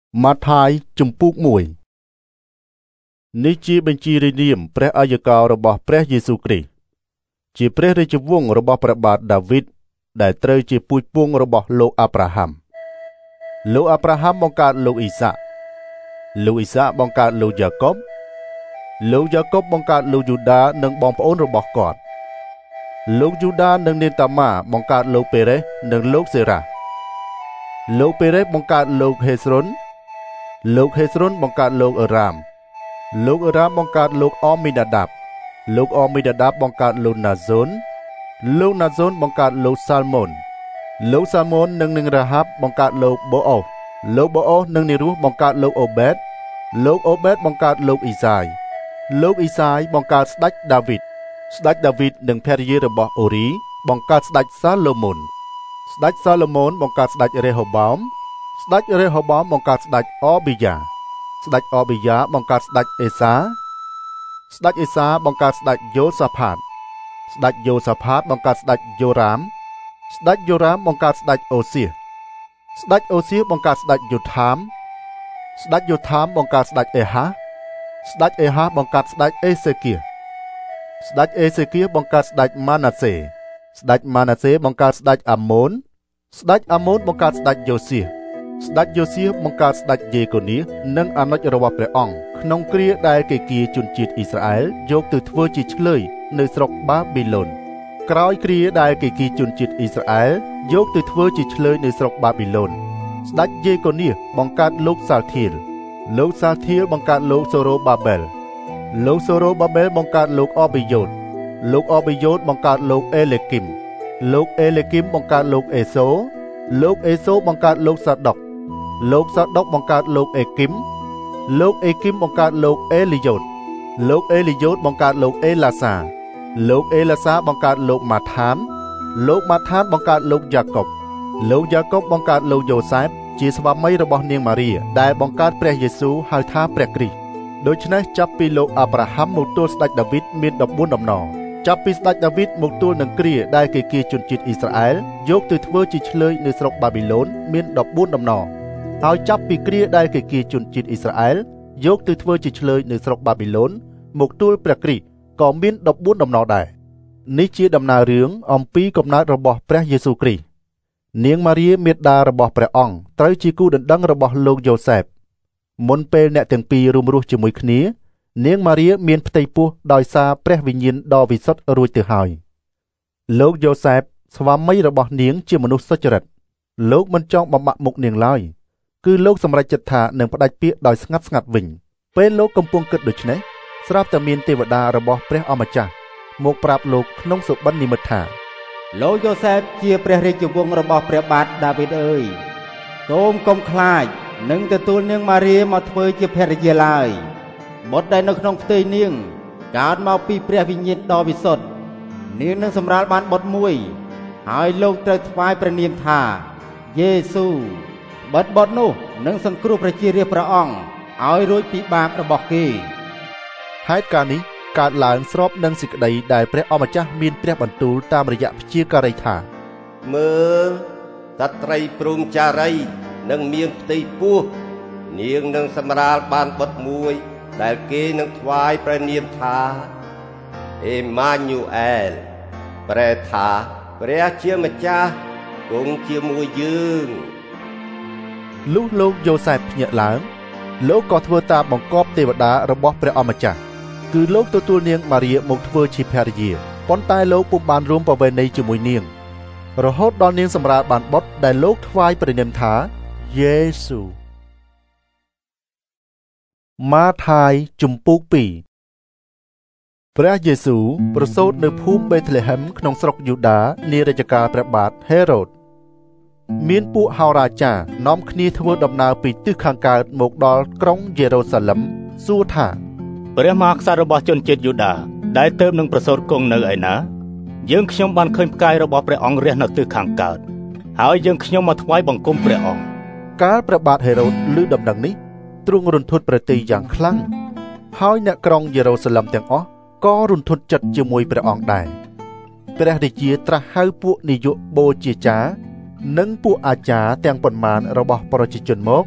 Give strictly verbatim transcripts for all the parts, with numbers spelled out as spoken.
ម៉ាថាយជំពូកមួយនេះជាបញ្ជីរាយនាមព្រះអាយកោរបស់ព្រះយេស៊ូវគ្រីស្ទជាព្រះរាជវង្សរបស់ព្រះបាទដាវីតដែលត្រូវជាពូជពង្សរបស់លោកអាប់រ៉ាហាំលោកអាប់រ៉ាហាំបង្កើតលោកអ៊ីសាក់លោកអ៊ីសាក់បង្កើតលោកយ៉ាកុបលោកយ៉ាកុបបង្កើតលោកយូដានិងបងប្អូនរបស់គាត់លោកយូដានិងនេតាម៉ាបង្កើតលោកពេរេសនិងលោកសេរ៉ាលោកពេរេសបង្កើតលោកហេស្រុនលោកហេស្រុនបង្កើតលោកអឺរ៉ាមលោកអឺរ៉ាមបង្កើតលោកអមីណាដាប់លោកអមីណាដាប់បង្កើតលោកណាហ្សូនលោកណាហ្សូនបង្កើតលោកសាល់ម៉ូនលោកសាល់ម៉ូននិងនឹងរ៉ាហាប់បង្កើតលោកបូអូសលោកបូអូសនិងនិរោះបង្កើតលោកអូបេតលោកអូបេតបង្កើតលោកអ៊ីសាយលោកអ៊ីសាយបង្កើតស្ដេចដាវីតស្ដេចដាវីតនិងភរិយារបស់អូរីបង្កើតស្ដេចសាឡូមោនស្ដេចសាឡូមោនបង្កើតស្ដេចរេហូបោមស្ដេចរេហូបោមបង្កើតស្ដេចអប៊ីយ៉ាស្ដេចអប៊ីយ៉ាបង្កើតស្ដេចអេសាស្ដេចអេសាបង្កើតស្ដេចយ៉ូសាផាតស្ដេចយ៉ូសាផាតបង្កើតស្ដេចយ៉ូរ៉ាមស្ដេចយ៉ូរ៉ាមបង្កើតស្ដេចអូសៀសស្ដេចអូសៀសបង្កើតស្ដេចយូថាមស្ដេចយូថាមបង្កើតស្ដេចអេហាស្ដេចអេហាបង្កើតស្ដេចអេសេគៀស្ដេចអេសេគៀបង្កើតស្ដេចម៉ាណាសេស្ដេចម៉ាណាសេបង្កើតស្ដេចអាម៉ូនស្ដេចអាម៉ូនបង្កើតស្ដេចយ៉ូសៀសស្ដេចយ៉ូសៀសបង្កើតស្ដេចយេកូនីសនិងអាណុចរបស់ព្រះអង្គក្នុងគ្រាដែលគេគៀជនជាតិអ៊ីស្រាអែលយកទៅធ្វើជាឆ្លើយនៅស្រុកបាប៊ីឡូនក្រោយគ្រាដែលគេគៀជនជាតិអ៊ីស្រាអែលយកទៅធ្វើជាឆ្លើយនៅស្រុកបាប៊ីឡូនស្ដេចយេកូនីសបង្កើតលោកសាល់ធៀលលោកសាល់ធៀលបង្កើតលោកសូរ៉ូបាបែលលោកសូរ៉ូបាបែលបង្កើតលោកអប៊ីយ៉ូតលោកអប៊ីយ៉ូតបង្កើតលោកអេលេគីមលោកអេលេគីមបង្កើតលោកអេសូលោកអេសូបង្កើតលោកសាដុកលោកសាដុកបង្កើតលោកអេគីមលោកអេគីមបង្កើតលោកអេលីយ៉ូតលោកអេលីយ៉ូតបង្កើតលោកអេឡាសាលោកអេឡាសាបង្កើតលោកម៉ាថានលោកម៉ាថានបង្កើតលោកយ៉ាកុបលោកយ៉ាកុបបង្កើតលោកយ៉ូសែបជាស្វាមីរបស់នាងម៉ារីដែលបង្កើតព្រះយេស៊ូវហៅថាព្រះគ្រីស្ទដូច្នេះចាប់ពីលោកអាប់រ៉ាហាំមកទល់ស្ដេចដាវីតមានដប់បួនដំណរចាប់ពីស្ដេចដាវីតមកទល់នឹងគ្រាដែលគេគៀជនជាតិអ៊ីស្រាអែលយកទៅធ្វើជាឆ្លើយនៅស្រុកបាប៊ីឡូនមានដប់បួនដំណរហើយចាប់ពីគ្រាដែលគេគៀជនជាតិអ៊ីស្រាអែលយកទៅធ្វើជាឆ្លើយនៅស្រុកបាប៊ីឡូនមកទល់ព្រះគ្រីស្ទក៏មានដប់បួនដំណរដែរនេះជាដំណើររឿងអំពីកំណើតរបស់ព្រះយេស៊ូវគ្រីស្ទនាងម៉ារីមាតារបស់ព្រះអង្គត្រូវជាគូដណ្ដឹងរបស់លោកយ៉ូសែបមុនពេលអ្នកទាំងពីររួមរស់ជាមួយគ្នានាងម៉ារីមានផ្ទៃពោះដោយសារព្រះវិញ្ញាណដ៏វិសុទ្ធរួចទៅហើយលោកយ៉ូសែបស្វាមីរបស់នាងជាមនុស្សសុចរិតលោកមិនចង់បំបាក់មុខនាងឡើយគឺលោកសម្រេចចិត្តថានឹងផ្ដាច់ពាក្យដោយស្ងាត់ស្ងាត់វិញពេលលោកកំពុងគិតដូច្នេះស្រាប់តែមានទេវតារបស់ព្រះអម្ចាស់មកប្រាប់លោកក្នុងសុបិននិមិត្តថាលោកយ៉ូសែបជាព្រះរាជវង្សរបស់ព្រះបាទដាវីតអើយសូមកុំខ្លាចនឹងទទួលនាងម៉ារីមកធ្វើជាភរិយាឡើយបុត្រដែលនៅក្នុងផ្ទៃនាងកើតមកពីព្រះវិញ្ញាណដ៏វិសុទ្ធនាងនឹងសម្រាលបានបុត្រមួយហើយលោកត្រូវថ្វាយព្រះនាមថាយេស៊ូវបិទបុត្រនោះនឹងសង្គ្រោះប្រជារាស្ត្រព្រះអង្គឲ្យរួចពីបាបរបស់គេហេតុការណ៍នេះកើតឡើងស្របនឹងសេចក្តីដែលព្រះអម្ចាស់មានព្រះបន្ទូលតាមរយៈព្យាការីថាមើលតត្រីព្រំចារីនឹងមានផ្ទៃពោះនាងនឹងសម្រាលបានបុត្រមួយដែលគេនឹងថ្វាយព្រះនាមថាអេម៉ាញូអែលប្រែថាព្រះជាម្ចាស់គង់ជាមួយយើងលុះលោកយ៉ូសែបភ្ញាក់ឡើងលោកក៏ធ្វើតាមបង្គាប់ទេវតារបស់ព្រះអម្ចាស់គឺលោកទទួលនាងម៉ារីមកធ្វើជាភរិយាប៉ុន្តែលោកពុំបានរួមប្រវេណីជាមួយនាងរហូតដល់នាងសម្រាលបានបុត្រដែលលោកថ្វាយព្រះនាមថាយេស៊ូវម៉ាថាយជំពូកពីរព្រះយេស៊ូវប្រសូតនៅភូមិបេតលេហឹមក្នុងស្រុកយូដានារជ្ជកាលព្រះបាទហេរ៉ូតមានពួកហោរាចានាំគ្នាធ្វើដំណើរពីទិសខាងកើតមកដល់ក្រុងយេរូសាឡឹមសួរថាព្រះមហាក្សត្ររបស់ជនជាតិយូដាដែលទើបនឹងប្រសូតគង់នៅឯណាយើងខ្ញុំបានឃើញផ្កាយរបស់ព្រះអង្គរះនៅទិសខាងកើតហើយយើងខ្ញុំមកថ្វាយបង្គំព្រះអង្គកាលព្រះបាទហេរ៉ូតឮដំណឹងនេះទ្រង់រន្ធត់ប្រតិយយ៉ាងខ្លាំងហើយអ្នកក្រុងយេរូសាឡឹមទាំងអស់ក៏រន្ធត់ចិត្តជាមួយព្រះអង្គដែរព្រះរាជាត្រាស់ហៅពួកនាយកបូជាចារ្យនិងពួកអាចារ្យទាំងប៉ុន្មានរបស់ប្រជាជនមក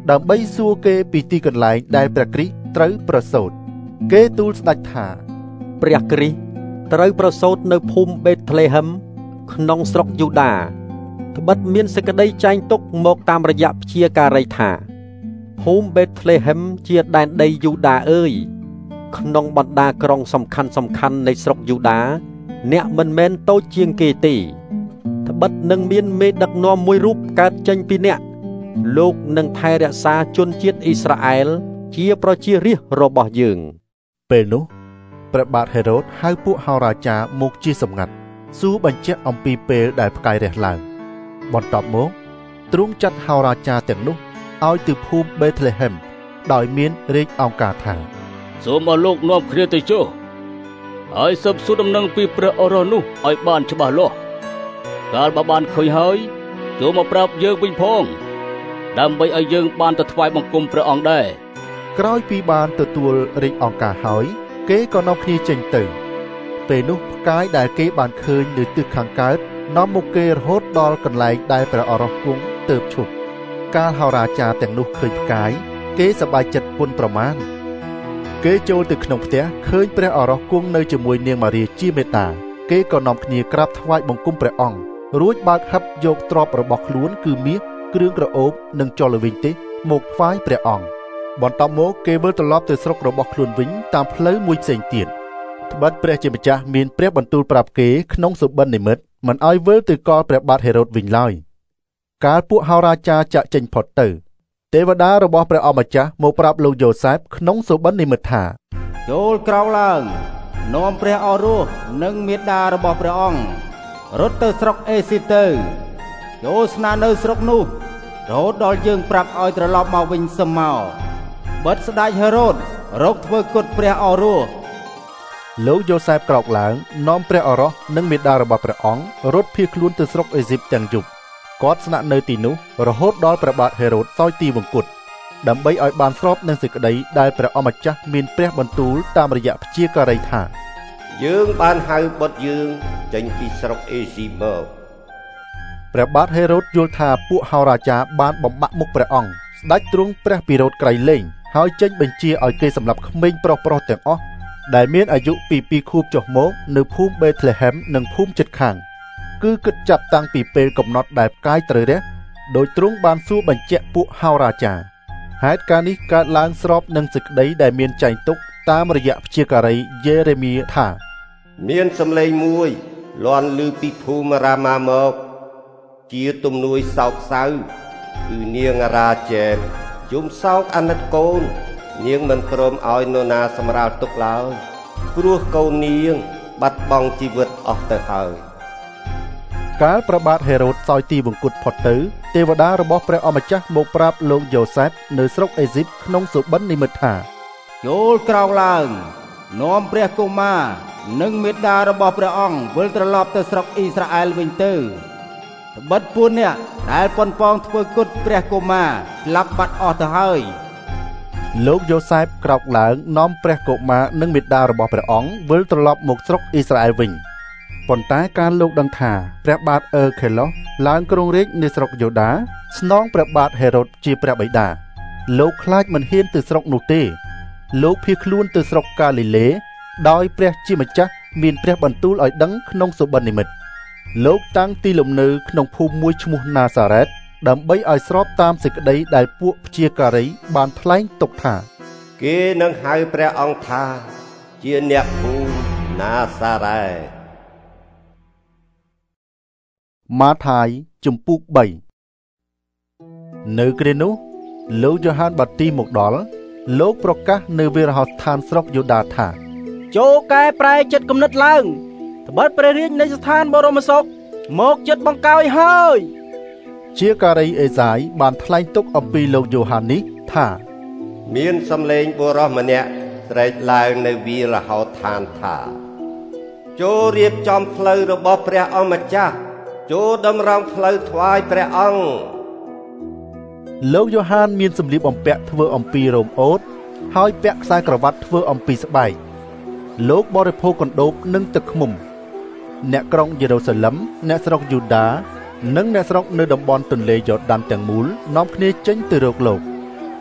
ដើម្បីសួរគេពីទីកន្លែងដែលព្រះគ្រីស្ទត្រូវប្រសូតគេទូលស្ដេចថាព្រះគ្រីស្ទត្រូវប្រសូតនៅភូមិបេតលេហឹមក្នុងស្រុកយូដាត្បិតមានសេចក្តីចែងទុកមកតាមរយៈព្យាការីថាភូមិបេតលេហឹមជាដែនដីយូដាអើយក្នុងបណ្ដាក្រុងសំខាន់សំខាន់នៃស្រុកយូដាអ្នកមិនមែនតូចជាងគេទេត្បិតនឹងមានមេដឹកនាំមួយរូបកើតចេញពីអ្នកលោកនឹងថែរក្សាជនជាតិអ៊ីស្រាអែលជាប្រជារាស្ត្ររបស់យើងពេលនោះព្រះបាទហេរ៉ូតហៅពួកហោរាចាមកជាសម្ងាត់សួរបញ្ជាក់អំពីពេលដែលផ្កាយរះឡើងបន្ទាប់មកទ្រង់ចាត់ហោរាចាទាំងនោះឲ្យទៅភូមិបេតលេហឹមដោយមានរាជអង្គការថាសូមឲ្យលោកនាំគ្នាទៅចុះហើយស៊ើបសួរដំណឹងពីព្រះអរនោះឲ្យបានច្បាស់លាស់កាលបើបានឃើញហើយចូលមកប្រាប់យើងវិញផងដើម្បីឲ្យយើងបានទៅថ្វាយបង្គំព្រះអង្គដែរក្រោយពីបានទទួលរាជអង្គការហើយគេក៏នាំគ្នាចេញទៅពេលនោះផ្កាយដែលគេបានឃើញនៅទិសខាងកើតនាំមកគេរហូតដល់កន្លែងដែលព្រះអរគង់ទើបឈប់កាលហោរាចាទាំងនោះឃើញផ្កាយគេសប្បាយចិត្តពុនប្រមាណគេចូលទៅក្នុងផ្ទះឃើញព្រះអរគង់នៅជាមួយនាងម៉ារីជាមេតាគេក៏នាំគ្នាក្រាបថ្វាយបង្គំព្រះអង្គរួចបើកហឹបយកទ្រព្យរបស់ខ្លួនគឺមាសគ្រឿងក្រអូបនិងចលវិញទេមកថ្វាយព្រះអង្គបន្ទាប់មកគេវិលត្រឡប់ទៅស្រុករបស់ខ្លួនវិញតាមផ្លូវមួយផ្សេងទៀតត្បិតព្រះជាម្ចាស់មានព្រះបន្ទូលប្រាប់គេក្នុងសុបិននិមិត្តមិនឲ្យវិលទៅកលព្រះបាទហេរ៉ូតវិញឡើយកាលពួកហោរាចាចាក់ចេញផុតទៅទេវតារបស់ព្រះអម្ចាស់មកប្រាប់លោកយ៉ូសែបក្នុងសុបិននិមិត្តថាចូលក្រោកឡើងនាំព្រះអរោះនិងមេដារបស់ព្រះអង្គរត់ទៅស្រុកអេស៊ីបទៅចូលស្នាក់នៅស្រុកនោះរហូតដល់យើងប្រាប់ឲ្យត្រឡប់មកវិញសឹមមកបិទស្ដេចហេរ៉ូតរកធ្វើគុតព្រះអរោះលោកយ៉ូសែបក្រោកឡើងនាំព្រះអរោះនិងមេដារបស់ព្រះអង្គរត់ភៀសខ្លួនទៅស្រុកអេស៊ីបទាំងយប់គាត់ស្នាក់នៅទីនោះរហូតដល់ព្រះបាទហេរ៉ូតសោយទីវង្គតដើម្បីឲ្យបានស្របនឹងសេចក្តីដែលព្រះអម្ចាស់មានព្រះបន្ទូលតាមរយៈព្យាការីថាយើងបានហៅបុត្រយើងចេញពីស្រុកអេស៊ីបមកព្រះបាទហេរ៉ូតយល់ថាពួកហោរាចាបានបំបាក់មុខព្រះអង្គស្ដេចទ្រង់ព្រះពិរោធក្រៃលែងហើយចេញបញ្ជាឲ្យគេសម្លាប់ក្មេងប្រុសប្រុសទាំងអស់ដែលមានអាយុពីពីរខួបចុះមកនៅភូមិបេតលេហឹមនិងភូមិជិតខាងគឺគិតចាប់តាំងពីពេលកំណត់ដែលផ្កាយត្រូវរះដោយទ្រង់បានសួរបញ្ជាក់ពួកហោរាចាហេតុការនេះកើតឡើងស្របនឹងសេចក្តីដែលមានចែងទុកតាមរយៈព្យាការីយេរេមៀថាមានសំឡេងមួយលាន់ឮពីភូមិរាមាមកជាទំនួយសោកសៅគឺនាងរាជែបយំសោកអាណិតកូននាងមិនព្រមឲ្យនរណាសម្រាលទុកឡើយព្រោះកូននាងបាត់បង់ជីវិតអស់ទៅហើយកាលព្រះបាទហេរ៉ូតសោយទីវង្គតផុតទៅទេវតារបស់ព្រះអម្ចាស់មកប្រាប់លោកយ៉ូសែបនៅស្រុកអេស៊ីបក្នុងសុបិននិមិត្តថាចូលក្រោកឡើងនាំព្រះកុមារនិងមេដារបស់ព្រះអង្គវិលត្រឡប់ទៅស្រុកអ៊ីស្រាអែលវិញទៅត្បិតពួកអ្នកដែលប៉ុនប៉ងធ្វើគុតព្រះកុមារស្លាប់បាត់អស់ទៅហើយលោកយ៉ូសែបក្រោកឡើងនាំព្រះកុមារនិងមេដារបស់ព្រះអង្គវិលត្រឡប់មកស្រុកអ៊ីស្រាអែលវិញប៉ុន្តែការលោកដឹងថាព្រះបាទអឺខេឡូសឡើងគ្រងរាជ្យនៅស្រុកយូដាស្នងព្រះបាទហេរ៉ូតជាព្រះបិតាលោកខ្លាចមិនហ៊ានទៅស្រុកនោះទេលោកភៀសខ្លួនទៅស្រុកកាលីលេដោយព្រះជាម្ចាស់មានព្រះបន្ទូលឲ្យដឹងក្នុងសុបិននិមិត្តលោកតាំងទីលំនៅក្នុងភូមិមួយឈ្មោះណាសារ៉េតដើម្បីឲ្យស្របតាមសេចក្តីដែលពួកព្យាការីបានថ្លែងទុកថាគេនឹងហៅព្រះអង្គថាជាអ្នកភូមិណាសារ៉េតម៉ាថាយជំពូកបីនៅគ្រានោះលោកយ៉ូហានបាទីមកដល់លោកប្រកាសនៅវាលរហោស្ថានស្រុកយូដាថាចូលកែប្រែចិត្តគំនិតឡើងត្បិតព្រះរាជនៃស្ថានបរមសុខមកចិត្តបង្កោយហើយជាការីអេសាយបានថ្លែងទុកអំពីលោកយ៉ូហាននេះថាមានសំឡេងបុរសម្នាក់ស្រែកឡើងនៅវាលរហោស្ថានថាចូលរៀបចំផ្លូវរបស់ព្រះអម្ចាស់ចូលតម្រង់ផ្លូវថ្វាយព្រះអង្គលោកយ៉ូហានមានសម្លៀកបំពាក់ធ្វើអំពីរោមអូតហើយពាក់ខ្សែក្រវ៉ាត់ធ្វើអំពីស្បែកលោកបរិភោគកណ្ដូបនិងទឹកឃ្មុំអ្នកក្រុងយេរូសាឡឹមអ្នកស្រុកយូដានិងអ្នកស្រុកនៅតំបន់ទន្លេយ៉ូដានទាំងមូលនាំគ្នាចេញទៅរកលោក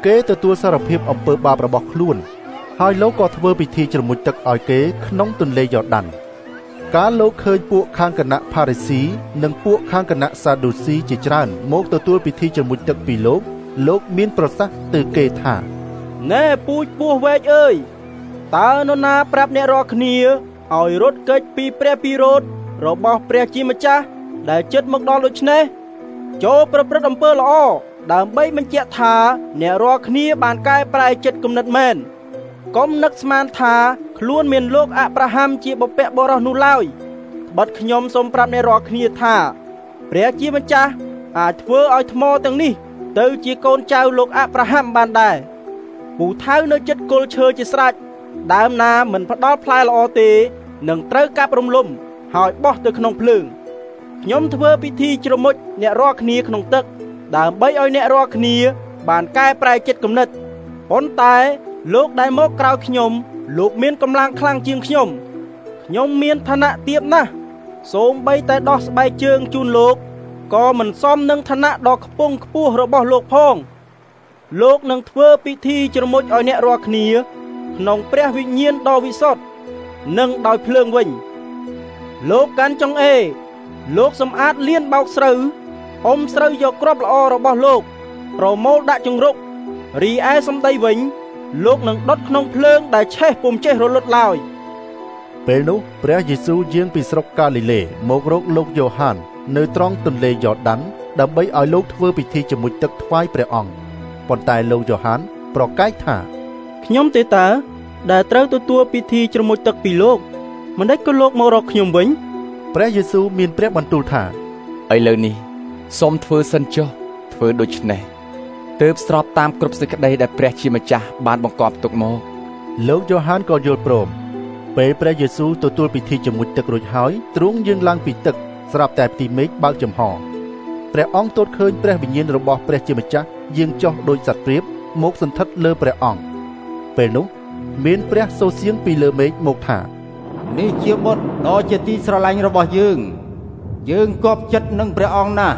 គេទទួលសារភាពអំពើបាបរបស់ខ្លួនហើយលោកក៏ធ្វើពិធីជ្រមុជទឹកឲ្យគេក្នុងទន្លេយ៉ូដានកាលលោកឃើញពួកខាងគណៈផារីស៊ីនិងពួកខាងគណៈសាឌូស៊ីជាច្រើនមកទទួលពិធីជ្រមុជទឹកពីលោកលោកមានប្រសាសន៍ទៅគេថាណែពូជពោះវែកអើយតើនរណាប្រាប់អ្នករាល់គ្នាឲ្យរត់គេចពីព្រះពិរោធរបស់ព្រះជាម្ចាស់ដែលចិត្តមកដល់ដូច្នេះចូលប្រព្រឹត្តអំពើល្អដើម្បីបញ្ជាក់ថាអ្នករាល់គ្នាបានកែប្រែចិត្តគំនិតមែនកុំនឹកស្មានថាខ្លួនមានលោកអាប់រ៉ាហាំជាបុព្វបុរសនោះឡើយបិទខ្ញុំសូមប្រាប់អ្នករាល់គ្នាថាព្រះជាម្ចាស់អាចធ្វើឲ្យថ្មទាំងនេះទៅជាកូនចៅលោកអាប់រ៉ាហាំបានដែរពូថៅនៅចិត្តគល់ឈើជាស្រេចដើមណាមិនផ្ដល់ផ្លែល្អទេនឹងត្រូវកាប់រំលំហើយបោះទៅក្នុងភ្លើងខ្ញុំធ្វើពិធីជ្រមុជអ្នករាល់គ្នាក្នុងទឹកដើម្បីឲ្យអ្នករាល់គ្នាបានកែប្រែចិត្តគំនិតប៉ុន្តែលោកដែលមកក្រោយខ្ញុំលោកមានកម្លាំងខ្លាំងជាងខ្ញុំខ្ញុំមានឋានៈទាបណាស់សូម្បីតែដោះស្បែកជើងជូនលោកក៏មិនសមនឹងឋានៈដ៏ខ្ពង់ខ្ពស់របស់លោកផងលោកនឹងធ្វើពិធីជ្រមុជឲ្យអ្នករាល់គ្នាក្នុងព្រះវិញ្ញាណដ៏វិសុទ្ធនិងដោយភ្លើងវិញលោកកាន់ចង្អេរលោកសម្អាតលៀនបោកស្រូវអុំស្រូវយកគ្រាប់ល្អរបស់លោកប្រមូលដាក់ជង្រុករីឯសម្ដីវិញលោកនឹងដុតក្នុងភ្លើងដែលឆេះពុំចេះរលត់ឡើយពេលនោះព្រះយេស៊ូវយាងពីស្រុកកាលីលេមករកលោកយ៉ូហាននៅត្រង់ទន្លេយ៉ូដានដើម្បីឲ្យលោកធ្វើពិធីជ្រមុជទឹកថ្វាយព្រះអង្គប៉ុន្តែលោកយ៉ូហានប្រកែកថាខ្ញុំទេតើដែលត្រូវទទួលពិធីជ្រមុជទឹកពីលោកមិនដេចក៏លោកមករកខ្ញុំវិញព្រះយេស៊ូវមានព្រះបន្ទូលថាឥឡូវនេះសូមធ្វើសិនចុះធ្វើដូច្នេះទើបស្របតាមគ្រប់សេចក្តីដែលព្រះជាម្ចាស់បានបង្គាប់ទុកមកលោកយ៉ូហានក៏យល់ព្រមពេលព្រះយេស៊ូវទទួលពិធីជ្រមុជទឹករួចហើយទ្រង់យាងឡើងពីទឹកស្រាប់តែផ្ទៃមេឃបើកចំហព្រះអង្គទតឃើញព្រះវិញ្ញាណរបស់ព្រះជាម្ចាស់យាងចុះដូចសត្វព្រាបមកសន្ធិដ្ឋលើព្រះអង្គពេលនោះមានព្រះសូរសៀងពីលើមេឃមកថានេះជាបុត្រដ៏ជាទីស្រឡាញ់របស់យើងយើងគប់ចិត្តនឹងព្រះអង្គណាស់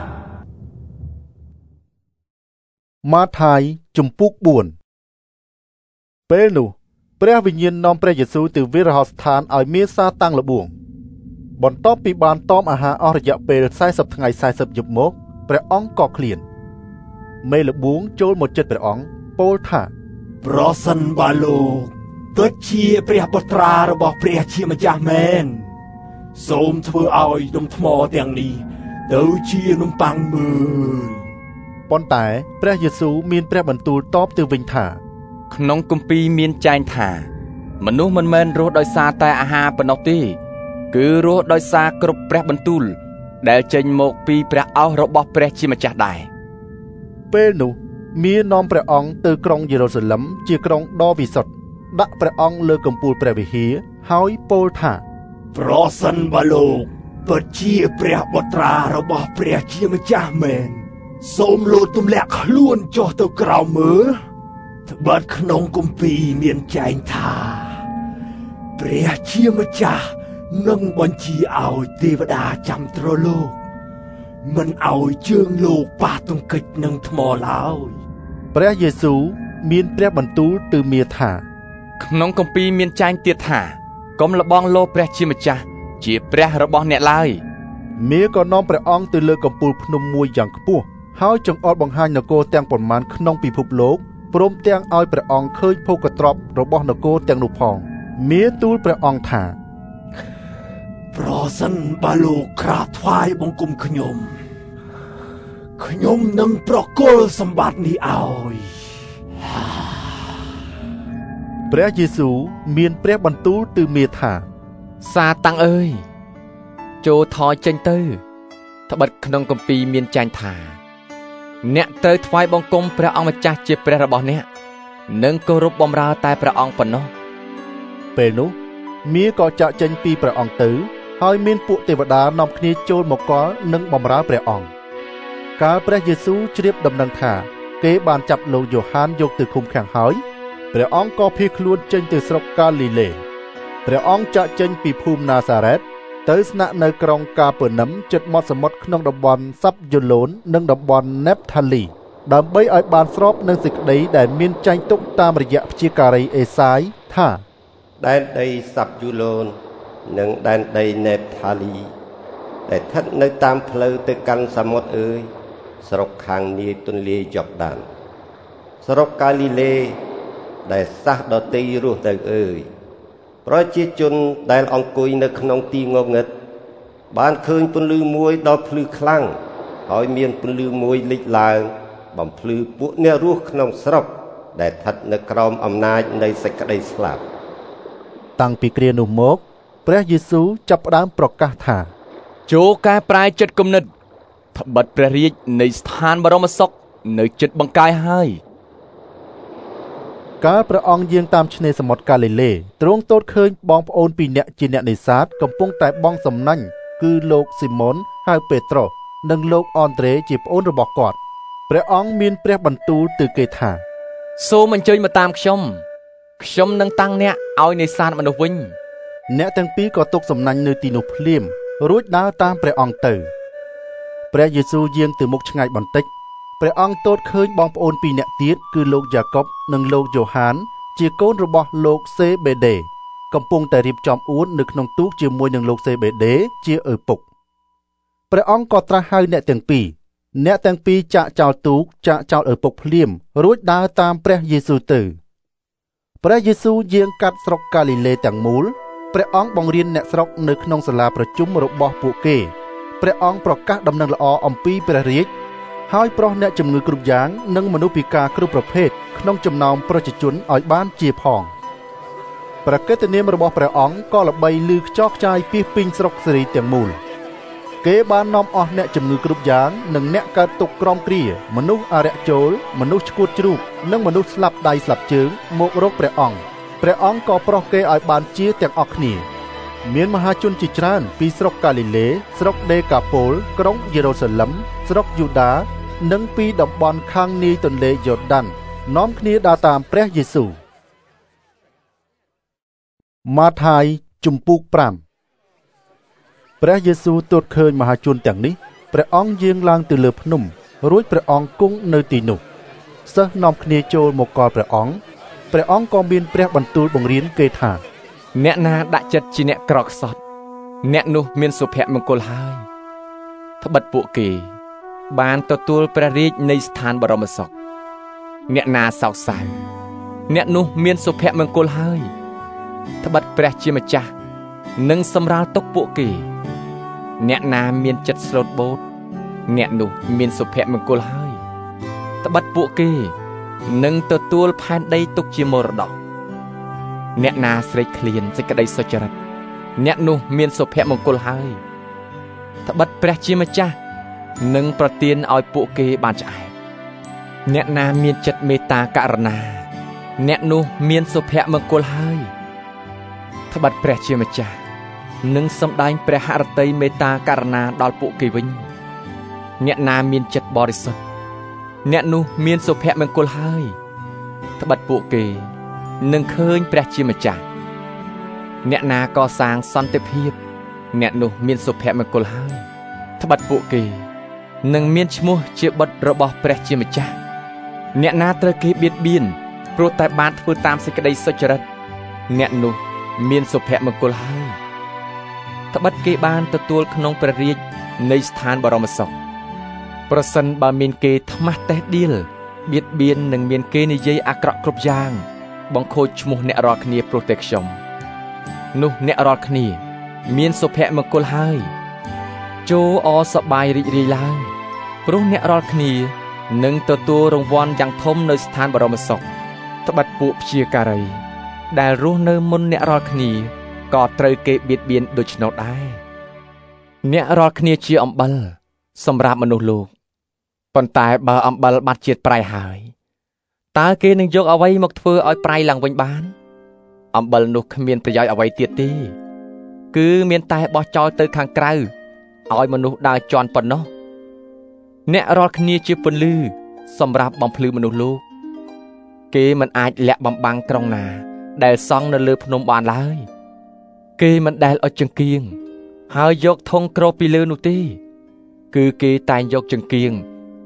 ម៉ាថាយជំពូកបួនពេលនោះព្រះវិញ្ញាណនាំព្រះយេស៊ូវទៅវិរហស្ថានឲ្យមានសារតាំងល្បួងបន្ទាប់ពីបានតមអាហារអស់រយៈពេលសែសិបថ្ងៃសែសិបយប់មកព្រះអង្គក៏ឃ្លានមេល្បួងចូលមកជិតព្រះអង្គពោលថាប្រសិនបើលោកពិតជាព្រះបុត្រារបស់ព្រះជាម្ចាស់មែនសូមធ្វើឲ្យនំថ្មទាំងនេះទៅជានំប៉័ងមើលប៉ុន្តែព្រះយេស៊ូវមានព្រះបន្ទូលតបទៅវិញថាក្នុងគម្ពីរមានចែងថាមនុស្សមិនមែនរស់ដោយសារតែអាហារប៉ុណ្ណោះទេគឺរស់ដោយសារគ្រប់ព្រះបន្ទូលដែលចេញមកពីព្រះឱស្ថរបស់ព្រះជាម្ចាស់ដែរពេលនោះមារនាំព្រះអង្គទៅក្រុងយេរូសាឡឹមជាក្រុងដ៏វិសុទ្ធដាក់ព្រះអង្គលើកំពូលព្រះវិហារហើយពោលថាប្រសិនបើលោកពិតជាព្រះបុត្រារបស់ព្រះជាម្ចាស់មែនសូមលោតទម្លាក់ខ្លួនចុះទៅក្រោមមើលត្បិតក្នុងគម្ពីរមានចែងថាព្រះជាម្ចាស់នឹងបញ្ជាឲ្យទេវតាចាំទ្រលោកមិនឲ្យជើងលោកប៉ះទង្គិចនឹងថ្មឡើយព្រះយេស៊ូវមានព្រះបន្ទូលទៅមារថាក្នុងគម្ពីរមានចែងទៀតថាកុំលបងលោព្រះជាម្ចាស់ជាព្រះរបស់អ្នកឡើយមារក៏នាំព្រះអង្គទៅលើកំពូលភ្នំមួយយ៉ាងខ្ពស់ហើយចង្អុលបង្ហាញនគរទាំងប៉ុន្មានក្នុងពិភពលោកព្រមទាំងឲ្យព្រះអង្គឃើញភោគទ្រព្យរបស់នគរទាំងនោះផងមារទូលព្រះអង្គថាប្រសិនបើលោកក្រាបថ្វាយបង្គំខ្ញុំខ្ញុំនឹងប្រគល់សម្បត្តិនេះឲ្យព្រះយេស៊ូវមានព្រះបន្ទូលទៅមារថាសាតាំងអើយចូលថយចេញទៅត្បិតក្នុងគម្ពីរមានចែងថាអ្នកទៅថ្វាយបង្គំព្រះអង្គម្ចាស់ជាព្រះរបស់អ្នកនិងគោរពបម្រើតែព្រះអង្គប៉ុណ្ណោះពេលនោះមារក៏ចាក់ចេញពីព្រះអង្គទៅហើយមានពួកទេវតានាំគ្នាចូលមកកល់និងបម្រើព្រះអង្គកាលព្រះយេស៊ូវជ្រាបដំណឹងថាគេបានចាប់លោកយ៉ូហានយកទៅឃុំឃាំងហើយព្រះអង្គក៏ភៀសខ្លួនចេញទៅស្រុកកាលីលេព្រះអង្គចាក់ចេញពីភូមិណាសារ៉េតទៅស្នាក់នៅក្រុងកាពឺនឹមជិតមាត់សមុទ្រក្នុងតំបន់សាប់យូឡូននិងតំបន់ណេបថាលីដើម្បីឲ្យបានស្របនឹងសេចក្តីដែលមានចែងទុកតាមរយៈព្យាការីអេសាយថាដែនដីសាប់យូឡូននិងដែនដីណេបថាលីដែលស្ថិតនៅតាមផ្លូវទៅកាន់សមុទ្រអើយស្រុកខាងនាយទន្លេយ៉ូដានស្រុកកាលីលេដែលសាសដទៃរស់ទៅអើយប្រជាជនដែលអង្គុយនៅក្នុងទីងងឹតបានឃើញពន្លឺមួយដ៏ភ្លឺខ្លាំងហើយមានពន្លឺមួយលេចឡើងបំភ្លឺពួកអ្នករស់ក្នុងស្រុកដែលស្ថិតនៅក្រោមអំណាចនៃសេចក្តីស្លាប់តាំងពីគ្រានោះមកព្រះយេស៊ូវចាប់ផ្ដើមប្រកាសថាចូលកែប្រែចិត្តគំនិតត្បិតព្រះរាជនៃស្ថានបរមសុខនៅជិតបង្កាយហើយកាលព្រះអង្គយាងតាមឆ្នេរសមុទ្រកាលីលេទ្រង់ទតឃើញបងប្អូនពីរនាក់ជាអ្នកនេសាទកំពុងតែបង់សំណាញ់គឺលោកស៊ីម៉ុនហៅពេត្រុសនិងលោកអនដ្រេជាប្អូនរបស់គាត់ព្រះអង្គមានព្រះបន្ទូលទៅគេថាសូមអញ្ជើញមកតាមខ្ញុំខ្ញុំនឹងតាំងអ្នកឲ្យនេសាទមនុស្សវិញអ្នកទាំងពីរក៏ទុកសំណាញ់នៅទីនោះភ្លាមរួចដើរតាមព្រះអង្គទៅព្រះយេស៊ូវយាងទៅមុខឆ្ងាយបន្តិចព្រះអង្គទតឃើញបងប្អូនពីរនាក់ទៀតគឺលោកយ៉ាកុបនិងលោកយ៉ូហានជាកូនរបស់លោកសេបេដេកំពុងតែរៀបចំអួននៅក្នុងទូកជាមួយនឹងលោកសេបេដេជាឪពុកព្រះអង្គក៏ត្រាស់ហៅអ្នកទាំងពីរអ្នកទាំងពីរចាក់ចោលទូកចាក់ចោលឪពុកភ្លាមរួចដើរតាមព្រះយេស៊ូវទៅព្រះយេស៊ូវយាងកាត់ស្រុកកាលីលេទាំងមូលព្រះអង្គបង្រៀនអ្នកស្រុកនៅក្នុងសាលាប្រជុំរបស់ពួកគេព្រះអង្គប្រកាសដំណឹងល្អអំពីព្រះរាជហើយប្រោសអ្នកជំងឺគ្រប់យ៉ាងនិងមនុស្សពិការគ្រប់ប្រភេទក្នុងចំណោមប្រជាជនឲ្យបានជាផងព្រះកិត្តិនាមរបស់ព្រះអង្គក៏ល្បីឮខ្ចរខ្ចាយពាសពេញស្រុកសេរីទាំងមូលគេបាននាំអស់អ្នកជំងឺគ្រប់យ៉ាងនិងអ្នកកើតទុក្ខក្រំគ្រាមនុស្សអារក្សចូលមនុស្សឆ្កួតជ្រូកនិងមនុស្សស្លាប់ដៃស្លាប់ជើងមករកព្រះអង្គព្រះអង្គក៏ប្រោសគេឲ្យបានជាទាំងអស់គ្នាមានមហាជនជាច្រើនពីស្រុកកាលីលេស្រុកដេកាប៉ូលក្រុងយេរូសាឡឹមស្រុកយូដានិងពីតំបន់ខាងនាយទន្លេយ៉ូដាននាំគ្នាដើរតាមព្រះយេស៊ូវម៉ាថាយជំពូកប្រាំព្រះយេស៊ូវទតឃើញមហាជនទាំងនេះព្រះអង្គយាងឡើងទៅលើភ្នំរួចព្រះអង្គគង់នៅទីនោះសិស្សនាំគ្នាចូលមកកល់ព្រះអង្គព្រះអង្គក៏មានព្រះបន្ទូលបង្រៀនគេថាអ្នកណាដាក់ចិត្តជាអ្នកក្រខ្សត់អ្នកនោះមានសុភមង្គលហើយត្បិតពួកគេបានទទួលព្រះរាជនៃស្ថានបរមសុខអ្នកណាសោកសៅអ្នកនោះមានសុភមង្គលហើយត្បិតព្រះជាម្ចាស់នឹងសម្រាលទុកពួកគេអ្នកណាមានចិត្តស្លូតបូតអ្នកនោះមានសុភមង្គលហើយត្បិតពួកគេនឹងទទួលផែនដីទុកជាមរតកអ្នកណាស្រេកឃ្លានសេចក្តីសុចរិតអ្នកនោះមានសុភមង្គលហើយត្បិតព្រះជាម្ចាស់នឹងប្រទានឲ្យពួកគេបានឆ្អែតអ្នកណាមានចិត្តមេត្តាករុណាអ្នកនោះមានសុភមង្គលហើយត្បិតព្រះជាម្ចាស់នឹងសម្ដែងព្រះហឫទ័យមេត្តាករុណាដល់ពួកគេវិញអ្នកណាមានចិត្តបរិសុទ្ធអ្នកនោះមានសុភមង្គលហើយត្បិតពួកគេនឹងឃើញព្រះជាម្ចាស់អ្នកណាកសាងសន្តិភាពអ្នកនោះមានសុភមង្គលហើយត្បិតពួកគេនឹងមានឈ្មោះជាបុត្ររបស់ព្រះជាម្ចាស់អ្នកណាត្រូវគេបៀតបៀនព្រោះតែបានធ្វើតាមសេចក្តីសុចរិតអ្នកនោះមានសុភមង្គលហើយត្បិតគេបានទទួលក្នុងព្រះរាជនៃស្ថានបរមសុខប្រសិនបើមានគេថ្មាស់តេះដៀលបៀតបៀននិងមានគេនិយាយអាក្រក់គ្រប់យ៉ាងបង្ខូចឈ្មោះអ្នករាល់គ្នាព្រោះតែខ្ញុំនោះអ្នករាល់គ្នាមានសុភមង្គលហើយចូលអសប្បាយរីករាយឡើងព្រោះអ្នករាល់គ្នានឹងទទួលរង្វាន់យ៉ាងធំនៅស្ថានបរមសុខត្បិតពួកព្យាការីដែលរស់នៅមុនអ្នករាល់គ្នាក៏ត្រូវគេបៀតបៀនដូច្នោះដែរអ្នករាល់គ្នាជាអំបិលសម្រាប់មនុស្សលោកប៉ុន្តែបើអំបិលបាត់ជាតិប្រៃហើយតើគេនឹងយកអ្វីមកធ្វើឲ្យប្រៃឡើងវិញបានអំបិលនោះគ្មានប្រយោជន៍អ្វីទៀតទេគឺមានតែបោះចោលទៅខាងក្រៅឲ្យមនុស្សដើរជន់ប៉ុណ្ណោះអ្នករាល់គ្នាជាពន្លឺសម្រាប់បំភ្លឺមនុស្សលោកគេមិនអាចលាក់បំបាំងក្រុងណាដែលសង់នៅលើភ្នំបានឡើយគេមិនដែលអុជចង្កៀងហើយយកធុងគ្របពីលើនោះទេគឺគេតែងយកចង្កៀង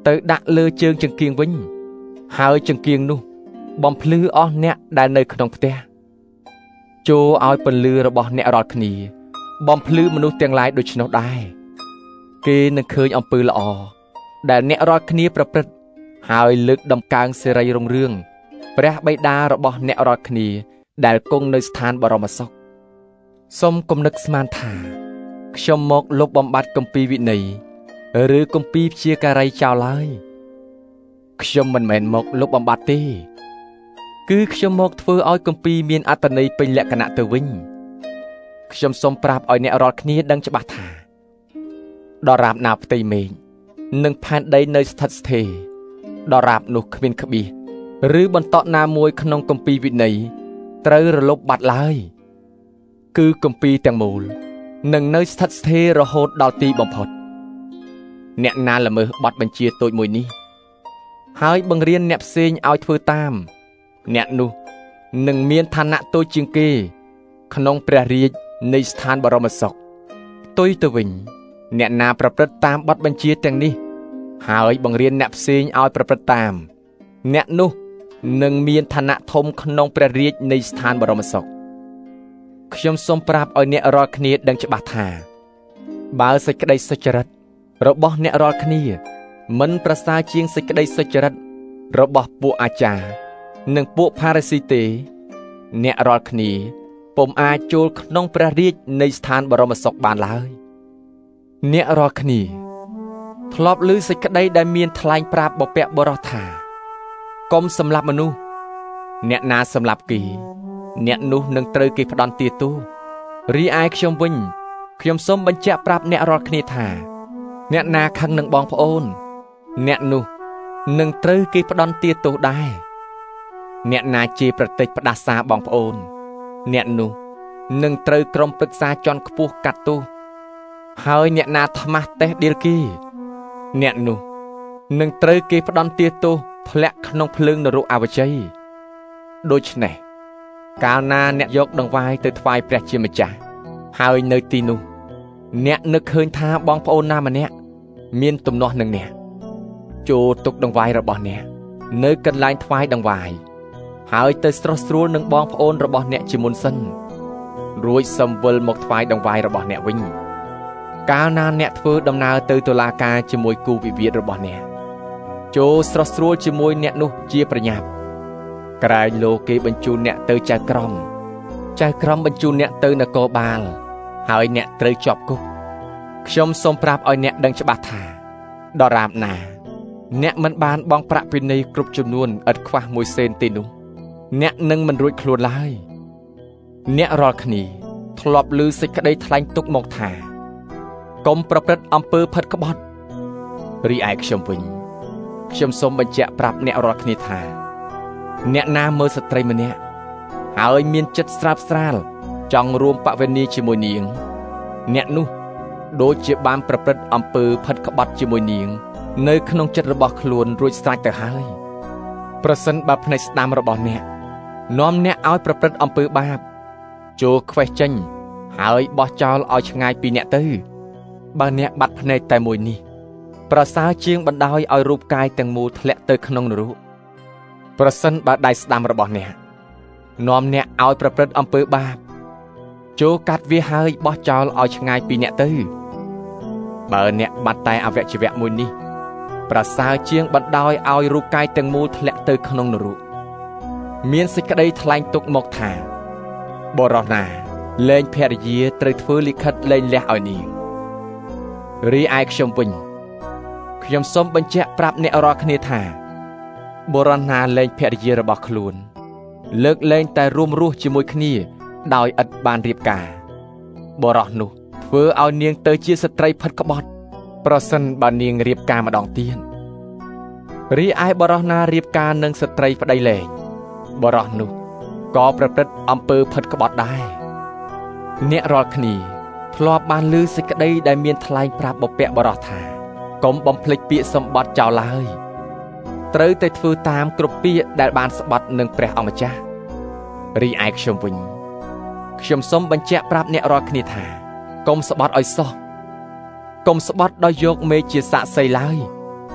ទៅដាក់លើជើងចង្គៀងវិញហើយចង្គៀងនោះបំភ្លឺអស់អ្នកដែលនៅក្នុងផ្ទះចូលឲ្យពន្លឺរបស់អ្នករាល់គ្នាបំភ្លឺមនុស្សទាំងឡាយដូច្នោះដែរគេនឹងឃើញអំពើល្អដែលអ្នករាល់គ្នាប្រព្រឹត្តហើយលើកដំកើងសេរីរុងរឿងព្រះបិតារបស់អ្នករាល់គ្នាដែលគង់នៅស្ថានបរមសុខសូមគំនឹកស្មានថាខ្ញុំមកលុបបំបាត់គម្ពីរវិន័យឬគម្ពីរព្យាការីចោលឡើយខ្ញុំមិនមែនមកលុបបំបាត់ទេគឺខ្ញុំមកធ្វើឲ្យគម្ពីរមានអត្ថន័យពេញលក្ខណៈទៅវិញខ្ញុំសូមប្រាប់ឲ្យអ្នករាល់គ្នាដឹងច្បាស់ថាដរាបណាផ្ទៃមេឃនិងផែនដីនៅស្ថិតស្ថេរដរាបនោះគ្មានក្បៀសឬបន្តក់ណាមួយក្នុងគម្ពីរវិន័យត្រូវរលុបបាត់ឡើយគឺគម្ពីរទាំងមូលនឹងនៅស្ថិតស្ថេររហូតដល់ទីបំផុតអ្នកណាល្មើសបទបញ្ជាតូចមួយនេះហើយបង្រៀនអ្នកផ្សេងឲ្យធ្វើតាមអ្នកនោះនឹងមានឋានៈតូចជាងគេក្នុងព្រះរាជនៃស្ថានបរមសុខផ្ទុយទៅវិញអ្នកណាប្រព្រឹត្តតាមបទបញ្ជាទាំងនេះហើយបង្រៀនអ្នកផ្សេងឲ្យប្រព្រឹត្តតាមអ្នកនោះនឹងមានឋានៈធំក្នុងព្រះរាជនៃស្ថានបរមសុខខ្ញុំសូមប្រាប់ឲ្យអ្នករាល់គ្នាដឹងច្បាស់ថាបើសេចក្តីសុចរិតរបស់អ្នករាល់គ្នាមិនប្រសើរជាងសេចក្តីសុចរិតរបស់ពួកអាចារ្យនិងពួកផារីស៊ីទេអ្នករាល់គ្នាពុំអាចចូលក្នុងព្រះរាជនៃស្ថានបរមសុខបានឡើយអ្នករាល់គ្នាធ្លាប់ឮសេចក្តីដែលមានថ្លែងប្រាប់បព្វបុរសថាកុំសម្លាប់មនុស្សអ្នកណាសម្លាប់គេអ្នកនោះនឹងត្រូវគេផ្ដន្ទាទោសរីឯខ្ញុំវិញខ្ញុំសូមបញ្ជាក់ប្រាប់អ្នករាល់គ្នាថាអ្នកណាខឹងនឹងបងប្អូនអ្នកនោះនឹងត្រូវគេផ្ដន្ទាទោសដែរអ្នកណាជេរប្រតិចផ្ដាសាបងប្អូនអ្នកនោះនឹងត្រូវក្រុមប្រឹក្សាជាន់ខ្ពស់កាត់ទោសហើយអ្នកណាថ្មាស់តេះដៀលគេអ្នកនោះនឹងត្រូវគេផ្ដន្ទាទោសធ្លាក់ក្នុងភ្លើងនរកអវជ័យដូច្នេះកាលណាអ្នកយកដង្វាយទៅថ្វាយព្រះជាម្ចាស់ហើយនៅទីនោះអ្នកនឹកឃើញថាបងប្អូនណាម្នាក់មានទំនាស់នឹងអ្នកចូលទុកដង្វាយរបស់អ្នកនៅកន្លែងថ្វាយដង្វាយហើយទៅស្រស់ស្រួលនឹងបងប្អូនរបស់អ្នកជាមុនសិនរួចសំវិលមកថ្វាយដង្វាយរបស់អ្នកវិញកាលណាអ្នកធ្វើដំណើរទៅតុលាការជាមួយគូវិវាទរបស់អ្នកចូលស្រស់ស្រួលជាមួយអ្នកនោះជាប្រញាប់ក្រែងលោកគេបញ្ជូនអ្នកទៅចៅក្រមចៅក្រមបញ្ជូនអ្នកទៅនគរបាលហើយអ្នកត្រូវជាប់គុកខ្ញុំសូមប្រាប់ឲ្យអ្នកដឹងច្បាស់ថាដរាបណាអ្នកមិនបានបង់ប្រាក់ពិន័យគ្រប់ចំនួនឥតខ្វះមួយសេនទេនោះអ្នកនឹងមិនរួចខ្លួនឡើយអ្នករាល់គ្នាធ្លាប់ឮសេចក្តីថ្លែងទុកមកថាកុំប្រព្រឹត្តអំពើផិតក្បត់រីឯខ្ញុំវិញខ្ញុំសូមបញ្ជាក់ប្រាប់អ្នករាល់គ្នាថាអ្នកណាមើលស្ត្រីម្នាក់ហើយមានចិត្តស្រាបស្រាលចង់រួមបវេនីជាមួយនាងអ្នកនោះដូចជាបានប្រព្រឹត្តអំពើផិតក្បត់ជាមួយនាងនៅក្នុងចិត្តរបស់ខ្លួនរួចស្រេចទៅហើយប្រសិនបើភ្នែកស្ដាំរបស់អ្នកនាំអ្នកឲ្យប្រព្រឹត្តអំពើបាបចូលខ្វេះចេញហើយបោះចោលឲ្យឆ្ងាយពីអ្នកទៅបើអ្នកបាត់ភ្នែកតែមួយនេះប្រសើរជាងបណ្ដោយឲ្យរូបកាយទាំងមូលធ្លាក់ទៅក្នុងនរកប្រសិនបើដៃស្ដាំរបស់អ្នកនាំអ្នកឲ្យប្រព្រឹត្តអំពើបាបចូលកាត់វាហើយបោះចោលឲ្យឆ្ងាយពីអ្នកទៅបើអ្នកបាត់តែអវយវៈមួយនេះប្រសើរជាងបណ្ដោយឲ្យរូបកាយទាំងមូលធ្លាក់ទៅក្នុងនរកមានសេចក្តីថ្លែងទុកមកថាបរិសុទ្ធណាលែងភរិយាត្រូវធ្វើលិខិតលែងលះឲ្យនាងរីឯខ្ញុំវិញខ្ញុំសូមបញ្ជាក់ប្រាប់អ្នករាល់គ្នាថាបុរសណាលែងភរិយារបស់ខ្លួនលើកលែងតែរួមរស់ជាមួយគ្នាដោយឥតបានរៀបការបុរសនោះធ្វើឲ្យនាងទៅជាស្ត្រីផិតក្បត់ប្រសិនបើនាងរៀបការម្ដងទៀតរីឯបុរសណារៀបការនឹងស្ត្រីប្តីលែងបុរសនោះក៏ប្រព្រឹត្តអំពើផិតក្បត់ដែរអ្នករាល់គ្នាធ្លាប់បានឮសេចក្តីដែលមានថ្លែងប្រាប់បុព្វបុរសថាកុំបំភ្លេចពាក្យសម្បត្តិចោលឡើយត្រូវតែធ្វើតាមគ្រប់ពាក្យដែលបានស្បត់នឹងព្រះអម្ចាស់រីឯខ្ញុំវិញខ្ញុំសូមបញ្ជាក់ប្រាប់អ្នករាល់គ្នាថាកុំស្បត់ឲ្យសោះកុំស្បត់ដោយយកមេជាសាក្សីឡើយ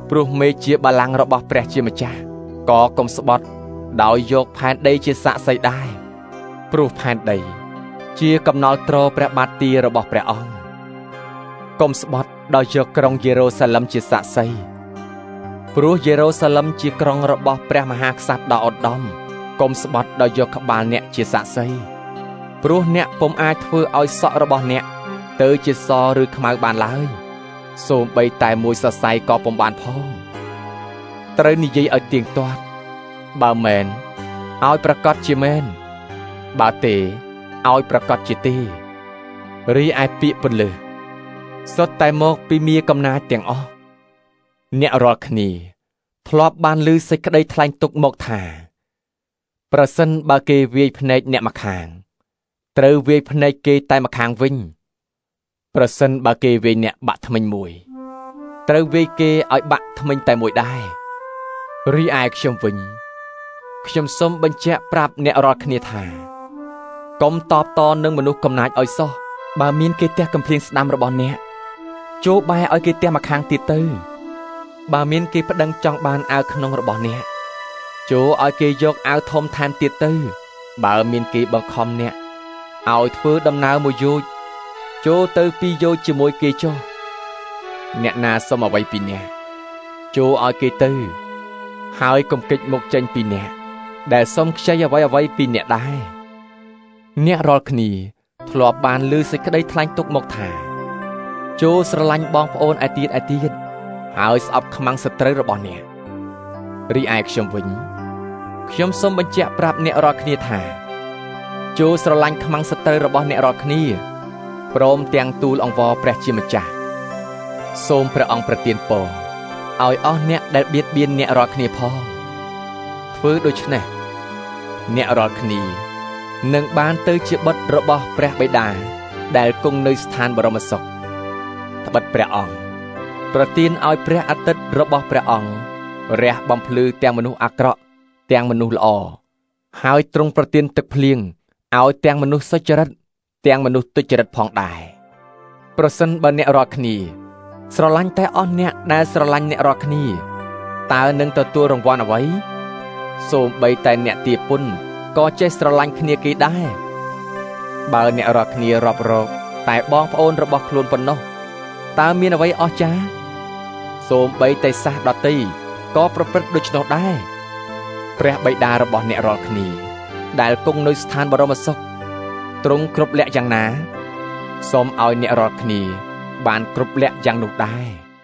ព្រោះមេជាបល្ល័ង្ករបស់ព្រះជាម្ចាស់ក៏កុំស្បត់ដោយយកផែនដីជាសាក្សីដែរព្រោះផែនដីជាកំណល់ទ្រព្រះបាទទីរបស់ព្រះអង្គកុំស្បត់ដោយយកក្រុងយេរូសាឡឹមជាសាក្សីព្រោះយេរូសាឡឹមជាក្រុងរបស់ព្រះមហាក្សត្រដ៏ឧត្តមកុំស្បត់ដោយយកក្បាលអ្នកជាសាក្សីព្រោះអ្នកពុំអាចធ្វើឲ្យសក់របស់អ្នកទៅជាសឬខ្មៅបានឡើយសូម្បីតែមួយសរសៃក៏ពុំបានផងត្រូវនិយាយឲ្យទៀងទាត់បើមែនឲ្យប្រកាសជាមែនបើទេឲ្យប្រកាសជាទេរីឯពាក្យពន្លើសុទ្ធតែមកពីមាកំណាចទាំងអស់អ្នករាល់គ្នាធ្លាប់បានឮសេចក្តីថ្លែងទុកមកថាប្រសិនបើគេវាយភ្នែកអ្នកម្ខាងត្រូវវាយភ្នែកគេតែម្ខាងវិញប្រសិនបើគេវាយអ្នកបាក់ធ្មេញមួយត្រូវវាយគេឲ្យបាក់ធ្មេញតែមួយដែររីឯខ្ញុំវិញខ្ញុំសូមបញ្ជាក់ប្រាប់អ្នករាល់គ្នាថាកុំតបតនឹងមនុស្សកំណាចឲ្យសោះបើមានគេទះកំភ្លៀងស្ដាំរបស់អ្នកចូលបែរឲ្យគេទះម្ខាងទៀតទៅបើមានគេប្តឹងចង់បានអាវក្នុងរបស់អ្នកចូលឲ្យគេយកអាវធំថែមទៀតទៅបើមានគេបង្ខំអ្នកឲ្យធ្វើដំណើរមួយយោជចូលទៅពីរយោជជាមួយគេចុះអ្នកណាសុំអ្វីពីអ្នកចូលឲ្យគេទៅហើយកុំគេចមុខចេញពីអ្នកដែលសុំខ្ចីអ្វីអ្វីពីអ្នកដែរអ្នករាល់គ្នាធ្លាប់បានឮសេចក្តីថ្លែងទុកមកថាចូលស្រឡាញ់បងប្អូនឯទៀតឯទៀតហើយស្អប់ខ្មាំងសត្រូវរបស់អ្នករីឯខ្ញុំវិញខ្ញុំសូមបញ្ជាក់ប្រាប់អ្នករាល់គ្នាថាចូលស្រឡាញ់ខ្មាំងសត្រូវរបស់អ្នករាល់គ្នាព្រមទាំងទូលអង្វរព្រះជាម្ចាស់សូមព្រះអង្គប្រទានពរឲ្យអស់អ្នកដែលបៀតបៀនអ្នករាល់គ្នាផងធ្វើដូច្នេះអ្នករាល់គ្នានឹងបានទៅជាបុត្ររបស់ព្រះបិតាដែលគង់នៅស្ថានបរមសុខត្បិតព្រះអង្គប្រទានឲ្យព្រះអាទិត្យរបស់ព្រះអង្គរះបំភ្លឺទាំងមនុស្សអាក្រក់ទាំងមនុស្សល្អហើយទ្រង់ប្រទានទឹកភ្លៀងឲ្យទាំងមនុស្សសុចរិតទាំងមនុស្សទុច្ចរិតផងដែរប្រសិនបើអ្នករាល់គ្នាស្រឡាញ់តែអស់អ្នកដែលស្រឡាញ់អ្នករាល់គ្នាតើនឹងទទួលរង្វាន់អ្វីសូម្បីតែអ្នកទាពុនក៏ចេះស្រឡាញ់គ្នាគេដែរបើអ្នករាល់គ្នារាប់រកតែបងប្អូនរបស់ខ្លួនប៉ុណ្ណោះតើមានអ្វីអស្ចារ្យសូម្បីតែសាសដតីក៏ប្រព្រឹត្តដូច្នោះដែរព្រះបិតារបស់អ្នករាល់គ្នាដែលគង់នៅស្ថានបរមសុខទ្រង់គ្រប់លក្ខយ៉ាងណាសូមឲ្យអ្នករាល់គ្នាបានគ្រប់លក្ខយ៉ាងនោះដែរ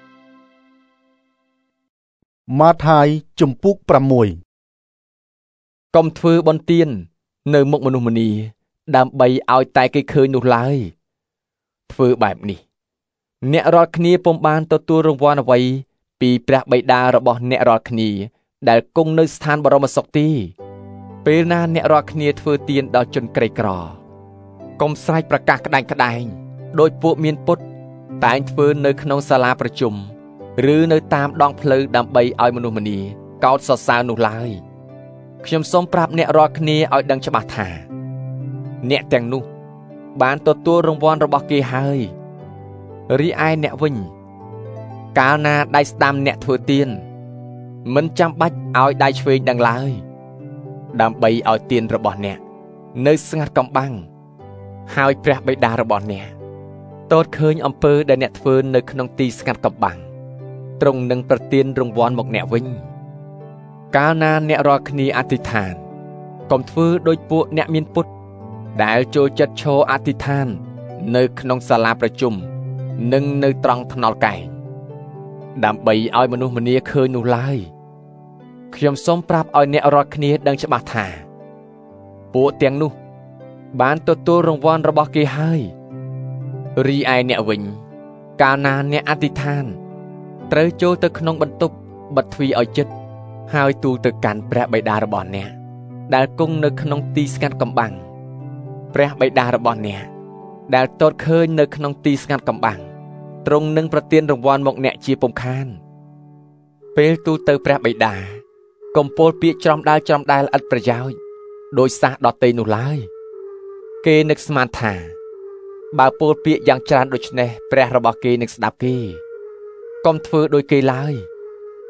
ម៉ាថាយជំពូកប្រាំមួយកុំធ្វើបន្ទាននៅមុខមនុស្សម្នាដើម្បីឲ្យតែគេឃើញនោះឡើយធ្វើបែបនេះអ្នករាល់គ្នាពុំបានទទួលរង្វាន់អ្វីពីព្រះបិតារបស់អ្នករាល់គ្នាដែលគង់នៅស្ថានបរមសុខទេពេលណាអ្នករាល់គ្នាធ្វើទានដល់ជនក្រីក្រកុំស្រែកប្រកាសក្តែងក្តែងដោយពួកមានពុតតែងធ្វើនៅក្នុងសាលាប្រជុំឬនៅតាមដងផ្លូវដើម្បីឲ្យមនុស្សម្នាកោតសរសើរនោះឡើយខ្ញុំសូមប្រាប់អ្នករាល់គ្នាឲ្យដឹងច្បាស់ថាអ្នកទាំងនោះបានទទួលរង្វាន់របស់គេហើយរីឯអ្នកវិញកាលណាដៃស្ដាំអ្នកធ្វើទានមិនចាំបាច់ឲ្យដៃឆ្វេងដឹងឡើយដើម្បីឲ្យទានរបស់អ្នកនៅស្ងាត់កំបាំងហើយព្រះបិតារបស់អ្នកទតឃើញអំពើដែលអ្នកធ្វើនៅក្នុងទីស្ងាត់កំបាំងទ្រង់នឹងប្រទានរង្វាន់មកអ្នកវិញកាលណាអ្នករាល់គ្នាអធិដ្ឋានកុំធ្វើដោយពួកអ្នកមានពុតដែលចូលចិត្តឈរអធិដ្ឋាននៅក្នុងសាលាប្រជុំនិងនៅត្រង់ថ្នល់កែងដើម្បីឲ្យមនុស្សម្នាឃើញនោះឡើយខ្ញុំសូមប្រាប់ឲ្យអ្នករាល់គ្នាដឹងច្បាស់ថាពួកទាំងនោះបានទទួលរង្វាន់របស់គេហើយរីឯអ្នកវិញកាលណាអ្នកអធិដ្ឋានត្រូវចូលទៅក្នុងបន្ទប់បិទទ្វារឲ្យជិតហើយទូលទៅកាន់ព្រះបិតារបស់អ្នកដែលគង់នៅក្នុងទីស្ងាត់កំបាំងព្រះបិតារបស់អ្នកដែលទតឃើញនៅក្នុងទីស្ងាត់កំបាំងទ្រង់នឹងប្រទានរង្វាន់មកអ្នកជាពុំខានពេលទូលទៅព្រះបិតាកុំពោលពាក្យច្រំដាល់ច្រំដែលឥតប្រយោជន៍ដោយសាសដតីនោះឡើយគេនឹកស្មានថាបើពោលពាក្យយ៉ាងច្រើនដូច្នេះព្រះរបស់គេនឹងស្ដាប់គេកុំធ្វើដោយគេឡើយ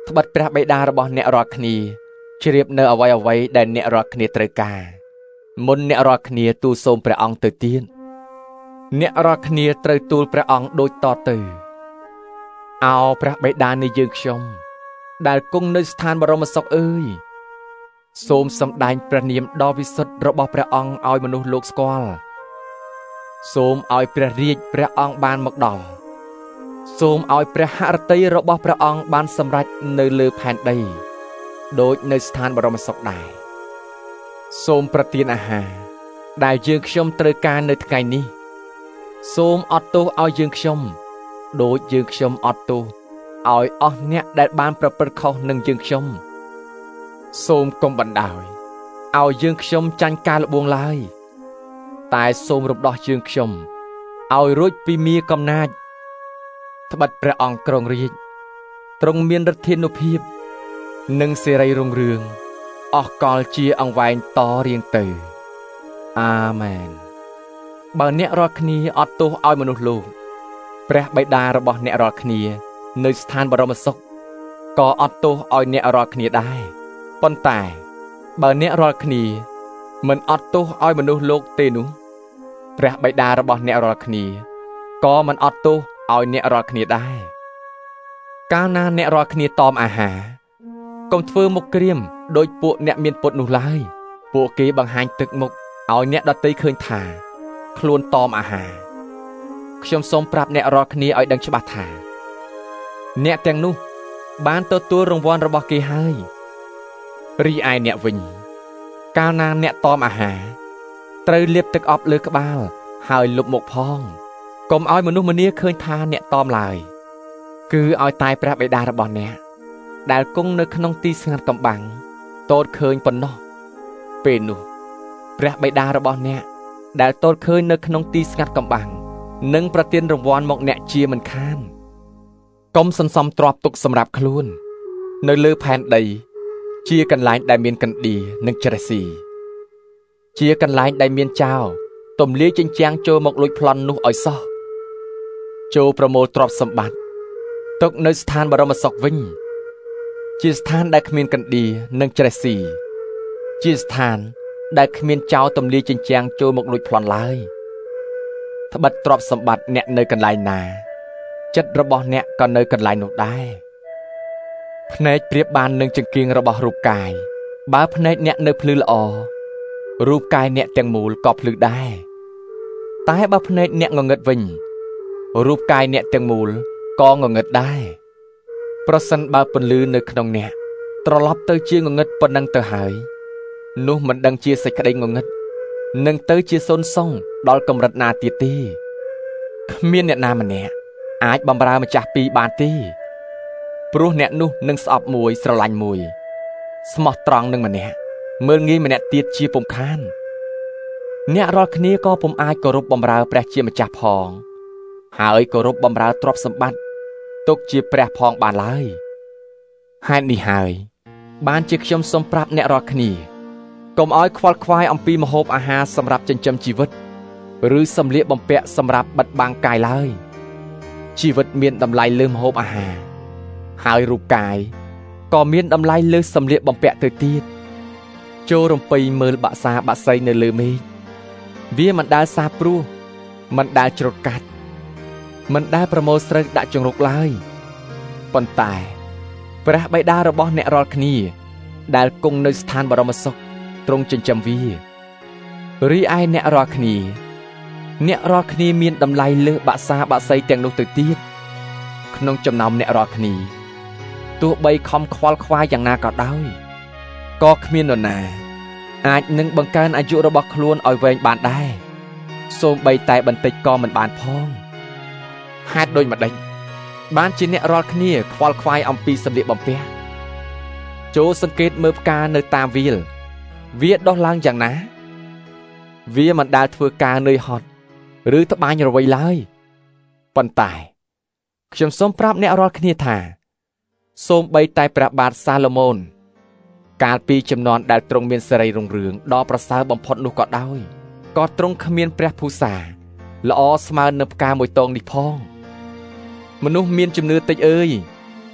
ត្បិតព្រះបិតារបស់អ្នករាល់គ្នាជ្រាបនៅអ្វីអ្វីដែលអ្នករាល់គ្នាត្រូវការមុនអ្នករាល់គ្នាទូលសូមព្រះអង្គទៅទៀតអ្នករាល់គ្នាត្រូវទូលព្រះអង្គដូចតទៅអោព្រះបិតានៃយើងខ្ញុំដែលគង់នៅស្ថានបរមសុខអើយសូមសម្ដែងព្រះនាមដ៏វិសុទ្ធរបស់ព្រះអង្គឲ្យមនុស្សលោកស្គាល់សូមឲ្យព្រះរាជព្រះអង្គបានមកដល់សូមឲ្យព្រះហឫទ័យរបស់ព្រះអង្គបានសម្រេចនៅលើផែនដីដូចនៅស្ថានបរមសុខដែរសូមប្រទានអាហារដែលយើងខ្ញុំត្រូវការនៅថ្ងៃនេះសូមអត់ទោសឲ្យយើងខ្ញុំដូចយើងខ្ញុំអត់ទោសឲ្យអស់អ្នកដែលបានប្រព្រឹត្តខុសនឹងយើងខ្ញុំសូមកុំបណ្ដោយឲ្យយើងខ្ញុំចាញ់ការលបួងឡើយតែសូមរំដោះយើងខ្ញុំឲ្យរួចពីមារកំណាចត្បិតព្រះអង្គគ្រងរាជទ្រង់មានឫទ្ធានុភាពនិងសេរីរុងរឿងអស់កលជាអង្វែងតរៀងទៅអាមែនបើអ្នករាល់គ្នាអត់ទោសឲ្យមនុស្សលោកព្រះបិតារបស់អ្នករាល់គ្នានៅស្ថានបរមសុខក៏អត់ទោសឲ្យអ្នករាល់គ្នាដែរប៉ុន្តែបើអ្នករាល់គ្នាមិនអត់ទោសឲ្យមនុស្សលោកទេនោះព្រះបិតារបស់អ្នករាល់គ្នាក៏មិនអត់ទោសឲ្យអ្នករាល់គ្នាដែរកាលណាអ្នករាល់គ្នាតមអាហារកុំធ្វើមុខក្រៀមដោយពួកអ្នកមានពុតនោះឡើយពួកគេបង្ហាញទឹកមុខឲ្យអ្នកដទៃឃើញថាខ្លួនតមអាហារខ្ញុំសូមប្រាប់អ្នករាល់គ្នាឲ្យដឹងច្បាស់ថាអ្នកទាំងនោះបានទទួលរង្វាន់របស់គេហើយរីឯអ្នកវិញកាលណាអ្នកតមអាហារត្រូវលាបទឹកអប់លើក្បាលហើយលុបមុខផងកុំឲ្យមនុស្សម្នាឃើញថាអ្នកតមឡើយគឺឲ្យតែព្រះបិតារបស់អ្នកដែលគង់នៅក្នុងទីស្ងាត់កំបាំងទតឃើញប៉ុណ្ណោះពេលនោះព្រះបិតារបស់អ្នកដែលទតឃើញនៅក្នុងទីស្ងាត់កំបាំងនឹងប្រទានរង្វាន់មកអ្នកជាមិនខានកុំសន្សំទ្រព្យទុកសម្រាប់ខ្លួននៅលើផែនដីជាកន្លែងដែលមានកណ្ដៀនិងច្រេះស៊ីជាកន្លែងដែលមានចោរទំលាយចិញ្ចាំងចូលមកលួចប្លន់នោះឲ្យសោះចូលប្រមូលទ្រព្យសម្បត្តិទុកនៅស្ថានបរមសុខវិញជាស្ថានដែលគ្មានកណ្ដៀនិងច្រេះស៊ីជាស្ថានដែលគ្មានចោរទំលាយចិញ្ចាំងចូលមកលួចប្លន់ឡើយត្បិតទ្រព្យសម្បត្តិអ្នកនៅកន្លែងណាចិត្តរបស់អ្នកក៏នៅកន្លែងនោះដែរភ្នែកប្រៀបបាននឹងចង្គៀងរបស់រូបកាយបើភ្នែកអ្នកនៅភ្លឺល្អរូបកាយអ្នកទាំងមូលក៏ភ្លឺដែរតែបើភ្នែកអ្នកងងឹតវិញរូបកាយអ្នកទាំងមូលក៏ងងឹតដែរប្រសិនបើពន្លឺនៅក្នុងអ្នកត្រឡប់ទៅជាងងឹតប៉ុណ្ណឹងទៅហើយនោះមិនដឹងជាសេចក្តីងងឹតនឹងទៅជាសូន្យសងដល់កម្រិតណាទៀតទេគ្មានអ្នកណាម្នាក់អាចបម្រើម្ចាស់ពីរបានទេព្រោះអ្នកនោះនឹងស្អប់មួយស្រឡាញ់មួយស្មោះត្រង់នឹងម្នាក់មើលងាយម្នាក់ទៀតជាពុំខានអ្នករាល់គ្នាក៏ពុំអាចគោរពបម្រើព្រះជាម្ចាស់ផងហើយគោរពបម្រើទ្រព្យសម្បត្តិទុកជាព្រះផងបានឡើយហេតុនេះហើយបានជាខ្ញុំសូមប្រាប់អ្នករាល់គ្នាកុំឲ្យខ្វល់ខ្វាយអំពីម្ហូបអាហារសម្រាប់ចិញ្ចឹមជីវិតឬសម្លៀកបំពាក់សម្រាប់បិទបាំងកាយឡើយជីវិតមានតម្លៃលើម្ហូបអាហារហើយរូបកាយក៏មានតម្លៃលើសម្លៀកបំពាក់ទៅទៀតចូលរំពៃមើលបាក់សាបាក់សីនៅលើមេឃវាមិនដែលសាព្រោះមិនដែលច្រូតកាត់មិនដែលប្រមូលស្រូវដាក់ចង្រុកឡើយប៉ុន្តែព្រះបិតារបស់អ្នករាល់គ្នាដែលគង់នៅស្ថានបរមសុខទ្រង់ចិញ្ចឹមវារីឯអ្នករាល់គ្នាអ្នករាល់គ្នាមានតម្លៃលើសបាក់សាបាក់សីទាំងនោះទៅទៀតក្នុងចំណោមអ្នករាល់គ្នាទោះបីខំខ្វល់ខ្វាយយ៉ាងណាក៏ដោយក៏គ្មាននរណាអាចនឹងបង្កើនអាយុរបស់ខ្លួនឲ្យវែងបានដែរសូម្បីតែបន្តិចក៏មិនបានផងហេតុដូចម្ដេចបានជាអ្នករាល់គ្នាខ្វល់ខ្វាយអំពីសម្លៀកបំពាក់ចូលសង្កេតមើលផ្កានៅតាមវាលវាដុះឡើងយ៉ាងណាវាមិនដែលធ្វើការនឿយហត់ឬត្បាញរវៃឡើយប៉ុន្តែខ្ញុំសូមប្រាប់អ្នករាល់គ្នាថាសូម្បីតែព្រះបាទសាឡូមោនកាលពីជំនាន់ដែលទ្រង់មានសេរីរុងរឿងដ៏ប្រសើរបំផុតនោះក៏ដោយក៏ទ្រង់គ្មានព្រះភូសាល្អស្មើនឹងផ្កាមួយតងនេះផងមនុស្សមានជំនឿតិចអើយ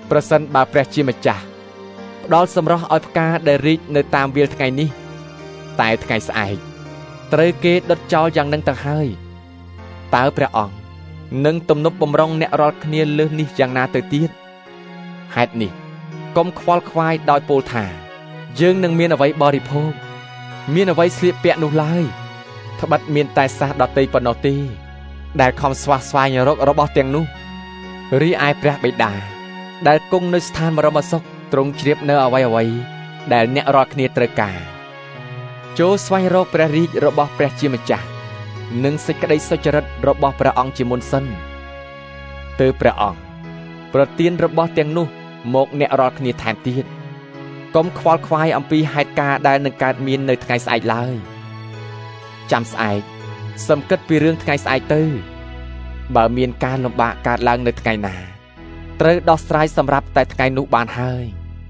ប្រសិនបើព្រះជាម្ចាស់ផ្ដល់សម្រស់ឲ្យផ្កាដែលរីកនៅតាមវាលថ្ងៃនេះតែថ្ងៃស្អែកត្រូវគេដុតចោលយ៉ាងនឹងទៅហើយតើព្រះអង្គនឹងទំនប់បំរុងអ្នករាល់គ្នាលើសនេះយ៉ាងណាទៅទៀតហេតុនេះកុំខ្វល់ខ្វាយដោយពោលថាយើងនឹងមានអ្វីបរិភោគមានអ្វីស្លៀកពាក់នោះឡើយត្បិតមានតែសះដតីប៉ុណ្ណោះទេដែលខំស្វះស្វែងរករបស់ទាំងនោះរីឯព្រះបិតាដែលគង់នៅស្ថានបរមសុខទ្រង់ជ្រាបនៅអ្វីអ្វីដែលអ្នករាល់គ្នាត្រូវការចូលស្វែងរកព្រះរាជរបស់ព្រះជាម្ចាស់និងសេចក្តីសុចរិតរបស់ព្រះអង្គជាមុនសិនទើបព្រះអង្គប្រទានរបស់ទាំងនោះមកអ្នករាល់គ្នាថែមទៀតកុំខ្វល់ខ្វាយអំពីហេតុការណ៍ដែលនឹងកើតមាននៅថ្ងៃស្អែកឡើយចាំស្អែកសំគិតពីរឿងថ្ងៃស្អែកទៅបើមានការលំបាកកើតឡើងនៅថ្ងៃណាត្រូវដោះស្រាយសម្រាប់តែថ្ងៃនោះបានហើយ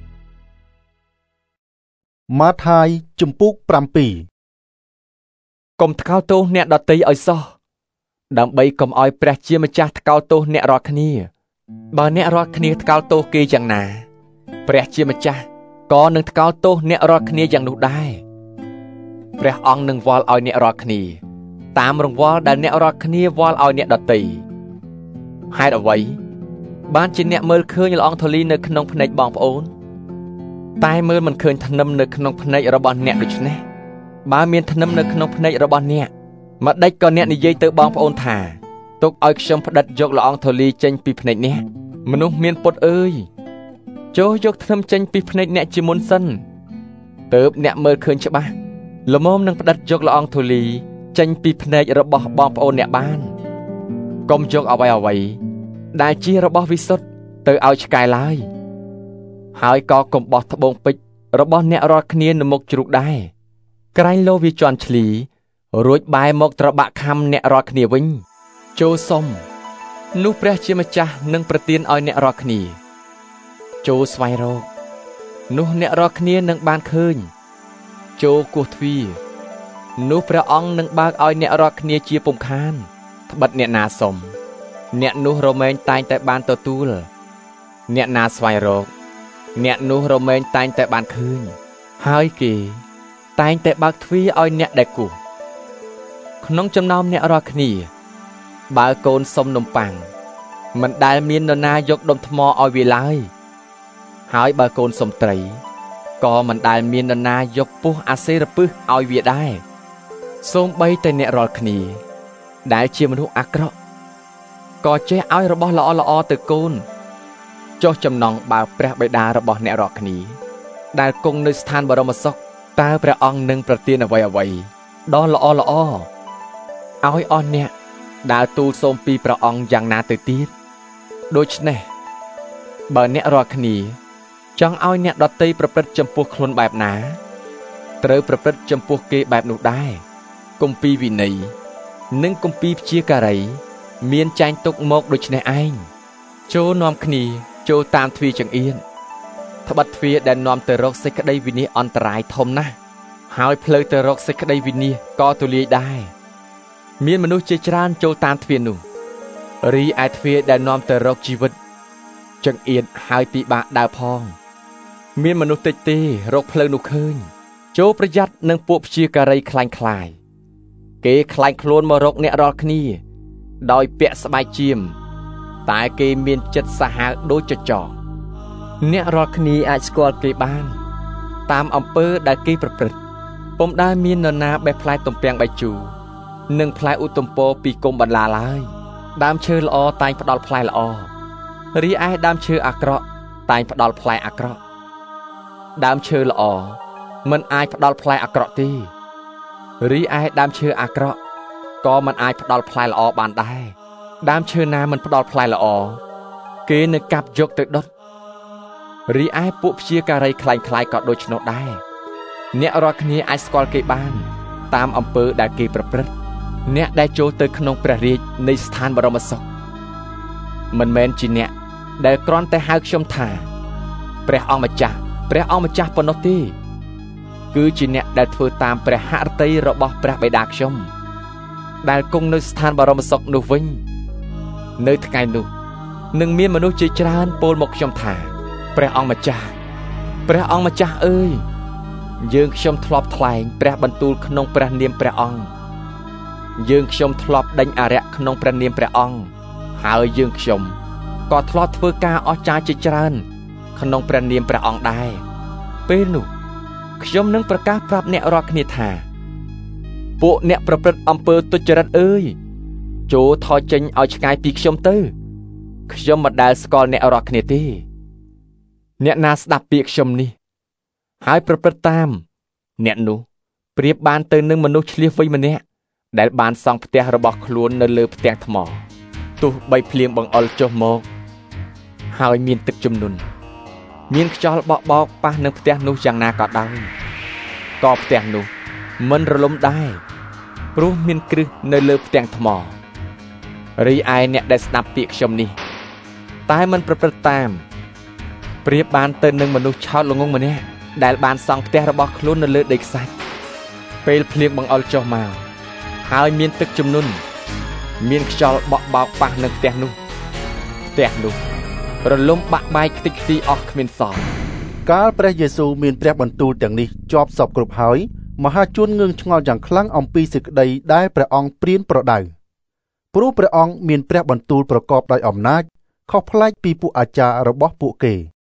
ម៉ាថាយជំពូកប្រាំពីរកុំថ្កោលទោសអ្នកដទៃឲ្យសោះដើម្បីកុំឲ្យព្រះជាម្ចាស់ថ្កោលទោសអ្នករាល់គ្នាបើអ្នករាល់គ្នាថ្កោលទោសគេយ៉ាងណាព្រះជាម្ចាស់ក៏នឹងថ្កោលទោសអ្នករាល់គ្នាយ៉ាងនោះដែរព្រះអង្គនឹងវាល់ឲ្យអ្នករាល់គ្នាតាមរង្វាល់ដែលអ្នករាល់គ្នាវាល់ឲ្យអ្នកដទៃហេតុអ្វីបានជាអ្នកមើលឃើញល្អងធូលីនៅក្នុងភ្នែកបងប្អូនតែមើលមិនឃើញធ្នឹមនៅក្នុងភ្នែករបស់អ្នកដូច្នេះបើមានធ្នឹមនៅក្នុងភ្នែករបស់អ្នកម្ដេចក៏អ្នកនិយាយទៅបងប្អូនថាទុកឲ្យខ្ញុំផ្ដិតយកល្អងធូលីចេញពីភ្នែកអ្នកមនុស្សមានពុតអើយចូលយកធ្នឹមចេញពីភ្នែកអ្នកជាមុនសិនទើបអ្នកមើលឃើញច្បាស់ល្មមនឹងផ្ដិតយកល្អងធូលីចេញពីភ្នែករបស់បងប្អូនអ្នកបានកុំយកអ្វីអ្វីដែលជារបស់វិសុទ្ធទៅឲ្យឆ្កែឡើយហើយក៏កុំបោះត្បូងពេជ្ររបស់អ្នករាល់គ្នានៅមុខជ្រូកដែរក្រែងលោវាជន់ឈ្លីរួចបែរមកត្របាក់ខំអ្នករាល់គ្នាវិញចូលសុំនោះព្រះជាម្ចាស់នឹងប្រទានឲ្យអ្នករាល់គ្នាចូលស្វែងរកនោះអ្នករាល់គ្នានឹងបានឃើញចូលគោះទ្វារនោះព្រះអង្គនឹងបើកឲ្យអ្នករាល់គ្នាជាពុំខានត្បិតអ្នកណាសុំអ្នកនោះរមែងតែងតែបានទទួលអ្នកណាស្វែងរកអ្នកនោះរមែងតែងតែបានឃើញហើយគេតែងតែបើកទ្វារឲ្យអ្នកដែលគោះក្នុងចំណោមអ្នករាល់គ្នាបើកូនសុំនំប៉័ងមិនដែលមាននរណាយកដុំថ្មឲ្យវាឡើយហើយបើកូនសុំត្រីក៏មិនដែលមាននរណាយកពស់អាសេរពឹសឲ្យវាដែរសូម្បីតែអ្នករាល់គ្នាដែលជាមនុស្សអាក្រក់ក៏ចេះឲ្យរបស់ល្អល្អទៅកូនចុះចំណងបើព្រះបិតារបស់អ្នករាល់គ្នាដែលគង់នៅស្ថានបរមសុខតើព្រះអង្គនឹងប្រទានអ្វីអ្វីដ៏ល្អល្អឲ្យអស់អ្នកដែលទូលសូមពីព្រះអង្គយ៉ាងណាទៅទៀតដូច្នេះបើអ្នករាល់គ្នាចង់ឲ្យអ្នកដទៃប្រព្រឹត្តចំពោះខ្លួនបែបណាត្រូវប្រព្រឹត្តចំពោះគេបែបនោះដែរគម្ពីរវិន័យនិងគម្ពីរព្យាការីមានចែងទុកមកដូចនេះឯងចូលនាំគ្នាចូលតាមទ្វារចង្អៀនត្បិតទ្វារដែលនាំទៅរកសេចក្តីវិនាសអន្តរាយធំណាស់ហើយផ្លូវទៅរកសេចក្តីវិនាសក៏ទូលាយដែរមានមនុស្សជាច្រើនចូលតាមទ្វារនោះរីឯទ្វារដែលនាំទៅរកជីវិតចង្អៀនហើយពិបាកដើរផងមានមនុស្សតិចទេរកផ្លូវនោះឃើញចូលប្រយ័ត្ននឹងពួកព្យាការីខ្លាញ់ខ្លាយគេខ្លាញ់ខ្លួនមករកអ្នករាល់គ្នាដោយពាក់ស្បែកជៀមតែគេមានចិត្តសាហាវដូចចចកអ្នករាល់គ្នាអាចស្គាល់គេបានតាមអំពើដែលគេប្រព្រឹត្តពុំដែលមាននរណាបេះផ្លែទំពាំងបាយជូរនិងផ្លែឧត្តមពរពីគុំបន្លាឡើយដើមឈើល្អតែងផ្ដល់ផ្លែល្អរីឯដើមឈើអាក្រក់តែងផ្ដល់ផ្លែអាក្រក់ដើមឈើល្អមិនអាចផ្ដល់ផ្លែអាក្រក់ទេរីឯដើមឈើអាក្រក់ក៏មិនអាចផ្ដល់ផ្លែល្អបានដែរដើមឈើណាមិនផ្ដល់ផ្លែល្អគេនឹងកាប់យកទៅដុតរីឯពួកព្យាការីខ្លាញ់ខ្លាយក៏ដូច្នោះដែរអ្នករាល់គ្នាអាចស្គាល់គេបានតាមអំពើដែលគេប្រព្រឹត្តអ្នកដែលចូលទៅក្នុងព្រះរាជនៃស្ថានបរមសុខមិនមែនជាអ្នកដែលគ្រាន់តែហៅខ្ញុំថាព្រះអង្គម្ចាស់ព្រះអង្គម្ចាស់ប៉ុណ្ណោះទេគឺជាអ្នកដែលធ្វើតាមព្រះហឫទ័យរបស់ព្រះបិតាខ្ញុំដែលគង់នៅស្ថានបរមសុខនោះវិញនៅថ្ងៃនោះនឹងមានមនុស្សជាច្រើនពោលមកខ្ញុំថាព្រះអង្គម្ចាស់ព្រះអង្គម្ចាស់អើយយើងខ្ញុំធ្លាប់ថ្លែងព្រះបន្ទូលក្នុងព្រះនាមព្រះអង្គយើងខ្ញុំធ្លាប់ដេញអារក្សក្នុងព្រះនាមព្រះអង្គហើយយើងខ្ញុំក៏ធ្លាប់ធ្វើការអស្ចារ្យជាច្រើនក្នុងព្រះនាមព្រះអង្គដែរពេលនោះខ្ញុំនឹងប្រកាសប្រាប់អ្នករាល់គ្នាថាពួកអ្នកប្រព្រឹត្តអំពើទុច្ចរិតអើយចូលថយចេញឲ្យឆ្ងាយពីខ្ញុំទៅខ្ញុំមិនដែលស្គាល់អ្នករាល់គ្នាទេអ្នកណាស្ដាប់ពាក្យខ្ញុំនេះហើយប្រព្រឹត្តតាមអ្នកនោះប្រៀបបានទៅនឹងមនុស្សឆ្លៀសវៃម្នាក់ដែលបានសង់ផ្ទះរបស់ខ្លួននៅលើផ្ទាំងថ្មទោះបីភ្លៀងបង្អុរចុះមកហើយមានទឹកជំនន់មានខ្យល់បក់បោកប៉ះនឹងផ្ទះនោះយ៉ាងណាក៏ដោយក៏ផ្ទះនោះមិនរលំដែរព្រោះមានគ្រឹះនៅលើផ្ទាំងថ្មរីឯអ្នកដែលស្ដាប់ពាក្យខ្ញុំនេះតែមិនប្រព្រឹត្តតាមប្រៀបបានទៅនឹងមនុស្សឆោតល្ងងម្នាក់ដែលបានសង់ផ្ទះរបស់ខ្លួននៅលើដីខ្សាច់ពេលភ្លៀងបង្អុរចុះមកហើយមានទឹកជំនន់មានខ្យល់បក់បោកប៉ះនឹងផ្ទះនោះផ្ទះនោះរលំបាក់បែកខ្ទេចខ្ទីអស់គ្មានសល់កាលព្រះយេស៊ូវមានព្រះបន្ទូលទាំងនេះជាប់សពគ្រប់ហើយមហាជនងឿងឆ្ងល់យ៉ាងខ្លាំងអំពីសេចក្តីដែលព្រះអង្គព្រានប្រដៅព្រោះព្រះអង្គមានព្រះបន្ទូលប្រកបដោយអំណាចខុសប្លែកពីពួកអាចារ្យរបស់ពួកគេ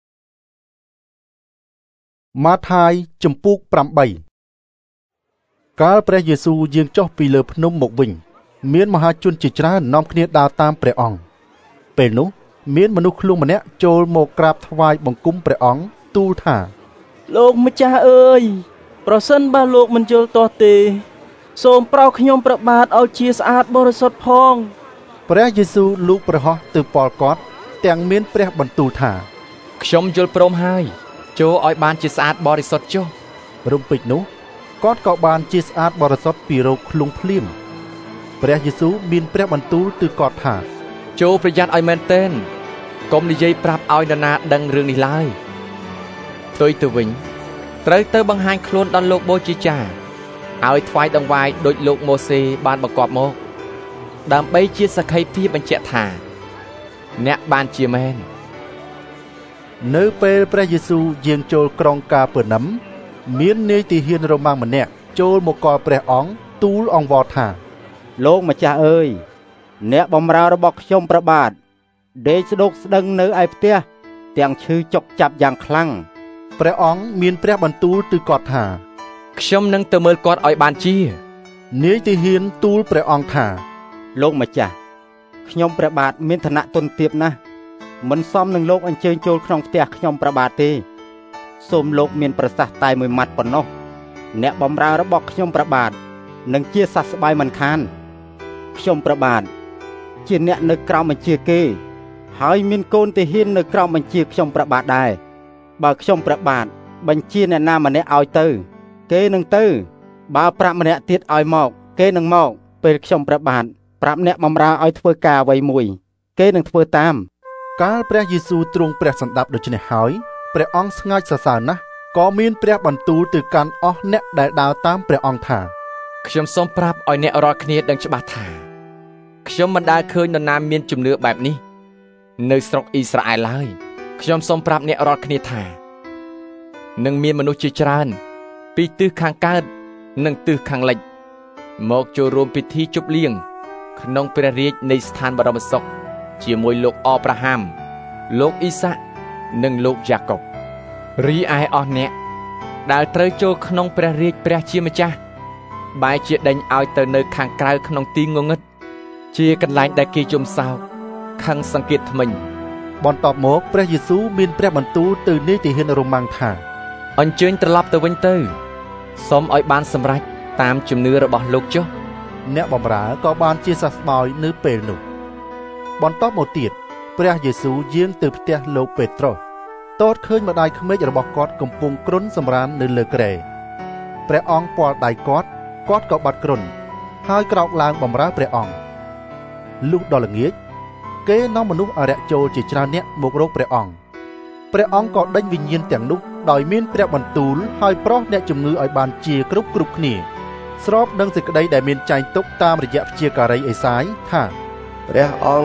ម៉ាថាយជំពូកប្រាំបីកាលព្រះយេស៊ូវយាងចុះពីលើភ្នំមកវិញមានមហាជនជាច្រើននាំគ្នាដើរតាមព្រះអង្គពេលនោះមានមនុស្សឃ្លួងម្នាក់ចូលមកក្រាបថ្វាយបង្គំព្រះអង្គទូលថាលោកម្ចាស់អើយប្រសិនបើលោកមិនយល់ទាស់ទេសូមប្រោសខ្ញុំប្របាទឲ្យជាស្អាតបរិសុទ្ធផងព្រះយេស៊ូវលូកព្រះហស្ថទៅពលគាត់ទាំងមានព្រះបន្ទូលថាខ្ញុំយល់ព្រមហើយចូលឲ្យបានជាស្អាតបរិសុទ្ធចុះរំពេចនោះគាត់ក៏បានជាស្អាតបរិសុទ្ធពីរោគឃ្លួងភ្លាមព្រះយេស៊ូវមានព្រះបន្ទូលទៅគាត់ថាចូលប្រយ័ត្នឲ្យមែនទែនកុំនិយាយប្រាប់ឲ្យនរណាដឹងរឿងនេះឡើយផ្ទុយទៅវិញត្រូវទៅបង្ហាញខ្លួនដល់លោកបូជាចាឲ្យថ្វាយដង្វាយដូចលោកម៉ូសេបានបង្គាប់មកដើម្បីជាសក្ខីភាពបញ្ជាក់ថាអ្នកបានជាមែននៅពេលព្រះយេស៊ូវយាងចូលក្រុងកាពឺណាំមាននាយទាហានរ៉ូម៉ាំងម្នាក់ចូលមកកល់ព្រះអង្គទូលអង្វរថាលោកម្ចាស់អើយអ្នកបម្រើរបស់ខ្ញុំប្របាទដេកស្ដុកស្ដឹងនៅឯផ្ទះទាំងឈឺចុកចាប់យ៉ាងខ្លាំងព្រះអង្គមានព្រះបន្ទូលទៅគាត់ថាខ្ញុំនឹងទៅមើលគាត់ឲ្យបានជានាយទាហានទូលព្រះអង្គថាលោកម្ចាស់ខ្ញុំព្រះបាទមានឋានៈទន់ទាបណាស់មិនសមនឹងលោកអញ្ជើញចូលក្នុងផ្ទះខ្ញុំព្រះបាទទេសូមលោកមានប្រសាសន៍តែមួយម៉ាត់ប៉ុណ្ណោះអ្នកបម្រើរបស់ខ្ញុំព្រះបាទនឹងជាសះស្បើយមិនខានខ្ញុំព្រះបាទជាអ្នកនៅក្រោមបញ្ជាគេហើយមានកូនទាហាននៅក្រោមបញ្ជាខ្ញុំព្រះបាទដែរបើខ្ញុំព្រះបាទបញ្ជាអ្នកណាម្នាក់ឲ្យទៅគេនឹងទៅបើប្រាប់ម្នាក់ទៀតឲ្យមកគេនឹងមកពេលខ្ញុំព្រះបាទប្រាប់អ្នកបម្រើឲ្យធ្វើការអ្វីមួយគេនឹងធ្វើតាមកាលព្រះយេស៊ូវទ្រង់ព្រះសណ្ដាប់ដូច្នេះហើយព្រះអង្គស្ងើចសរសើរណាស់ក៏មានព្រះបន្ទូលទៅកាន់អស់អ្នកដែលដើរតាមព្រះអង្គថាខ្ញុំសូមប្រាប់ឲ្យអ្នករាល់គ្នាដឹងច្បាស់ថាខ្ញុំមិនដែលឃើញនរណាមានជំនឿបែបនេះនៅស្រុកអ៊ីស្រាអែលឡើយខ្ញុំសូមប្រាប់អ្នករាល់គ្នាថានឹងមានមនុស្សជាច្រើនពីទិសខាងកើតនិងទិសខាងលិចមកចូលរួមពិធីជប់លៀងក្នុងព្រះរាជនៃស្ថានបរមសុខជាមួយលោកអប្រាហាំលោកអ៊ីសាក់និងលោកយ៉ាកុបរីឯអស់អ្នកដែលត្រូវចូលក្នុងព្រះរាជព្រះជាម្ចាស់បែរជាដេញឲ្យទៅនៅខាងក្រៅក្នុងទីងងឹតជាកន្លែងដែលគេជុំសោកខឹងសង្កេតថ្មិញបន្ទាប់មកព្រះយេស៊ូវមានព្រះបន្ទូលទៅនាយទាហានរ៉ូម៉ាំងថាអញ្ជើញត្រឡប់ទៅវិញទៅសូមឲ្យបានសម្រេចតាមជំនឿរបស់លោកចុះអ្នកបម្រើក៏បានជាសះស្បើយនៅពេលនោះបន្ទាប់មកទៀតព្រះយេស៊ូវយាងទៅផ្ទះលោកពេត្រុសទតឃើញម្ដាយក្មេករបស់គាត់កំពុងគ្រុនសម្រាននៅលើគ្រែព្រះអង្គពាល់ដៃគាត់គាត់ក៏បាត់គ្រុនហើយក្រោកឡើងបម្រើព្រះអង្គលុះដល់ល្ងាចគេនាំមនុស្សអរិយចូលជាច្រើនអ្នកមករកព្រះអង្គព្រះអង្គក៏ដេញវិញ្ញាណទាំងនោះដោយមានព្រះបន្ទូលហើយប្រោសអ្នកជំងឺឲ្យបានជាគ្រប់គ្រប់គ្នាស្របនឹងសេចក្តីដែលមានចែងទុកតាមរយៈព្យាការីអេសាយថាព្រះអង្គ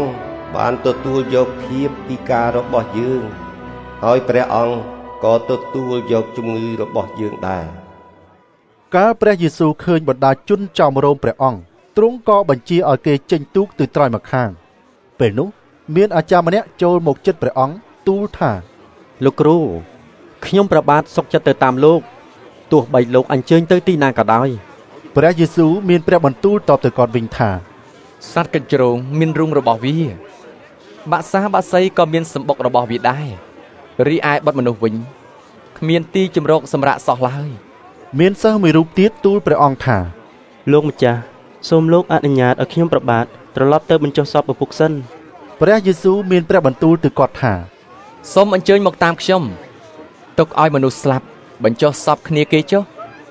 បានទទួលយកភាពពិការរបស់យើងហើយព្រះអង្គក៏ទទួលយកជំងឺរបស់យើងដែរកាលព្រះយេស៊ូវឃើញបណ្ដាជនចោមរោមព្រះអង្គទ្រង់ក៏បញ្ជាឲ្យគេចេញទូកទៅត្រើយម្ខាងពេលនោះមានអាចារ្យម្នាក់ចូលមកជិតព្រះអង្គទូលថាលោកគ្រូខ្ញុំប្របាទសុខចិត្តទៅតាមលោកទោះបីលោកអញ្ជើញទៅទីណាក៏ដោយព្រះយេស៊ូវមានព្រះបន្ទូលតបទៅគាត់វិញថាសត្វកញ្ជ្រោងមានរូងរបស់វាបក្សាបក្សីក៏មានសម្បុករបស់វាដែររីឯបុត្រមនុស្សវិញគ្មានទីជម្រកសម្រាប់សោះឡើយមានសិស្សមួយរូបទៀតទូលព្រះអង្គថាលោកម្ចាស់សូមលោកអនុញ្ញាតឲ្យខ្ញុំប្របាទត្រឡប់ទៅបញ្ចុះសពឪពុកសិនព្រះយេស៊ូវមានព្រះបន្ទូលទៅគាត់ថាសូមអញ្ជើញមកតាមខ្ញុំទុកឲ្យមនុស្សស្លាប់បញ្ចុះសពគ្នាគេចុះ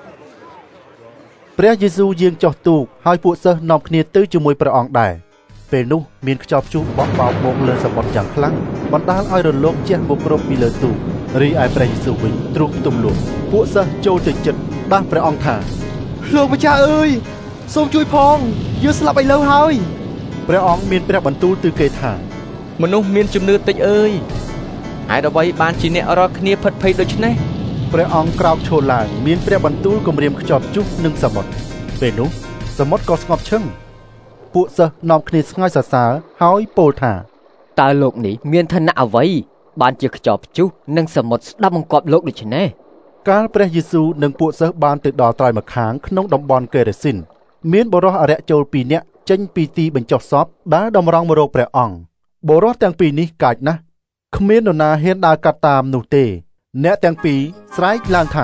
ព្រះយេស៊ូវយាងចុះទូកហើយពួកសិស្សនាំគ្នាទៅជាមួយព្រះអង្គដែរពេលនោះមានខ្យល់ព្យុះបក់បោកមកលើសមុទ្រយ៉ាងខ្លាំងបណ្ដាលឲ្យរលកជះមករកពីលើទូករីឯព្រះយេស៊ូវវិញទ្រង់ផ្ទំលក់ពួកសិស្សចូលទៅជិតដាស់ព្រះអង្គថាលោកម្ចាស់អើយសូមជួយផងយើងស្លាប់ឥឡូវហើយព្រះអង្គមានព្រះបន្ទូលទៅគេថាមនុស្សមានជំនឿតិចអើយហេតុអ្វីបានជាអ្នករាល់គ្នាភិតភ័យដូច្នេះព្រះអង្គក្រោកឈរឡើងមានព្រះបន្ទូលគំរាមខ្យល់ព្យុះនិងសមុទ្រពេលនោះសមុទ្រក៏ស្ងប់ឈឹងពួកសិស្សនាំគ្នាស្ងើចសរសើរហើយពោលថាតើលោកនេះមានឋានៈអ្វីបានជាខ្យល់ព្យុះនិងសមុទ្រស្ដាប់បង្គាប់លោកដូច្នេះកាលព្រះយេស៊ូវនិងពួកសិស្សបានទៅដល់ត្រើយម្ខាងក្នុងតំបន់កេរ៉េស៊ីនមានបុរសអរិយចូលពីរនាក់ចេញពីទីបញ្ចុះសពដែលតម្រង់មករកព្រះអង្គបុរសទាំងពីរនេះកាចណាស់គ្មាននរណាហ៊ានដើរកាត់តាមនោះទេអ្នកទាំងពីរស្រែកឡើងថា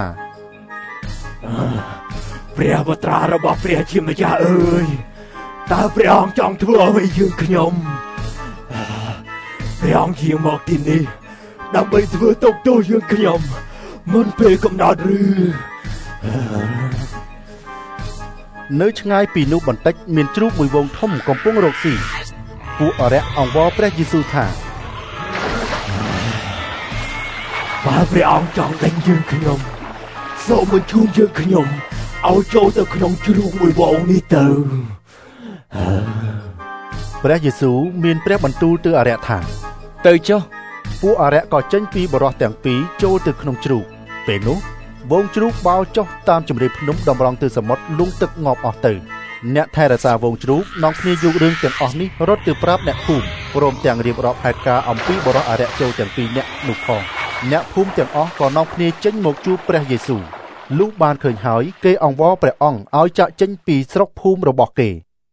ព្រះបុត្រារបស់ព្រះជាម្ចាស់អើយតើព្រះអង្គចង់ធ្វើអ្វីយើងខ្ញុំព្រះអង្គយាងមកទីនេះដើម្បីធ្វើទុក្ខទោសយើងខ្ញុំមុនពេលកំណត់ឬនៅឆ្ងាយពីនោះបន្តិចមានជ្រូកមួយវងធំកំពុងរកស៊ីពួកអរិយអង្វរព្រះយេស៊ូវថាបើព្រះអង្គចង់ដេញយើងខ្ញុំសូមបញ្ជូនយើងខ្ញុំឲ្យចូលទៅក្នុងជ្រូកមួយវងនេះទៅព្រះយេស៊ូវមានព្រះបន្ទូលទៅអរិយថាទៅចុះពួកអរិយក៏ចេញពីបរិសទាំងពីរចូលទៅក្នុងជ្រូកពេលនោះវងជ្រូកបោលចុះតាមជម្រាលភ្នំតម្រង់ទៅសមុទ្រលង់ទឹកងាប់អស់ទៅអ្នកថែរក្សាវងជ្រូកនាំគ្នាយករឿងទាំងអស់នេះរត់ទៅប្រាប់អ្នកភូមិព្រមទាំងរៀបរាប់ហេតុការណ៍អំពីបរិសអរិយចូលទាំងពីរនាក់នោះផងអ្នកភូមិទាំងអស់ក៏នាំគ្នាចេញមកជួបព្រះយេស៊ូវលុះបានឃើញហើយគេអង្វរព្រះអង្គឲ្យចាក់ចេញពីស្រុកភូមិរបស់គេ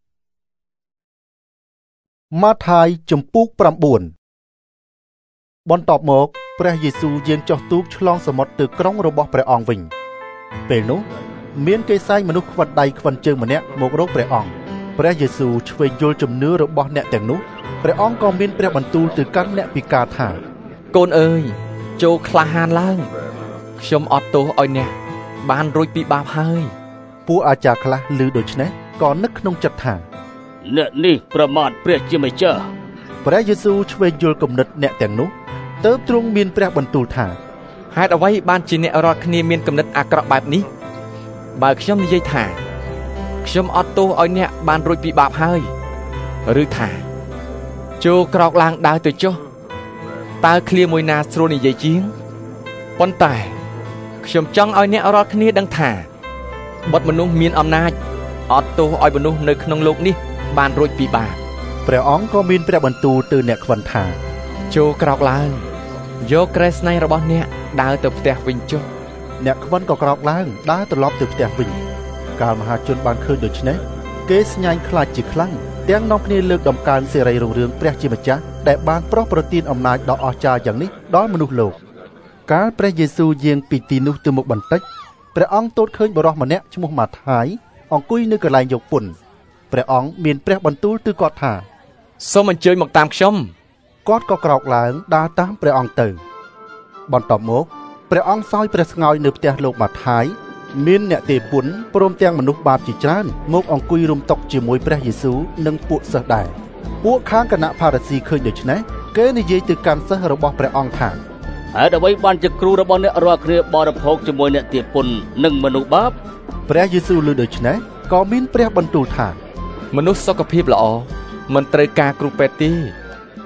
ម៉ាថាយជំពូកប្រាំបួនបន្ទាប់មកព្រះយេស៊ូវយាងចុះទូកឆ្លងសមុទ្រទៅក្រុងរបស់ព្រះអង្គវិញពេលនោះមានគេសែងមនុស្សខ្វិតដៃខ្វិនជើងម្នាក់មករកព្រះអង្គព្រះយេស៊ូវឆ្វេងយល់ជំនឿរបស់អ្នកទាំងនោះព្រះអង្គក៏មានព្រះបន្ទូលទៅកាន់អ្នកពិការថាកូនអើយចូលក្លាហានឡើងខ្ញុំអត់ទោសឲ្យអ្នកបានរួចពីបាបហើយពួកអាចារ្យខ្លះឮដូច្នេះក៏នឹកក្នុងចិត្តថាអ្នកនេះប្រមាថព្រះជាម្ចាស់ព្រះយេស៊ូវឆ្វេងយល់គំនិតអ្នកទាំងនោះទើបទ្រង់មានព្រះបន្ទូលថាហេតុអ្វីបានជាអ្នករាល់គ្នាមានគំនិតអាក្រក់បែបនេះបើខ្ញុំនិយាយថាខ្ញុំអត់ទោសឲ្យអ្នកបានរួចពីបាបហើយឬថាចូលក្រោកឡើងដើរទៅចុះតើឃ្លាមួយណាស្រួលនិយាយជាងប៉ុន្តែខ្ញុំចង់ឲ្យអ្នករាល់គ្នាដឹងថាបុត្រមនុស្សមានអំណាចអត់ទោសឲ្យមនុស្សនៅក្នុងโลกនេះបានរួចពីបាបព្រះអង្គក៏មានព្រះបន្ទូលទៅអ្នកខ្វិនថាចូលក្រោកឡើងយកក្រែស្នែងរបស់អ្នកដើរទៅផ្ទះវិញចុះអ្នកខ្វិនក៏ក្រោកឡើងដើរត្រឡប់ទៅផ្ទះវិញកាលមហាជនបានឃើញដូច្នេះគេស្ញាញ់ខ្លាចជាខ្លាំងទាំងនាំគ្នាលើកដំកើងសេរីរុងរឿងព្រះជាម្ចាស់ដែលបានប្រោសប្រទានអំណាចដ៏អស្ចារ្យយ៉ាងនេះដល់មនុស្សលោកកាលព្រះយេស៊ូវយាងពីទីនោះទៅមុខបន្តិចព្រះអង្គទតឃើញបុរសម្នាក់ឈ្មោះម៉ាថាយអង្គុយនៅកន្លែងយកពន្ធព្រះអង្គមានព្រះបន្ទូលទៅគាត់ថាសូមអញ្ជើញមកតាមខ្ញុំគាត់ក៏ក្រោកឡើងដើរតាមព្រះអង្គទៅបន្ទាប់មកព្រះអង្គសោយព្រះស្ងោយនៅផ្ទះលោកម៉ាថាយមានអ្នកទេពន្ធព្រមទាំងមនុស្សបាបជាច្រើនមកអង្គុយរុំតុជាមួយព្រះយេស៊ូវនិងពួកសិស្សដែរពួកខាងគណៈផារ៉ាស៊ីឃើញដូច្នេះគេនិយាយទៅកាន់សិស្សរបស់ព្រះអង្គថាហេតុអ្វីបានជាគ្រូរបស់អ្នករាល់គ្នាបរិភោគជាមួយអ្នកទេពន្ធនិងមនុស្សបាបព្រះយេស៊ូវឮដូច្នេះក៏មានព្រះបន្ទូលថាមនុស្សសុខភាពល្អមិនត្រូវការគ្រូពេទ្យទេ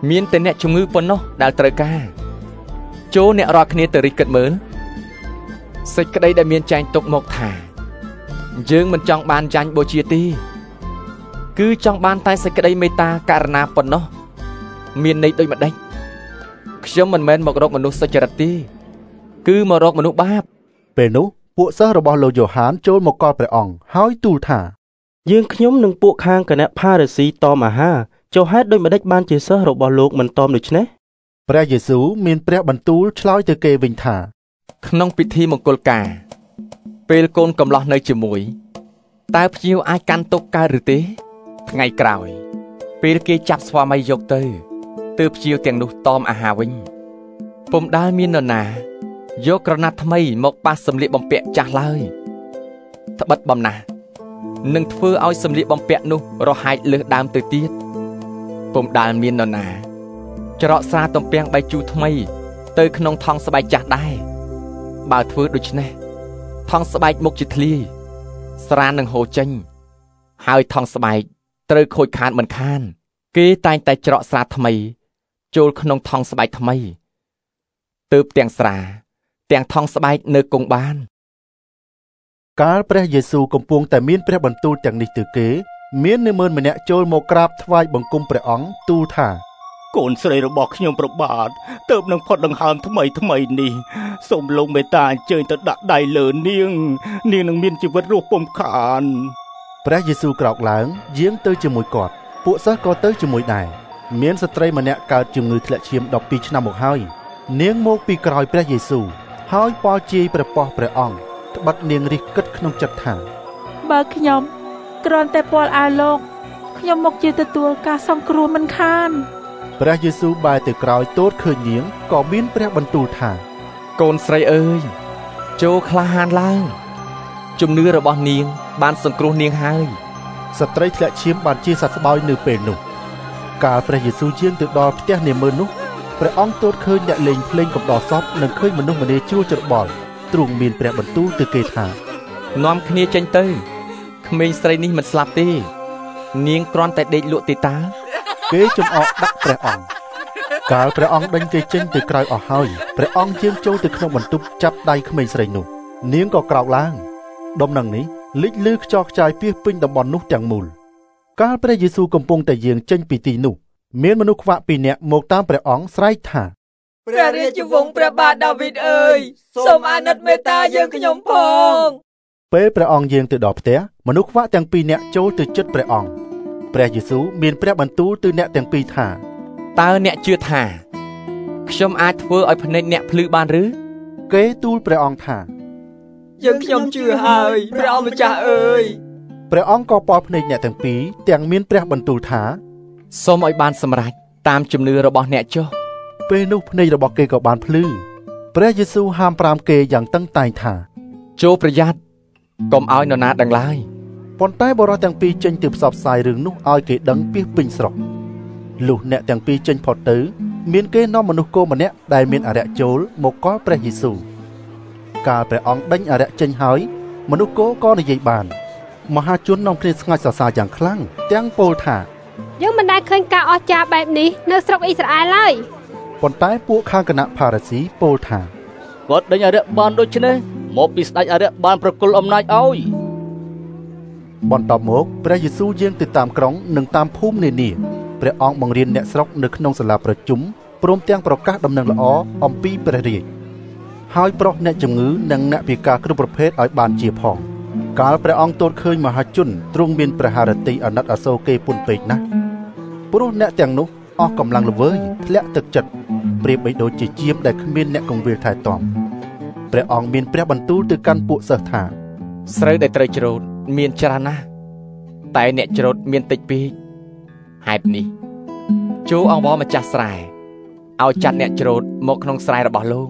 មានតែអ្នកជំងឺប៉ុណ្ណោះដែលត្រូវការចូលអ្នករាល់គ្នាទៅរិះគិតមើលសេចក្តីដែលមានចែងទុកមកថាយើងមិនចង់បានចាញ់បូជាទេគឺចង់បានតែសេចក្តីមេត្តាករណាប៉ុណ្ណោះមានន័យដូចម្ដេចខ្ញុំមិនមែនមករកមនុស្សសុចរិតទេគឺមករកមនុស្សបាបពេលនោះពួកសិស្សរបស់លោកយ៉ូហានចូលមកកល់ព្រះអង្គហើយទូលថាយើងខ្ញុំនិងពួកខាងគណៈផារីស៊ីតមអាហារចុះហេតុដូចម្ដេចបានជាសិស្សរបស់លោកមិនតមដូច្នេះព្រះយេស៊ូវមានព្រះបន្ទូលឆ្លើយទៅគេវិញថាក្នុងពិធីមង្គលការពេលកូនកំឡោះនៅជាមួយតើភ្ញៀវអាចកាន់ទុកកើតឬទេថ្ងៃក្រោយពេលគេចាប់ស្វាមីយកទៅទើបភ្ញៀវទាំងនោះតមអាហារវិញពុំដែលមាននរណាយកក្រណាត់ថ្មីមកប៉ះសម្លៀកបំពាក់ចាស់ឡើយត្បិតបំណាស់នឹងធ្វើឲ្យសម្លៀកបំពាក់នោះរហែកលើសដើមទៅទៀតពុំដែលមាននរណាច្រកស្រាទំពាំងបាយជូរថ្មីទៅក្នុងថង់ស្បែកចាស់ដែរបើធ្វើដូច្នេះថង់ស្បែកមុខជាធ្លាយស្រានឹងហូរចេញហើយថង់ស្បែកត្រូវខូចខាតមិនខានគេតែងតែច្រកស្រាថ្មីចូលក្នុងថង់ស្បែកថ្មីទើបទាំងស្រាទាំងថង់ស្បែកនៅគង់បានកាលព្រះយេស៊ូវកំពុងតែមានព្រះបន្ទូលទាំងនេះទៅគេមាននាម៉ឺនម្នាក់ចូលមកក្រាបថ្វាយបង្គំព្រះអង្គទូលថាកូនស្រីរបស់ខ្ញុំប្របាទទើបនឹងផុតដង្ហើមថ្មីថ្មីនេះសូមលោកមេត្តាអញ្ជើញទៅដាក់ដៃលើនាងនាងនឹងមានជីវិតរស់ពុំខានព្រះយេស៊ូវក្រោកឡើងយាងទៅជាមួយគាត់ពួកសិស្សក៏ទៅជាមួយដែរមានស្ត្រីម្នាក់កើតជំងឺធ្លាក់ឈាមដប់ពីរឆ្នាំមកហើយនាងមកពីក្រោយព្រះយេស៊ូវហើយប៉ល់ជាយព្រះពស្ត្រព្រះអង្គត្បិតនាងរិះគិតក្នុងចិត្តថាបើខ្ញុំគ្រាន់តែពាល់អាវលោកខ្ញុំមកជាទទួលការសង្គ្រោះមិនខានព្រះយេស៊ូវបែរទៅក្រោយទតឃើញនាងក៏មានព្រះបន្ទូលថាកូនស្រីអើយចូលក្លាហានឡើងជំនឿរបស់នាងបានសង្គ្រោះនាងហើយស្ត្រីធ្លាក់ឈាមបានជាសះស្បើយនៅពេលនោះកាលព្រះយេស៊ូវយាងទៅដល់ផ្ទះនាម៉ឺននោះព្រះអង្គទតឃើញអ្នកលេងភ្លេងកំដរសពនិងឃើញមនុស្សម្នាជួលច្របល់ទ្រង់មានព្រះបន្ទូលទៅគេថានាំគ្នាចេញទៅក្មេងស្រីនេះមិនស្លាប់ទេនាងគ្រាន់តែដេកលក់ទេតាគេចំអកដាក់ព្រះអង្គកាលព្រះអង្គដេញគេចេញទៅក្រៅអស់ហើយព្រះអង្គយាងចូលទៅក្នុងបន្ទប់ចាប់ដៃក្មេងស្រីនោះនាងក៏ក្រោកឡើងដំណឹងនេះលេចលឺខ្ចរខ្ចាយពាសពេញតំបន់នោះទាំងមូលកាលព្រះយេស៊ូវកំពុងតែយាងចេញពីទីនោះមានមនុស្សខ្វាក់ពីរនាក់មកតាមព្រះអង្គស្រែកថាព្រះរាជវង្សព្រះបាទដាវីតអើយសូមអាណិតមេត្តាយើងខ្ញុំផងពេលព្រះអង្គយាងទៅដល់ផ្ទះមនុស្សខ្វាក់ទាំងពីរនាក់ចូលទៅជិតព្រះអង្គព្រះយេស៊ូវមានព្រះបន្ទូលទៅអ្នកទាំងពីរថាតើអ្នកជឿថាខ្ញុំអាចធ្វើឲ្យភ្នែកអ្នកភ្លឺបានឬគេទូលព្រះអង្គថាយើងខ្ញុំជឿហើយព្រះអង្គម្ចាស់អើយព្រះអង្គក៏ប៉ល់ភ្នែកអ្នកទាំងពីរទាំងមានព្រះបន្ទូលថាសូមឲ្យបានសម្រេចតាមជំនឿរបស់អ្នកចុះពេលនោះភ្នែករបស់គេក៏បានភ្លឺព្រះយេស៊ូវហាមប្រាមគេយ៉ាងតឹងតែងថាចូលប្រយ័ត្នកុំឲ្យនរណាដឹងឡើយប៉ុន្តែបរិសុទ្ធទាំងពីរចេញទៅផ្សព្វផ្សាយរឿងនោះឲ្យគេដឹងពាសពេញស្រុកលុះអ្នកទាំងពីរចេញផុតទៅមានគេនាំមនុស្សគោម្នាក់ដែលមានអារក្សចូលមកកល់ព្រះយេស៊ូវកាលព្រះអង្គដេញអារក្សចេញហើយមនុស្សគោក៏និយាយបានមហាជននាំគ្នាស្ងាច់សរសើរយ៉ាងខ្លាំងទាំងពោលថាយើងមិនដែលឃើញការអស្ចារ្យបែបនេះនៅស្រុកអ៊ីស្រាអែលឡើយប៉ុន្តែពួកខាងគណៈផារីស៊ីពោលថាគាត់ដេញអារក្សបានដូច្នេះមកពីស្ដេចអារក្សបានប្រគល់អំណាចឲ្យបន្ទាប់មកព្រះយេស៊ូវយាងទៅតាមក្រុងនិងតាមភូមិនានាព្រះអង្គបង្រៀនអ្នកស្រុកនៅក្នុងសាលាប្រជុំព្រមទាំងប្រកាសដំណឹងល្អអំពីព្រះរាជហើយប្រោសអ្នកជំងឺនិងអ្នកពិការគ្រប់ប្រភេទឲ្យបានជាផងកាលព្រះអង្គទតឃើញមហាជនទ្រង់មានព្រះハរតីអាណិតអាសូរគេពុនពេកណាស់ព្រោះអ្នកទាំងនោះអស់កម្លាំងល្វើយធ្លាក់ទឹកចិត្តប្រៀបបីដូចជាជាមដែលគ្មានអ្នកគង្វាលថែទាំព្រះអង្គមានព្រះបន្ទូលទៅកាន់ពួកសិស្សថាស្រូវដែលត្រូវច្រូតមានច្រើនណាស់តែអ្នកច្រូតមានតិចពេកហេតុនេះចូលអង្វរម្ចាស់ស្រែឲ្យចាត់អ្នកច្រូតមកក្នុងស្រែរបស់លោក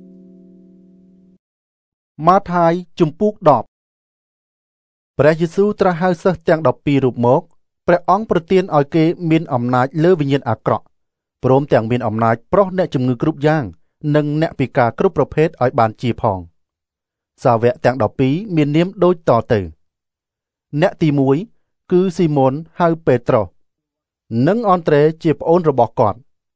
ម៉ាថាយជំពូកដប់ព្រះយេស៊ូវត្រាស់ហៅសិស្សទាំងដប់ពីររូបមកព្រះអង្គប្រទានឲ្យគេមានអំណាចលើវិញ្ញាណអាក្រក់ព្រមទាំងមានអំណាចប្រោសអ្នកជំងឺគ្រប់យ៉ាងនិងអ្នកពិការគ្រប់ប្រភេទឲ្យបានជាផងសាវកទាំងដប់ពីរមាននាមដូចតទៅអ្នកទីមួយគឺស៊ីម៉ុនហៅពេត្រុសនិងអនត្រេជាប្អូនរបស់គាត់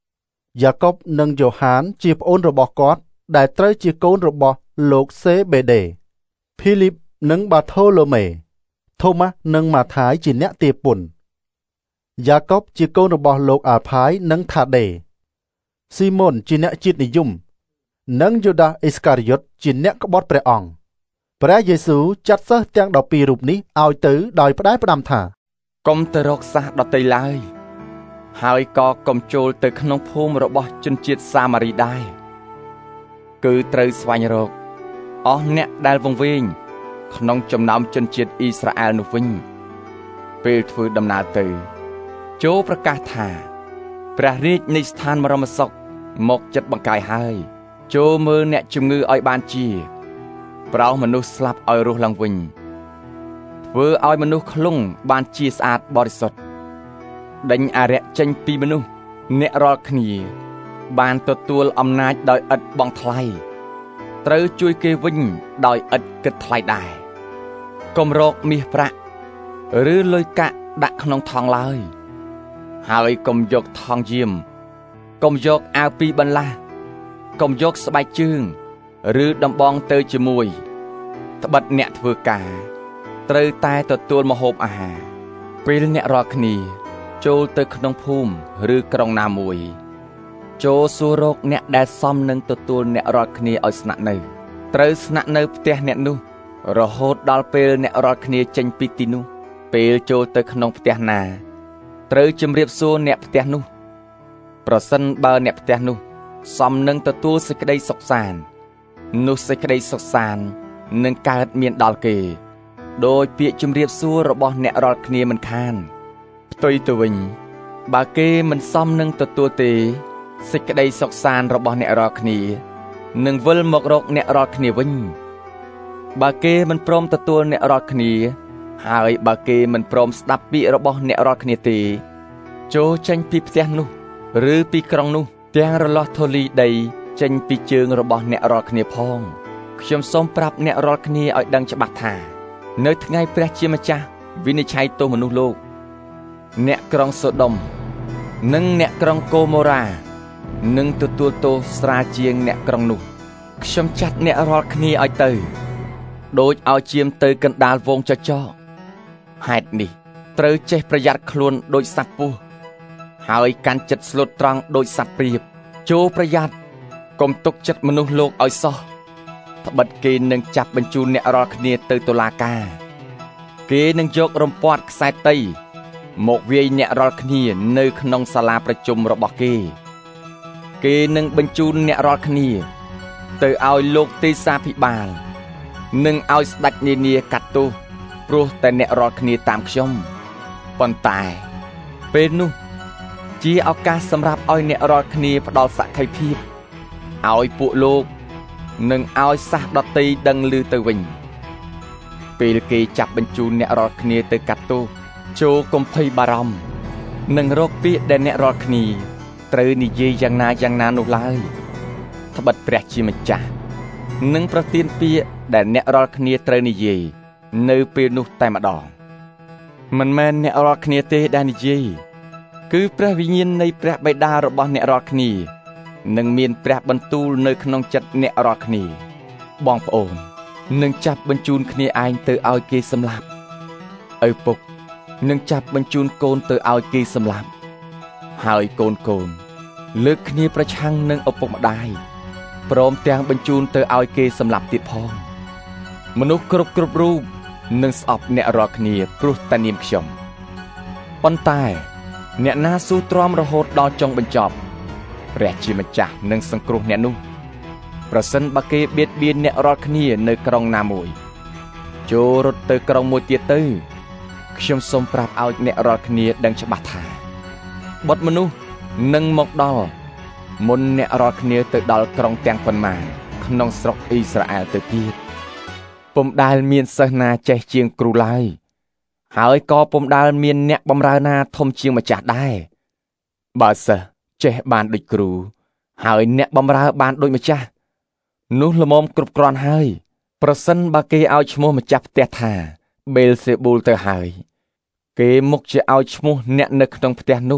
យ៉ាកុបនិងយ៉ូហានជាប្អូនរបស់គាត់ដែលត្រូវជាកូនរបស់លោកសេបេដេភីលីបនិងបាថូឡូមេថូម៉ាស់និងម៉ាថាយជាអ្នកទាពុនយ៉ាកុបជាកូនរបស់លោកអាល់ផាយនិងថាដេស៊ីម៉ុនជាអ្នកជាតិនិយមនិងយូដាអ៊ីស្ការីយ៉ុតជាអ្នកក្បត់ព្រះអង្គព្រះយេស៊ូវចាត់សិស្សទាំងដប់ពីររូបនេះឲ្យទៅដោយផ្ដែផ្ដាំថាកុំទៅរកសាសដតីឡើយហើយក៏កុំចូលទៅក្នុងភូមិរបស់ជនជាតិសាម៉ារីដែរគឺត្រូវស្វែងរកអស់អ្នកដែលវង្វេងក្នុងចំណោមជនជាតិអ៊ីស្រាអែលនោះវិញពេលធ្វើដំណើរទៅចូលប្រកាសថាព្រះរាជនៃស្ថានបរមសុខមកចិត្តបង្កាយហើយចូលមើលអ្នកជំងឺឲ្យបានជាប្រោសមនុស្សស្លាប់ឲ្យរស់ឡើងវិញធ្វើឲ្យមនុស្សខ្លងបានជាស្អាតបរិសុទ្ធដេញអារក្សចេញពីមនុស្សអ្នករាល់គ្នាបានទទួលអំណាចដោយឥតបង់ថ្លៃត្រូវជួយគេវិញដោយឥតគិតថ្លៃដែរកុំរកមាសប្រាក់ឬលុយកាក់ដាក់ក្នុងថង់ឡើយហើយកុំយកថង់យាមកុំយកអាវពីរបន្លាស់កុំយកស្បែកជើងឬដំបងទៅជាមួយត្បិតអ្នកធ្វើការត្រូវតែទទួលម្ហូបអាហារពេលអ្នករាល់គ្នាចូលទៅក្នុងភូមិឬក្រុងណាមួយចូលសួររកអ្នកដែលសមនឹងទទួលអ្នករាល់គ្នាឲ្យស្នាក់នៅត្រូវស្នាក់នៅផ្ទះអ្នកនោះរហូតដល់ពេលអ្នករាល់គ្នាចេញពីទីនោះពេលចូលទៅក្នុងផ្ទះណាត្រូវជម្រាបសួរអ្នកផ្ទះនោះប្រសិនបើអ្នកផ្ទះនោះសមនឹងទទួលសេចក្តីសុខសាន្តនោះសេចក្តីសុខសាន្តនឹងកើតមានដល់គេដោយពាក្យជម្រាបសួររបស់អ្នករាល់គ្នាមិនខានផ្ទុយទៅវិញបើគេមិនសមនឹងទទួលទេសេចក្តីសុខសាន្តរបស់អ្នករាល់គ្នានឹងវិលមករកអ្នករាល់គ្នាវិញបើគេមិនព្រមទទួលអ្នករាល់គ្នាហើយបើគេមិនព្រមស្ដាប់ពាក្យរបស់អ្នករាល់គ្នាទេចូលចេញពីផ្ទះនោះឬពីក្រុងនោះទាំងរលាស់ធូលីដីចេញពីជើងរបស់អ្នករាល់គ្នាផងខ្ញុំសូមប្រាប់អ្នករាល់គ្នាឲ្យដឹងច្បាស់ថានៅថ្ងៃព្រះជាម្ចាស់វិនិច្ឆ័យទោសមនុស្សលោកអ្នកក្រុងសូដុំនិងអ្នកក្រុងកូម៉ូរ៉ានឹងទទួលទោសស្រាលជាងអ្នកក្រុងនោះខ្ញុំចាត់អ្នករាល់គ្នាឲ្យទៅដូចឲ្យជាមទៅកណ្ដាលវងចចកហេតុនេះត្រូវចេះប្រយ័ត្នខ្លួនដូចសត្វពស់ហើយកាន់ចិត្តស្លូតត្រង់ដូចសត្វព្រាបចូលប្រយ័ត្នកុំទុកចិត្តមនុស្សលោកឲ្យសោះត្បិតគេនឹងចាប់បញ្ជូនអ្នករាល់គ្នាទៅតុលាការគេនឹងយករំពាត់ខ្សែតីមកវាយអ្នករាល់គ្នានៅក្នុងសាលាប្រជុំរបស់គេគេនឹងបញ្ជូនអ្នករាល់គ្នាទៅឲ្យលោកទេសាភិបាលនិងឲ្យស្ដេចនានាកាត់ទោសព្រោះតែអ្នករាល់គ្នាតាមខ្ញុំប៉ុន្តែពេលនោះជាឱកាសសម្រាប់ឲ្យអ្នករាល់គ្នាផ្ដល់សក្ខីភាពឲ្យពួកលោកនិងឲ្យសាសដតីដឹងឮទៅវិញពេលគេចាប់បញ្ជូនអ្នករាល់គ្នាទៅកាត់ទោសចូលកុំភ័យបារម្ភនឹងរកពាក្យដែលអ្នករាល់គ្នាត្រូវនិយាយយ៉ាងណាយ៉ាងណានោះឡើយត្បិតព្រះជាម្ចាស់នឹងប្រទានពាក្យដែលអ្នករាល់គ្នាត្រូវនិយាយនៅពេលនោះតែម្ដងមិនមែនអ្នករាល់គ្នាទេដែលនិយាយគឺព្រះវិញ្ញាណនៃព្រះបិតារបស់អ្នករាល់គ្នានឹងមានព្រះបន្ទូលនៅក្នុងចិត្តអ្នករាល់គ្នាបងប្អូននឹងចាប់បញ្ជូនគ្នាឯងទៅឲ្យគេសម្លាប់ឪពុកនឹងចាប់បញ្ជូនកូនទៅឲ្យគេសម្លាប់ហើយកូនកូនលើកគ្នាប្រឆាំងនឹងឪពុកម្ដាយព្រមទាំងបញ្ជូនទៅឲ្យគេសម្លាប់ទៀតផងមនុស្សគ្រប់គ្រប់រូបនឹងស្អប់អ្នករាល់គ្នាព្រោះតែនាមខ្ញុំប៉ុន្តែអ្នកណាស៊ូទ្រាំរហូតដល់ចុងបញ្ចប់ព្រះជាម្ចាស់នឹងសង្គ្រោះអ្នកនោះប្រសិនបើគេបៀតបៀនអ្នករាល់គ្នានៅក្រុងណាមួយចូលរត់ទៅក្រុងមួយទៀតទៅខ្ញុំសូមប្រាប់ឲ្យអ្នករាល់គ្នាដឹងច្បាស់ថាបុត្រមនុស្សនឹងមកដល់មុនអ្នករាល់គ្នាទៅដល់ក្រុងទាំងប៉ុន្មានក្នុងស្រុកអ៊ីស្រាអែលទៅទៀតពុំដែលមានសិស្សណាចេះជាងគ្រូឡើយហើយក៏ពុំដែលមានអ្នកបម្រើណាធំជាងម្ចាស់ដែរបើសិស្សចេះបានដូចគ្រូហើយអ្នកបម្រើបានដូចម្ចាស់នោះល្មមគ្រប់គ្រាន់ហើយប្រសិនបើគេឲ្យឈ្មោះម្ចាស់ផ្ទះថាបេលសេប៊ូលទៅហើយគេមុខជាឲ្យឈ្មោះអ្នកនៅក្នុងផ្ទះនោះ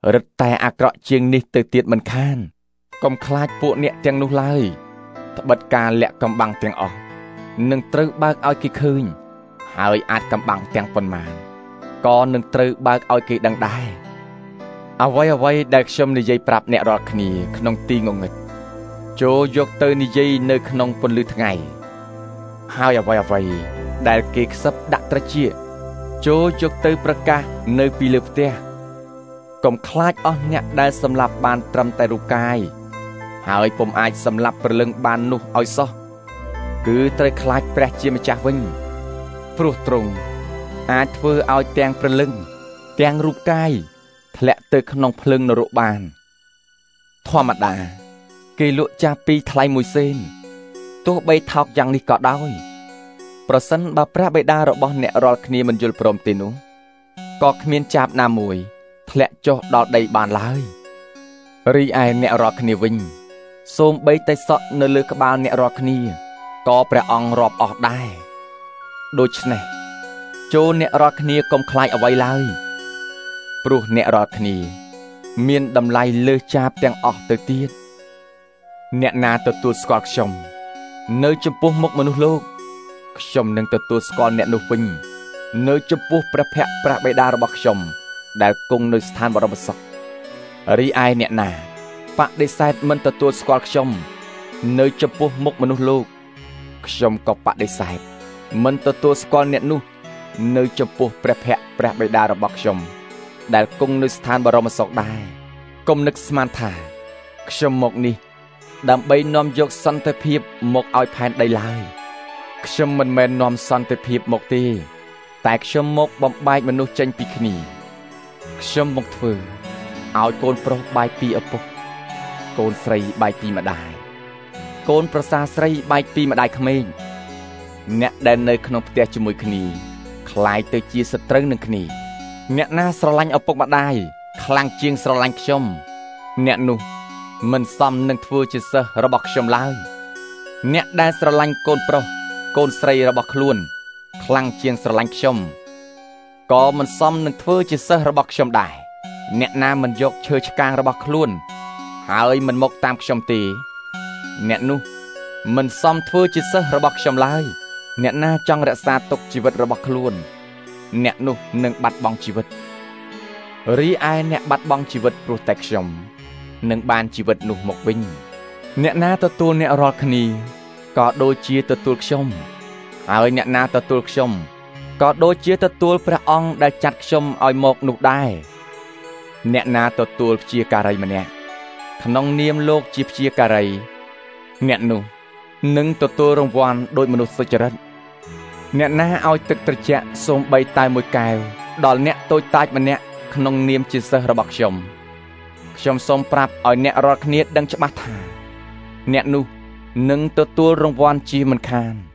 រឹតតែអាក្រក់ជាងនេះទៅទៀតមិនខានកុំខ្លាចពួកអ្នកទាំងនោះឡើយត្បិតការលាក់កំបាំងទាំងអស់នឹងត្រូវបើកឲ្យគេឃើញហើយអាចកំបាំងទាំងប៉ុន្មានក៏នឹងត្រូវបើកឲ្យគេដឹងដែរអ្វីអ្វីដែលខ្ញុំនិយាយប្រាប់អ្នករាល់គ្នាក្នុងទីងងឹតចូលយកទៅនិយាយនៅក្នុងពន្លឺថ្ងៃហើយអ្វីអ្វីដែលគេខ្សឹបដាក់ត្រចៀកចូលយកទៅប្រកាសនៅពីលើផ្ទះកុំខ្លាចអស់អ្នកដែលសម្លាប់បានត្រឹមតែរូបកាយហើយពុំអាចសម្លាប់ព្រលឹងបាននោះឲ្យសោះគឺត្រូវខ្លាចព្រះជាម្ចាស់វិញព្រោះទ្រង់អាចធ្វើឲ្យទាំងព្រលឹងទាំងរូបកាយធ្លាក់ទៅក្នុងភ្លើងនរកបានធម្មតាគេលក់ចាស់ពីថ្លៃមួយសេនទោះបីថោកយ៉ាងនេះក៏ដោយប្រសិនបើព្រះបិតារបស់អ្នករាល់គ្នាមិនយល់ព្រមទេនោះក៏គ្មានចាបណាមួយធ្លាក់ចុះដល់ដីបានឡើយរីឯអ្នករាល់គ្នាវិញសូមបីតែសក់នៅលើក្បាលអ្នករាល់គ្នាក៏ព្រះអង្គរាប់អស់ដែរដូច្នេះចូលអ្នករាល់គ្នាកុំខ្លាចអ្វីឡើយព្រោះអ្នករាល់គ្នាមានតម្លៃលើសចាបទាំងអស់ទៅទៀតអ្នកណាទទួលស្គាល់ខ្ញុំនៅចំពោះមុខមនុស្សលោកខ្ញុំនឹងទទួលស្គាល់អ្នកនោះវិញនៅចំពោះព្រះភ័ក្ត្រព្រះបិតារបស់ខ្ញុំដែលគង់នៅស្ថានបរមសុខរីឯអ្នកណាបដិសេធមិនទទួលស្គាល់ខ្ញុំនៅចំពោះមុខមនុស្សលោកខ្ញុំក៏បដិសេធមិនទទួលស្គាល់អ្នកនោះនៅចំពោះព្រះភ័ក្ត្រព្រះបិតារបស់ខ្ញុំដែលគង់នៅស្ថានបរមសុខដែរកុំនឹកស្មានថាខ្ញុំមកនេះដើម្បីនាំយកសន្តិភាពមកឲ្យផែនដីឡើយខ្ញុំមិនមែននាំសន្តិភាពមកទេតែខ្ញុំមកបំបែកមនុស្សចេញពីគ្នាខ្ញុំមកធ្វើឲ្យកូនប្រុសបែកពីឪពុកកូនស្រីបែកពីម្ដាយកូនប្រសាស្រីបែកពីម្ដាយក្មេងអ្នកដែលនៅក្នុងផ្ទះជាមួយគ្នាคล้ายទៅជាសត្រូវនឹងគ្នាអ្នកណាស្រឡាញ់ឪពុកម្ដាយខ្លាំងជាងស្រឡាញ់ខ្ញុំអ្នកនោះមិនសមនឹងធ្វើជាសិស្សរបស់ខ្ញុំឡើយអ្នកដែលស្រឡាញ់កូនប្រុសកូនស្រីរបស់ខ្លួនខ្លាំងជាងស្រឡាញ់ខ្ញុំក៏មិនសមនឹងធ្វើជាសិស្សរបស់ខ្ញុំដែរអ្នកណាមិនយកឈើឆ្កាងរបស់ខ្លួនហើយមិនមកតាមខ្ញុំទេអ្នកនោះមិនសមធ្វើជាសិស្សរបស់ខ្ញុំឡើយអ្នកណាចង់រក្សាទុកជីវិតរបស់ខ្លួនអ្នកនោះនឹងបាត់បង់ជីវិតរីឯអ្នកបាត់បង់ជីវិតព្រោះតែខ្ញុំនឹងបានជីវិតនោះមកវិញអ្នកណាទទួលអ្នករាល់គ្នាក៏ដូចជាទទួលខ្ញុំហើយអ្នកណាទទួលខ្ញុំក៏ដូចជាទទួលព្រះអង្គដែលចាត់ខ្ញុំឲ្យមកនោះដែរអ្នកណាទទួលព្យាការីម្នាក់ក្នុងនាមលោកជាព្យាការីអ្នកនោះនឹងទទួលរង្វាន់ដោយមនុស្សសុចរិតអ្នកណាឲ្យទឹកត្រជាក់សូម្បីតែមួយកែវដល់អ្នកតូចតាចម្នាក់ក្នុងនាមជាសិស្សរបស់ខ្ញុំខ្ញុំសូមប្រាប់ឲ្យអ្នករាល់គ្នាដឹងច្បាស់ថាអ្នកនោះនឹងទទួលរង្វាន់ជាមិនខាន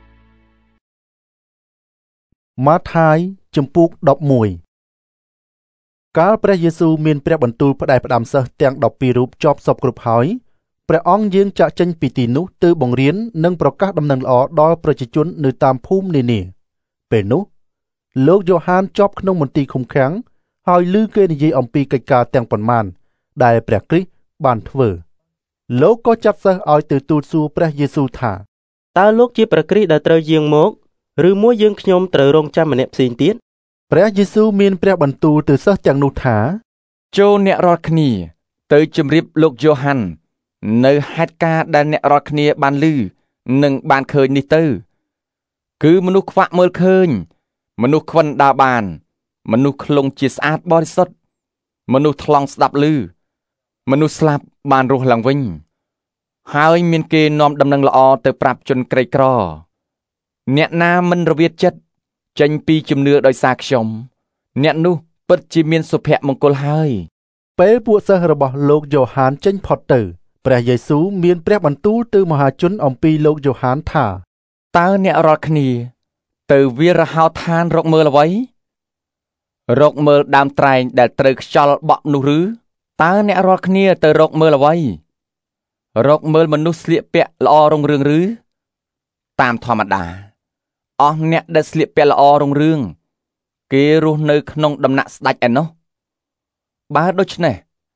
ម៉ាថាយជំពូកដប់មួយកាលព្រះយេស៊ូវមានព្រះបន្ទូលផ្ដែផ្ដាំសិស្សទាំងដប់ពីររូបចប់សពគ្រប់ហើយព្រះអង្គយាងចាកចេញពីទីនោះទៅបង្រៀននិងប្រកាសដំណឹងល្អដល់ប្រជាជននៅតាមភូមិនានាពេលនោះលោកយ៉ូហានជាប់ក្នុងមន្ទីរឃុំឃាំងហើយឮគេនិយាយអំពីកិច្ចការទាំងប៉ុន្មានដែលព្រះគ្រីស្ទបានធ្វើលោកក៏ចាត់សិស្សឲ្យទៅទូលសួរព្រះយេស៊ូវថាតើលោកជាព្រះគ្រីស្ទដែលត្រូវយាងមកឬមួយយើងខ្ញុំត្រូវរងចាំម្នាក់ផ្សេងទៀតព្រះយេស៊ូវមានព្រះបន្ទូលទៅសិស្សទាំងនោះថាចូលអ្នករាល់គ្នាទៅជម្រាបលោកយ៉ូហាននៅហេតុការណ៍ដែលអ្នករាល់គ្នាបានឮនិងបានឃើញនេះទៅគឺមនុស្សខ្វាក់មើលឃើញមនុស្សខ្វិនដើរបានមនុស្សខ្លងជាស្អាតបរិសុទ្ធមនុស្សថ្លង់ស្ដាប់ឮមនុស្សស្លាប់បានរស់ឡើងវិញហើយមានគេនាំដំណឹងល្អទៅប្រាប់ជនក្រីក្រអ្នកណាមិនរវិតចិត្តចេញពីជំនឿដោយសារខ្ញុំអ្នកនោះពិតជាមានសុភមង្គលហើយពេលពួកសិស្សរបស់លោកយ៉ូហានចេញផុតទៅព្រះយេស៊ូវមានព្រះបន្ទូលទៅមហាជនអំពីលោកយ៉ូហានថាតើអ្នករាល់គ្នាទៅវារហោឋានរកមើលអ្វីរកមើលដើមត្រែងដែលត្រូវខ្យល់បក់នោះឬតើអ្នករាល់គ្នាទៅរកមើលអ្វីរកមើលមនុស្សស្លៀកពាក់ល្អរុងរឿងឬតាមធម្មតាអស់អ្នកដែលស្លៀកពាក់ល្អរុងរឿងគេរស់នៅក្នុងដំណាក់ស្ដេចឯណោះបើដូច្នេះ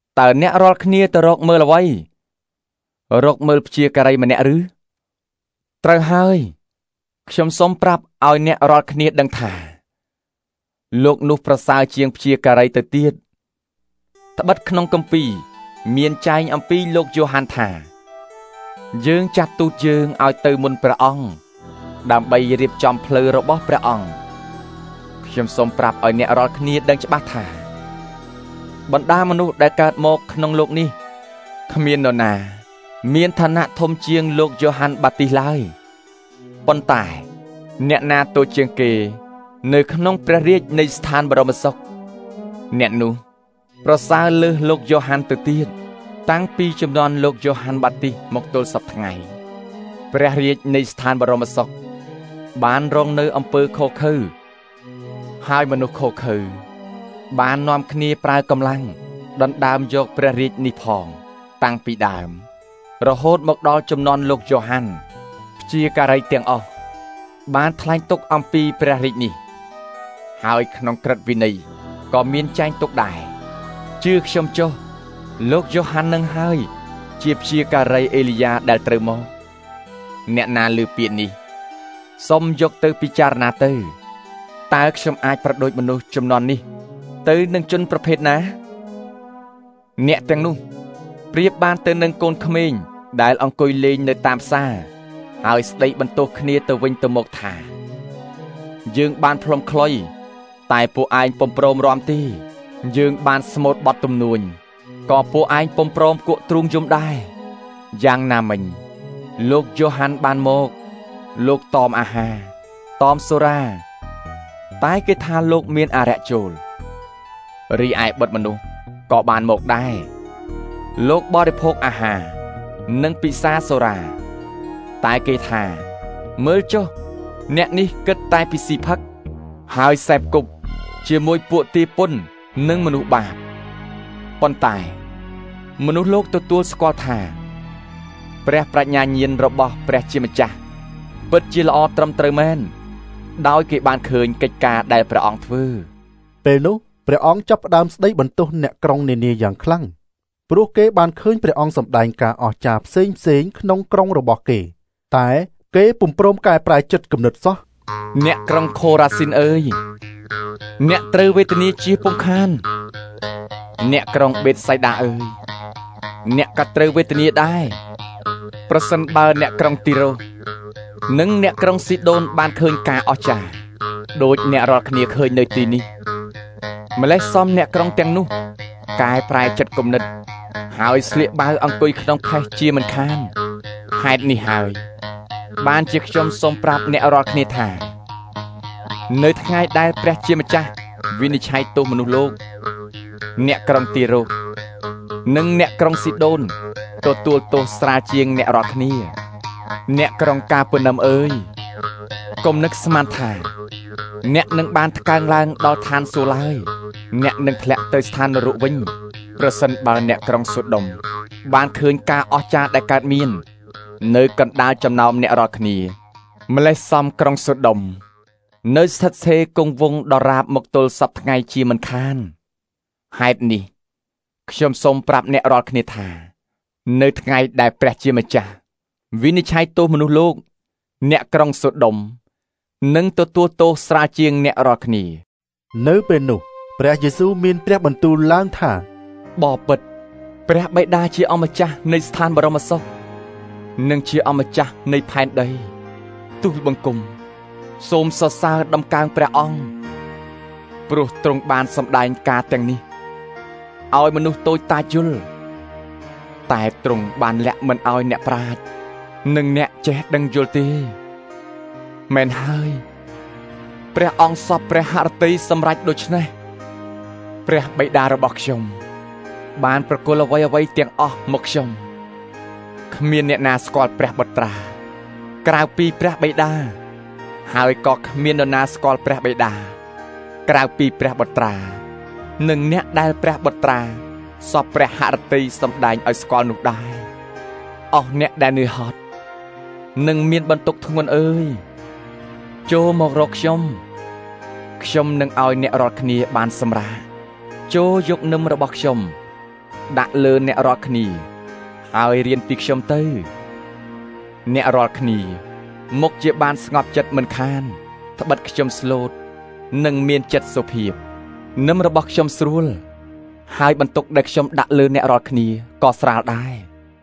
តើអ្នករាល់គ្នាទៅរកមើលអ្វីរកមើលព្យាការីម្នាក់ឬត្រូវហើយខ្ញុំសូមប្រាប់ឲ្យអ្នករាល់គ្នាដឹងថាលោកនោះប្រសើរជាងព្យាការីទៅទៀតត្បិតក្នុងគម្ពីរមានចែងអំពីលោកយ៉ូហានថាយើងចាត់ទូតយើងឲ្យទៅមុនព្រះអង្គដើម្បីរៀបចំផ្លូវរបស់ព្រះអង្គខ្ញុំសូមប្រាប់ឲ្យអ្នករាល់គ្នាដឹងច្បាស់ថាបណ្ដាមនុស្សដែលកើតមកក្នុងលោកនេះគ្មាននរណាមានឋានៈធំជាងលោកយ៉ូហានបាទីសឡើយប៉ុន្តែអ្នកណាតូចជាងគេនៅក្នុងព្រះរាជនៃស្ថានបរមសុខអ្នកនោះប្រសើរលើសលោកយ៉ូហានទៅទៀតតាំងពីជំនាន់លោកយ៉ូហានបាទីសមកទល់សព្វថ្ងៃព្រះរាជនៃស្ថានបរមសុខបានរងនៅអំពើខុសខើហើយមនុស្សខុសខើបាននាំគ្នាប្រើកម្លាំងដណ្ដើមយកព្រះរាជនេះផងតាំងពីដើមរហូតមកដល់ជំនាន់លោកយ៉ូហានព្យាការីទាំងអស់បានថ្លែងទុកអំពីព្រះរាជនេះហើយក្នុងក្រឹត្យវិន័យក៏មានចែងទុកដែរជឿខ្ញុំចុះលោកយ៉ូហាននឹងហើយជាព្យាការីអេលីយ៉ាដែលត្រូវមកអ្នកណាឮពាក្យនេះសូមយកទៅពិចារណាទៅតើខ្ញុំអាចប្រដូចមនុស្សជំនាន់នេះទៅនឹងជនប្រភេទណាអ្នកទាំងនោះប្រៀបបានទៅនឹងកូនក្មេងដែលអង្គុយលេងនៅតាមផ្សារហើយស្ដីបន្ទោសគ្នាទៅវិញទៅមកថាយើងបានផ្លុំខ្លុយតែពួកឯងពុំព្រមរាំទេយើងបានស្មូតបត់ទំនួញក៏ពួកឯងពុំព្រមគក់ទ្រូងយំដែរយ៉ាងណាមិញលោកយ៉ូហានបានមកលោកតមអាហារតមសូរាតែគេថាលោកមានអរិយចូលរីឯបុត្រមនុស្សក៏បានមកដែរលោកបរិភោគអាហារនិងពិសាសូរាតែគេថាមើលចុះអ្នកនេះគិតតែពីស៊ីផឹកហើយសេពគប់ជាមួយពួកទាពុននិងមនុស្សបាបប៉ុន្តែមនុស្សលោកទទួលស្គាល់ថាព្រះប្រាជ្ញាញាណរបស់ព្រះជាម្ចាស់ពិតជាល្អត្រឹមត្រូវមែនដោយគេបានឃើញកិច្ចការដែលព្រះអង្គធ្វើពេលនោះព្រះអង្គចាប់ផ្ដើមស្ដីបន្ទោសអ្នកក្រុងនានាយ៉ាងខ្លាំងព្រោះគេបានឃើញព្រះអង្គសម្ដែងការអស្ចារ្យផ្សេងផ្សេងក្នុងក្រុងរបស់គេតែគេពុំព្រមកែប្រែចិត្តគំនិតសោះអ្នកក្រុងខូរ៉ាស៊ីនអើយអ្នកត្រូវវេទនាជាពុំខានអ្នកក្រុងបេតសៃដាអើយអ្នកក៏ត្រូវវេទនាដែរប្រសិនបើអ្នកក្រុងទីរ៉ូនិងអ្នកក្រុងស៊ីដូនបានឃើញការអស្ចារ្យដូចអ្នករាល់គ្នាឃើញនៅទីនេះម្លេះសមអ្នកក្រុងទាំងនោះកែប្រែចិត្តគំនិតហើយស្លៀកបាវអង្គុយក្នុងផេះជាមិនខានហេតុនេះហើយបានជាខ្ញុំសូមប្រាប់អ្នករាល់គ្នាថានៅថ្ងៃដែលព្រះជាម្ចាស់វិនិច្ឆ័យទោសមនុស្សលោកអ្នកក្រុងទីរ៉ូនិងអ្នកក្រុងស៊ីដូនទទួលទោសស្រាលជាងអ្នករាល់គ្នាអ្នកក្រុងកាពឺណាំអើយកុំនឹកស្មានថាអ្នកនឹងបានថ្កើងឡើងដល់ឋានសួគ៌ឡើយអ្នកនឹងធ្លាក់ទៅស្ថាននរកវិញប្រសិនបើអ្នកក្រុងសូដុំបានឃើញការអស្ចារ្យដែលកើតមាននៅកណ្ដាលចំណោមអ្នករាល់គ្នាម្លេះសំក្រុងសូដុំនៅស្ថិតស្ថេរគង់វង្សដរាបមកទល់សពថ្ងៃជាមិនខានហេតុនេះខ្ញុំសូមប្រាប់អ្នករាល់គ្នាថានៅថ្ងៃដែលព្រះជាម្ចាស់វិនិច្ឆ័យទោសមនុស្សលោកអ្នកក្រុងសូដុំនឹងទទួលទោសស្រាលជាងអ្នករាល់គ្នានៅពេលនោះព្រះយេស៊ូវមានព្រះបន្ទូលឡើងថាបបិទ្ធព្រះបិតាជាអម្ចាស់នៃស្ថានបរមសុខនិងជាអម្ចាស់នៃផែនដីទូលបង្គំសូមសរសើរដំកើងព្រះអង្គព្រោះទ្រង់បានសម្ដែងការទាំងនេះឲ្យមនុស្សតូចតាចយល់តែទ្រង់បានលាក់មិនឲ្យអ្នកប្រាជ្ញនិងអ្នកចេះដឹងយល់ទេមែនហើយព្រះអង្គសពព្រះហឫទ័យសម្រេចដូច្នេះព្រះបិតារបស់ខ្ញុំបានប្រគល់អ្វីអ្វីទាំងអស់មកខ្ញុំគ្មានអ្នកណាស្គាល់ព្រះបុត្រាក្រៅពីព្រះបិតាហើយក៏គ្មាននរណាស្គាល់ព្រះបិតាក្រៅពីព្រះបុត្រានិងអ្នកដែលព្រះបុត្រាសពព្រះហឫទ័យសម្ដែងឲ្យស្គាល់នោះដែរអស់អ្នកដែលនឿយហត់និងមានបន្ទុកធ្ងន់អើយចូលមករកខ្ញុំខ្ញុំនឹងឲ្យអ្នករាល់គ្នាបានសម្រាកចូលយកនឹមរបស់ខ្ញុំដាក់លើអ្នករាល់គ្នាហើយរៀនពីខ្ញុំទៅអ្នករាល់គ្នាមុខជាបានស្ងប់ចិត្តមិនខានត្បិតខ្ញុំស្លូតនិងមានចិត្តសុភាពនឹមរបស់ខ្ញុំស្រួលហើយបន្ទុកដែលខ្ញុំដាក់លើអ្នករាល់គ្នាក៏ស្រាលដែរ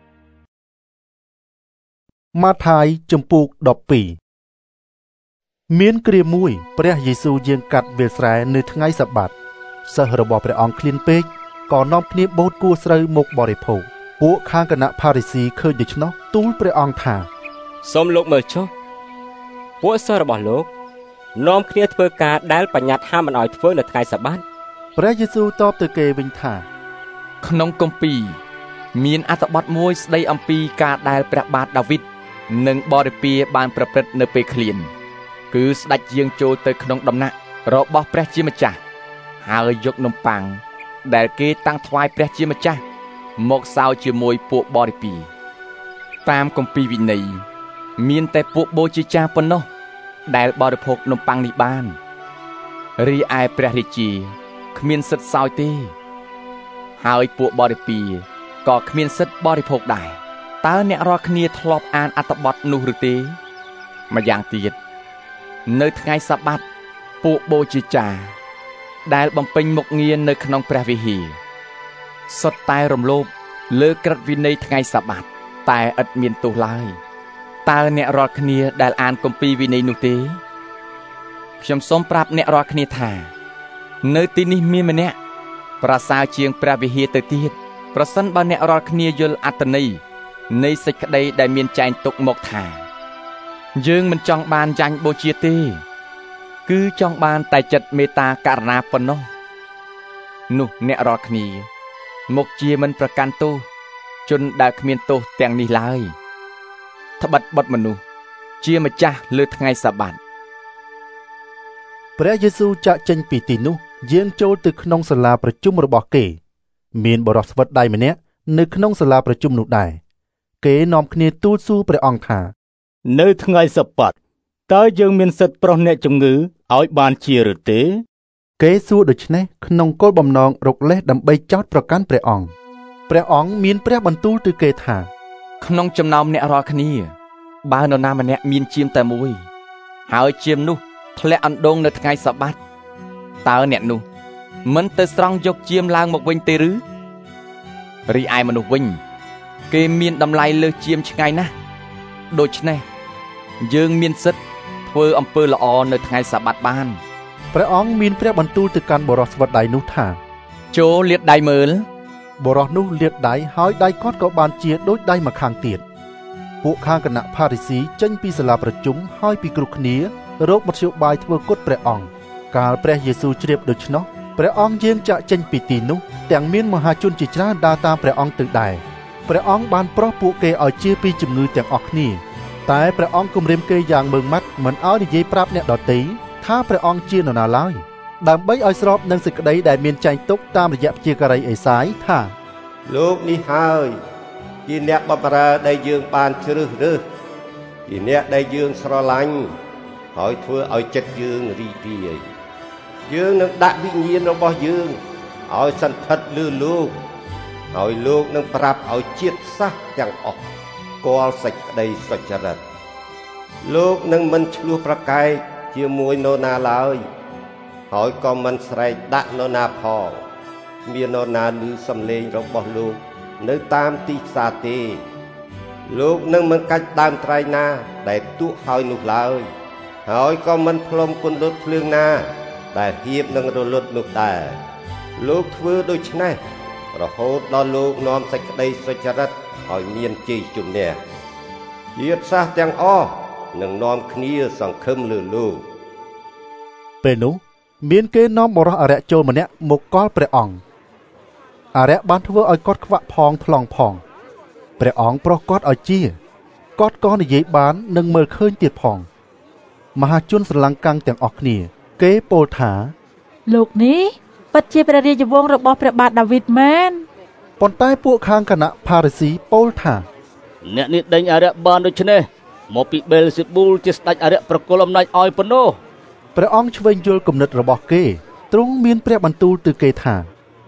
ម៉ាថាយជំពូកដប់ពីរមានគ្រាមួយព្រះយេស៊ូវយាងកាត់វាលស្រែនៅថ្ងៃសបាតសិស្សរបស់ព្រះអង្គឃ្លានពេកក៏នាំគ្នាបូតគួរស្រូវមកបរិភោគពួកខាងគណៈផារីស៊ីឃើញដូច្នោះទូលព្រះអង្គថាសូមលោកមើលចុះពួកសិស្សរបស់លោកនាំគ្នាធ្វើការដែលបញ្ញត្តិហាមមិនឲ្យធ្វើនៅថ្ងៃសបាតព្រះយេស៊ូវតបទៅគេវិញថាក្នុងគម្ពីរមានអត្ថបទមួយស្ដីអំពីការដែលព្រះបាទដាវីតនិងបរិពារបានប្រព្រឹត្តនៅពេលឃ្លានគឺស្ដេចយាងចូលទៅក្នុងដំណាក់របស់ព្រះជាម្ចាស់ហើយយកនំប៉័ងដែលគេតាំងថ្វាយព្រះជាម្ចាស់មកសោយជាមួយពួកបរិពារតាមគម្ពីរវិន័យមានតែពួកបូជាចារប៉ុណ្ណោះដែលបរិភោគនំប៉័ងនេះបានរីឯព្រះរាជាគ្មានសិទ្ធិសោយទេហើយពួកបរិពារក៏គ្មានសិទ្ធិបរិភោគដែរតើអ្នករាល់គ្នាធ្លាប់អានអត្ថបទនោះឬទេម្យ៉ាងទៀតនៅថ្ងៃសបាតពួកបូជាចារដែលបំពេញមុខងារនៅក្នុងព្រះវិហារសុទ្ធតែរំលោភលើក្រឹតវិន័យថ្ងៃសបាតតែឥតមានទោសឡើយតើអ្នករាល់គ្នាដែលអានគម្ពីរវិន័យនោះទេខ្ញុំសូមប្រាប់អ្នករាល់គ្នាថានៅទីនេះមានម្នាក់ប្រសើរជាងព្រះវិហារទៅទៀតប្រសិនបើអ្នករាល់គ្នាយល់អត្ថន័យនៃសេចក្តីដែលមានចែងទុកមកថាយើងមិនចង់បានចាញ់បូជាទេគឺចង់បានតែចិត្តមេត្តាករុណាប៉ុណ្ណោះនោះអ្នករាល់គ្នាមកជាមិនប្រកាន់ទោសជនដែលគ្មានទោសទាំងនេះឡើយត្បិតបុត្រមនុស្សជាម្ចាស់លើថ្ងៃសបាតព្រះយេស៊ូវចាក់ចេញពីទីនោះយាងចូលទៅក្នុងសាលាប្រជុំរបស់គេមានបរិសុទ្ធដៃម្នាក់នៅក្នុងសាលាប្រជុំនោះដែរគេនាំគ្នាទូលសួរព្រះអង្គថានៅថ្ងៃសបាតតើយើងមានសិទ្ធិប្រោសអ្នកជំងឺឲ្យបានជាឬទេគេសួរដូច្នេះក្នុងគោលបំណងរកលេសដើម្បីចោទប្រកាន់ព្រះអង្គព្រះអង្គមានព្រះបន្ទូលទៅគេថាក្នុងចំណោមអ្នករាល់គ្នាបើនរណាម្នាក់មានជាមតែមួយហើយជាមនោះធ្លាក់អណ្ដូងនៅថ្ងៃសបាតតើអ្នកនោះមិនទៅស្រង់យកជាមឡើងមកវិញទេឬរីឯមនុស្សវិញគេមានតម្លៃលើសជាមឆ្ងាយណាស់ដូច្នេះយើងមានសិទ្ធិធ្វើអំពើល្អនៅថ្ងៃសបាតបានព្រះអង្គមានព្រះបន្ទូលទៅកាន់បរិសុទ្ធដៃនោះថាចូលលាតដៃមើលបរិសុទ្ធនោះលាតដៃហើយដៃគាត់ក៏បានជាដូចដៃម្ខាងទៀតពួកខាងគណៈផារីស៊ីចេញពីសាលាប្រជុំហើយពីគ្រប់គ្នារកមធ្យោបាយធ្វើគុតព្រះអង្គកាលព្រះយេស៊ូវជ្រាបដូច្នោះព្រះអង្គយាងចាក់ចេញពីទីនោះទាំងមានមហាជនជាច្រើនដើរតាមព្រះអង្គទៅដែរព្រះអង្គបានប្រោសពួកគេឲ្យជាពីជំងឺទាំងអស់គ្នាតែព្រះអង្គគំរាមគេយ៉ាងម៉ឺងម៉ាត់មិនឲ្យនិយាយប្រាប់អ្នកដទៃថាព្រះអង្គជានរណាឡើយដើម្បីឲ្យស្របនឹងសេចក្តីដែលមានចែងទុកតាមរយៈព្យាការីអេសាយថាលោកនេះហើយជាអ្នកបម្រើដែលយើងបានជ្រើសរើសជាអ្នកដែលយើងស្រឡាញ់ហើយធ្វើឲ្យចិត្តយើងរីករាយយើងនឹងដាក់វិញ្ញាណរបស់យើងឲ្យសន្ធិដ្ឋលើលោកហើយលោកនឹងប្រាប់ឲ្យជាតិសាសន៍ទាំងអស់ស្គាល់សេចក្តីសុចរិតលោកនឹងមិនឆ្លោះប្រកែកជាមួយនរណាឡើយហើយក៏មិនស្រែកដាក់នរណាផងមាននរណាឮសំឡេងរបស់លោកនៅតាមទីផ្សារទេលោកនឹងមិនកាច់ដើមត្រែងណាដែលផ្ទុះហើយនោះឡើយហើយក៏មិនផ្លុំពន្លត់ភ្លើងណាដែលហៀបនឹងរលត់នោះដែរលោកធ្វើដូច្នេះរហូតដល់លោកនាំសេចក្តីសុចរិតឲ្យមានជ័យជំនះជាតិសាសន៍ទាំងអស់នឹងនាំគ្នាសង្ឃឹមលើលោកពេលនោះមានគេនាំបរិសុទ្ធអរិយចូលម្នាក់មកកល់ព្រះអង្គអរិយបានធ្វើឲ្យគាត់ខ្វាក់ផងថ្លង់ផងព្រះអង្គប្រោសគាត់ឲ្យជាគាត់ក៏និយាយបាននិងមើលឃើញទៀតផងមហាជនស្រឡាំងកាំងទាំងអស់គ្នាគេពោលថាលោកនេះពិតជាព្រះរាជវង្សរបស់ព្រះបាទដាវីតមែនប៉ុន្តែពួកខាងគណៈផារីស៊ីពោលថាអ្នកនេះដេញអរិយបានដូច្នេះមកពីបេលសេប៊ូលជាស្ដេចអរិយប្រគល់អំណាចឲ្យប៉ុណ្ណោះព្រះអង្គឆ្វេងយល់គំនិតរបស់គេទ្រង់មានព្រះបន្ទូលទៅគេថា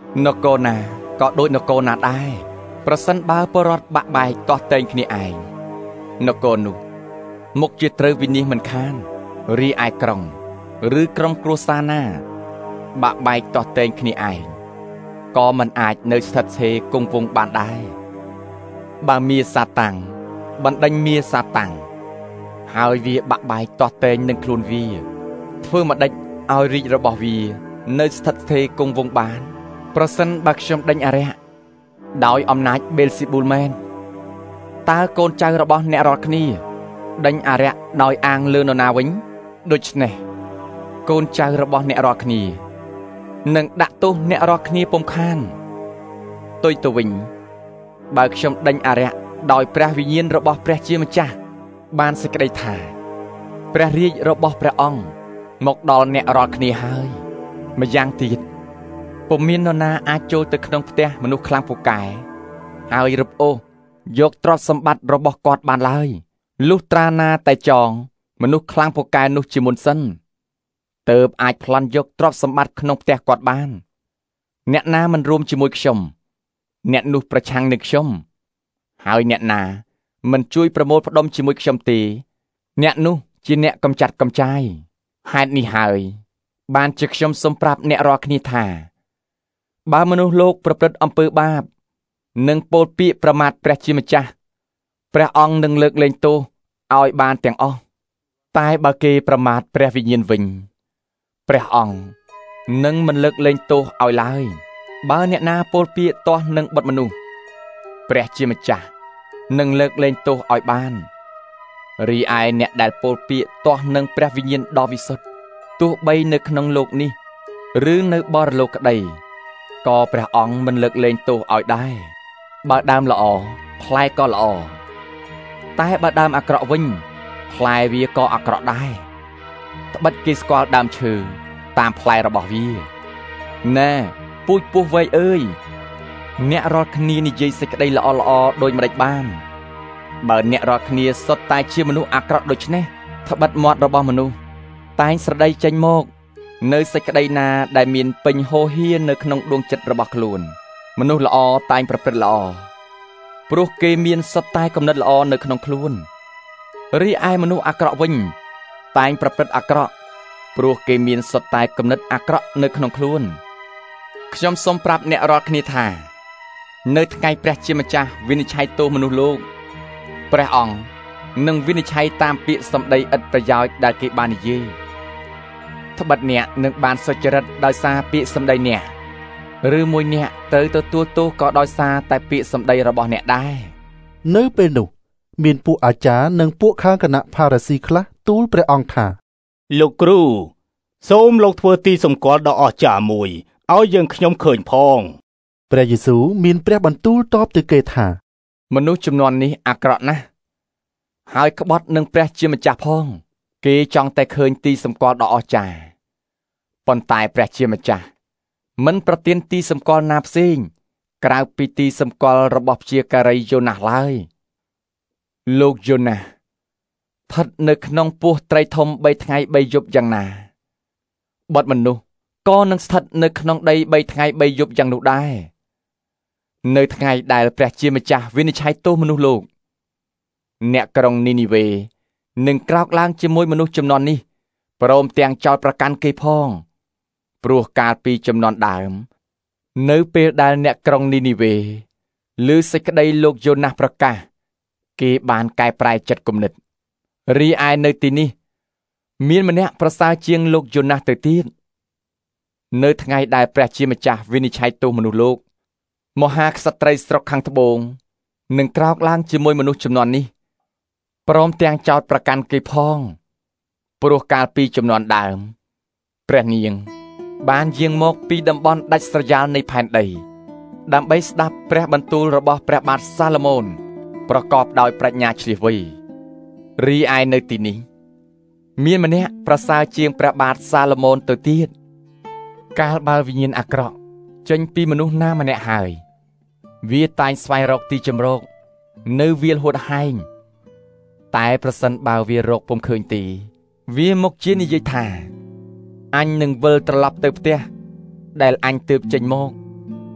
នគរណាក៏ដូចនគរណាដែរប្រសិនបើពលរដ្ឋបាក់បែកទាស់តែងគ្នាឯងនគរនោះមុខជាត្រូវវិនិច្ឆ័យមិនខានរីឯក្រុងឬក្រុមគ្រួសារណាបាក់បែកទាស់តែងគ្នាឯងក៏មិនអាចនៅស្ថិតស្ថេរគង់វង្សបានដែរបើមាសាតាំងបណ្ដេញមាសាតាំងហើយវាបាក់បែកទាស់តែងនឹងខ្លួនវាធ្វើមកដេចឲ្យរាជរបស់វានៅស្ថិតស្ថេរគង់វង្សបានប្រសិនបើខ្ញុំដេញអរិយដោយអំណាចបេលស៊ីប៊ូលមែនតើកូនចៅរបស់អ្នករាល់គ្នាដេញអរិយដោយអាងលើនរណាវិញដូច្នេះកូនចៅរបស់អ្នករាល់គ្នានឹងដាក់ទោសអ្នករាល់គ្នាពុំខានទុយទៅវិញបើខ្ញុំដេញអរិយដោយព្រះវិញ្ញាណរបស់ព្រះជាម្ចាស់បានសេចក្តីថាព្រះរាជរបស់ព្រះអង្គមកដល់អ្នករាល់គ្នាហើយម្យ៉ាងទៀតពុំមាននរណាអាចចូលទៅក្នុងផ្ទះមនុស្សខ្លាំងពូកែហើយរឹបអូសយកទ្រព្យសម្បត្តិរបស់គាត់បានឡើយលុះត្រាណាតែចងមនុស្សខ្លាំងពូកែនោះជាមុនសិនទើបអាចប្លន់យកទ្រព្យសម្បត្តិក្នុងផ្ទះគាត់បានអ្នកណាមិនរួមជាមួយខ្ញុំអ្នកនោះប្រឆាំងនឹងខ្ញុំហើយអ្នកណាមិនជួយប្រមូលផ្ដុំជាមួយខ្ញុំទេអ្នកនោះជាអ្នកកំចាត់កំចាយហេតុនេះហើយបានជាខ្ញុំសូមប្រាប់អ្នករាល់គ្នាថាបើមនុស្សលោកប្រព្រឹត្តអំពើបាបនិងពោលពាក្យប្រមាថព្រះជាម្ចាស់ព្រះអង្គនឹងលើកលែងទោសឲ្យបានទាំងអស់តែបើគេប្រមាថព្រះវិញ្ញាណវិញព្រះអង្គនឹងមិនលើកលែងទោសឲ្យឡើយបើអ្នកណាពោលពាក្យទាស់នឹងបុត្រមនុស្សព្រះជាម្ចាស់នឹងលើកលែងទោសឲ្យបានរីឯអ្នកដែលពោលពាក្យទាស់នឹងព្រះវិញ្ញាណដ៏វិសុទ្ធទោះបីនៅក្នុងលោកនេះឬនៅបរលោកក្តីក៏ព្រះអង្គមិនលើកលែងទោសឲ្យដែរបើដើមល្អផ្លែក៏ល្អតែបើដើមអាក្រក់វិញផ្លែវាក៏អាក្រក់ដែរត្បិតគេស្គាល់ដើមឈើតាមផ្លែរបស់វាណែពូជពោះវែកអើយអ្នករាល់គ្នានិយាយសេចក្តីល្អល្អដូចម្ដេចបានបើអ្នករាល់គ្នាសុទ្ធតែជាមនុស្សអាក្រក់ដូច្នេះត្បិតមាត់របស់មនុស្សតែងស្រដីចេញមកនៅសេចក្តីណាដែលមានពេញហូរហៀនៅក្នុងដួងចិត្តរបស់ខ្លួនមនុស្សល្អតែងប្រព្រឹត្តល្អព្រោះគេមានសុទ្ធតែគំនិតល្អនៅក្នុងខ្លួនរីឯមនុស្សអាក្រក់វិញតែងប្រព្រឹត្តអាក្រក់ព្រោះគេមានសុទ្ធតែគំនិតអាក្រក់នៅក្នុងខ្លួនខ្ញុំសូមប្រាប់អ្នករាល់គ្នាថានៅថ្ងៃព្រះជាម្ចាស់វិនិច្ឆ័យទោសមនុស្សលោកព្រះអង្គនឹងវិនិច្ឆ័យតាមពាក្យសម្ដីឥតប្រយោជន៍ដែលគេបាននិយាយត្បិតអ្នកនឹងបានសុចរិតដោយសារពាក្យសម្ដីអ្នកឬមួយអ្នកត្រូវទទួលទោសក៏ដោយសារតែពាក្យសម្ដីរបស់អ្នកដែរនៅពេលនោះមានពួកអាចារ្យនិងពួកខាងគណៈផារ៉ាស៊ីខ្លះទូលព្រះអង្គថាលោកគ្រូសូមលោកធ្វើទីសម្គាល់ដ៏អស្ចារ្យមួយឲ្យយើងខ្ញុំឃើញផងព្រះយេស៊ូវមានព្រះបន្ទូលតបទៅគេថាមនុស្សជំនាន់នេះអាក្រក់ណាស់ហើយក្បត់នឹងព្រះជាម្ចាស់ផងគេចង់តែឃើញទីសម្គាល់ដ៏អស្ចារ្យប៉ុន្តែព្រះជាម្ចាស់មិនប្រទានទីសម្គាល់ណាផ្សេងក្រៅពីទីសម្គាល់របស់ព្យាការីយ៉ូណាសឡើយលោកយ៉ូណាសស្ថិតនៅក្នុងពោះត្រីធំបីថ្ងៃបីយប់យ៉ាងណាបុត្រមនុស្សក៏នឹងស្ថិតនៅក្នុងដីបីថ្ងៃបីយប់យ៉ាងនោះដែរនៅថ្ងៃដែលព្រះជាម្ចាស់វិនិច្ឆ័យទោសមនុស្សលោកអ្នកក្រុងនីនីវេនឹងក្រោកឡើងជាមួយមនុស្សជំនាន់នេះព្រមទាំងចោទប្រកាន់គេផងព្រោះកាលពីជំនាន់ដើមនៅពេលដែលអ្នកក្រុងនីនីវេឮសេចក្តីលោកយ៉ូណាសប្រកាសគេបានកែប្រែចិត្តគំនិតរីឯនៅទីនេះមានម្នាក់ប្រសើរជាងលោកយ៉ូណាសទៅទៀតនៅថ្ងៃដែលព្រះជាម្ចាស់វិនិច្ឆ័យទោសមនុស្សលោកមហាក្សត្រីស្រុកខាងត្បូងនឹងក្រោកឡើងជាមួយមនុស្សជំនាន់នេះព្រមទាំងចោទប្រកាន់គេផងព្រោះកាលពីជំនាន់ដើមព្រះនាងបានយាងមកពីតំបន់ដាច់ស្រយាលនៃផែនដីដើម្បីស្ដាប់ព្រះបន្ទូលរបស់ព្រះបាទសាឡូមោនប្រកបដោយប្រាជ្ញាឈ្លាសវៃរីឯនៅទីនេះមានម្នាក់ប្រសើរជាងព្រះបាទសាឡូមោនទៅទៀតកាលបើវិញ្ញាណអាក្រក់ចេញពីមនុស្សណាម្នាក់ហើយវាតែងស្វែងរកទីជម្រកនៅវាលហួតហែងតែប្រសិនបើវារកពុំឃើញទីវាមកជានិយាយថាអញនឹងវិលត្រឡប់ទៅផ្ទះដែលអញទើបចេញមក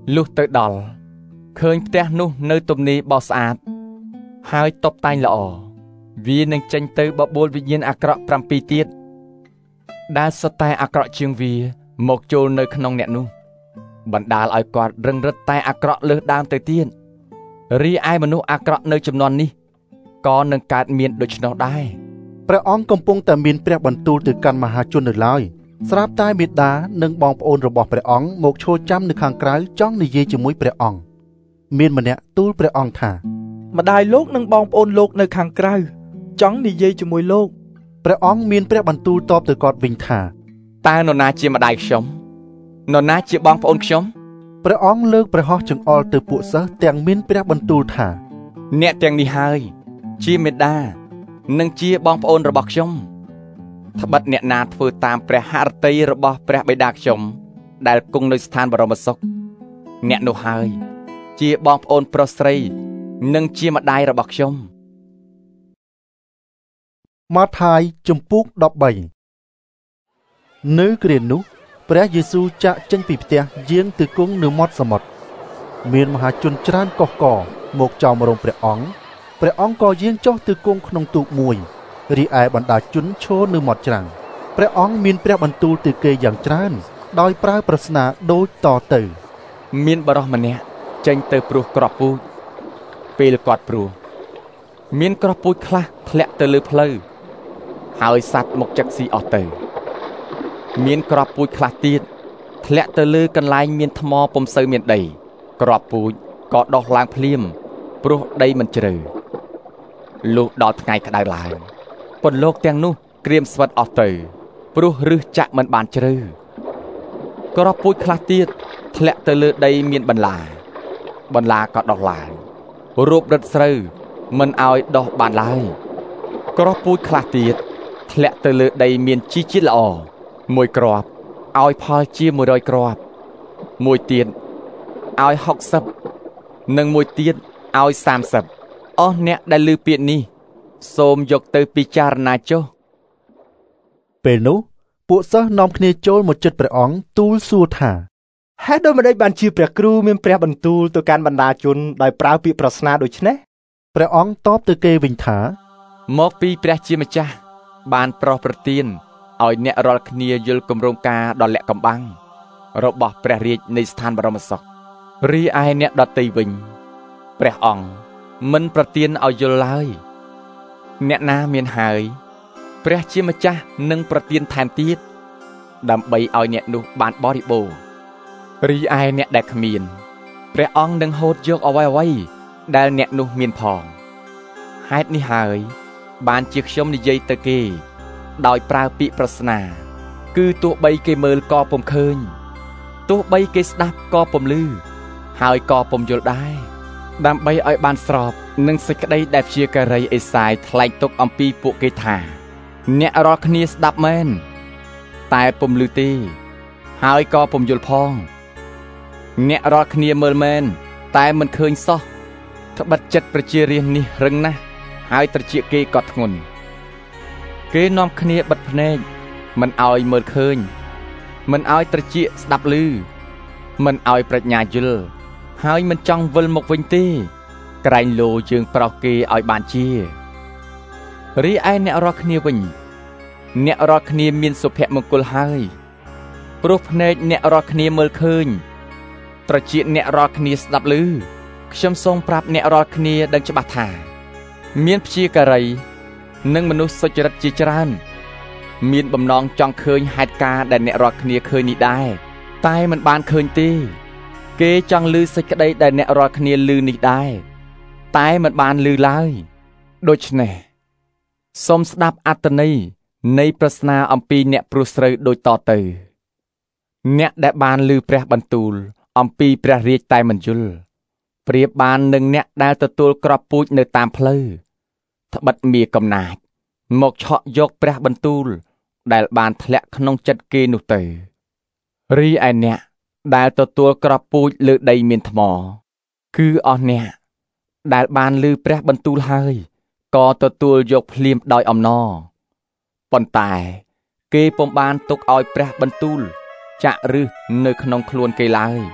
លុះទៅដល់ឃើញផ្ទះនោះនៅទំនេរបោះស្អាតហើយតុបតែងល្អវានឹងចេញទៅបបួលវិញ្ញាណអាក្រក់ប្រាំពីរទៀតដែលសុទ្ធតែអាក្រក់ជាងវាមកចូលនៅក្នុងអ្នកនោះបណ្ដាលឲ្យគាត់រឹងរិតតែអាក្រក់លើសដើមទៅទៀតរីឯមនុស្សអាក្រក់នៅចំនួននេះក៏នឹងកើតមានដូច្នោះដែរព្រះអង្គកំពុងតែមានព្រះបន្ទូលទៅកាន់មហាជននៅឡើយស្រាប់តែមេដានិងបងប្អូនរបស់ព្រះអង្គមកឈរចាំនៅខាងក្រៅចង់និយាយជាមួយព្រះអង្គមានម្នាក់ទូលព្រះអង្គថាម្ដាយលោកនិងបងប្អូនលោកនៅខាងក្រៅចង់និយាយជាមួយលោកព្រះអង្គមានព្រះបន្ទូលតបទៅគាត់វិញថាតើនរណាជាម្ដាយខ្ញុំនរណាជាបងប្អូនខ្ញុំព្រះអង្គលើកព្រះហស្ថចង្អុលទៅពួកសិស្សទាំងមានព្រះបន្ទូលថាអ្នកទាំងនេះហើយជាមេដានិងជាបងប្អូនរបស់ខ្ញុំត្បិតអ្នកណាធ្វើតាមព្រះហឫទ័យរបស់ព្រះបិតាខ្ញុំដែលគង់នៅស្ថានបរមសុខអ្នកនោះហើយជាបងប្អូនប្រុសស្រីនិងជាម្ដាយរបស់ខ្ញុំម៉ាថាយជំពូកដប់បីនៅគ្រានោះព្រះយេស៊ូវចាក់ចេញពីផ្ទះយាងទៅគង់នៅមាត់សមុទ្រមានមហាជនច្រើនកុះករមកចោមរំព្រះអង្គព្រះអង្គក៏យាងចុះទៅគង់ក្នុងទូកមួយរីឯបណ្ដាជនឈរនៅមាត់ច្រាំងព្រះអង្គមានព្រះបន្ទូលទៅគេយ៉ាងច្រើនដោយប្រើប្រស្នាដូចតទៅមានបរិសម្នាក់ចេញទៅព្រោះគ្រាប់ពូជពេលគាត់ព្រោះមានគ្រាប់ពូជខ្លះធ្លាក់ទៅលើផ្លូវហើយសត្វមកចឹកស៊ីអស់ទៅមានគ្រាប់ពូជខ្លះទៀតធ្លាក់ទៅលើកន្លែងមានថ្មពុំសូវមានដីគ្រាប់ពូជក៏ដុះឡើងភ្លាមព្រោះដីមិនជ្រៅលុះដល់ថ្ងៃក្តៅឡើងពន្លកទាំងនោះក្រៀមស្វិតអស់ទៅព្រោះឫសចាក់មិនបានជ្រៅគ្រាប់ពូជខ្លះទៀតធ្លាក់ទៅលើដីមានបន្លាបន្លាក៏ដុះឡើងរូបរឹតស្រូវមិនឲ្យដុះបានឡើយគ្រាប់ពូជខ្លះទៀតធ្លាក់ទៅលើដីមានជីជាតិល្អមួយគ្រាប់ឲ្យផលជាមួយរយគ្រាប់មួយទៀតឲ្យហុកសិបនិងមួយទៀតឲ្យសាមសិបអស់អ្នកដែលឮពាក្យនេះសូមយកទៅពិចារណាចុះពេលនោះពួកសិស្សនាំគ្នាចូលមកជិតព្រះអង្គទូលសួរថាហេតុដូចម្តេចបានជាព្រះគ្រូមានព្រះបន្ទូលទៅកាន់បណ្ដាជនដោយប្រើពាក្យប្រស្នាដូច្នេះព្រះអង្គតបទៅគេវិញថាមកពីព្រះជាម្ចាស់បានប្រោសប្រទានឲ្យអ្នករាល់គ្នាយល់គម្រោងការដ៏លាក់កំបាំងរបស់ព្រះរាជនៃស្ថានបរមសុខរីឯអ្នកដទៃវិញព្រះអង្គមិនប្រទានឲ្យយល់ឡើយអ្នកណាមានហើយព្រះជាម្ចាស់នឹងប្រទានថែមទៀតដើម្បីឲ្យអ្នកនោះបានបរិបូរណ៍រីឯអ្នកដែលគ្មានព្រះអង្គនឹងហូតយកអ្វីអ្វីដែលអ្នកនោះមានផងហេតុនេះហើយបានជាខ្ញុំនិយាយទៅគេដោយប្រើពាក្យប្រស្នាគឺទោះបីគេមើលក៏ពុំឃើញទោះបីគេស្ដាប់ក៏ពុំឮហើយក៏ពុំយល់ដែរដើម្បីឲ្យបានស្របនឹងសេចក្តីដែលព្យាការីអេសាយថ្លែងទុកអំពីពួកគេថាអ្នករាល់គ្នាស្ដាប់មែនតែពុំឮទេហើយក៏ពុំយល់ផងអ្នករាល់គ្នាមើលមែនតែមិនឃើញសោះត្បិតចិត្តប្រជារាស្ត្រនេះរឹងណាស់ហើយត្រចៀកគេក៏ធ្ងន់គេនាំគ្នាបិទភ្នែកមិនឲ្យមើលឃើញមិនឲ្យត្រចៀកស្ដាប់ឮមិនឲ្យប្រាជ្ញាយល់ហើយមិនចង់វិលមកវិញទេក្រែងលោយើងប្រោសគេឲ្យបានជារីឯអ្នករាល់គ្នាវិញអ្នករាល់គ្នាមានសុភមង្គលហើយព្រោះភ្នែកអ្នករាល់គ្នាមើលឃើញត្រចៀកអ្នករាល់គ្នាស្ដាប់ឮខ្ញុំសូមប្រាប់អ្នករាល់គ្នាដឹងច្បាស់ថាមានព្យាការីនិងមនុស្សសុចរិតជាច្រើនមានបំណងចង់ឃើញហេតុការណ៍ដែលអ្នករាល់គ្នាឃើញនេះដែរតែមិនបានឃើញទេគេចង់ឮសេចក្តីដែលអ្នករាល់គ្នាឮនេះដែរតែមិនបានឮឡើយដូច្នេះសូមស្ដាប់អត្ថន័យនៃប្រស្នាអំពីអ្នកព្រោះស្រូវដូចតទៅអ្នកដែលបានឮព្រះបន្ទូលអំពីព្រះរាជតែមិនយល់ប្រៀបបាននឹងអ្នកដែលទទួលគ្រាប់ពូជនៅតាមផ្លូវត្បិតមាកំណាចមកឆក់យកព្រះបន្ទូលដែលបានធ្លាក់ក្នុងចិត្តគេនោះទៅរីឯអ្នកដែលទទួលគ្រាប់ពូជលើដីមានថ្មគឺអស់អ្នកដែលបានឮព្រះបន្ទូលហើយក៏ទទួលយកភ្លាមដោយអំណរប៉ុន្តែគេពុំបានទុកឲ្យព្រះបន្ទូលចាក់ឫសនៅក្នុងខ្លួនគេឡើយ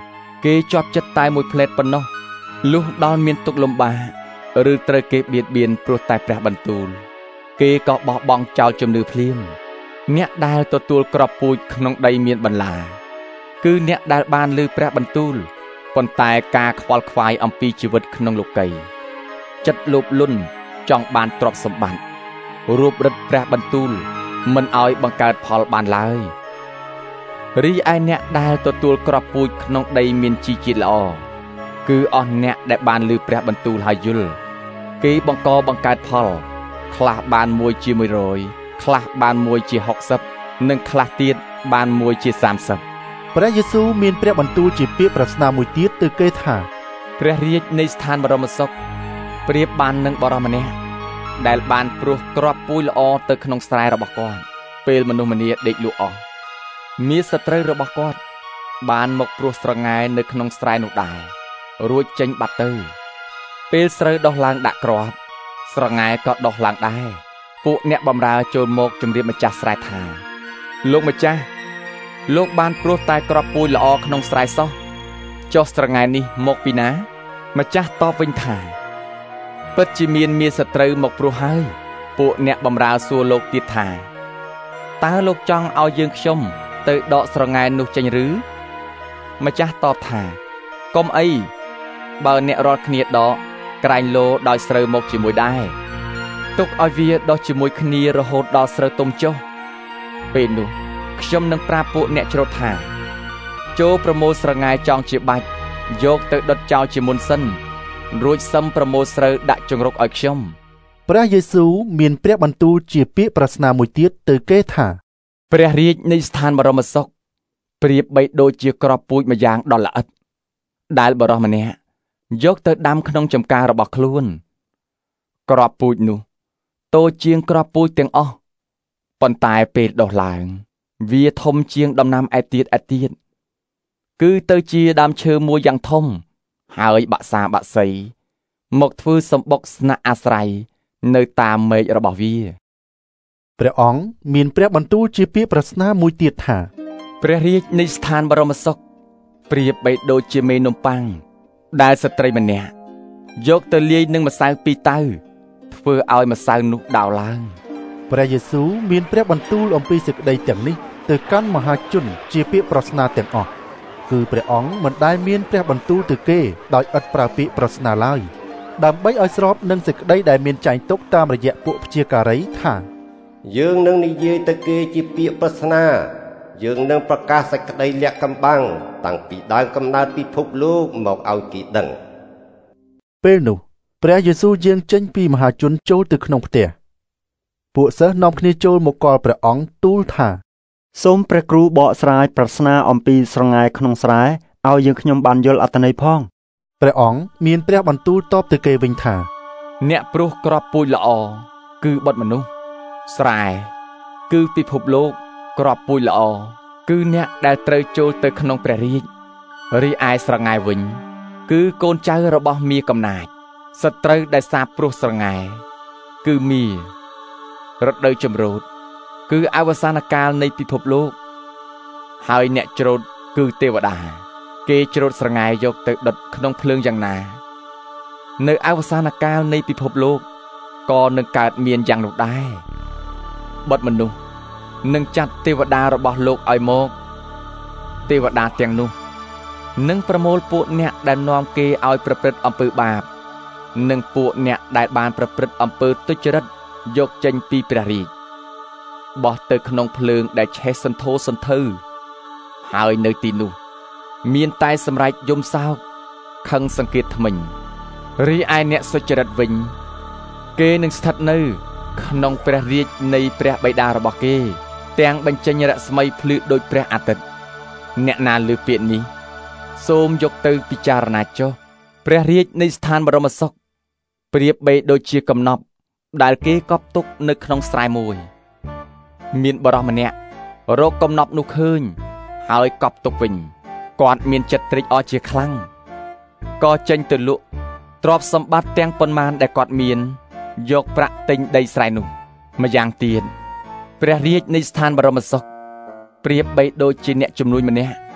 គេជាប់ចិត្តតែមួយផ្លែតប៉ុណ្ណោះលុះដល់មានទុក្ខលំបាកឬត្រូវគេបៀតបៀនព្រោះតែព្រះបន្ទូលគេក៏បោះបង់ចោលជំនឿភ្លាមអ្នកដែលទទួលក្របពូជក្នុងដីមានបន្លាគឺអ្នកដែលបានឮព្រះបន្ទូលប៉ុន្តែការខ្វល់ខ្វាយអំពីជីវិតក្នុងលោកីចិត្តលោភលន់ចង់បានទ្រព្យសម្បត្តិរូបរិទ្ធព្រះបន្ទូលមិនឲ្យបង្កើតផលបានឡើយរីឯអ្នកដែលទទួលក្របពូជក្នុងដីមានជីជាតិល្អគឺអស់អ្នកដែលបានឮព្រះបន្ទូលហើយយល់គេបង្កបង្កើតផលខ្លះបានមួយជាមួយរយខ្លះបានមួយជាហុកសិបនិងខ្លះទៀតបានមួយជាសាមសិបព្រះយេស៊ូវមានព្រះបន្ទូលជាពាក្យប្រស្នាមួយទៀតទៅគេថាព្រះរាជនៃស្ថានបរមសុខប្រៀបបាននឹងបរិសម្នាក់ដែលបានព្រោះគ្រាប់ពូជល្អទៅក្នុងស្រែរបស់គាត់ពេលមនុស្សម្នាដេកលក់អស់មានសត្រូវរបស់គាត់បានមកព្រោះស្រងាយនៅក្នុងស្រែនោះដែររួចចេញបាត់ទៅពេលស្រូវដុះឡើងដាក់គ្រាប់ស្រងាយក៏ដុះឡើងដែរពួកអ្នកបម្រើចូលមកជម្រាបម្ចាស់ស្រែថាលោកម្ចាស់លោកបានព្រោះតែគ្រាប់ពូជល្អក្នុងស្រែសោះចុះស្រងាយនេះមកពីណាម្ចាស់តបវិញថាពិតជាមានមានសត្រូវមកព្រោះហើយពួកអ្នកបម្រើសួរលោកទៀតថាតើលោកចង់ឲ្យយើងខ្ញុំទៅដកស្រងាយនោះចេញឬម្ចាស់តបថាកុំអីបើអ្នករាល់គ្នាដកក្រែងលោដោយស្រូវមកជាមួយដែរទុកឲ្យវាដុះជាមួយគ្នារហូតដល់ស្រូវទុំចុះពេលនោះខ្ញុំនឹងប្រាប់ពួកអ្នកច្រូតថាចូលប្រមូលស្រងាយចង់ជាបាច់យកទៅដុតចោលជាមុនសិនរួចសឹមប្រមូលស្រូវដាក់ជង្រុកឲ្យខ្ញុំព្រះយេស៊ូវមានព្រះបន្ទូលជាពាក្យប្រស្នាមួយទៀតទៅគេថាព្រះរាជនៃស្ថានបរមសុខប្រៀបបីដូចជាគ្រាប់ពូចម្យ៉ាងដ៏ល្អិតដែលបរិសម្នាក់យកទៅដាំក្នុងចម្ការរបស់ខ្លួនគ្រាប់ពូជនោះតូចជាងគ្រាប់ពូជទាំងអស់ប៉ុន្តែពេលដុះឡើងវាធំជាងដំណាំឯទៀតឯទៀតគឺទៅជាដើមឈើមួយយ៉ាងធំហើយបាក់សាបាក់សីមកធ្វើសម្បុកស្នាក់អាស្រ័យនៅតាមមែករបស់វាព្រះអង្គមានព្រះបន្ទូលជាពាក្យប្រស្នាមួយទៀតថាព្រះរាជនៃស្ថានបរមសុខប្រៀបបីដូចជាមេនំប៉័ងដែលស្ត្រីម្នាក់យកទៅលាយនឹងម្សៅពីរតៅធ្វើឲ្យម្សៅនោះដាវឡើងព្រះយេស៊ូវមានព្រះបន្ទូលអំពីសេចក្តីទាំងនេះទៅកាន់មហាជនជាពាក្យប្រស្នាទាំងអស់គឺព្រះអង្គមិនដែលមានព្រះបន្ទូលទៅគេដោយឥតប្រើពាក្យប្រស្នាឡើយដើម្បីឲ្យស្របនឹងសេចក្តីដែលមានចែងទុកតាមរយៈពួកព្យាការីថាយើងនឹងនិយាយទៅគេជាពាក្យប្រស្នាយើងនឹងប្រកាសសេចក្តីលាក់កំបាំងតាំងពីដើមកំណើតពិភពលោកមកឲ្យគេដឹងពេលនោះព្រះយេស៊ូវយាងចេញពីមហាជនចូលទៅក្នុងផ្ទះពួកសិស្សនាំគ្នាចូលមកគាល់ព្រះអង្គទូលថាសូមព្រះគ្រូបកស្រាយប្រស្នាអំពីស្រងាយក្នុងស្រែឲ្យយើងខ្ញុំបានយល់អត្ថន័យផងព្រះអង្គមានព្រះបន្ទូលតបទៅគេវិញថាអ្នកព្រោះគ្រាប់ពូជល្អគឺបុត្រមនុស្សស្រែគឺពិភពលោកគ្រាប់ពូជល្អគឺអ្នកដែលត្រូវចូលទៅក្នុងព្រះរាជរីឯស្រងាយវិញគឺកូនចៅរបស់មាកំណាចសត្រូវដែលសាបព្រោះស្រងាយគឺមារដូវចម្រូតគឺអវសានកាលនៃពិភពលោកហើយអ្នកច្រូតគឺទេវតាគេច្រូតស្រងាយយកទៅដុតក្នុងភ្លើងយ៉ាងណានៅអវសានកាលនៃពិភពលោកក៏នឹងកើតមានយ៉ាងនោះដែរបុត្រមនុស្សនឹងចាត់ទេវតារបស់លោកឲ្យមកទេវតាទាំងនោះនឹងប្រមូលពួកអ្នកដែលនាំគេឲ្យប្រព្រឹត្តអំពើបាបនិងពួកអ្នកដែលបានប្រព្រឹត្តអំពើទុច្ចរិតយកចេញពីព្រះរាជបោះទៅក្នុងភ្លើងដែលឆេះសន្ធោសន្ធៅហើយនៅទីនោះមានតែសម្រេចយំសោកខឹងសង្កេតថ្មិញរីឯអ្នកសុចរិតវិញគេនឹងស្ថិតនៅក្នុងព្រះរាជនៃព្រះបិតារបស់គេទាំងបញ្ចេញរស្មីភ្លឺដូចព្រះអាទិត្យអ្នកណាលើពាក្យនេះសូមយកទៅពិចារណាចុះព្រះរាជនៃស្ថានបរមសុខប្រៀបបីដូចជាកំណប់ដែលគេកប់ទុកនៅក្នុងស្រែមួយមានបរិសម្នាក់រកកំណប់នោះឃើញហើយកប់ទុកវិញគាត់មានចិត្តត្រេកអរជាខ្លាំងក៏ចេញទៅលក់ទ្រព្យសម្បត្តិទាំងប៉ុន្មានដែលគាត់មានយកប្រាក់ទិញដីស្រែនោះម្យ៉ាងទៀតព្រះរាជនៃស្ថានបរមសុខប្រៀបបីដូចជាអ្នកជំនួញម្នាក់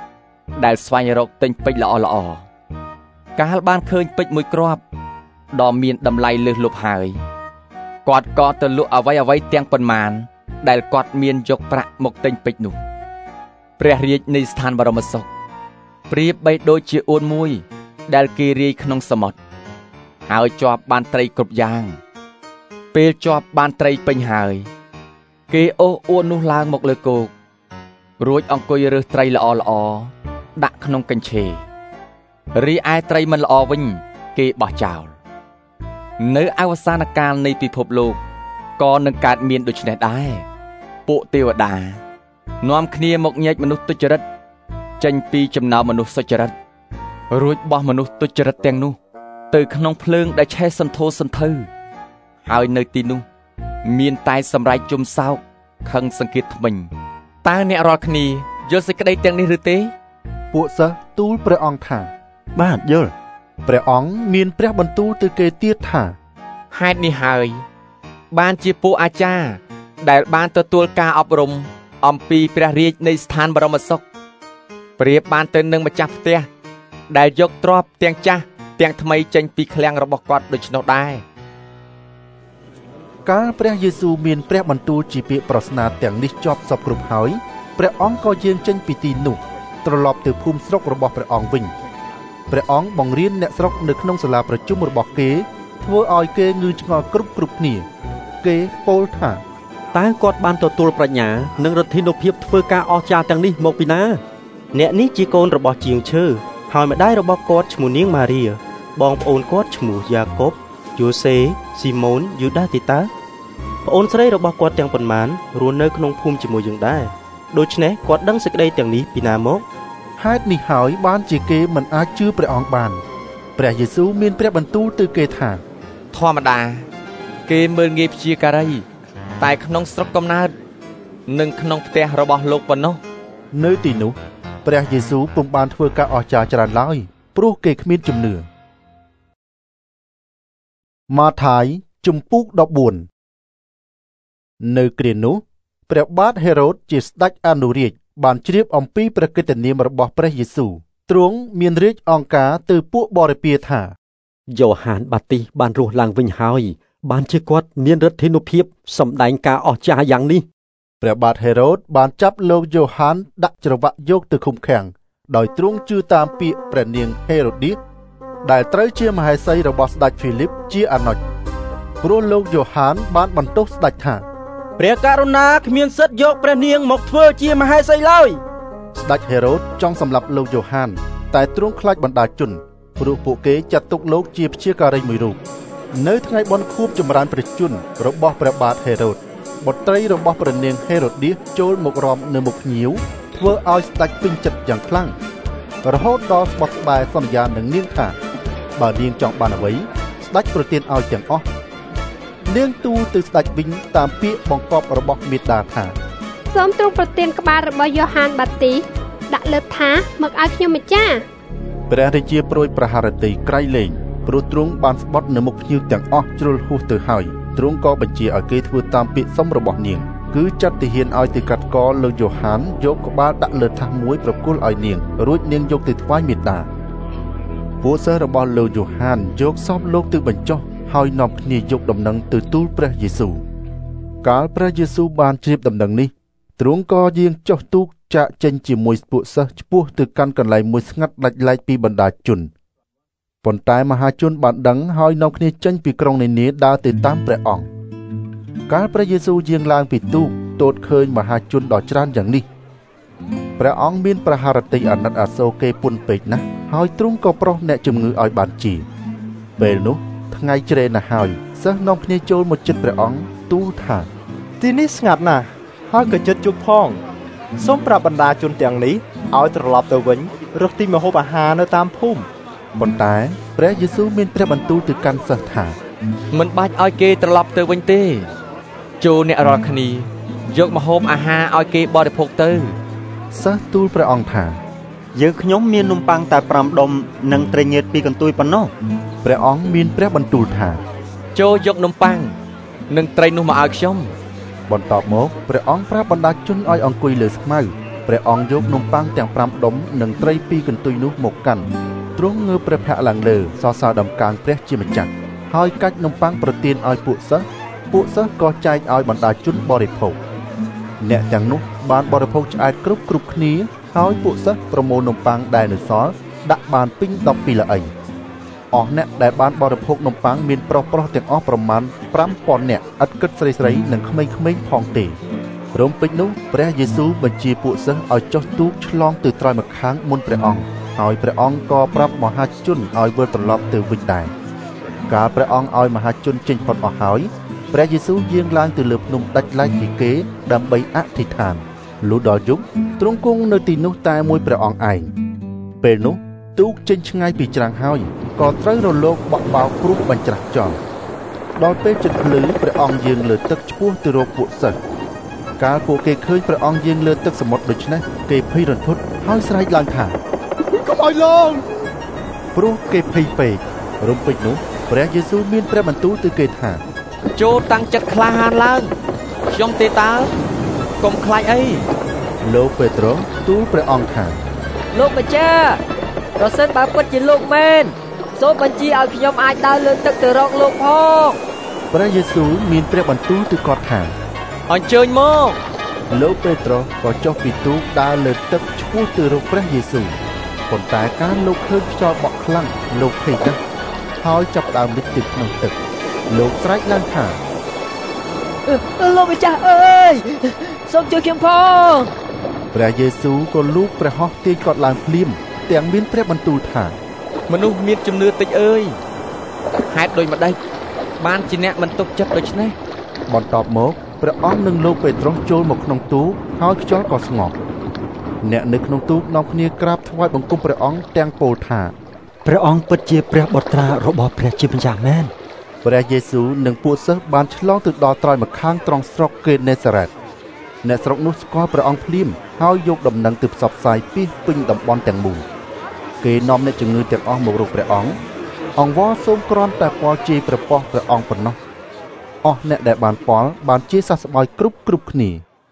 ដែលស្វែងរកទិញពេជ្រល្អល្អកាលបានឃើញពេជ្រមួយគ្រាប់ដ៏មានតម្លៃលើសលប់ហើយគាត់ក៏ទៅលក់អ្វីអ្វីទាំងប៉ុន្មានដែលគាត់មានយកប្រាក់មកទិញពេជ្រនោះព្រះរាជនៃស្ថានបរមសុខប្រៀបបីដូចជាអួនមួយដែលគេរាយក្នុងសមុទ្រហើយជាប់បានត្រីគ្រប់យ៉ាងពេលជាប់បានត្រីពេញហើយគេអូសអួននោះឡើងមកលើគោករួចអង្គុយរើសត្រីល្អល្អដាក់ក្នុងកញ្ឆេររីឯត្រីមិនល្អវិញគេបោះចោលនៅអវសានកាលនៃពិភពលោកក៏នឹងកើតមានដូចនេះដែរពួកទេវតានាំគ្នាមកញែកមនុស្សទុច្ចរិតចេញពីចំណោមមនុស្សសុចរិតរួចបោះមនុស្សទុច្ចរិតទាំងនោះទៅក្នុងភ្លើងដែលឆេះសន្ធោសន្ធៅហើយនៅទីនោះមានតែសម្រែកជុំសោកខឹងសង្កេតថ្មិញតើអ្នករាល់គ្នាយល់សេចក្តីទាំងនេះឬទេពួកសិស្សទូលព្រះអង្គថាបាទយល់ព្រះអង្គមានព្រះបន្ទូលទៅគេទៀតថាហេតុនេះហើយបានជាពួកអាចារ្យដែលបានទទួលការអប់រំអំពីព្រះរាជនៃស្ថានបរមសុខប្រៀបបានទៅនឹងម្ចាស់ផ្ទះដែលយកទ្រព្យទាំងចាស់ទាំងថ្មីចេញពីឃ្លាំងរបស់គាត់ដូច្នោះដែរកាលព្រះយេស៊ូវមានព្រះបន្ទូលជាពាក្យប្រស្នាទាំងនេះចប់សពគ្រប់ហើយព្រះអង្គក៏យាងចេញពីទីនោះត្រឡប់ទៅភូមិស្រុករបស់ព្រះអង្គវិញព្រះអង្គបង្រៀនអ្នកស្រុកនៅក្នុងសាលាប្រជុំរបស់គេធ្វើឲ្យគេងឿឆ្ងល់គ្រប់គ្រប់គ្នាគេពោលថាតើគាត់បានទទួលប្រាជ្ញានិងឫទ្ធិនុភាពធ្វើការអស្ចារ្យទាំងនេះមកពីណាអ្នកនេះជាកូនរបស់ជាងឈើហើយម្ដាយរបស់គាត់ឈ្មោះនាងម៉ារីបងប្អូនគាត់ឈ្មោះយ៉ាកុបយូសេស៊ីម៉ូនយូដាទីតាប្អូនស្រីរបស់គាត់ទាំងប៉ុន្មានរស់នៅក្នុងភូមិជាមួយយើងដែរដូច្នេះគាត់ដឹងសេចក្តីទាំងនេះពីណាមកហេតុនេះហើយបានជាគេមិនអាចជឿព្រះអង្គបានព្រះយេស៊ូវមានព្រះបន្ទូលទៅគេថាធម្មតាគេមើលងាយព្យាការីតែក្នុងស្រុកកំណើតនិងក្នុងផ្ទះរបស់លោកប៉ុណ្ណោះនៅទីនោះព្រះយេស៊ូវពុំបានធ្វើការអស្ចារ្យច្រើនឡើយព្រោះគេគ្មានជំនឿម៉ាថាយជំពូកដប់បួននៅគ្រានោះព្រះបាទហេរ៉ូតជាស្ដេចអនុរាជបានជ្រាបអំពីព្រះកិត្តិនាមរបស់ព្រះយេស៊ូវទ្រង់មានរាជអង្គការទៅពួកបរិពារថាយ៉ូហានបាទីសបានរស់ឡើងវិញហើយបានជាគាត់មានឫទ្ធិនុភាពសម្ដែងការអស្ចារ្យយ៉ាងនេះព្រះបាទហេរ៉ូតបានចាប់លោកយ៉ូហានដាក់ច្រវាក់យកទៅឃុំឃាំងដោយទ្រង់ជឿតាមពាក្យព្រះនាងហេរ៉ូឌីសដែលត្រូវជាមហេសីរបស់ស្ដេចហ្វីលីបជាអនុជព្រោះលោកយ៉ូហានបានបន្ទោសស្ដេចថាព្រះករុណាគ្មានសិទ្ធិយកព្រះនាងមកធ្វើជាមហេសីឡើយស្ដេចហេរ៉ូតចង់សម្លាប់លោកយ៉ូហានតែទ្រង់ខ្លាចបណ្ដាជនព្រោះពួកគេចាត់ទុកលោកជាព្យាការីមួយរូបនៅថ្ងៃបុណ្យខួបចម្រើនព្រះជន្មរបស់ព្រះបាទហេរ៉ូតបុត្រីរបស់ព្រះនាងហេរ៉ូឌីសចូលមករំនៅមុខភ្ញៀវធ្វើឲ្យស្ដេចពេញចិត្តយ៉ាងខ្លាំងរហូតដល់ស្បោះស្បែកសន្យានឹងនាងថាបើនាងចង់បានអ្វីស្ដេចប្រទានឲ្យទាំងអស់នាងទូលទៅស្ដេចវិញតាមពាក្យបង្គាប់របស់មេដាថាសូមទ្រង់ប្រទានក្បាលរបស់យ៉ូហានបាទីសដាក់លើថាមកឲ្យខ្ញុំម្ចាស់ព្រះរាជាប្រួយប្រហារតីក្រៃលែងព្រោះទ្រង់បានស្បត់នៅមុខភ្ញៀវទាំងអស់ជ្រុលហួសទៅហើយទ្រង់ក៏បញ្ជាឲ្យគេធ្វើតាមពាក្យសុំរបស់នាងគឺចាត់ទាហានឲ្យទៅកាត់កលោកយ៉ូហានយកក្បាលដាក់លើថាសមួយប្រគល់ឲ្យនាងរួចនាងយកទៅថ្វាយមេដាពួកសិស្សរបស់លោកយ៉ូហានយកសពលោកទៅបញ្ចុះហើយនាំគ្នាយកដំណឹងទៅទូលព្រះយេស៊ូវកាលព្រះយេស៊ូវបានជ្រាបដំណឹងនេះទ្រង់ក៏យាងចុះទូកចាកចេញជាមួយពួកសិស្សឆ្ពោះទៅកាន់កន្លែងមួយស្ងាត់ដាច់ឡែកពីបណ្ដាជនប៉ុន្តែមហាជនបានដឹងហើយនាំគ្នាចេញពីក្រុងនេនេដើរទៅតាមព្រះអង្គកាលព្រះយេស៊ូវយាងឡើងពីទូកទតឃើញមហាជនដ៏ច្រើនយ៉ាងនេះព្រះអង្គមានប្រហារតីអាណិតអាសូរគេពុនពេកណាស់ហើយទ្រង់ក៏ប្រោសអ្នកជំងឺឲ្យបានជាពេលនោះថ្ងៃជ្រេណាស់ហើយសិស្សនាំគ្នាចូលមកជិតព្រះអង្គទូលថាទីនេះស្ងាត់ណាស់ហើយក៏ជិតជប់ផងសូមប្រាប់បណ្ដាជនទាំងនេះឲ្យត្រឡប់ទៅវិញរកទីម្ហូបអាហារនៅតាមភូមិប៉ុន្តែព្រះយេស៊ូវមានព្រះបន្ទូលទៅកាន់សិស្សថាមិនបាច់ឲ្យគេត្រឡប់ទៅវិញទេចូលអ្នករាល់គ្នាយកម្ហូបអាហារឲ្យគេបរិភោគទៅសិស្សទូលព្រះអង្គថាយើងខ្ញុំមាននំប៉័ងតែប្រាំដុំនិងត្រីងៀតពីរកន្ទុយប៉ុណ្ណោះព្រះអង្គមានព្រះបន្ទូលថាចូលយកនំប៉័ងនិងត្រីនោះមកឲ្យខ្ញុំបន្ទាប់មកព្រះអង្គប្រាប់បណ្ដាជនឲ្យអង្គុយលើស្មៅព្រះអង្គយកនំប៉័ងទាំងប្រាំដុំនិងត្រីពីរកន្ទុយនោះមកកាន់ទ្រង់ងើបព្រះភ័ក្ត្រឡើងលើសរសើរដំកើងព្រះជាម្ចាស់ហើយកាច់នំប៉័ងប្រទានឲ្យពួកសិស្សពួកសិស្សក៏ចែកឲ្យបណ្ដាជនបរិភោគអ្នកទាំងនោះបានបរិភោគឆ្អែតគ្រប់គ្រប់គ្នាហើយពួកសិស្សប្រមូលនំប៉័ងដែលនៅសល់ដាក់បានពេញដប់ពីរល្អីអស់អ្នកដែលបានបរិភោគនំប៉័ងមានប្រុសប្រុសទាំងអស់ប្រមាណប្រាំពាន់នាក់ឥតគិតស្រីស្រីនិងក្មេងៗផងទេរំពេចនោះព្រះយេស៊ូវបញ្ជាពួកសិស្សឲ្យចុះទូកឆ្លងទៅត្រើយម្ខាងមុនព្រះអង្គហើយព្រះអង្គក៏ប្រាប់មហាជនឲ្យវិលត្រឡប់ទៅវិញដែរកាលព្រះអង្គឲ្យមហាជនចេញផុតអស់ហើយព្រះយេស៊ូវយាងឡើងទៅលើភ្នំដាច់ឡែកពីគេដើម្បីអធិដ្ឋានលុះដល់យប់ទ្រង់គង់នៅទីនោះតែមួយព្រះអង្គឯងពេលនោះទូកចេញឆ្ងាយពីច្រាំងហើយក៏ត្រូវរលកបក់បោកព្រោះបញ្ច្រាស់ចោលដល់ពេលជិតភ្លឺព្រះអង្គយាងលើទឹកឆ្ពោះទៅរកពួកសិស្សកាលពួកគេឃើញព្រះអង្គយាងលើទឹកសមុទ្រដូច្នេះគេភ័យរន្ធត់ហើយស្រែកឡើងថាកុំឲ្យលងព្រោះគេភ័យពេករំពេចនោះព្រះយេស៊ូវមានព្រះបន្ទូលទៅគេថាចូលតាំងចិត្តក្លាហានឡើងខ្ញុំទេតើកុំខ្លាចអីលោកពេត្រុសទូលព្រះអង្គថាលោកម្ចាស់ប្រសិនបើពិតជាលោកមែនសូមបញ្ជាឲ្យខ្ញុំអាចដើរលើទឹកទៅរកលោកផងព្រះយេស៊ូវមានព្រះបន្ទូលទៅគាត់ថាអញ្ជើញមកលោកពេត្រុសក៏ចុះពីទូកដើរលើទឹកឆ្ពោះទៅរកព្រះយេស៊ូវប៉ុន្តែកាលលោកឃើញខ្យល់បក់ខ្លាំងលោកភ័យណាស់ហើយចាប់ដើមលិចទៅក្នុងទឹកលោកស្រែកឡើងថាលោកម្ចាស់អើយសូមជួយខ្ញុំផងព្រះយេស៊ូវក៏លូកព្រះហស្ថទាញគាត់ឡើងភ្លាមទាំងមានព្រះបន្ទូលថាមនុស្សមានជំនឿតិចអើយហេតុដូចម្ដេចបានជាអ្នកមិនទុកចិត្តដូច្នេះបន្ទាប់មកព្រះអង្គនិងលោកពេត្រុសចូលមកក្នុងទូកហើយខ្យល់ក៏ស្ងប់អ្នកនៅក្នុងទូកនាំគ្នាក្រាបថ្វាយបង្គំព្រះអង្គទាំងពោលថាព្រះអង្គពិតជាព្រះបុត្រារបស់ព្រះជាម្ចាស់មែនព្រះយេស៊ូវនិងពួកសិស្សបានឆ្លងទៅដល់ត្រើយម្ខាងត្រង់ស្រុកកេនេសារ៉េតអ្នកស្រុកនោះស្គាល់ព្រះអង្គភ្លាមហើយយកដំណឹងទៅផ្សព្វផ្សាយពីពេញតំបន់ទាំងមូលគេនាំអ្នកជំងឺទាំងអស់មករកព្រះអង្គអង្វរសូមគ្រាន់តែពាល់ជេរព្រះពស្ត្រព្រះអង្គប៉ុណ្ណោះអស់អ្នកដែលបានពាល់បានជាសះស្បើយគ្រប់គ្រប់គ្នា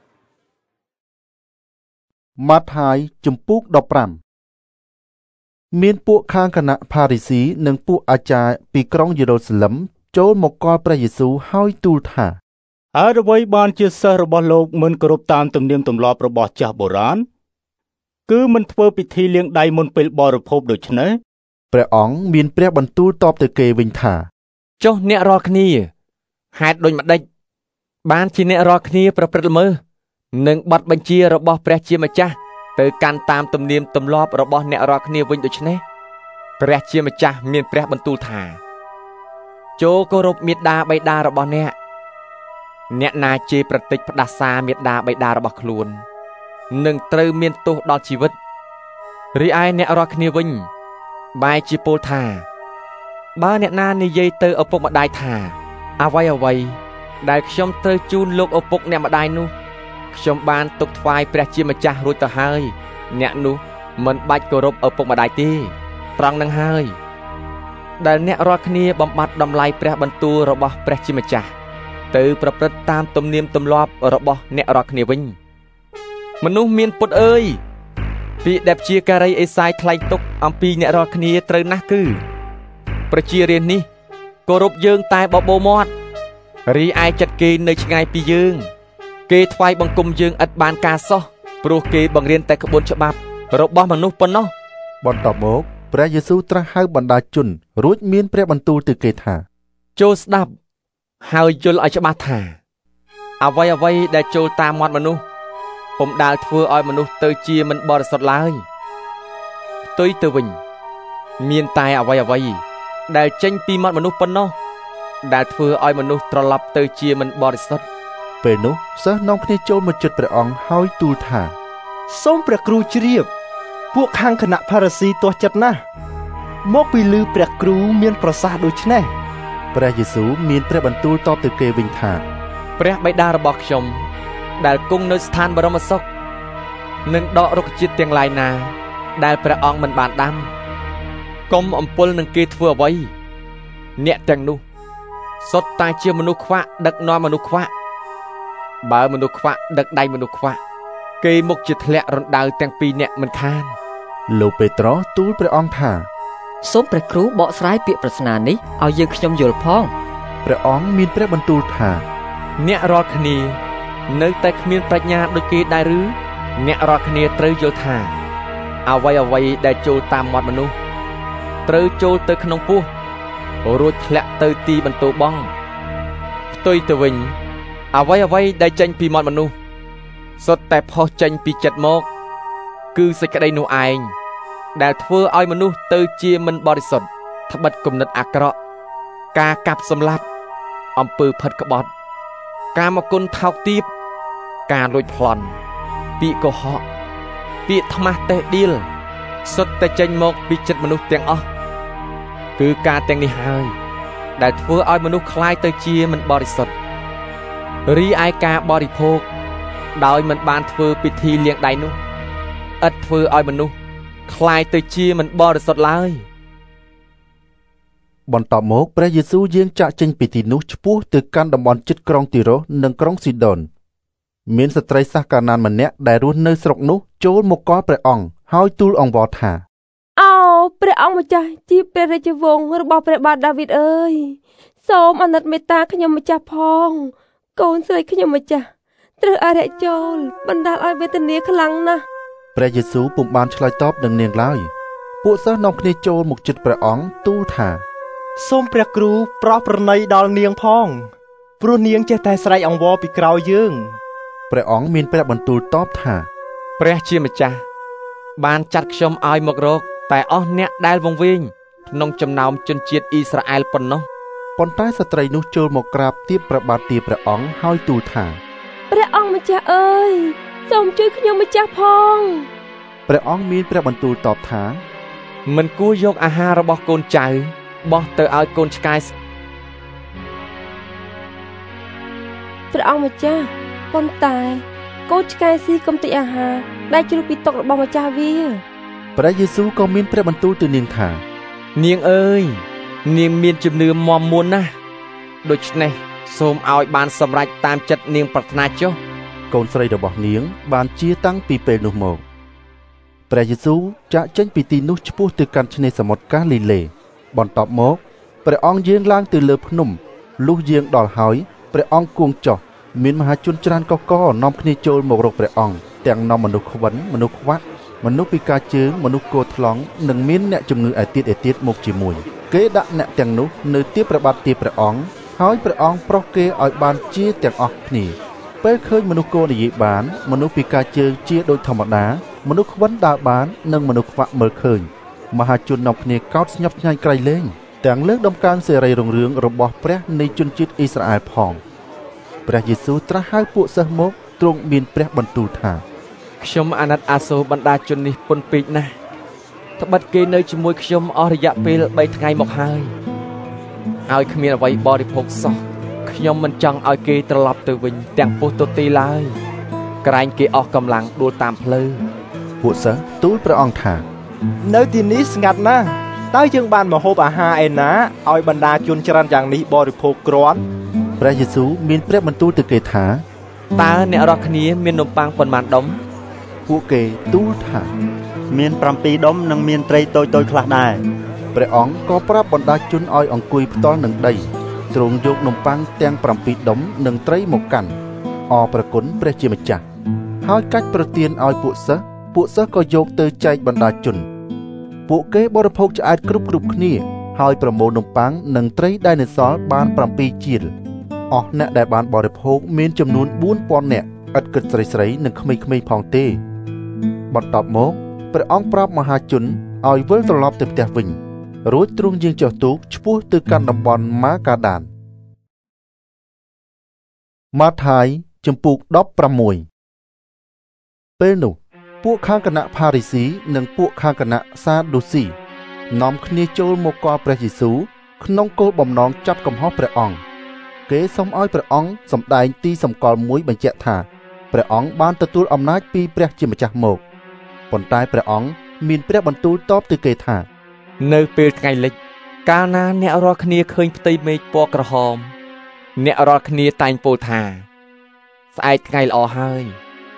ម៉ាថាយជំពូកដប់ប្រាំមានពួកខាងគណៈផារីស៊ីនិងពួកអាចារ្យពីក្រុងយេរូសាឡឹមចូលមកគាល់ព្រះយេស៊ូវហើយទូលថាហេតុអ្វីបានជាសិស្សរបស់លោកមិនគោរពតាមទំនៀមទម្លាប់របស់ចាស់បុរាណគឺមិនធ្វើពិធីលាងដៃមុនពេលបរិភោគដូច្នេះព្រះអង្គមានព្រះបន្ទូលតបទៅគេវិញថាចុះអ្នករាល់គ្នាហេតុដូចម្ដេចបានជាអ្នករាល់គ្នាប្រព្រឹត្តល្មើសនិងបាត់បញ្ជារបស់ព្រះជាម្ចាស់ទៅកាន់តាមទំនៀមទម្លាប់របស់អ្នករាល់គ្នាវិញដូច្នេះព្រះជាម្ចាស់មានព្រះបន្ទូលថាចូលគោរពមាតាបិតារបស់អ្នកអ្នកណាជេរប្រតិចផ្ដាសាមាតាបិតារបស់ខ្លួននឹងត្រូវមានទោសដល់ជីវិតរីឯអ្នករាល់គ្នាវិញបែរជាពោលថាបើអ្នកណានិយាយទៅឪពុកម្ដាយថាអ្វីអ្វីដែលខ្ញុំត្រូវជូនលោកឪពុកអ្នកម្ដាយនោះខ្ញុំបានទុកថ្វាយព្រះជាម្ចាស់រួចទៅហើយអ្នកនោះមិនបាច់គោរពឪពុកម្ដាយទេត្រង់នឹងហើយដែលអ្នករាល់គ្នាបំបត្តិតម្លៃព្រះបន្ទូលរបស់ព្រះជាម្ចាស់ទៅប្រព្រឹត្តតាមទំនៀមទម្លាប់របស់អ្នករាល់គ្នាវិញមនុស្សមានពុតអើយពាក្យដែលជាការីអេសាយថ្លែងទុកអំពីអ្នករាល់គ្នាត្រូវណាស់គឺប្រជារាស្ត្រនេះគោរពយើងតែបបោមាត់រីឯចិត្តគេនៅឆ្ងាយពីយើងគេថ្វាយបង្គំយើងឥតបានការសោះព្រោះគេបង្រៀនតែក្បួនច្បាប់របស់មនុស្សប៉ុណ្ណោះបន្ទាប់មកព្រះយេស៊ូវត្រាស់ហៅបណ្ដាជនរួចមានព្រះបន្ទូលទៅគេថាចូលស្ដាប់ហើយយល់ឲ្យច្បាស់ថាអ្វីអ្វីដែលចូលតាមមាត់មនុស្សពុំដាល់ធ្វើឲ្យមនុស្សទៅជាមិនបរិសុទ្ធឡើយផ្ទុយទៅវិញមានតែអ្វីអ្វីដែលចេញពីមាត់មនុស្សប៉ុណ្ណោះដែលធ្វើឲ្យមនុស្សត្រឡប់ទៅជាមិនបរិសុទ្ធពេលនោះសិស្សនាំគ្នាចូលមកជិតព្រះអង្គហើយទូលថាសូមព្រះគ្រូជ្រាបពួកខាងគណៈផារីស៊ីទាស់ចិត្តណាស់មកពីឮព្រះគ្រូមានប្រសាសន៍ដូចនេះព្រះយេស៊ូវមានព្រះបន្ទូលតបទៅគេវិញថាព្រះបិតារបស់ខ្ញុំដែលគង់នៅស្ថានបរមសុខនឹងដករុក្ខជាតិទាំងឡាយណាដែលព្រះអង្គមិនបានដាំកុំអំពល់នឹងគេធ្វើអ្វីអ្នកទាំងនោះសុទ្ធតែជាមនុស្សខ្វាក់ដឹកនាំមនុស្សខ្វាក់បើមនុស្សខ្វាក់ដឹកដៃមនុស្សខ្វាក់គេមកជាធ្លាក់រណ្ដៅទាំងពីរនាក់មិនខានលោកពេត្រុសទូលព្រះអង្គថាសូមព្រះគ្រូបកស្រាយពាក្យប្រស្នានេះឲ្យយើងខ្ញុំយល់ផងព្រះអង្គមានព្រះបន្ទូលថាអ្នករាល់គ្នានៅតែគ្មានប្រាជ្ញាដូចគេដែរឬអ្នករាល់គ្នាត្រូវយល់ថាអ្វីអ្វីដែលចូលតាមមាត់មនុស្សត្រូវចូលទៅក្នុងពោះរួចធ្លាក់ទៅទីបន្ទោបង់ផ្ទុយទៅវិញអ្វីអ្វីដែលចេញពីមាត់មនុស្សសុទ្ធតែផុសចេញពីចិត្តមកគឺសេចក្តីនោះឯងដែលធ្វើឲ្យមនុស្សទៅជាមិនបរិសុទ្ធត្បិតគំនិតអាក្រក់ការកាប់សម្លាប់អំពើផិតក្បត់ការមកគុណថោកទាបការលួចប្លន់ពាក្យកុហកពាក្យថ្មាស់តេះដៀលសុទ្ធតែចេញមកពីចិត្តមនុស្សទាំងអស់គឺការទាំងនេះហើយដែលធ្វើឲ្យមនុស្សคล้ายទៅជាមិនបរិសុទ្ធរីឯការបរិភោគដោយមិនបានធ្វើពិធីលាងដៃនោះឥតធ្វើឲ្យមនុស្សคล้ายទៅជាមិនបរិសុទ្ធឡើយបន្ទាប់មកព្រះយេស៊ូវយាងចាក់ចេញពីទីនោះឆ្ពោះទៅកាន់តំបន់ជិតក្រុងទីរ៉ូសនិងក្រុងស៊ីដូនមានស្ត្រីសាសកាណានម្នាក់ដែលរស់នៅស្រុកនោះចូលមកកល់ព្រះអង្គហើយទូលអង្វរថាអូព្រះអង្គម្ចាស់ជាព្រះរាជវង្សរបស់ព្រះបាទដាវីតអើយសូមអាណិតមេត្តាខ្ញុំម្ចាស់ផងកូនស្រីខ្ញុំម្ចាស់ត្រូវអរិយចូលបណ្ដាលឲ្យវេទនាខ្លាំងណាស់ព្រះយេស៊ូវពុំបានឆ្លើយតបនឹងនាងឡើយពួកសិស្សនាំគ្នាចូលមកជិតព្រះអង្គទូលថាសូមព្រះគ្រូប្រោសប្រណីដល់នាងផងព្រោះនាងចេះតែស្រែកអង្វរពីក្រោយយើងព្រះអង្គមានព្រះបន្ទូលតបថាព្រះជាម្ចាស់បានចាត់ខ្ញុំឲ្យមករកតែអស់អ្នកដែលវង្វេងក្នុងចំណោមជនជាតិអ៊ីស្រាអែលប៉ុណ្ណោះប៉ុន្តែស្ត្រីនោះចូលមកក្រាបទាបព្រះបាទទាបព្រះអង្គហើយទូលថាព្រះអង្គម្ចាស់អើយសូមជួយខ្ញុំម្ចាស់ផងព្រះអង្គមានព្រះបន្ទូលតបថាមិនគួរយកអាហាររបស់កូនចៅបោះទៅឲ្យកូនឆ្កែព្រះអង្គម្ចាស់ប៉ុន្តែកូនឆ្កែស៊ីកំតិចអាហារដែលជ្រុះពីតុរបស់ម្ចាស់វាព្រះយេស៊ូវក៏មានព្រះបន្ទូលទៅនាងថានាងអើយនាងមានជំនឿមាំមួនណាស់ដូច្នេះសូមឲ្យបានសម្រេចតាមចិត្តនាងប្រាថ្នាចុះកូនស្រីរបស់នាងបានជាតាំងពីពេលនោះមកព្រះយេស៊ូវចាក់ចេញពីទីនោះឆ្ពោះទៅកាន់ឆ្នេរសមុទ្រកាលីលេបន្ទាប់មកព្រះអង្គយាងឡើងទៅលើភ្នំលុះយាងដល់ហើយព្រះអង្គគង់ចុះមានមហាជនច្រើនកកកនាំគ្នាចូលមករកព្រះអង្គទាំងនាំមនុស្សខ្វិនមនុស្សខ្វាក់មនុស្សពិការជើងមនុស្សកោថ្លង់និងមានអ្នកជំងឺឯទៀតឯទៀតមកជាមួយគេដាក់អ្នកទាំងនោះនៅទីព្រះបាទទីព្រះអង្គហើយព្រះអង្គប្រោះគេឲ្យបានជាទាំងអស់គ្នាពេលឃើញមនុស្សកោនិយាយបានមនុស្សពិការជើងជាដូចធម្មតាមនុស្សខ្វិនដើរបាននិងមនុស្សខ្វាក់មើលឃើញមហាជននាំគ្នាកោតស្ញប់ស្ញែងក្រៃលែងទាំងលើកដំកើងសេរីរុងរឿងរបស់ព្រះនៃជនជាតិអ៊ីស្រាអែលផងព្រះយេស៊ូវត្រាស់ហៅពួកសិស្សមកទ្រង់មានព្រះបន្ទូលថាខ្ញុំអាណិតអាសូរបណ្ដាជននេះពន់ពេកណាស់ត្បិតគេនៅជាមួយខ្ញុំអស់រយៈពេលបីថ្ងៃមកហើយហើយគ្មានអ្វីបរិភោគសោះខ្ញុំមិនចង់ឲ្យគេត្រឡប់ទៅវិញទាំងពុះទទីឡើយក្រែងគេអស់កម្លាំងដួលតាមផ្លូវពួកសិស្សទូលព្រះអង្គថានៅទីនេះស្ងាត់ណាស់តើយើងបានមកហូបអាហារឯណាឲ្យបណ្ដាជនច្រើនយ៉ាងនេះបរិភោគគ្រាន់ព្រះយេស៊ូវមានព្រះបន្ទូលទៅគេថាតើអ្នករាល់គ្នាមាននំប៉័ងប៉ុន្មានដុំពួកគេទូលថាមានប្រាំពីរដុំនិងមានត្រីតូចតូចខ្លះដែរព្រះអង្គក៏ប្រាប់បណ្ដាជនឲ្យអង្គុយផ្ទាល់នឹងដីទ្រង់យកនំប៉័ងទាំងប្រាំពីរដុំនិងត្រីមកកាន់អរព្រះគុណព្រះជាម្ចាស់ហើយកាច់ប្រទានឲ្យពួកសិស្សពួកសិស្សក៏យកទៅចែកបណ្ដាជនពួកគេបរិភោគឆ្អែតគ្រប់គ្រប់គ្នាហើយប្រមូលនំប៉័ងនិងត្រីដែលនៅសល់បានប្រាំពីរជាលអស់អ្នកដែលបានបរិភោគមានចំនួនបួនពាន់នាក់ឥតគិតស្រីស្រីនិងក្មេងៗផងទេបន្ទាប់មកព្រះអង្គប្រាប់មហាជនឲ្យវិលត្រឡប់ទៅផ្ទះវិញរួចទ្រង់យាងចុះទូកឆ្ពោះទៅកាន់តំបន់ម៉ាកាដានម៉ាថាយជំពូកដប់ប្រាំមួយពេលនោះពួកខាងគណៈផារីស៊ីនិងពួកខាងគណៈសាឌូស៊ីនាំគ្នាចូលមកកល់ព្រះយេស៊ូវក្នុងគោលបំណងចាប់កំហុសព្រះអង្គគេសុំឲ្យព្រះអង្គសម្ដែងទីសម្គាល់មួយបញ្ជាក់ថាព្រះអង្គបានទទួលអំណាចពីព្រះជាម្ចាស់មកប៉ុន្តែព្រះអង្គមានព្រះបន្ទូលតបទៅគេថានៅពេលថ្ងៃលិចកាលណាអ្នករាល់គ្នាឃើញផ្ទៃមេឃពណ៌ក្រហមអ្នករាល់គ្នាតែងពោលថាស្អែកថ្ងៃល្អហើយ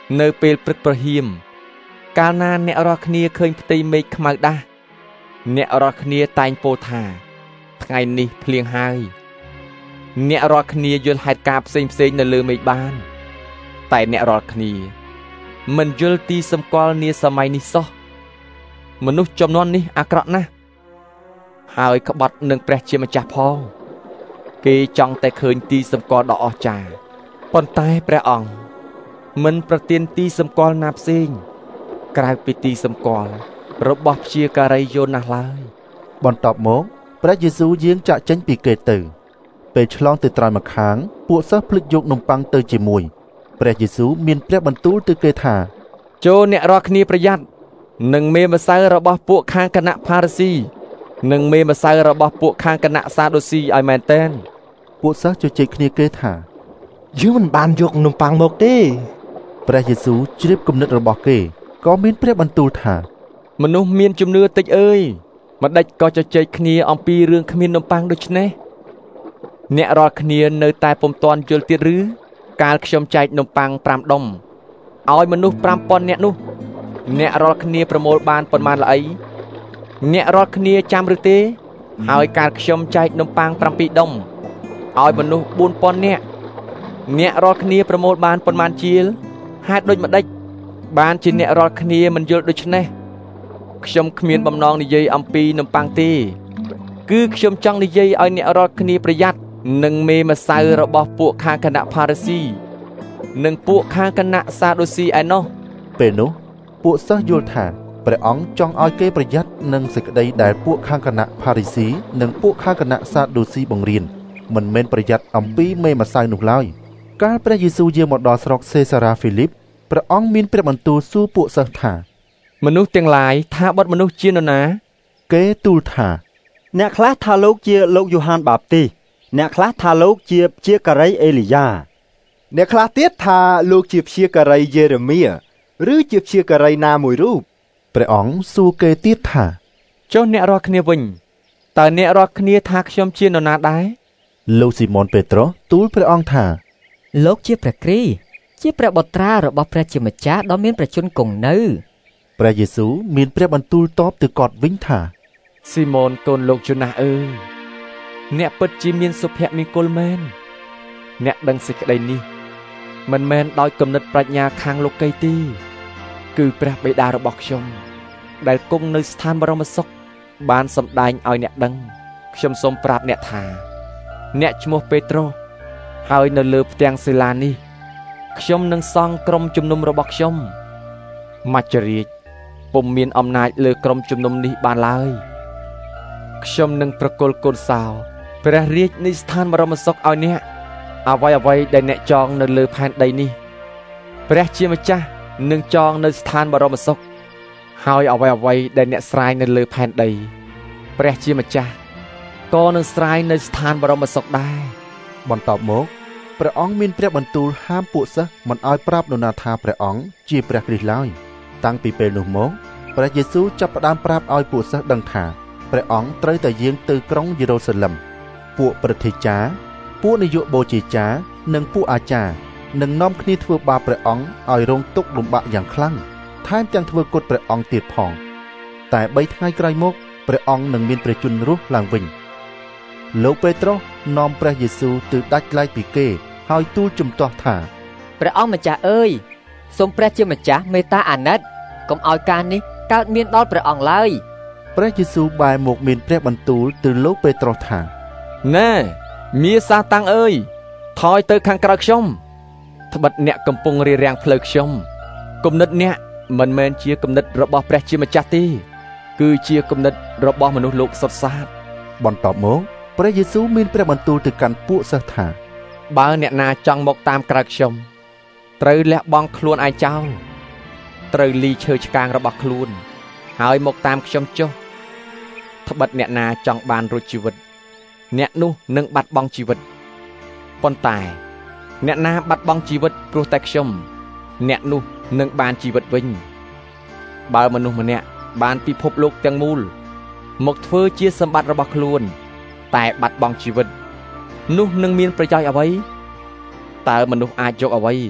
នៅពេលព្រឹកព្រហៀមកាលណាអ្នករាល់គ្នាឃើញផ្ទៃមេឃខ្មៅដាស់អ្នករាល់គ្នាតែងពោលថាថ្ងៃនេះភ្លៀងហើយអ្នករាល់គ្នាយល់ហេតុការណ៍ផ្សេងផ្សេងនៅលើមេឃបានតែអ្នករាល់គ្នាមិនយល់ទីសម្គាល់នាសម័យនេះសោះមនុស្សចំនួននេះអាក្រក់ណាស់ហើយក្បត់នឹងព្រះជាម្ចាស់ផងគេចង់តែឃើញទីសម្គាល់ដ៏អស្ចារ្យប៉ុន្តែព្រះអង្គមិនប្រទានទីសម្គាល់ណាផ្សេងក្រៅពីទីសម្គាល់របស់ព្យាការីយូណាសឡើយបន្ទាប់មកព្រះយេស៊ូវយាងចាក់ចេញពីគេទៅពេលឆ្លងទៅត្រើយម្ខាងពួកសិស្សភ្លេចយកនំប៉័ងទៅជាមួយព្រះយេស៊ូវមានព្រះបន្ទូលទៅគេថាចូលអ្នករាល់គ្នាប្រយ័ត្ននឹងមេម្សៅរបស់ពួកខាងគណៈផារីស៊ីនិងមេម្សៅរបស់ពួកខាងគណៈសាដូស៊ីឲ្យមែនតែនពួកសិស្សជជែកគ្នាគេថាយើងមិនបានយកនំប៉័ងមកទេព្រះយេស៊ូវជ្រាបគំនិតរបស់គេក៏មានព្រះបន្ទូលថាមនុស្សមានជំនឿតិចអើយម្ដេចក៏ជជែកគ្នាអំពីរឿងគ្មាននំប៉័ងដូច្នេះអ្នករាល់គ្នានៅតែពុំទាន់យល់ទៀតឬកាលខ្ញុំចែកនំប៉័ងប្រាំដុំឲ្យមនុស្សប្រាំពាន់នាក់នោះអ្នករាល់គ្នាប្រមូលបានប៉ុន្មានល្អីអ្នករាល់គ្នាចាំឬទេហើយកាលខ្ញុំចែកនំប៉័ងប្រាំពីរដុំឲ្យមនុស្សបួនពាន់នាក់អ្នករាល់គ្នាប្រមូលបានប៉ុន្មានជាលហេតុដូចម្ដេចបានជាអ្នករាល់គ្នាមិនយល់ដូច្នេះខ្ញុំគ្មានបំណងនិយាយអំពីនំប៉័ងទេគឺខ្ញុំចង់និយាយឲ្យអ្នករាល់គ្នាប្រយ័ត្ននឹងមេម្សៅរបស់ពួកខាងគណៈផារីស៊ីនិងពួកខាងគណៈសាដូស៊ីឯណោះពេលនោះពួកសិស្សយល់ថាព្រះអង្គចង់ឲ្យគេប្រយ័ត្ននឹងសេចក្តីដែលពួកខាងគណៈផារីស៊ីនិងពួកខាងគណៈសាដូស៊ីបង្រៀនមិនមែនប្រយ័ត្នអំពីមេម្សៅនោះឡើយកាលព្រះយេស៊ូវយាងមកដល់ស្រុកសេសារ៉ាហ្វីលីបព្រះអង្គមានព្រះបន្ទូលសួរពួកសិស្សថាមនុស្សទាំងឡាយថាបុត្រមនុស្សជានរណាគេទូលថាអ្នកខ្លះថាលោកជាលោកយូហានបាបទីសអ្នកខ្លះថាលោកជាព្យាការីអេលីយ៉ាអ្នកខ្លះទៀតថាលោកជាព្យាការីយេរេមៀឬជាព្យាការីណាមួយរូបព្រះអង្គសួរគេទៀតថាចុះអ្នករាល់គ្នាវិញតើអ្នករាល់គ្នាថាខ្ញុំជានរណាដែរលោកស៊ីម៉ុនពេត្រុសទូលព្រះអង្គថាលោកជាព្រះគ្រីស្ទជាព្រះបុត្រារបស់ព្រះជាម្ចាស់ដ៏មានព្រះជន្មគង់នៅព្រះយេស៊ូវមានព្រះបន្ទូលតបទៅគាត់វិញថាស៊ីម៉ូនកូនលោកយូណាសអើយអ្នកពិតជាមានសុភមង្គលមែនអ្នកដឹងសេចក្តីនេះមិនមែនដោយគំនិតប្រាជ្ញាខាងលោកីទេគឺព្រះបិតារបស់ខ្ញុំដែលគង់នៅស្ថានបរមសុខបានសម្ដែងឲ្យអ្នកដឹងខ្ញុំសូមប្រាប់អ្នកថាអ្នកឈ្មោះពេត្រុសហើយនៅលើផ្ទាំងសិលានេះខ្ញុំនឹងសង់ក្រុមជំនុំរបស់ខ្ញុំមច្ចរាជពុំមានអំណាចលើក្រុមជំនុំនេះបានឡើយខ្ញុំនឹងប្រគល់កូនសោព្រះរាជនៃស្ថានបរមសុខឲ្យអ្នកអ្វីអ្វីដែលអ្នកចងនៅលើផែនដីនេះព្រះជាម្ចាស់នឹងចងនៅស្ថានបរមសុខហើយអ្វីអ្វីដែលអ្នកស្រាយនៅលើផែនដីព្រះជាម្ចាស់ក៏នឹងស្រាយនៅស្ថានបរមសុខដែរបន្ទាប់មកព្រះអង្គមានព្រះបន្ទូលហាមពួកសិស្សមិនឲ្យប្រាប់នរណាថាព្រះអង្គជាព្រះគ្រីស្ទឡើយតាំងពីពេលនោះមកព្រះយេស៊ូវចាប់ផ្ដើមប្រាប់ឲ្យពួកសិស្សដឹងថាព្រះអង្គត្រូវតែយាងទៅក្រុងយេរូសាឡឹមពួកព្រឹទ្ធាចារ្យពួកនាយកបូជាចារ្យនិងពួកអាចារ្យនឹងនាំគ្នាធ្វើបាបព្រះអង្គឲ្យរងទុក្ខលំបាកយ៉ាងខ្លាំងថែមទាំងធ្វើគុតព្រះអង្គទៀតផងតែបីថ្ងៃក្រោយមកព្រះអង្គនឹងមានព្រះជន្មរស់ឡើងវិញលោកពេត្រុសនាំព្រះយេស៊ូវទៅដាច់ថ្លៃពីគេហើយទូលជំទាស់ថាព្រះអង្គម្ចាស់អើយសូមព្រះជាម្ចាស់មេត្តាអាណិតកុំឲ្យការនេះកើតមានដល់ព្រះអង្គឡើយព្រះយេស៊ូវបែរមកមានព្រះបន្ទូលទៅលោកពេត្រុសថាណែមាសាតាំងអើយថយទៅខាងក្រៅខ្ញុំត្បិតអ្នកកំពុងរារាំងផ្លូវខ្ញុំគំនិតអ្នកមិនមែនជាគំនិតរបស់ព្រះជាម្ចាស់ទេគឺជាគំនិតរបស់មនុស្សលោកសុទ្ធសាធបន្ទាប់មកព្រះយេស៊ូវមានព្រះបន្ទូលទៅកាន់ពួកសិស្សថាបើអ្នកណាចង់មកតាមក្រៅខ្ញុំត្រូវលះបង់ខ្លួនឯងចោលត្រូវលីឈើឆ្កាងរបស់ខ្លួនហើយមកតាមខ្ញុំចុះត្បិតអ្នកណាចង់បានរួចជីវិតអ្នកនោះនឹងបាត់បង់ជីវិតប៉ុន្តែអ្នកណាបាត់បង់ជីវិតព្រោះតែខ្ញុំអ្នកនោះនឹងបានជីវិតវិញបើមនុស្សម្នាក់បានពិភពលោកទាំងមូលមកធ្វើជាសម្បត្តិរបស់ខ្លួនតែបាត់បង់ជីវិតនោះនឹងមានប្រយោជន៍អ្វីតើមនុស្សអាចយកអ្វី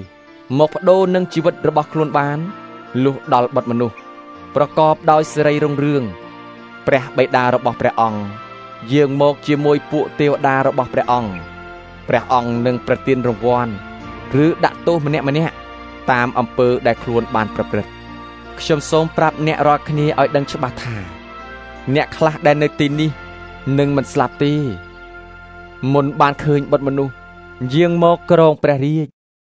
មកបដូរនឹងជីវិតរបស់ខ្លួនបានលុះដល់បុត្រមនុស្សប្រកបដោយសិរីរុងរឿងព្រះបិតារបស់ព្រះអង្គយាងមកជាមួយពួកទេវតារបស់ព្រះអង្គព្រះអង្គនឹងប្រទានរង្វាន់ឬដាក់ទោសម្នាក់ម្នាក់តាមអំពើដែលខ្លួនបានប្រព្រឹត្តខ្ញុំសូមប្រាប់អ្នករាល់គ្នាឲ្យដឹងច្បាស់ថាអ្នកខ្លះដែលនៅទីនេះនឹងមិនស្លាប់ទេមុនបានឃើញបុត្រមនុស្សយាងមកគ្រងព្រះរាជ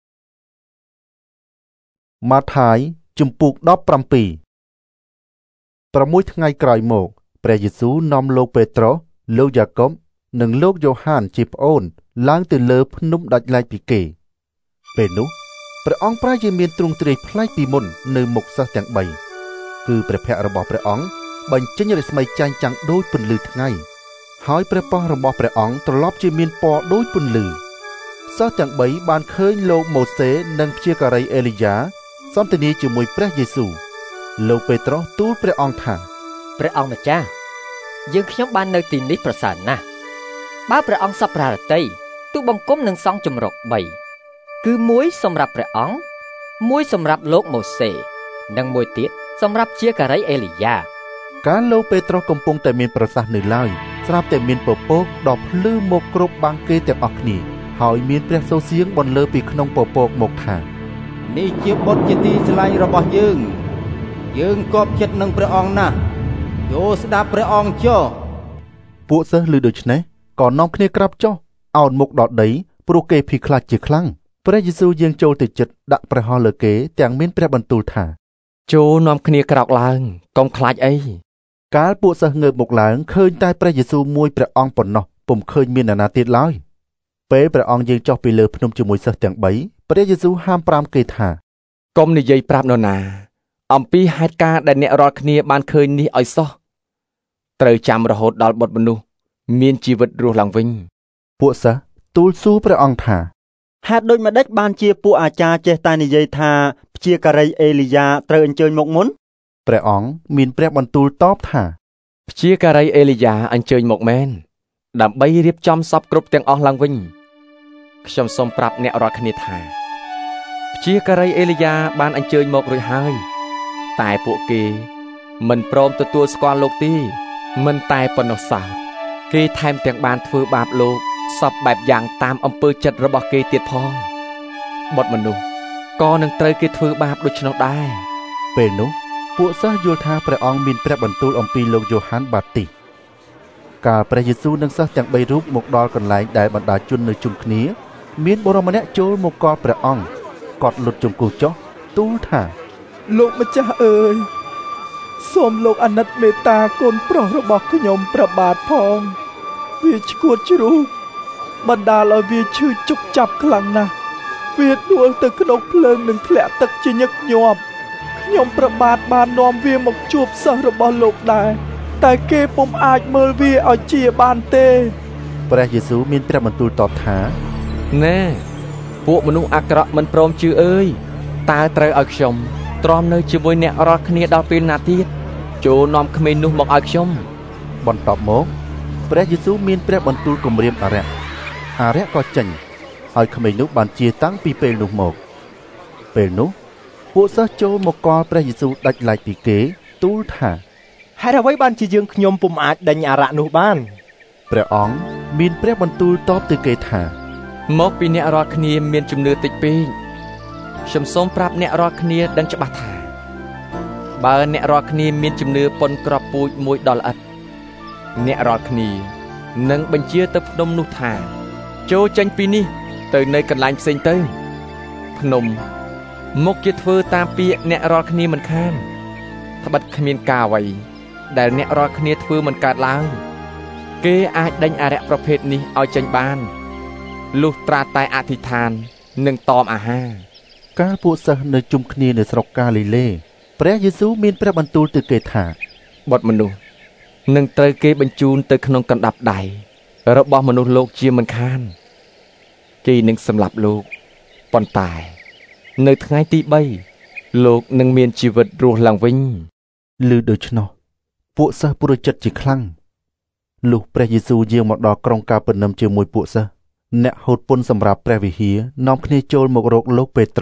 ម៉ាថាយជំពូកដប់ប្រាំពីរ ប្រាំមួយថ្ងៃក្រោយមកព្រះយេស៊ូវនាំលោកពេត្រុសលោកយ៉ាកុបនិងលោកយ៉ូហានជាប្អូនឡើងទៅលើភ្នំដាច់ឡែកពីគេពេលនោះព្រះអង្គប្រែជាមានទ្រង់ទ្រាយប្លែកពីមុននៅមុខសិស្សទាំងបីគឺព្រះភ័ក្ត្ររបស់ព្រះអង្គបញ្ចេញរស្មីចែងចាំងដូចពន្លឺថ្ងៃហើយព្រះពស្ត្ររបស់ព្រះអង្គត្រឡប់ជាមានពណ៌ដូចពន្លឺសិស្សទាំងបីបានឃើញលោកម៉ូសេនិងព្យាការីអេលីយ៉ាសន្ទនាជាមួយព្រះយេស៊ូវលោកពេត្រុសទូលព្រះអង្គថាព្រះអង្គម្ចាស់យើងខ្ញុំបាននៅទីនេះប្រសើរណាស់បើព្រះអង្គសពរារតីទូបង្គំនឹងសង់ជំរកបីគឺមួយសម្រាប់ព្រះអង្គមួយសម្រាប់លោកម៉ូសេនិងមួយទៀតសម្រាប់ជាការីអេលីយ៉ាកាលលោកពេត្រុសកំពុងតែមានប្រសាសន៍នៅឡើយស្រាប់តែមានពពកដ៏ភ្លឺមកគ្រប់បាំងគេទាំងអស់គ្នាហើយមានព្រះសូរសៀងបន្លឺពីក្នុងពពកមកថានេះជាបុត្រជាទីស្រឡាញ់របស់យើងយើងគប់ចិត្តនឹងព្រះអង្គណាស់ចូលស្ដាប់ព្រះអង្គចុះពួកសិស្សឮដូច្នេះក៏នាំគ្នាក្រាបចុះអោនមុខដល់ដីព្រោះគេភ័យខ្លាចជាខ្លាំងព្រះយេស៊ូវយាងចូលទៅជិតដាក់ព្រះហស្ថលើគេទាំងមានព្រះបន្ទូលថាចូលនាំគ្នាក្រោកឡើងកុំខ្លាចអីកាលពួកសិស្សងើបមកឡើងឃើញតែព្រះយេស៊ូវមួយព្រះអង្គប៉ុណ្ណោះពុំឃើញមាននរណាទៀតឡើយពេលព្រះអង្គយាងចុះពីលើភ្នំជាមួយសិស្សទាំងបីព្រះយេស៊ូវហាមប្រាមគេថាកុំនិយាយប្រាប់នរណាអំពីហេតុការណ៍ដែលអ្នករាល់គ្នាបានឃើញនេះឲ្យសោះត្រូវចាំរហូតដល់បុត្រមនុស្សមានជីវិតរស់ឡើងវិញពួកសិស្សទូលសួរព្រះអង្គថាហេតុដូចម្ដេចបានជាពួកអាចារ្យចេះតែនិយាយថាព្យាការីអេលីយ៉ាត្រូវអញ្ជើញមកមុនព្រះអង្គមានព្រះបន្ទូលតបថាព្យាការីអេលីយ៉ាអញ្ជើញមកមែនដើម្បីរៀបចំសពគ្រប់ទាំងអស់ឡើងវិញខ្ញុំសូមប្រាប់អ្នករាល់គ្នាថាព្យាការីអេលីយ៉ាបានអញ្ជើញមករួចហើយតែពួកគេមិនព្រមទទួលស្គាល់លោកទេមិនតែប៉ុណ្ណោះសោះគេថែមទាំងបានធ្វើបាបលោកសពបែបយ៉ាងតាមអំពើចិត្តរបស់គេទៀតផងបុត្រមនុស្សក៏នឹងត្រូវគេធ្វើបាបដូច្នោះដែរពេលនោះពួកសិស្សយល់ថាព្រះអង្គមានព្រះបន្ទូលអំពីលោកយ៉ូហានបាទីសកាលព្រះយេស៊ូវនិងសិស្សទាំងបីរូបមកដល់កន្លែងដែលបណ្ដាជននៅជុំគ្នាមានបុរសម្នាក់ចូលមកកល់ព្រះអង្គគាត់លុតជង្គង់ចុះទូលថាលោកម្ចាស់អើយសូមលោកអាណិតមេត្តាកូនប្រុសរបស់ខ្ញុំព្រះបាទផងវាឈួតជ្រូកបណ្ដាលឲ្យវាឈឺជុកចាប់ខ្លាំងណាស់វាដួលទៅក្នុងភ្លើងនិងធ្លាក់ទឹកជាញឹកញាប់ខ្ញុំព្រះបាទបាននាំវាមកជួបសិស្សរបស់លោកដែរតែគេពុំអាចមើលវាឲ្យជាបានទេព្រះយេស៊ូវមានព្រះបន្ទូលតបថាណែពួកមនុស្សអាក្រក់មិនព្រមជឿអើយតើត្រូវឲ្យខ្ញុំទ្រាំនៅជាមួយអ្នករាល់គ្នាដល់ពេលណាទៀតចូលនាំក្មេងនោះមកឲ្យខ្ញុំបន្ទាប់មកព្រះយេស៊ូវមានព្រះបន្ទូលគំរាមអារក្សអារក្សក៏ចេញហើយក្មេងនោះបានជាតាំងពីពេលនោះមកពេលនោះពួកសិស្សចូលមកកល់ព្រះយេស៊ូវដាច់ឡែកពីគេទូលថាហេតុអ្វីបានជាយើងខ្ញុំពុំអាចដេញអារក្សនោះបានព្រះអង្គមានព្រះបន្ទូលតបទៅគេថាមកពីអ្នករាល់គ្នាមានជំនឿតិចពេកខ្ញុំសូមប្រាប់អ្នករាល់គ្នាដឹងច្បាស់ថាបើអ្នករាល់គ្នាមានជំនឿប៉ុនក្របពូជមួយដល់ល្អិតអ្នករាល់គ្នានឹងបញ្ជាទៅភ្នំនោះថាចូលចេញពីនេះទៅនៅកន្លែងផ្សេងទៅភ្នំមុខជាធ្វើតាមពាក្យអ្នករាល់គ្នាមិនខានត្បិតគ្មានការអ្វីដែលអ្នករាល់គ្នាធ្វើមិនកើតឡើងគេអាចដេញអារក្សប្រភេទនេះឲ្យចេញបានលុះត្រាតែអធិដ្ឋាននិងតមអាហារកាលពួកសិស្សនៅជុំគ្នានៅស្រុកកាលីលេព្រះយេស៊ូវមានព្រះបន្ទូលទៅគេថាបុត្រមនុស្សនឹងត្រូវគេបញ្ជូនទៅក្នុងកណ្ដាប់ដៃរបស់មនុស្សលោកជាមិនខានគេនឹងសម្លាប់លោកប៉ុន្តែនៅថ្ងៃទីបីលោកនឹងមានជីវិតរស់ឡើងវិញឮដូច្នោះពួកសិស្សព្រួយចិត្តជាខ្លាំងលុះព្រះយេស៊ូវយាងមកដល់ក្រុងកាពេរណាំជាមួយពួកសិស្សអ្នកហូតពន្ធសម្រាប់ព្រះវិហារនាំគ្នាចូលមករកលោកពេត្រុស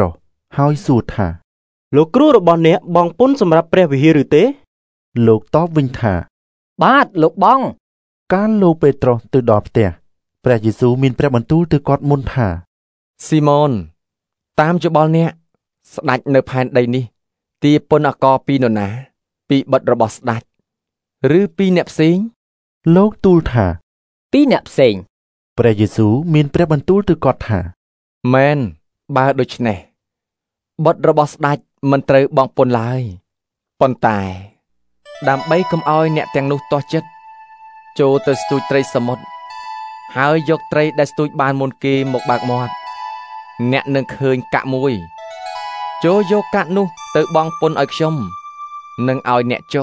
ហើយសួរថាលោកគ្រូរបស់អ្នកបងពុនសម្រាប់ព្រះវិហារឬទេលោកតបវិញថាបាទលោកបងកាលលោកពេត្រុសទៅដល់ផ្ទះព្រះយេស៊ូវមានព្រះបន្ទូលទៅគាត់មុនថាស៊ីម៉ូនតាមច្បល់អ្នកស្ដេចនៅផែនដីនេះទាពុនអកពីនរណាពីបុត្ររបស់ស្ដេចឬពីអ្នកផ្សេងលោកទូលថាពីអ្នកផ្សេងព្រះយេស៊ូវមានព្រះបន្ទូលទៅគាត់ថាមែនបើដូច្នេះបុត្ររបស់ស្ដេចមិនត្រូវបងពុនឡើយប៉ុន្តែដើម្បីកុំឲ្យអ្នកទាំងនោះទាស់ចិត្តចូលទៅស្ទូចត្រីសមុទ្រហើយយកត្រីដែលស្ទូចបានមុនគេមកបើកមាត់អ្នកនឹងឃើញកាក់មួយចូលយកកាក់នោះទៅបងពុនឲ្យខ្ញុំនឹងឲ្យអ្នកចុះ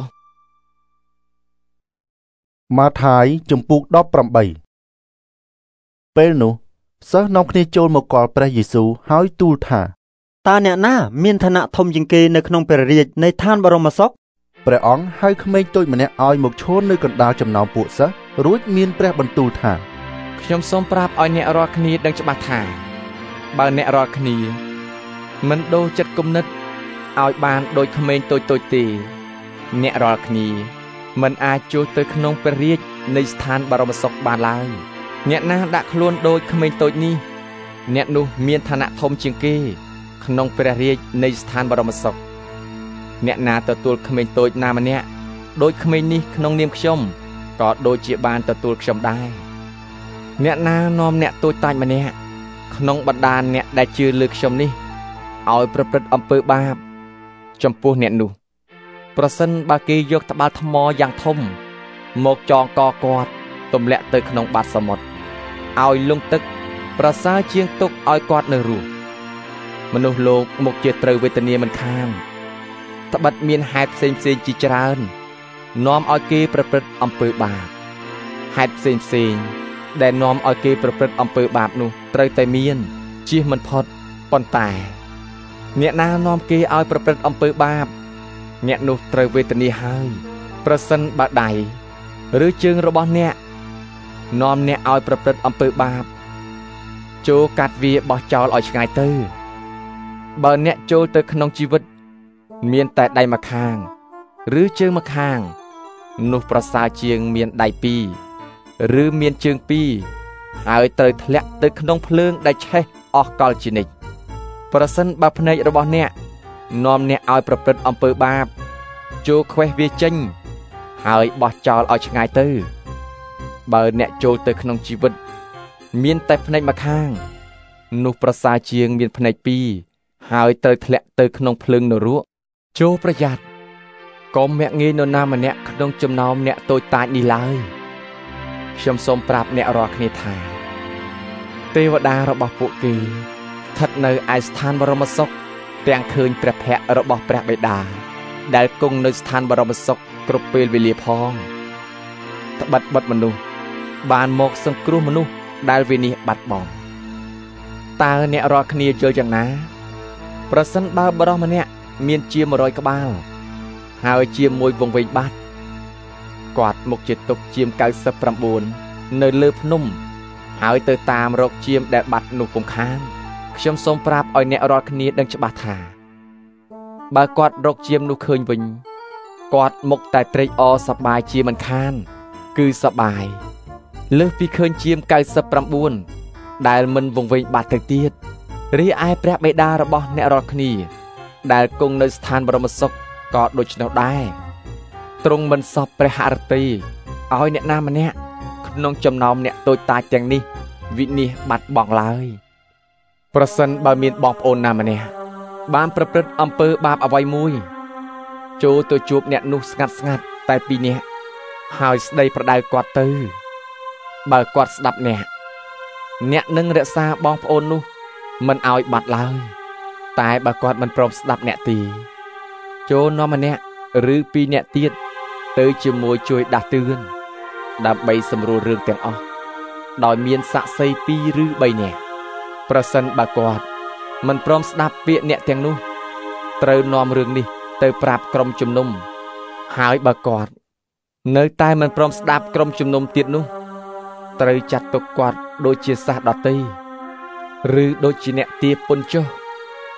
ម៉ាថាយជំពូកដប់ប្រាំបីពេលនោះសិស្សនាំគ្នាចូលមកគាល់ព្រះយេស៊ូវហើយទូលថាតើអ្នកណាមានឋានៈធំជាងគេនៅក្នុងព្រះរាជនៃឋានបរមសុខព្រះអង្គហៅក្មេងតូចម្នាក់ឲ្យមកឈរនៅកណ្ដាលចំណោមពួកសិស្សរួចមានព្រះបន្ទូលថាខ្ញុំសូមប្រាប់ឲ្យអ្នករាល់គ្នាដឹងច្បាស់ថាបើអ្នករាល់គ្នាមិនដូរចិត្តគំនិតឲ្យបានដូចក្មេងតូចៗទេអ្នករាល់គ្នាមិនអាចចូលទៅក្នុងព្រះរាជនៃស្ថានបរមសុខបានឡើយអ្នកណាដាក់ខ្លួនដូចក្មេងតូចនេះអ្នកនោះមានឋានៈធំជាងគេក្នុងព្រះរាជនៃស្ថានបរមសុខអ្នកណាទទួលក្មេងតូចណាម្នាក់ដូចក្មេងនេះក្នុងនាមខ្ញុំក៏ដូចជាបានទទួលខ្ញុំដែរអ្នកណានាំអ្នកតូចតាចម្នាក់ក្នុងបណ្ដាអ្នកដែលជឿលើខ្ញុំនេះឲ្យប្រព្រឹត្តអំពើបាបចំពោះអ្នកនោះប្រសិនបើគេយកត្បាល់ថ្មយ៉ាងធំមកចងកគាត់ទម្លាក់ទៅក្នុងបាតសមុទ្រឲ្យលង់ទឹកប្រសើរជាងទុកឲ្យគាត់នៅរស់មនុស្សលោកមកជាត្រូវវេទនាមិនខានត្បិតមានហេតុផ្សេងផ្សេងជាច្រើននាំឲ្យគេប្រព្រឹត្តអំពើបាបហេតុផ្សេងផ្សេងដែលនាំឲ្យគេប្រព្រឹត្តអំពើបាបនោះត្រូវតែមានជៀសមិនផុតប៉ុន្តែអ្នកណានាំគេឲ្យប្រព្រឹត្តអំពើបាបអ្នកនោះត្រូវវេទនាហើយប្រសិនបើដៃឬជើងរបស់អ្នកនាំអ្នកឲ្យប្រព្រឹត្តអំពើបាបចូលកាត់វាបោះចោលឲ្យឆ្ងាយទៅបើអ្នកចូលទៅក្នុងជីវិតមានតែដៃម្ខាងឬជើងម្ខាងនោះប្រសើរជាងមានដៃពីរឬមានជើងពីរហើយត្រូវធ្លាក់ទៅក្នុងភ្លើងដែលឆេះអស់កលជានិច្ចប្រសិនបើភ្នែករបស់អ្នកនាំអ្នកឲ្យប្រព្រឹត្តអំពើបាបចូលខ្វេះវាចេញហើយបោះចោលឲ្យឆ្ងាយទៅបើអ្នកចូលទៅក្នុងជីវិតមានតែភ្នែកម្ខាងនោះប្រសើរជាងមានភ្នែកពីរហើយត្រូវធ្លាក់ទៅក្នុងភ្លើងនរកចូលប្រយ័ត្នកុំមាក់ងាយនរណាម្នាក់ក្នុងចំណោមអ្នកតូចតាចនេះឡើយខ្ញុំសូមប្រាប់អ្នករាល់គ្នាថាទេវតារបស់ពួកគេស្ថិតនៅឯស្ថានបរមសុខទាំងឃើញព្រះភ័ក្ត្ររបស់ព្រះបិតាដែលគង់នៅស្ថានបរមសុខគ្រប់ពេលវេលាផងត្បិតបុត្រមនុស្សបានមកសង្គ្រោះមនុស្សដែលវិនិច្ឆ័យបាត់បង់តើអ្នករាល់គ្នាយល់យ៉ាងណាប្រសិនបើបុរសម្នាក់មានជាមរយក្បាលហើយជាមួយវង្វេងបាត់គាត់មកជាទុកជាមកៅសិបប្រាំបួននៅលើភ្នំហើយទៅតាមរកជាមដែលបាត់នោះពុំខានខ្ញុំសូមប្រាប់ឲ្យអ្នករាល់គ្នាដឹងច្បាស់ថាបើគាត់រកជាមនោះឃើញវិញគាត់មកតែត្រេកអរសប្បាយជាមិនខានគឺសប្បាយលើសពីឃើញជាមកៅសិបប្រាំបួនដែលមិនវង្វេងបាត់ទៅទៀតរីឯព្រះបិតារបស់អ្នករាល់គ្នាដែលគង់នៅស្ថានបរមសុខក៏ដូច្នោះដែរទ្រង់មិនសពព្រះハរតីឲ្យអ្នកណាម្នាក់ក្នុងចំណោមអ្នកតូចតាចទាំងនេះវិនិច្ឆ័យបាត់បង់ឡើយប្រសិនបើមានបងប្អូនណាម្នាក់បានប្រព្រឹត្តអំពើបាបអ្វីមួយចូលទៅជួបអ្នកនោះស្ងាត់ស្ងាត់តែពីរនាក់ហើយស្ដីប្រដៅគាត់ទៅបើគាត់ស្ដាប់អ្នកអ្នកនឹងរក្សាបងប្អូននោះមិនឲ្យបាត់ឡើយតែបើគាត់មិនព្រមស្ដាប់អ្នកទេចូលនាំម្នាក់ឬពីរនាក់ទៀតទៅជាមួយជួយដាស់តឿនដើម្បីសម្រួលរឿងទាំងអស់ដោយមានសាក្សីពីរឬបីនាក់ប្រសិនបើគាត់មិនព្រមស្ដាប់ពាក្យអ្នកទាំងនោះត្រូវនាំរឿងនេះទៅប្រាប់ក្រុមជំនុំហើយបើគាត់នៅតែមិនព្រមស្ដាប់ក្រុមជំនុំទៀតនោះត្រូវចាត់ទុកគាត់ដូចជាសះដតីឬដូចជាអ្នកទាពុនចុះ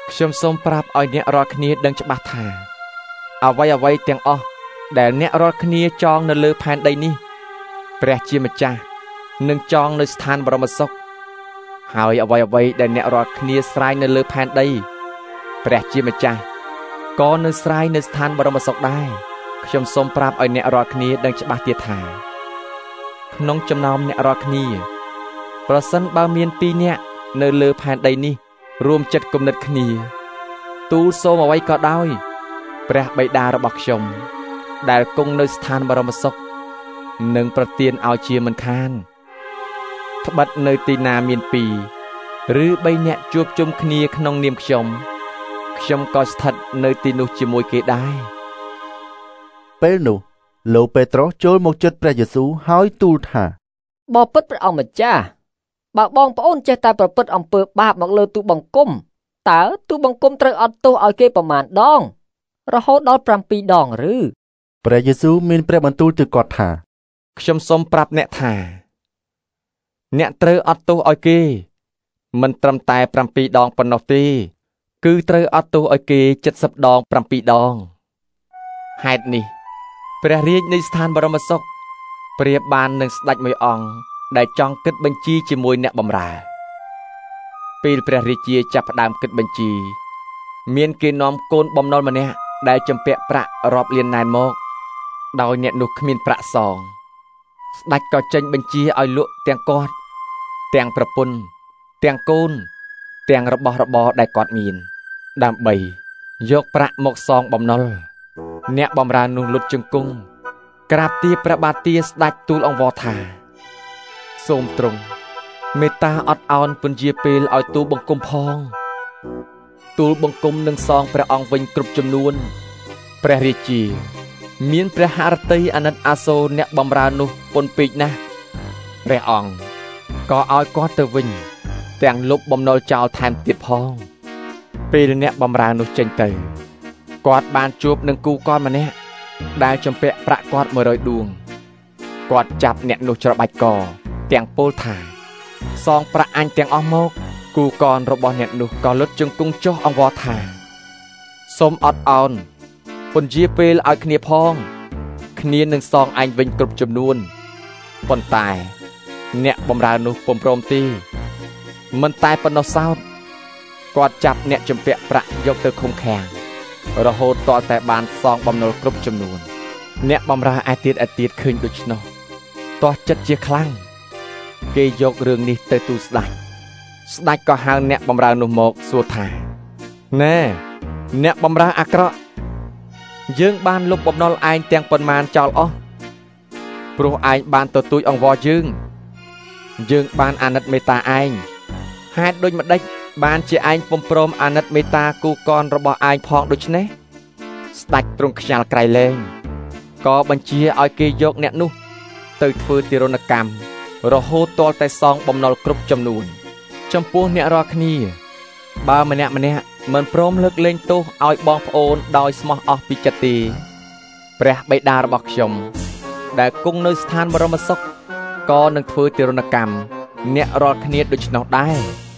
ខ្ញុំសូមប្រាប់ឲ្យអ្នករាល់គ្នាដឹងច្បាស់ថាអ្វីអ្វីទាំងអស់ដែលអ្នករាល់គ្នាចងនៅលើផែនដីនេះព្រះជាម្ចាស់នឹងចងនៅស្ថានបរមសុខហើយអ្វីអ្វីដែលអ្នករាល់គ្នាស្រាយនៅលើផែនដីព្រះជាម្ចាស់ក៏នឹងស្រាយនៅស្ថានបរមសុខដែរខ្ញុំសូមប្រាប់ឲ្យអ្នករាល់គ្នាដឹងច្បាស់ទៀតថាក្នុងចំណោមអ្នករាល់គ្នាប្រសិនបើមានពីរនាក់នៅលើផែនដីនេះរួមចិត្តគំនិតគ្នាទូលសូមអ្វីក៏ដោយព្រះបិតារបស់ខ្ញុំដែលគង់នៅស្ថានបរមសុខនឹងប្រទានឲ្យជាមិនខានត្បិតនៅទីណាមានពីរឬបីនាក់ជួបជុំគ្នាក្នុងនាមខ្ញុំខ្ញុំក៏ស្ថិតនៅទីនោះជាមួយគេដែរពេលនោះលោកពេត្រុសចូលមកជិតព្រះយេស៊ូវហើយទូលថាបបិទ្ធព្រះអង្គម្ចាស់បើបងប្អូនចេះតែប្រព្រឹត្តអំពើបាបមកលើទូបង្គំតើទូបង្គំត្រូវអត់ទោសឲ្យគេប្រមាណដងរហូតដល់ប្រាំពីរដងឬព្រះយេស៊ូវមានព្រះបន្ទូលទៅគាត់ថាខ្ញុំសូមប្រាប់អ្នកថាអ្នកត្រូវអត់ទោសឲ្យគេមិនត្រឹមតែប្រាំពីរដងប៉ុណ្ណោះទេគឺត្រូវអត់ទោសឲ្យគេเจ็ดสิบដងប្រាំពីរដងហេតុនេះព្រះរាជនៃស្ថានបរមសុខប្រៀបបាននឹងស្ដេចមួយអង្គដែលចង់គិតបញ្ជីជាមួយអ្នកបម្រើពេលព្រះរាជាចាប់ផ្ដើមគិតបញ្ជីមានគេនាំកូនបំណុលម្នាក់ដែលចំពាក់ប្រាក់រាប់លានណែនមកដោយអ្នកនោះគ្មានប្រាក់សងស្ដេចក៏ចេញបញ្ជាឲ្យលក់ទាំងគាត់ទាំងប្រពន្ធទាំងកូនទាំងរបស់របរដែលគាត់មានដើម្បីយកប្រាក់មកសងបំណុលអ្នកបម្រើនោះលុតជង្គង់ក្រាបទាបព្រះបាទទាស្ដេចទូលអង្វរថាសូមទ្រង់មេត្តាអត់ឱនពន្យាពេលឲ្យទូលបង្គំផងទូលបង្គំនឹងសងព្រះអង្គវិញគ្រប់ចំនួនព្រះរាជាមានព្រះハរតីអាណិតអាសូរអ្នកបម្រើនោះពន់ពេកណាស់ព្រះអង្គក៏ឲ្យគាត់ទៅវិញទាំងលុបបំណុលចោលថែមទៀតផងពេលអ្នកបម្រើនោះចេញទៅគាត់បានជួបនឹងគូកនម្នាក់ដែលចំពាក់ប្រាក់គាត់មួយរយដួងគាត់ចាប់អ្នកនោះច្របាច់កទាំងពោលថាសងប្រាក់អញទាំងអស់មកគូកនរបស់អ្នកនោះក៏លុតជង្គង់ចុះអង្វរថាសូមអត់ឱនពន្យាពេលឲ្យគ្នាផងគ្នានឹងសងអញវិញគ្រប់ចំនួនប៉ុន្តែអ្នកបម្រើនោះពុំព្រមទេមិនតែប៉ុណ្ណោះសោតគាត់ចាប់អ្នកចំពាក់ប្រាក់យកទៅឃុំឃាំងរហូតទាល់តែបានសងបំណុលគ្រប់ចំនួនអ្នកបម្រើឯទៀតឯទៀតឃើញដូច្នោះទាស់ចិត្តជាខ្លាំងគេយករឿងនេះទៅទូលស្ដេចស្ដេចក៏ហៅអ្នកបម្រើនោះមកសួរថាណែអ្នកបម្រើអាក្រក់យើងបានលុបបំណុលឯងទាំងប៉ុន្មានចោលអស់ព្រោះឯងបានទទូចអង្វរយើងយើងបានអាណិតមេត្តាឯងហេតុដូចម្ដេចបានជាឯងពុំព្រមអាណិតមេត្តាគូកនរបស់ឯងផងដូច្នេះស្ដេចទ្រង់ខ្ញាល់ក្រៃលែងក៏បញ្ជាឲ្យគេយកអ្នកនោះទៅធ្វើទារុណកម្មរហូតទាល់តែសងបំណុលគ្រប់ចំនួនចំពោះអ្នករាល់គ្នាបើម្នាក់ម្នាក់មិនព្រមលើកលែងទោសឲ្យបងប្អូនដោយស្មោះអស់ពីចិត្តទេព្រះបិតារបស់ខ្ញុំដែលគង់នៅស្ថានបរមសុខក៏នឹងធ្វើទារុណកម្មអ្នករាល់គ្នាដូច្នោះដែរ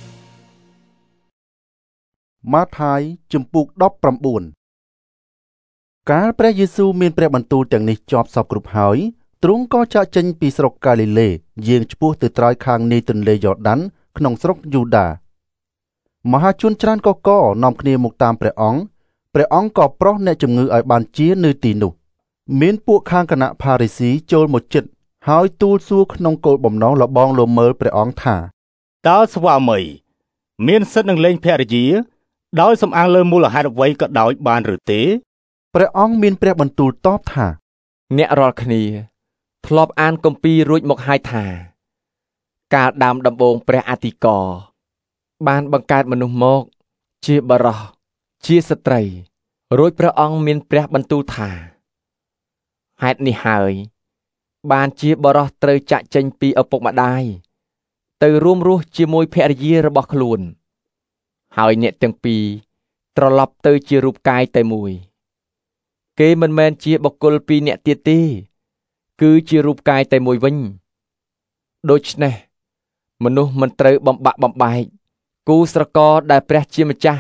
ម៉ាថាយជំពូកដប់ប្រាំបួនកាលព្រះយេស៊ូវមានព្រះបន្ទូលទាំងនេះជាប់សពគ្រប់ហើយទ្រង់ក៏ចាកចេញពីស្រុកកាលីលេយាងឆ្ពោះទៅត្រើយខាងនីទន្លេយ៉ូដានក្នុងស្រុកយូដាមហាជនច្រើនកកនាំគ្នាមកតាមព្រះអង្គព្រះអង្គក៏ប្រោសអ្នកជំងឺឲ្យបានជានៅទីនោះមានពួកខាងគណៈផារីស៊ីចូលមកជិតហើយទូលសួរក្នុងគោលបំណងលបងលមើលព្រះអង្គថាតើស្វាមីមានសិទ្ធិនឹងលែងភរិយាដោយសំអាងលើមូលហេតុអ្វីក៏ដោយបានឬទេព្រះអង្គមានព្រះបន្ទូលតបថាអ្នករាល់គ្នាធ្លាប់អានគម្ពីររួចមកហើយថាកាលដើមដំបូងព្រះអធិការបានបង្កើតមនុស្សមកជាបរិសជាស្ត្រីរួចព្រះអង្គមានព្រះបន្ទូលថាហេតុនេះហើយបានជាបរិសត្រូវចាក់ចេញពីឪពុកម្ដាយទៅរួមរស់ជាមួយភរិយារបស់ខ្លួនហើយអ្នកទាំងពីរត្រឡប់ទៅជារូបកាយតែមួយគេមិនមែនជាបុគ្គលពីរនាក់ទៀតទេគឺជារូបកាយតែមួយវិញដូច្នេះមនុស្សមិនត្រូវបំបាក់បំបែកគូស្រករដែលព្រះជាម្ចាស់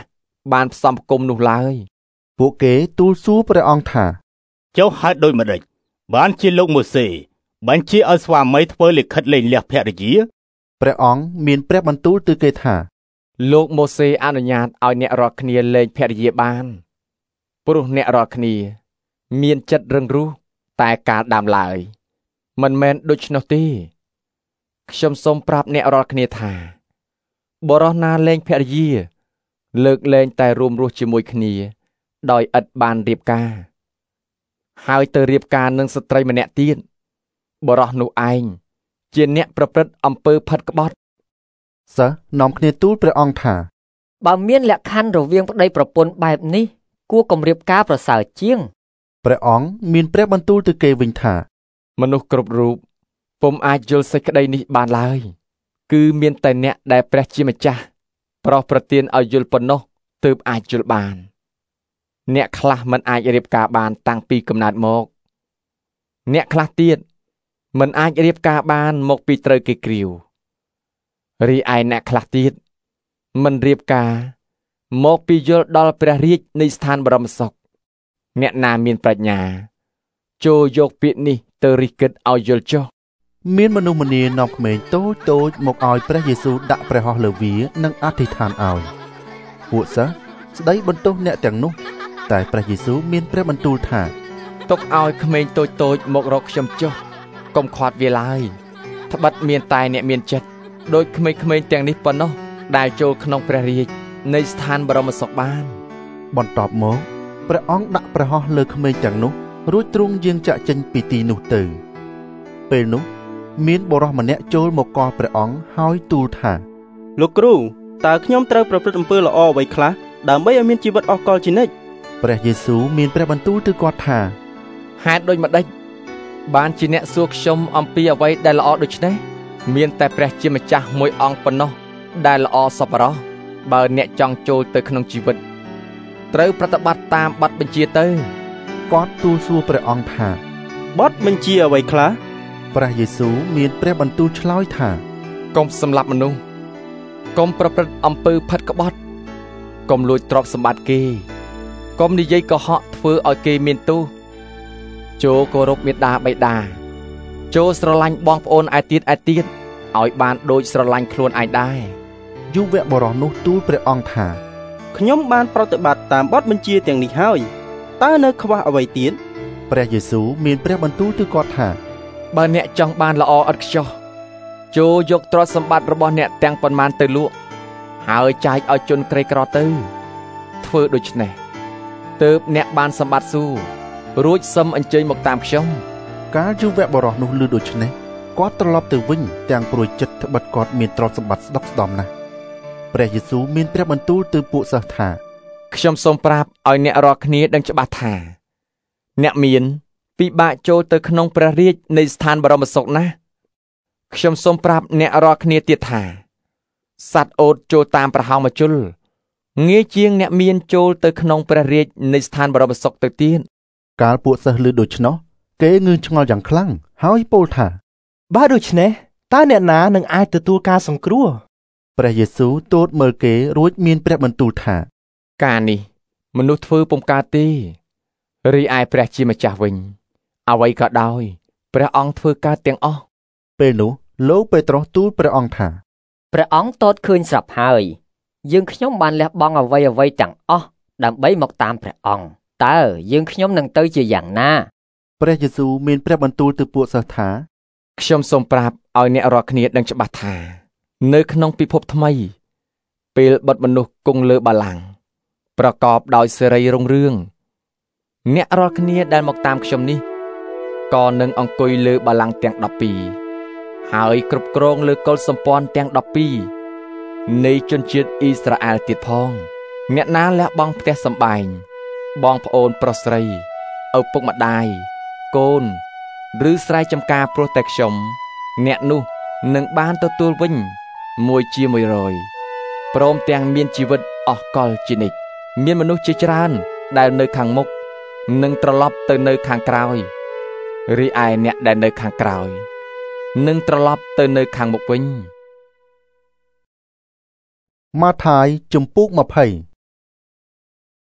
បានផ្សំគុំនោះឡើយពួកគេទូលសួរព្រះអង្គថាចុះហេតុដូចម្ដេចបានជាលោកម៉ូសេបញ្ជាឲ្យស្វាមីធ្វើលិខិតលែងលះភរិយាព្រះអង្គមានព្រះបន្ទូលទៅគេថាលោកម៉ូសេអនុញ្ញាតឲ្យអ្នករាល់គ្នាលែងភរិយាបានព្រោះអ្នករាល់គ្នាមានចិត្តរឹងរូសតែកាលដើមឡើយមិនមែនដូច្នោះទេខ្ញុំសូមប្រាប់អ្នករាល់គ្នាថាបរិសណាលែងភរិយាលើកលែងតែរួមរស់ជាមួយគ្នាដោយឥតបានរៀបការហើយទៅរៀបការនឹងស្ត្រីម្នាក់ទៀតបរិសនោះឯងជាអ្នកប្រព្រឹត្តអំពើផិតក្បត់សិស្សនាំគ្នាទូលព្រះអង្គថាបើមានលក្ខខណ្ឌរវាងប្តីប្រពន្ធបែបនេះគួរគំរាបការប្រសើរជាងព្រះអង្គមានព្រះបន្ទូលទៅគេវិញថាមនុស្សគ្រប់រូបពុំអាចយល់សេចក្តីនេះបានឡើយគឺមានតែអ្នកដែលព្រះជាម្ចាស់ប្រោសប្រទានឲ្យយល់ប៉ុណ្ណោះទើបអាចយល់បានអ្នកខ្លះមិនអាចរៀបការបានតាំងពីកំណើតមកអ្នកខ្លះទៀតមិនអាចរៀបការបានមកពីត្រូវគេគ្រាវរីឯអ្នកខ្លះទៀតមិនរៀបការមកពីយល់ដល់ព្រះរាជនៃស្ថានបរមសុខអ្នកណាមានប្រាជ្ញាចូលយកពាក្យនេះទៅរិះគិតឲ្យយល់ចុះមានមនុស្សម្នានាំក្មេងតូចតូចមកឲ្យព្រះយេស៊ូវដាក់ព្រះហស្ថលើវានិងអធិដ្ឋានឲ្យពួកសិស្សស្ដីបន្ទោសអ្នកទាំងនោះតែព្រះយេស៊ូវមានព្រះបន្ទូលថាទុកឲ្យក្មេងតូចតូចមករកខ្ញុំចុះកុំខាត់វាឡើយត្បិតមានតែអ្នកមានចិត្តដូចក្មេងៗទាំងនេះប៉ុណ្ណោះដែលចូលក្នុងព្រះរាជនៃស្ថានបរមសុខបានបន្ទាប់មកព្រះអង្គដាក់ព្រះហស្ថលើក្មេងទាំងនោះរួចទ្រង់យាងចាក់ចេញពីទីនោះទៅពេលនោះមានបុរសម្នាក់ចូលមកកល់ព្រះអង្គហើយទូលថាលោកគ្រូតើខ្ញុំត្រូវប្រព្រឹត្តអំពើល្អអ្វីខ្លះដើម្បីឲ្យមានជីវិតអស់កលជានិច្ចព្រះយេស៊ូវមានព្រះបន្ទូលទៅគាត់ថាហេតុដូចម្ដេចបានជាអ្នកសួរខ្ញុំអំពីអ្វីដែលល្អដូច្នេះមានតែព្រះជាម្ចាស់មួយអង្គប៉ុណ្ណោះដែលល្អសប្បុរសបើអ្នកចង់ចូលទៅក្នុងជីវិតត្រូវប្រតិបត្តិតាមបទបញ្ជាទៅគាត់ទូលសួរព្រះអង្គថាបទបញ្ជាអ្វីខ្លះព្រះយេស៊ូវមានព្រះបន្ទូលឆ្លើយថាកុំសម្លាប់មនុស្សកុំប្រព្រឹត្តអំពើផិតក្បត់កុំលួចទ្រព្យសម្បត្តិគេកុំនិយាយកុហកធ្វើឲ្យគេមានទោសចូលគោរពមាតាបិតាចូលស្រឡាញ់បងប្អូនឯទៀតឯទៀតឲ្យបានដូចស្រឡាញ់ខ្លួនឯងដែរយុវបុរសនោះទូលព្រះអង្គថាខ្ញុំបានប្រតិបត្តិតាមបទបញ្ជាទាំងនេះហើយតើនៅខ្វះអ្វីទៀតព្រះយេស៊ូវមានព្រះបន្ទូលទៅគាត់ថាបើអ្នកចង់បានល្អឥតខ្ចោះចូលយកទ្រព្យសម្បត្តិរបស់អ្នកទាំងប៉ុន្មានទៅលក់ហើយចែកឲ្យជនក្រីក្រទៅធ្វើដូច្នេះទើបអ្នកបានសម្បត្តិសួររួចសឹមអញ្ជើញមកតាមខ្ញុំកាលយុវបុរសនោះឮដូច្នេះគាត់ត្រឡប់ទៅវិញទាំងព្រួយចិត្តត្បិតគាត់មានទ្រព្យសម្បត្តិស្ដុកស្ដំណាស់ព្រះយេស៊ូវមានព្រះបន្ទូលទៅពួកសិស្សថាខ្ញុំសូមប្រាប់ឲ្យអ្នករាល់គ្នាដឹងច្បាស់ថាអ្នកមានពិបាកចូលទៅក្នុងព្រះរាជនៃស្ថានបរមសុខណាស់ខ្ញុំសូមប្រាប់អ្នករាល់គ្នាទៀតថាសត្វអូតចូលតាមប្រហោងមជុលងាយជាងអ្នកមានចូលទៅក្នុងព្រះរាជនៃស្ថានបរមសុខទៅទៀតកាលពួកសិស្សឮដូច្នោះគេងឿងឆ្ងល់យ៉ាងខ្លាំងហើយពោលថាបើដូច្នេះតើអ្នកណានឹងអាចទទួលការសង្គ្រោះព្រះយេស៊ូវទូតមើលគេរួចមានព្រះបន្ទូលថាការនេះមនុស្សធ្វើពុំកើតទេរីឯព្រះជាម្ចាស់វិញអ្វីក៏ដោយព្រះអង្គធ្វើកើតទាំងអស់ពេលនោះលោកពេត្រុសទូលព្រះអង្គថាព្រះអង្គទតឃើញស្រាប់ហើយយើងខ្ញុំបានលះបង់អ្វីអ្វីទាំងអស់ដើម្បីមកតាមព្រះអង្គតើយើងខ្ញុំនឹងទៅជាយ៉ាងណាព្រះយេស៊ូវមានព្រះបន្ទូលទៅពួកសិស្សថាខ្ញុំសូមប្រាប់ឲ្យអ្នករាល់គ្នាដឹងច្បាស់ថានៅក្នុងពិភពថ្មីពេលបុត្រមនុស្សគង់លើបល្ល័ង្កប្រកបដោយសេរីរុងរឿងអ្នករាល់គ្នាដែលមកតាមខ្ញុំនេះក៏នឹងអង្គុយលើបល្ល័ង្កទាំងដប់ពីរហើយគ្រប់គ្រងលើកុលសម្ព័ន្ធទាំងដប់ពីរនៃជនជាតិអ៊ីស្រាអែលទៀតផងអ្នកណាលះបង់ផ្ទះសម្បែងបងប្អូនប្រុសស្រីឪពុកម្ដាយកូនឬស្រែចម្ការព្រោះតែខ្ញុំអ្នកនោះនឹងបានទទួលវិញមួយជាមួយរយព្រមទាំងមានជីវិតអស់កលជានិច្ចមានមនុស្សជាច្រើនដែលនៅខាងមុខនឹងត្រឡប់ទៅនៅខាងក្រោយរីឯអ្នកដែលនៅខាងក្រោយនឹងត្រឡប់ទៅនៅខាងមុខវិញម៉ាថាយជំពូកยี่สิบ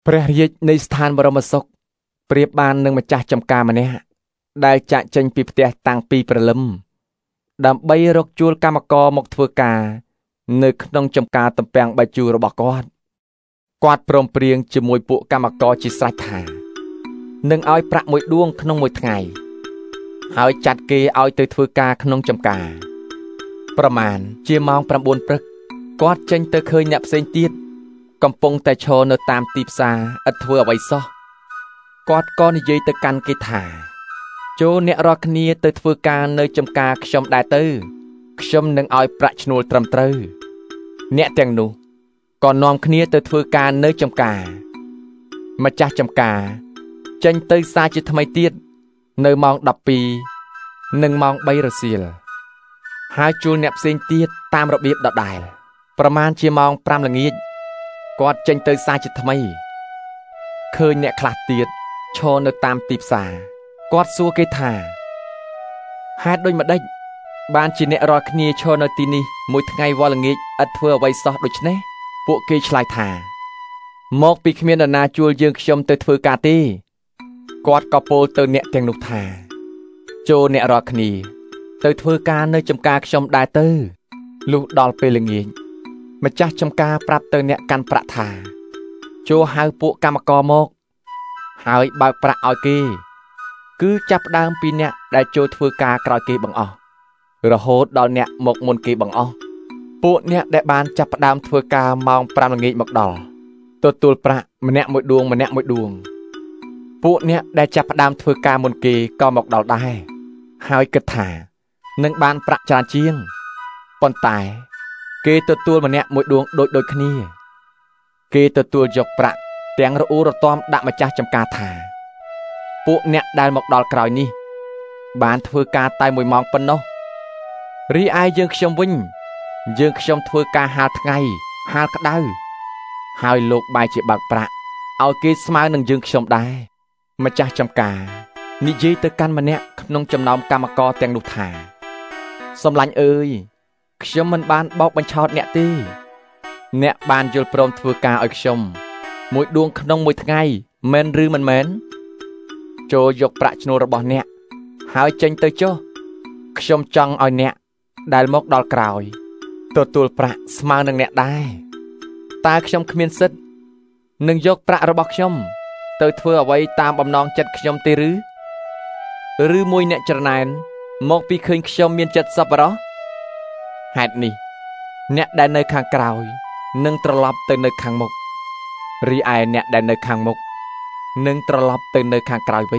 ព្រះរាជនៃស្ថានបរមសុខប្រៀបបាននឹងម្ចាស់ចំការម្នាក់ដែលចាក់ចេញពីផ្ទះតាំងពីព្រលឹមដើម្បីរកជួលកម្មករមកធ្វើការនៅក្នុងចំការទំពាំងបាយជូររបស់គាត់គាត់ព្រមព្រៀងជាមួយពួកកម្មករជាស្រេចថានឹងឲ្យប្រាក់មួយដួងក្នុងមួយថ្ងៃហើយចាត់គេឲ្យទៅធ្វើការក្នុងចំការប្រមាណជាម៉ោងប្រាំបួនព្រឹកគាត់ចេញទៅឃើញអ្នកផ្សេងទៀតកំពុងតែឈរនៅតាមទីផ្សារឥតធ្វើអ្វីសោះគាត់ក៏និយាយទៅកាន់គេថាចូលអ្នករាល់គ្នាទៅធ្វើការនៅចំការខ្ញុំដែរទៅខ្ញុំនឹងឲ្យប្រាក់ឈ្នួលត្រឹមត្រូវអ្នកទាំងនោះក៏នាំគ្នាទៅធ្វើការនៅចំការម្ចាស់ចំការចេញទៅសារជាថ្មីទៀតនៅម៉ោងដប់ពីរនិងម៉ោងបីរសៀលហើយជួលអ្នកផ្សេងទៀតតាមរបៀបដដែលប្រមាណជាម៉ោងប្រាំល្ងាចគាត់ចេញទៅសារជាថ្មីឃើញអ្នកខ្លះទៀតឈរនៅតាមទីផ្សារគាត់សួរគេថាហេតុដូចម្ដេចបានជាអ្នករាល់គ្នាឈរនៅទីនេះមួយថ្ងៃវល់ល្ងាចឥតធ្វើអ្វីសោះដូច្នេះពួកគេឆ្លើយថាមកពីគ្មាននរណាជួលយើងខ្ញុំទៅធ្វើការទេគាត់ក៏ពោលទៅអ្នកទាំងនោះថាចូលអ្នករាល់គ្នាទៅធ្វើការនៅចំការខ្ញុំដែរទៅលុះដល់ពេលល្ងាចម្ចាស់ចំការប្រាប់ទៅអ្នកកាន់ប្រាក់ថាចូលហៅពួកកម្មករមកហើយបើកប្រាក់ឲ្យគេគឺចាប់ផ្ដើមពីអ្នកដែលចូលធ្វើការក្រោយគេបង្អស់រហូតដល់អ្នកមកមុនគេបង្អស់ពួកអ្នកដែលបានចាប់ផ្ដើមធ្វើការម៉ោងប្រាំល្ងាចមកដល់ទទួលប្រាក់ម្នាក់មួយដួងម្នាក់មួយដួងពួកអ្នកដែលចាប់ផ្ដើមធ្វើការមុនគេក៏មកដល់ដែរហើយគិតថានឹងបានប្រាក់ច្រើនជាងប៉ុន្តែគេទទួលម្នាក់មួយដួងដូចដូចគ្នាគេទទួលយកប្រាក់ទាំងរអ៊ូរទាំដាក់ម្ចាស់ចំការថាពួកអ្នកដែលមកដល់ក្រោយនេះបានធ្វើការតែមួយម៉ោងប៉ុណ្ណោះរីឯយើងខ្ញុំវិញយើងខ្ញុំធ្វើការហាលថ្ងៃហាលក្តៅហើយលោកបែរជាបើកប្រាក់ឲ្យគេស្មើនឹងយើងខ្ញុំដែរម្ចាស់ចំការនិយាយទៅកាន់ម្នាក់ក្នុងចំណោមកម្មករទាំងនោះថាសំឡាញ់អើយខ្ញុំមិនបានបោកបញ្ឆោតអ្នកទេអ្នកបានយល់ព្រមធ្វើការឲ្យខ្ញុំមួយដួងក្នុងមួយថ្ងៃមែនឬមិនមែនចូលយកប្រាក់ឈ្នួលរបស់អ្នកហើយចេញទៅចុះខ្ញុំចង់ឲ្យអ្នកដែលមកដល់ក្រោយទទួលប្រាក់ស្មើនឹងអ្នកដែរតើខ្ញុំគ្មានសិទ្ធិនឹងយកប្រាក់របស់ខ្ញុំទៅធ្វើអ្វីតាមបំណងចិត្តខ្ញុំទេឬឬមួយអ្នកច្រណែនមកពីឃើញខ្ញុំមានចិត្តសប្បុរសហេតុនេះអ្នកដែលនៅខាងក្រោយនឹងត្រឡប់ទៅនៅខាងមុខរីឯអ្នកដែលនៅខាងមុខនឹងត្រឡប់ទៅនៅខាងក្រោយវិញ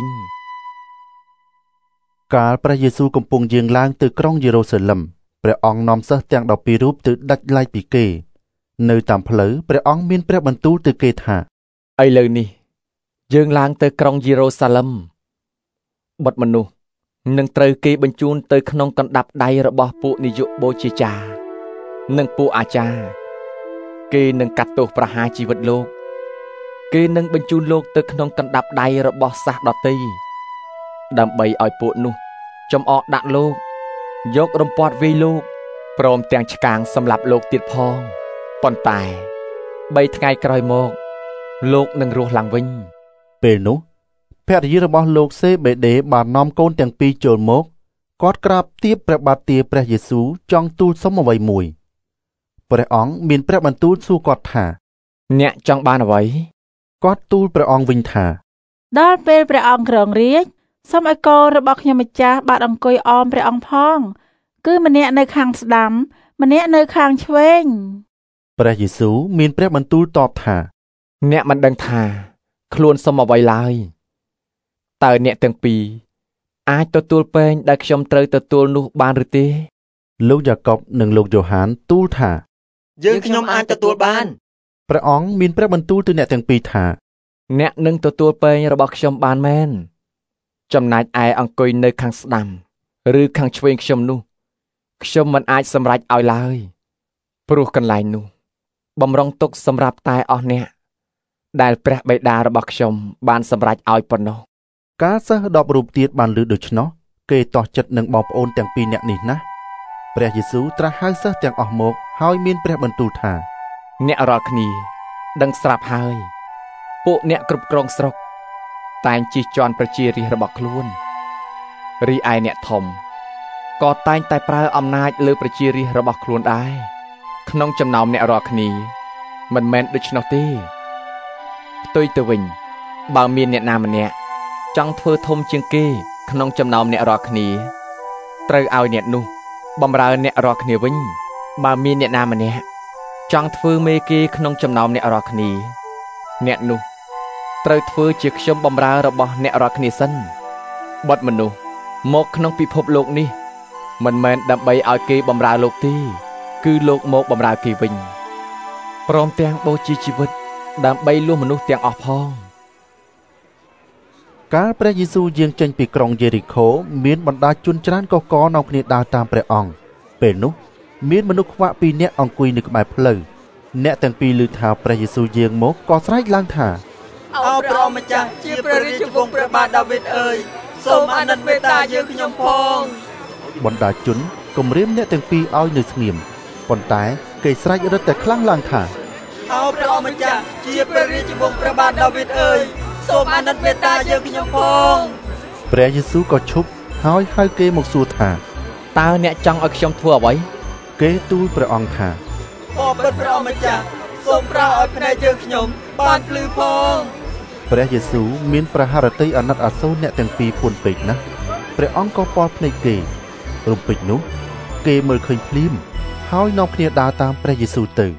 កាលព្រះយេស៊ូវកំពុងយាងឡើងទៅក្រុងយេរូសាឡឹមព្រះអង្គនាំសិស្សទាំងដប់ពីររូបទៅដាច់ឡែកពីគេនៅតាមផ្លូវព្រះអង្គមានព្រះបន្ទូលទៅគេថាឥឡូវនេះយើងឡើងទៅក្រុងយេរូសាឡឹមបុត្រមនុស្សនឹងត្រូវគេបញ្ជូនទៅក្នុងកណ្ដាប់ដៃរបស់ពួកនាយកបូជាចារ្យនិងពួកអាចារ្យគេនឹងកាត់ទោសប្រហារជីវិតលោកគេនឹងបញ្ជូនលោកទៅក្នុងកណ្ដាប់ដៃរបស់សាសដតីដើម្បីឲ្យពួកនោះចំអកដាក់លោកយករំពាត់វាយលោកព្រមទាំងឆ្កាងសម្លាប់លោកទៀតផងប៉ុន្តែបីថ្ងៃក្រោយមកលោកនឹងរស់ឡើងវិញពេលនោះភរិយារបស់លោកសេបេដេបាននាំកូនទាំងពីរចូលមកគាត់ក្រាបទាបព្រះបាទទាព្រះយេស៊ូវចង់ទូលសុំអ្វីមួយព្រះអង្គមានព្រះបន្ទូលសួរគាត់ថាអ្នកចង់បានអ្វីគាត់ទូលព្រះអង្គវិញថាដល់ពេលព្រះអង្គគ្រងរាជ្យសូមឲ្យកូនរបស់ខ្ញុំម្ចាស់បានអង្គុយអមព្រះអង្គផងគឺម្នាក់នៅខាងស្ដាំម្នាក់នៅខាងឆ្វេងព្រះយេស៊ូវមានព្រះបន្ទូលតបថាអ្នកមិនដឹងថាខ្លួនសុំអ្វីឡើយតើអ្នកទាំងពីរអាចទទួលពែងដែលខ្ញុំត្រូវទទួលនោះបានឬទេលោកយ៉ាកុបនិងលោកយ៉ូហានទូលថាយើងខ្ញុំអាចទទួលបានព្រះអង្គមានព្រះបន្ទូលទៅអ្នកទាំងពីរថាអ្នកនឹងទទួលពែងរបស់ខ្ញុំបានមែនចំណែកឯអង្គុយនៅខាងស្ដាំឬខាងឆ្វេងខ្ញុំនោះខ្ញុំមិនអាចសម្រេចឲ្យឡើយព្រោះកន្លែងនោះបំរុងទុកសម្រាប់តែអស់អ្នកដែលព្រះបិតារបស់ខ្ញុំបានសម្រេចឲ្យប៉ុណ្ណោះការសិស្សដប់រូបទៀតបានឮដូច្នោះគេតោះចិត្តនឹងបងប្អូនទាំងពីរនាក់នេះណាស់ព្រះយេស៊ូវត្រាស់ហៅសិស្សទាំងអស់មកហើយមានព្រះបន្ទូលថាអ្នករាល់គ្នាដឹងស្រាប់ហើយពួកអ្នកគ្រប់គ្រងស្រុកតែងជិះជាន់ប្រជារាស្ត្ររបស់ខ្លួនរីឯអ្នកធំក៏តែងតែប្រើអំណាចលើប្រជារាស្ត្ររបស់ខ្លួនដែរក្នុងចំណោមអ្នករាល់គ្នាមិនមែនដូច្នោះទេផ្ទុយទៅវិញបើមានអ្នកណាម្នាក់ចង់ធ្វើធំជាងគេក្នុងចំណោមអ្នករាល់គ្នាត្រូវឲ្យអ្នកនោះបម្រើអ្នករាល់គ្នាវិញបើមានអ្នកណាម្នាក់ចង់ធ្វើមេគេក្នុងចំណោមអ្នករាល់គ្នាអ្នកនោះត្រូវធ្វើជាខ្ញុំបម្រើរបស់អ្នករាល់គ្នាសិនបុត្រមនុស្សមកក្នុងពិភពលោកនេះមិនមែនដើម្បីឲ្យគេបម្រើលោកទេគឺលោកមកបម្រើគេវិញព្រមទាំងបូជាជីវិតដើម្បីលួសមនុស្សទាំងអស់ផងកាលព្រះយេស៊ូវយាងចេញពីក្រុងយេរីកូមានបណ្ដាជនច្រើនកកនាំគ្នាដើរតាមព្រះអង្គពេលនោះមានមនុស្សខ្វាក់ពីរនាក់អង្គុយនៅក្បែរផ្លូវអ្នកទាំងពីរឮថាព្រះយេស៊ូវយាងមកក៏ស្រែកឡើងថាអោព្រះអង្គម្ចាស់ជាព្រះរាជវង្សព្រះបាទដាវីតអើយសូមអាណិតមេត្តាយើងខ្ញុំផងបណ្ដាជនគំរាមអ្នកទាំងពីរឲ្យនៅស្ងៀមប៉ុន្តែគេស្រែករឹតតែខ្លាំងឡើងថាអោព្រះអង្គម្ចាស់ជាព្រះរាជវង្សព្រះបាទដាវីតអើយសូមអាណិតមេត្តាយើងខ្ញុំផងព្រះយេស៊ូវក៏ឈប់ហើយហៅគេមកសួរថាតើអ្នកចង់ឲ្យខ្ញុំធ្វើអ្វីគេទូលព្រះអង្គថាអបិទ្ធព្រះអង្គម្ចាស់សូមប្រោសឲ្យភ្នែកយើងខ្ញុំបានភ្លឺផងព្រះយេស៊ូវមានប្រហារតីអាណិតអាសូរអ្នកទាំងពីរពួនពេកណាស់ព្រះអង្គក៏ប៉ល់ភ្នែកគេរំពេចនោះគេមើលឃើញភ្លាមហើយនាំគ្នាដើរតាមព្រះយេស៊ូវទៅ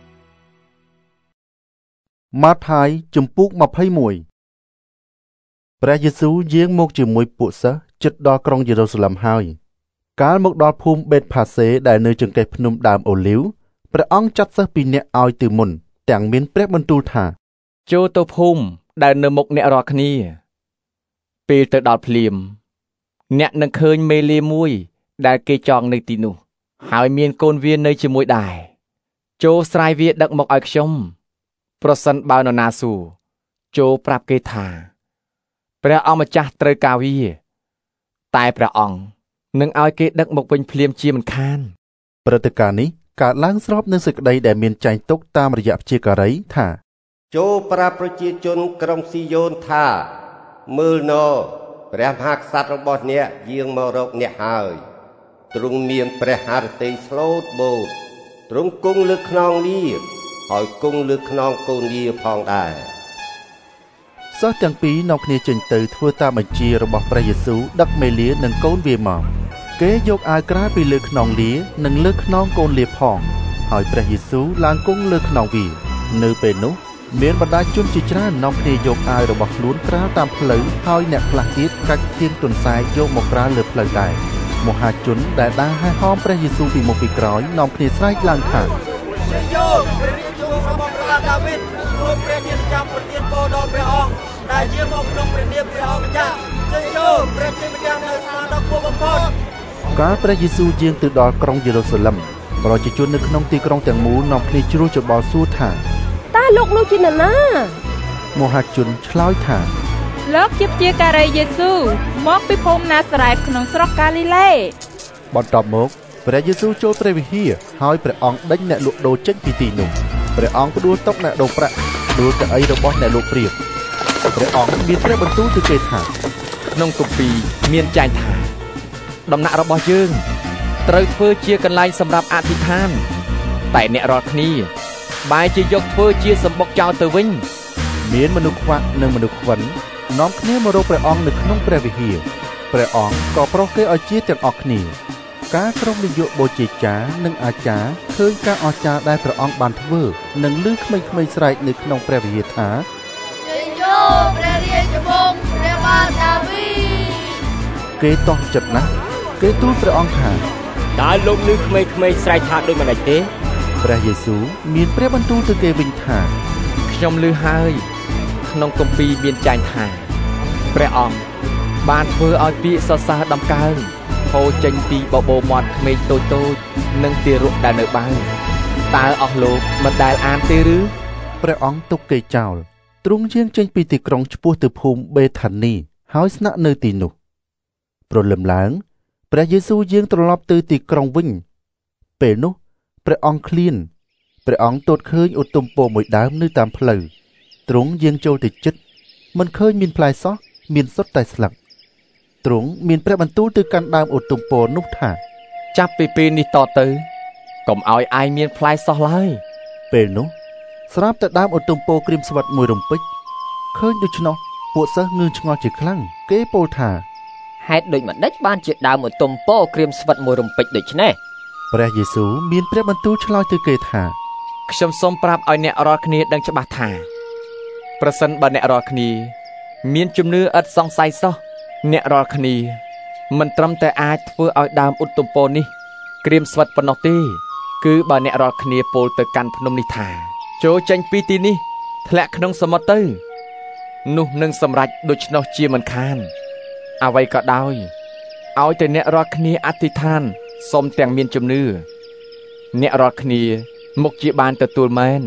ម៉ាថាយជំពូកម្ភៃមួយព្រះយេស៊ូវយាងមកជាមួយពួកសិស្សជិតដល់ក្រុងយេរូសាឡិមហើយកាលមកដល់ភូមិបេតផាសេដែលនៅចង្កេះភ្នំដើមអូលីវព្រះអង្គចាត់សិស្សពីរនាក់ឲ្យទៅមុនទាំងមានព្រះបន្ទូលថាចូលទៅភូមិដែលនៅមុខអ្នករាល់គ្នាពេលទៅដល់ភ្លាមអ្នកនឹងឃើញមេលាមួយដែលគេចងនៅទីនោះហើយមានកូនវានៅជាមួយដែរចូលស្រាយវាដឹកមកឲ្យខ្ញុំប្រសិនបើនរណាសួរចូលប្រាប់គេថាព្រះអង្គម្ចាស់ត្រូវការវាតែព្រះអង្គនឹងឲ្យគេដឹកមកវិញភ្លាមជាមិនខានព្រឹត្តិការណ៍នេះកើតឡើងស្របនឹងសេចក្តីដែលមានចែងទុកតាមរយៈព្យាការីថាចូលប្រាប់ប្រជាជនក្រុងស៊ីយ៉ូនថាមើលណោព្រះមហាក្សត្ររបស់អ្នកយាងមករកអ្នកហើយទ្រង់មានព្រះハរតីស្លូតបូតទ្រង់គង់លើខ្នងលាហើយគង់លើខ្នងកូនលាផងដែរសិស្សទាំងពីរនាំគ្នាចេញទៅធ្វើតាមបញ្ជារបស់ព្រះយេស៊ូវដឹកមេលានិងកូនវាមកគេយកអាវក្រៅពីលើខ្នងលានិងលើខ្នងកូនលាផងហើយព្រះយេស៊ូវឡើងគង់លើខ្នងវានៅពេលនោះមានបណ្ដាជនជាច្រើននាំគ្នាយកអាវរបស់ខ្លួនក្រាលតាមផ្លូវហើយអ្នកខ្លះទៀតកាច់ទៀងទន្សាយយកមកក្រាលលើផ្លូវដែរមហាជនដែលដើរហែហមព្រះយេស៊ូវពីមុខពីក្រោយនាំគ្នាស្រែកឡើងថាព្រះយេព្រះរាជវង្សរបស់ព្រះបាទដាវីតសូមព្រះញាតិចាំប្រទានពរដល់ព្រះអង្គដែលយាងមកក្នុងព្រះនាមព្រះអង្គម្ចាស់ជ័យយោព្រះជាម្ចាស់នៅស្ថានដ៏ខ្ពស់បំផុតកាលព្រះយេស៊ូវយាងទៅដល់ក្រុងយេរូសាឡិមប្រជាជននៅក្នុងទីក្រុងទាំងមូលនាំគ្នាជ្រួសច្បល់សួរថាតើលោកនោះជានរណាមហាជនឆ្លើយថាលោកជាព្យាការីយេស៊ូវមកពីភូមិណាសារ៉េតក្នុងស្រុកកាលីលេបន្ទាប់មកព្រះយេស៊ូវចូលព្រះវិហារហើយព្រះអង្គដេញអ្នកលក់ដូរចេញពីទីនោះព្រះអង្គផ្ដួលតុអ្នកដូរប្រាក់ផ្ដួលកៅអីរបស់អ្នកលក់ព្រាបព្រះអង្គមានព្រះបន្ទូលទៅគេថាក្នុងគម្ពីរមានចែងថាដំណាក់របស់យើងត្រូវធ្វើជាកន្លែងសម្រាប់អធិដ្ឋានតែអ្នករាល់គ្នាបែរជាយកធ្វើជាសម្បុកចោលទៅវិញមានមនុស្សខ្វាក់និងមនុស្សខ្វិននាំគ្នាមករកព្រះអង្គនៅក្នុងព្រះវិហារព្រះអង្គក៏ប្រោសគេឲ្យជាទាំងអស់គ្នាការក្រុមនាយកបូជាចារ្យនិងអាចារ្យឃើញការអស្ចារ្យដែលព្រះអង្គបានធ្វើនិងឮក្មេងៗស្រែកនៅក្នុងព្រះវិហារថាជ័យយោព្រះរាជវង្សព្រះបាទដាវីតគេតោះចិត្តណាស់គេទូលព្រះអង្គថាតើលោកឮក្មេងៗស្រែកថាដូចម្តេចទេព្រះយេស៊ូវមានព្រះបន្ទូលទៅគេវិញថាខ្ញុំឮហើយក្នុងគម្ពីរមានចែងថាព្រះអង្គបានធ្វើឲ្យពាក្យសរសើរដំកើងហូរចេញពីបបោមាត់ក្មេងតូចតូចនិងទារកដែលនៅបើតើអស់លោកមិនដែលអានទេឬព្រះអង្គទុកគេចោលទ្រង់យាងចេញពីទីក្រុងឆ្ពោះទៅភូមិបេថានីហើយស្នាក់នៅទីនោះព្រលឹមឡើងព្រះយេស៊ូវយាងត្រឡប់ទៅទីក្រុងវិញពេលនោះព្រះអង្គឃ្លានព្រះអង្គទតឃើញឧទុំពរមួយដើមនៅតាមផ្លូវទ្រង់យាងចូលទៅជិតមិនឃើញមានផ្លែសោះមានសុទ្ធតែស្លឹកទ្រង់មានព្រះបន្ទូលទៅកាន់ដើមឧត្តមពលនោះថាចាប់ពីពេលនេះតទៅកុំឲ្យឯងមានផ្លែសោះឡើយពេលនោះស្រាប់តែដើមឧត្តមពលក្រៀមស្វិតមួយរំពេចឃើញដូច្នោះពួកសិស្សងឿងឆ្ងល់ជាខ្លាំងគេពោលថាហេតុដូចម្ដេចបានជាដើមឧត្តមពលក្រៀមស្វិតមួយរំពេចដូច្នេះព្រះយេស៊ូវមានព្រះបន្ទូលឆ្លើយទៅគេថាខ្ញុំសូមប្រាប់ឲ្យអ្នករាល់គ្នាដឹងច្បាស់ថាប្រសិនបើអ្នករាល់គ្នាមានជំនឿឥតសង្ស័យសោះអ្នករាល់គ្នាមិនត្រឹមតែអាចធ្វើឲ្យដើមឧត្តមពលនេះក្រៀមស្វិតប៉ុណ្ណោះទេគឺបើអ្នករាល់គ្នាពោលទៅកាន់ភ្នំនេះថាចូលចេញពីទីនេះធ្លាក់ក្នុងសមុទ្រទៅនោះនឹងសម្រេចដូច្នោះជាមិនខានអ្វីក៏ដោយឲ្យតែអ្នករាល់គ្នាអធិដ្ឋានសូមទាំងមានជំនឿអ្នករាល់គ្នាមុខជាបានទទួលមែន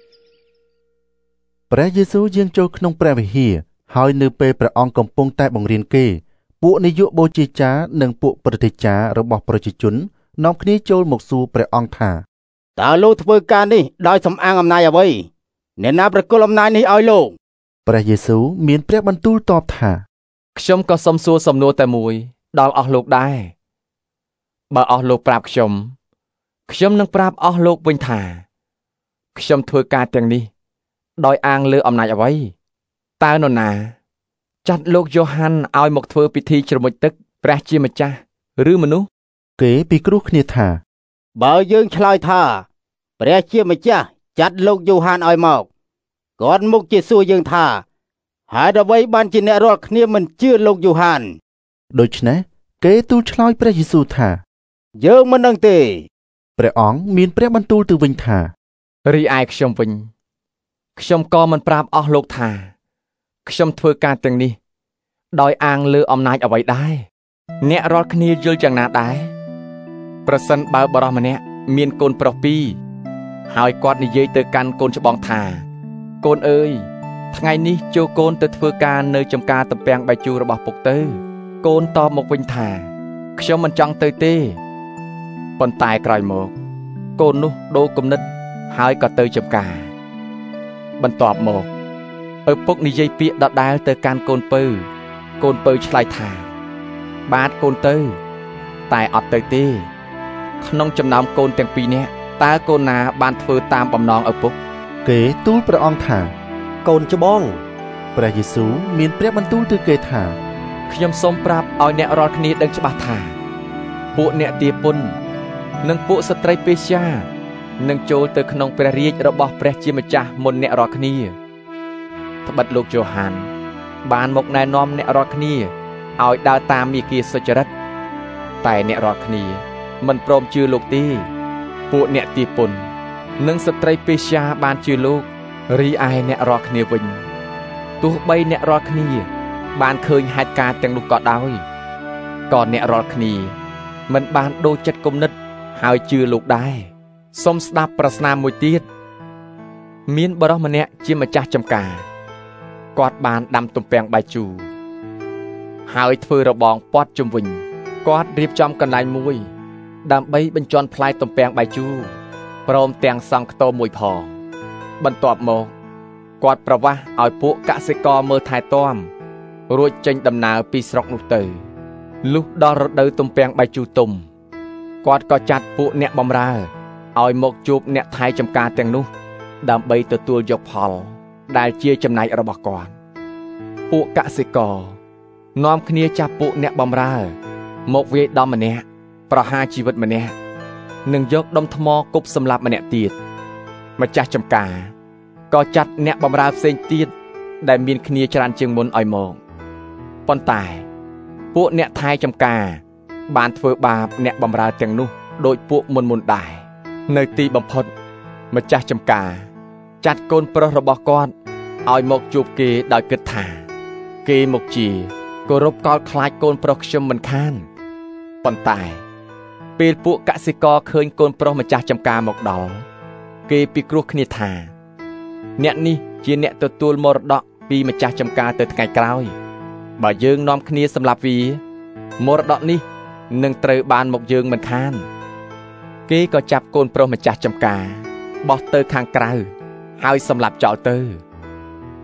ព្រះយេស៊ូវយាងចូលក្នុងព្រះវិហារហើយនៅពេលព្រះអង្គកំពុងតែបង្រៀនគេពួកនាយកបូជាចារនិងពួកព្រឹទ្ធាចារ្យរបស់ប្រជាជននាំគ្នាចូលមកសួរព្រះអង្គថាតើលោកធ្វើការនេះដោយសំអាងអំណាចអ្វីអ្នកណាប្រគល់អំណាចនេះឲ្យលោកព្រះយេស៊ូវមានព្រះបន្ទូលតបថាខ្ញុំក៏សូមសួរសំណួរតែមួយដល់អស់លោកដែរបើអស់លោកប្រាប់ខ្ញុំខ្ញុំនឹងប្រាប់អស់លោកវិញថាខ្ញុំធ្វើការទាំងនេះដោយអាងលើអំណាចអ្វីតើនរណាចាត់លោកយ៉ូហានឲ្យមកធ្វើពិធីជ្រមុជទឹកព្រះជាម្ចាស់ឬមនុស្សគេពិគ្រោះគ្នាថាបើយើងឆ្លើយថាព្រះជាម្ចាស់ចាត់លោកយ៉ូហានឲ្យមកគាត់មុខជាសួរយើងថាហេតុអ្វីបានជាអ្នករាល់គ្នាមិនជឿលោកយ៉ូហានដូច្នេះគេទូលឆ្លើយព្រះយេស៊ូវថាយើងមិនដឹងទេព្រះអង្គមានព្រះបន្ទូលទៅវិញថារីឯខ្ញុំវិញខ្ញុំក៏មិនប្រាប់អស់លោកថាខ្ញុំធ្វើការទាំងនេះដោយអាងលើអំណាចអ្វីដែរអ្នករាល់គ្នាយល់យ៉ាងណាដែរប្រសិនបើបរិសុទ្ធម្នាក់មានកូនប្រុសពីរហើយគាត់និយាយទៅកាន់កូនច្បងថាកូនអើយថ្ងៃនេះចូលកូនទៅធ្វើការនៅចំការទំពាំងបាយជូររបស់ពុកទៅកូនតបមកវិញថាខ្ញុំមិនចង់ទៅទេប៉ុន្តែក្រោយមកកូននោះដូរគំនិតហើយក៏ទៅចំការបន្ទាប់មកឪពុកនិយាយពាក្យដដែលទៅកាន់កូនពៅកូនពៅឆ្លើយថាបាទកូនទៅតែអត់ទៅទេក្នុងចំណោមកូនទាំងពីរនាក់តើកូនណាបានធ្វើតាមបំណងឪពុកគេទូលព្រះអង្គថាកូនច្បងព្រះយេស៊ូវមានព្រះបន្ទូលទៅគេថាខ្ញុំសូមប្រាប់ឲ្យអ្នករាល់គ្នាដឹងច្បាស់ថាពួកអ្នកទាពុននិងពួកស្ត្រីពេស្យានឹងចូលទៅក្នុងព្រះរាជរបស់ព្រះជាម្ចាស់មុនអ្នករាល់គ្នាត្បិតលោកយ៉ូហានបានមកណែនាំអ្នករាល់គ្នាឲ្យដើរតាមមាគ៌ាសុចរិតតែអ្នករាល់គ្នាមិនព្រមជឿលោកទេពួកអ្នកទាពុននិងស្ត្រីពេស្យាបានជឿលោករីឯអ្នករាល់គ្នាវិញទោះបីអ្នករាល់គ្នាបានឃើញហេតុការណ៍ទាំងនោះក៏ដោយក៏អ្នករាល់គ្នាមិនបានដូរចិត្តគំនិតហើយជឿលោកដែរសូមស្ដាប់ប្រស្នាមមួយទៀតមានបរិសុទ្ធម្នាក់ជាម្ចាស់ចំការគាត់បានដាំទំពាំងបាយជូរហើយធ្វើរបងព័ទ្ធជុំវិញគាត់រៀបចំកន្លែងមួយដើម្បីបញ្ជាន់ផ្លែទំពាំងបាយជូរព្រមទាំងសង់ខ្ទមមួយផងបន្ទាប់មកគាត់ប្រវាសឲ្យពួកកសិករមើលថែទាំរួចចេញដំណើរពីស្រុកនោះទៅលុះដល់រដូវទំពាំងបាយជូរទុំគាត់ក៏ចាត់ពួកអ្នកបម្រើឲ្យមកជួបអ្នកថែចម្ការទាំងនោះដើម្បីទទួលយកផលដែលជាចំណែករបស់គាត់ពួកកសិករនាំគ្នាចាប់ពួកអ្នកបម្រើមកវាយដំម្នាក់ប្រហារជីវិតម្នាក់និងយកដុំថ្មគប់សម្លាប់ម្នាក់ទៀតម្ចាស់ចម្ការក៏ចាត់អ្នកបម្រើផ្សេងទៀតដែលមានគ្នាច្រើនជាងមុនឲ្យមកប៉ុន្តែពួកអ្នកថែចម្ការបានធ្វើបាបអ្នកបម្រើទាំងនោះដោយពួកមុនមុនដែរនៅទីបំផុតម្ចាស់ចម្ការចាត់កូនប្រុសរបស់គាត់ឲ្យមកជួបគេដោយគិតថាគេមកជាគោរពកោតខ្លាចកូនប្រុសខ្ញុំមិនខានប៉ុន្តែពេលពួកកសិករឃើញកូនប្រុសម្ចាស់ចម្ការមកដល់គេពិគ្រោះគ្នាថាអ្នកនេះជាអ្នកទទួលមរតកពីម្ចាស់ចម្ការទៅថ្ងៃក្រោយបើយើងនាំគ្នាសម្លាប់វាមរតកនេះនឹងត្រូវបានមកយើងមិនខានគេក៏ចាប់កូនប្រុសម្ចាស់ចម្ការបោះទៅខាងក្រៅហើយសម្លាប់ចោលទៅ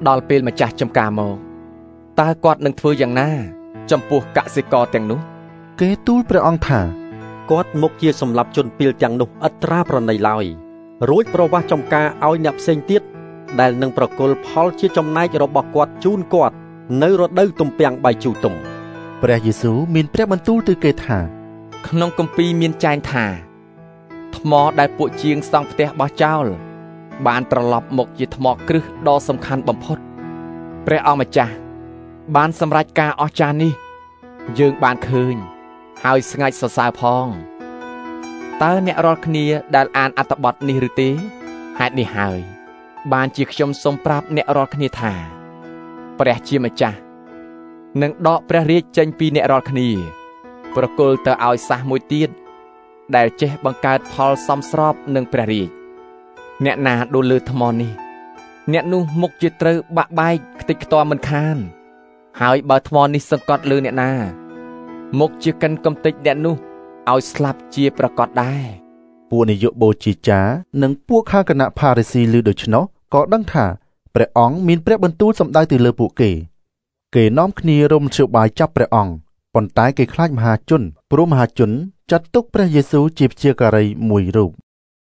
ដល់ពេលម្ចាស់ចំការមកតើគាត់នឹងធ្វើយ៉ាងណាចំពោះកសិករទាំងនោះគេទូលព្រះអង្គថាគាត់មកជាសម្លាប់ជនពីលទាំងនោះឥតត្រាប្រណីឡើយរួចប្រវាសចំការឲ្យអ្នកផ្សេងទៀតដែលនឹងប្រគល់ផលជាចំណែករបស់គាត់ជូនគាត់នៅរដូវទំពាំងបាយជូរទុំព្រះយេស៊ូវមានព្រះបន្ទូលទៅគេថាក្នុងគម្ពីរមានចែងថាថ្មដែលពួកជាងសង់ផ្ទះបោះចោលបានត្រឡប់មកជាថ្មគ្រឹះដ៏សំខាន់បំផុតព្រះអង្គម្ចាស់បានសម្រេចការអស្ចារ្យនេះយើងបានឃើញហើយស្ងាច់សរសើរផងតើអ្នករាល់គ្នាដែលអានអត្ថបទនេះឬទេហេតុនេះហើយបានជាខ្ញុំសូមប្រាប់អ្នករាល់គ្នាថាព្រះជាម្ចាស់នឹងដកព្រះរាជចេញពីអ្នករាល់គ្នាប្រគល់ទៅឲ្យសះមួយទៀតដែលចេះបង្កើតផលសមស្របនឹងព្រះរាជអ្នកណាដួលលើថ្មនេះអ្នកនោះមុខជាត្រូវបាក់បែកខ្ទេចខ្ទាំមិនខានហើយបើថ្មនេះសង្កត់លើអ្នកណាមុខជាកិនកំទេចអ្នកនោះឲ្យស្លាប់ជាប្រកបដែរពួកនាយកបូជាចារនិងពួកខាងគណៈផារីស៊ីឮដូច្នោះក៏ដឹងថាព្រះអង្គមានព្រះបន្ទូលសម្ដៅទៅលើពួកគេគេនាំគ្នារំលឹកបាយចាប់ព្រះអង្គប៉ុន្តែគេខ្លាចមហាជនព្រោះមហាជនចាត់ទុកព្រះយេស៊ូវជាព្យាការីមួយរូប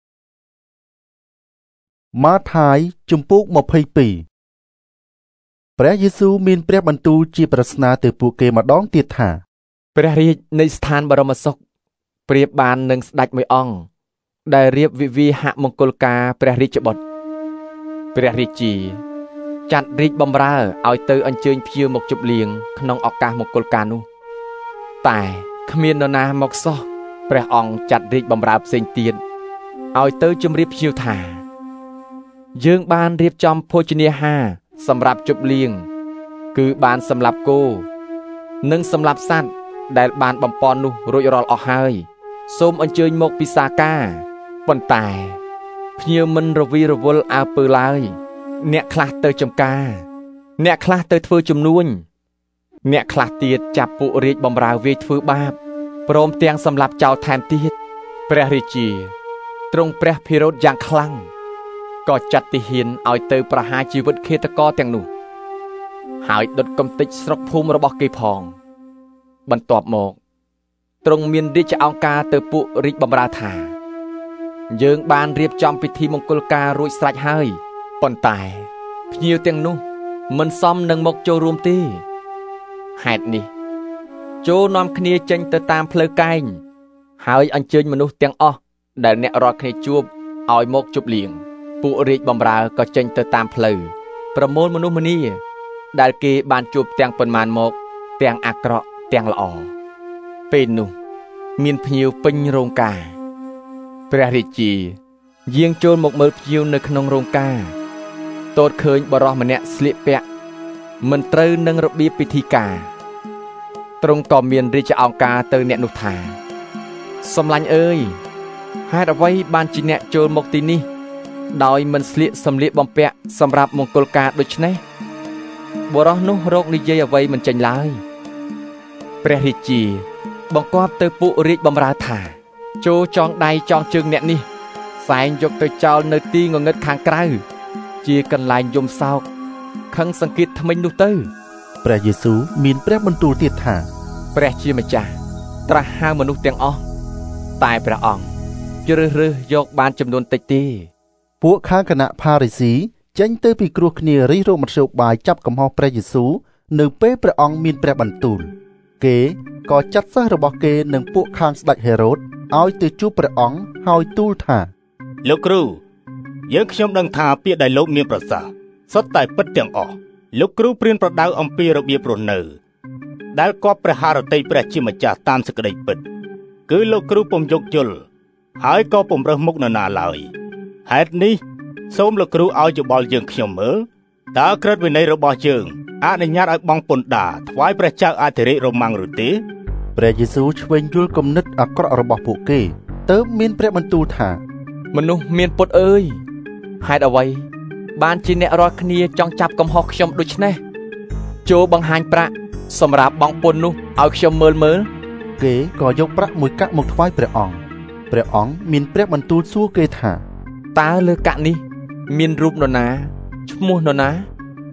ម៉ាថាយជំពូកម្ភៃពីរព្រះយេស៊ូវមានព្រះបន្ទូលជាប្រស្នាទៅពួកគេម្ដងទៀតថាព្រះរាជនៃស្ថានបរមសុខប្រៀបបាននឹងស្ដេចមួយអង្គដែលរៀបវិវាហមង្គលការព្រះរាជបុត្រព្រះរាជាចាត់រាជបម្រើឲ្យទៅអញ្ជើញភ្ញៀវមកជប់លៀងក្នុងឱកាសមង្គលការនោះតែគ្មាននរណាមកសោះព្រះអង្គចាត់រាជបម្រើផ្សេងទៀតឲ្យទៅជម្រាបភ្ញៀវថាយើងបានរៀបចំភោជនាហារសម្រាប់ជប់លៀងគឺបានសម្លាប់គោនិងសម្លាប់សត្វដែលបានបំពន់នោះរួចរាល់អស់ហើយសូមអញ្ជើញមកពិសាការប៉ុន្តែភ្ញៀវមិនរវីរវល់អើពើឡើយអ្នកខ្លះទៅចំការអ្នកខ្លះទៅធ្វើជំនួញអ្នកខ្លះទៀតចាប់ពួករាជបម្រើវាយធ្វើបាបព្រមទាំងសម្លាប់ចោលថែមទៀតព្រះរាជាទ្រង់ព្រះភិរោធយ៉ាងខ្លាំងក៏ចាត់ទាហានឲ្យទៅប្រហារជីវិតឃាតករទាំងនោះហើយដុតកំទេចស្រុកភូមិរបស់គេផងបន្ទាប់មកទ្រង់មានរាជអង្គការទៅពួករាជបម្រើថាយើងបានរៀបចំពិធីមង្គលការរួចស្រេចហើយប៉ុន្តែភ្ញៀវទាំងនោះមិនសមនឹងមកចូលរួមទេហេតុនេះចូលនាំគ្នាចេញទៅតាមផ្លូវកែងហើយអញ្ជើញមនុស្សទាំងអស់ដែលអ្នករាល់គ្នាជួបឲ្យមកជប់លៀងពួករាជបម្រើក៏ចេញទៅតាមផ្លូវប្រមូលមនុស្សម្នាដែលគេបានជួបទាំងប៉ុន្មានមកទាំងអាក្រក់ទាំងល្អពេលនោះមានភ្ញៀវពេញរោងការព្រះរាជាយាងចូលមកមើលភ្ញៀវនៅក្នុងរោងការទតឃើញបរិសម្នាក់ស្លៀកពាក់មិនត្រូវនឹងរបៀបពិធីការទ្រង់ក៏មានរាជអង្គការទៅអ្នកនោះថាសំឡាញ់អើយហេតុអ្វីបានជាអ្នកចូលមកទីនេះដោយមិនស្លៀកសម្លៀកបំពាក់សម្រាប់មង្គលការដូច្នេះបរិសនោះរកនិយាយអ្វីមិនចេញឡើយព្រះរាជាបង្គាប់ទៅពួករាជបម្រើថាចូលចងដៃចងជើងអ្នកនេះសែងយកទៅចោលនៅទីងងឹតខាងក្រៅជាកន្លែងយំសោកខឹងសង្កេតថ្មិញនោះទៅព្រះយេស៊ូវមានព្រះបន្ទូលទៀតថាព្រះជាម្ចាស់ត្រាស់ហៅមនុស្សទាំងអស់តែព្រះអង្គជ្រើសរើសយកបានចំនួនតិចទេពួកខាងគណៈផារីស៊ីចេញទៅពីគ្រោះគ្នារិះរោមមធ្យោបាយចាប់កំហុសព្រះយេស៊ូវនៅពេលព្រះអង្គមានព្រះបន្ទូលគេក៏ចាត់សិស្សរបស់គេនិងពួកខាងស្ដេចហេរ៉ូតឲ្យទៅជួបព្រះអង្គហើយទូលថាលោកគ្រូយើងខ្ញុំដឹងថាពាក្យដែលលោកមានប្រសាសន៍សុទ្ធតែពិតទាំងអស់លោកគ្រូព្រានប្រដៅអំពីរបៀបរស់នៅដែលគប់ព្រះハរតីព្រះជាម្ចាស់តាមសេចក្តីពិតគឺលោកគ្រូពុំយោគយល់ហើយក៏ពុំរើសមុខនរណាឡើយហេតុនេះសូមលោកគ្រូឲ្យយោបល់យើងខ្ញុំមើលតើក្រឹតវិន័យរបស់យើងអនុញ្ញាតឲ្យបង់ពន្ធដារថ្វាយព្រះចៅអធិរាជរ៉ូម៉ាំងឬទេព្រះយេស៊ូវឆ្វេងយល់គំនិតអាក្រក់របស់ពួកគេទើបមានព្រះបន្ទូលថាមនុស្សមានពុតអើយហេតុអ្វីបានជាអ្នករាល់គ្នាចង់ចាប់កំហុសខ្ញុំដូច្នេះចូលបង្ហាញប្រាក់សម្រាប់បង់ពន្ធនោះឲ្យខ្ញុំមើលមើលគេក៏យកប្រាក់មួយកាក់មកថ្វាយព្រះអង្គព្រះអង្គមានព្រះបន្ទូលសួរគេថាតើលើកាក់នេះមានរូបនរណាឈ្មោះនរណា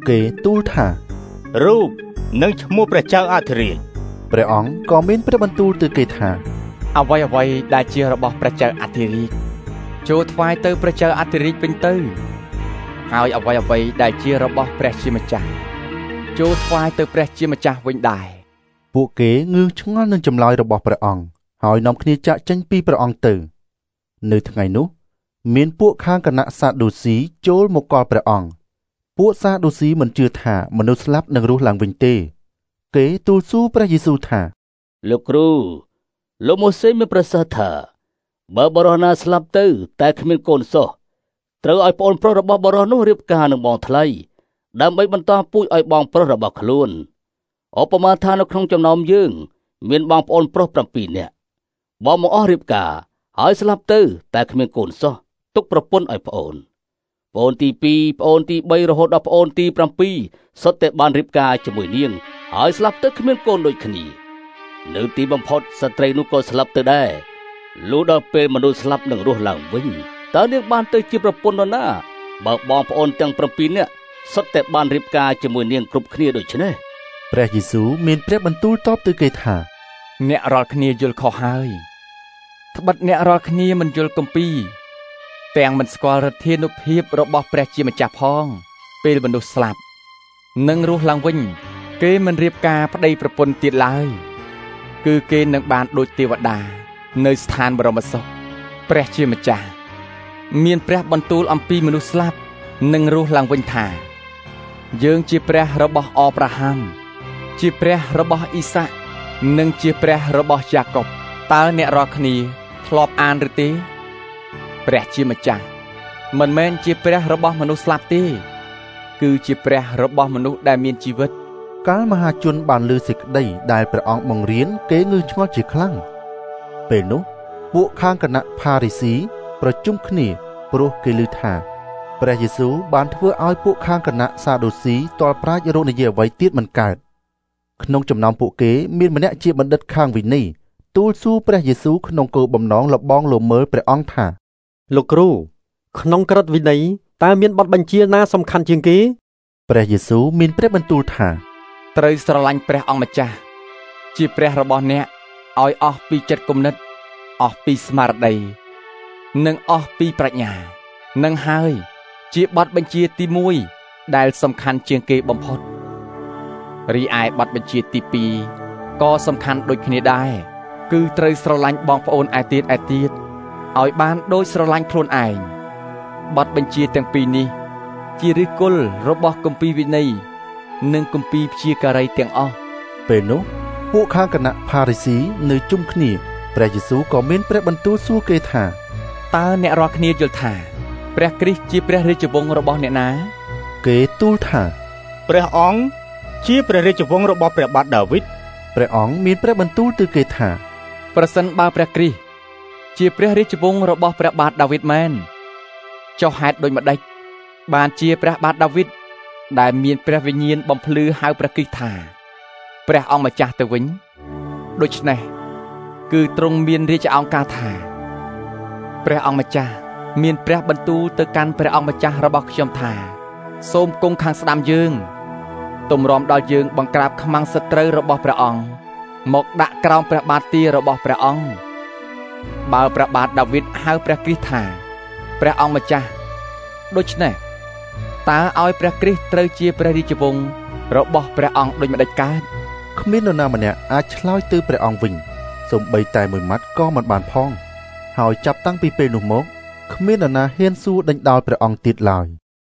គេទូលថារូបនិងឈ្មោះព្រះចៅអធិរាជព្រះអង្គក៏មានព្រះបន្ទូលទៅគេថាអ្វីអ្វីដែលជារបស់ព្រះចៅអធិរាជចូលថ្វាយទៅព្រះចៅអធិរាជវិញទៅហើយអ្វីអ្វីដែលជារបស់ព្រះជាម្ចាស់ចូលថ្វាយទៅព្រះជាម្ចាស់វិញដែរពួកគេងឿងឆ្ងល់នឹងចម្លើយរបស់ព្រះអង្គហើយនាំគ្នាចាកចេញពីព្រះអង្គទៅនៅថ្ងៃនោះមានពួកខាងគណៈសាដូស៊ីចូលមកកល់ព្រះអង្គពួកសាដូស៊ីមិនជឿថាមនុស្សស្លាប់នឹងរស់ឡើងវិញទេគេទូលសួរព្រះយេស៊ូវថាលោកគ្រូលោកម៉ូសេមានប្រសាសន៍ថាបើបរិះណាស្លាប់ទៅតែគ្មានកូនសោះត្រូវឲ្យប្អូនប្រុសរបស់បរិះនោះរៀបការនឹងបងថ្លៃដើម្បីបន្តពូជឲ្យបងប្រុសរបស់ខ្លួនឧបមាថានៅក្នុងចំណោមយើងមានបងប្អូនប្រុសប្រាំពីរនាក់បងមកអស់រៀបការហើយស្លាប់ទៅតែគ្មានកូនសោះទុកប្រពន្ធឲ្យប្អូនប្អូនទីពីរប្អូនទីបីរហូតដល់ប្អូនទីប្រាំពីរសុទ្ធតែបានរៀបការជាមួយនាងហើយស្លាប់ទៅគ្មានកូនដូចគ្នានៅទីបំផុតស្ត្រីនោះក៏ស្លាប់ទៅដែរលុះដល់ពេលមនុស្សស្លាប់នឹងរស់ឡើងវិញតើនាងបានទៅជាប្រពន្ធនរណាបើបងប្អូនទាំងប្រាំពីរនាក់សុទ្ធតែបានរៀបការជាមួយនាងគ្រប់គ្នាដូច្នេះព្រះយេស៊ូវមានព្រះបន្ទូលតបទៅគេថាអ្នករាល់គ្នាយល់ខុសហើយត្បិតអ្នករាល់គ្នាមិនយល់គម្ពីរទាំងមិនស្គាល់ឫទ្ធានុភាពរបស់ព្រះជាម្ចាស់ផងពេលមនុស្សស្លាប់នឹងរស់ឡើងវិញគេមិនរៀបការប្តីប្រពន្ធទៀតឡើយគឺគេនឹងបានដូចទេវតានៅស្ថានបរមសុខព្រះជាម្ចាស់មានព្រះបន្ទូលអំពីមនុស្សស្លាប់នឹងរស់ឡើងវិញថាយើងជាព្រះរបស់អប្រាហាំជាព្រះរបស់អ៊ីសាក់និងជាព្រះរបស់យ៉ាកុបតើអ្នករាល់គ្នាធ្លាប់អានឬទេព្រះជាម្ចាស់មិនមែនជាព្រះរបស់មនុស្សស្លាប់ទេគឺជាព្រះរបស់មនុស្សដែលមានជីវិតកាលមហាជនបានឮសេចក្តីដែលព្រះអង្គបង្រៀនគេងឿងឆ្ងល់ជាខ្លាំងពេលនោះពួកខាងគណៈផារីស៊ីប្រជុំគ្នាព្រោះគេឮថាព្រះយេស៊ូវបានធ្វើឲ្យពួកខាងគណៈសាដូស៊ីទាល់ប្រាជ្ញរកនិយាយអ្វីទៀតមិនកើតក្នុងចំណោមពួកគេមានម្នាក់ជាបណ្ឌិតខាងវិន័យទូលសួរព្រះយេស៊ូវក្នុងគោលបំណងលបងលមើលព្រះអង្គថាលោកគ្រូក្នុងក្រឹតវិន័យតើមានបទបញ្ជាណាសំខាន់ជាងគេព្រះយេស៊ូវមានព្រះបន្ទូលថាត្រូវស្រឡាញ់ព្រះអង្គម្ចាស់ជាព្រះរបស់អ្នកឲ្យអស់ពីចិត្តគំនិតអស់ពីស្មារតីនិងអស់ពីប្រាជ្ញានឹងហើយជាបទបញ្ជាទីមួយដែលសំខាន់ជាងគេបំផុតរីឯបទបញ្ជាទីពីរក៏សំខាន់ដូចគ្នាដែរគឺត្រូវស្រឡាញ់បងប្អូនឯទៀតឯទៀតឲ្យបានដូចស្រឡាញ់ខ្លួនឯងបទបញ្ជាទាំងពីរនេះជាឫសគល់របស់គម្ពីរវិន័យនិងគម្ពីរព្យាការីទាំងអស់ពេលនោះពួកខាងគណៈផារីស៊ីនៅជុំគ្នាព្រះយេស៊ូវក៏មានព្រះបន្ទូលសួរគេថាតើអ្នករាល់គ្នាយល់ថាព្រះគ្រីស្ទជាព្រះរាជវង្សរបស់អ្នកណាគេទូលថាព្រះអង្គជាព្រះរាជវង្សរបស់ព្រះបាទដាវីតព្រះអង្គមានព្រះបន្ទូលទៅគេថាប្រសិនបើព្រះគ្រីស្ទជាព្រះរាជវង្សរបស់ព្រះបាទដាវីតមែនចុះហេតុដូចម្ដេចបានជាព្រះបាទដាវីតដែលមានព្រះវិញ្ញាណបំភ្លឺហៅព្រះគ្រីស្ទថាព្រះអង្គម្ចាស់ទៅវិញដូច្នេះគឺទ្រង់មានរាជអង្ការថាព្រះអង្គម្ចាស់មានព្រះបន្ទូលទៅកាន់ព្រះអង្គម្ចាស់របស់ខ្ញុំថាសូមគង់ខាងស្ដាំយើងទម្រាំដល់យើងបង្ក្រាបខ្មាំងសត្រូវរបស់ព្រះអង្គមកដាក់ក្រោមព្រះបាទទារបស់ព្រះអង្គបើព្រះបាទដាវីតហៅព្រះគ្រីស្ទថាព្រះអង្គម្ចាស់ដូច្នេះតើឲ្យព្រះគ្រីស្ទត្រូវជាព្រះរាជវង្សរបស់ព្រះអង្គដូចម្ដេចកើតគ្មាននរណាម្នាក់អាចឆ្លើយទៅព្រះអង្គវិញសូម្បីតែមួយម៉ាត់ក៏មិនបានផងហើយចាប់តាំងពីពេលនោះមកគ្មាននរណាហ៊ានសួរដេញដោលព្រះអង្គទៀតឡើយ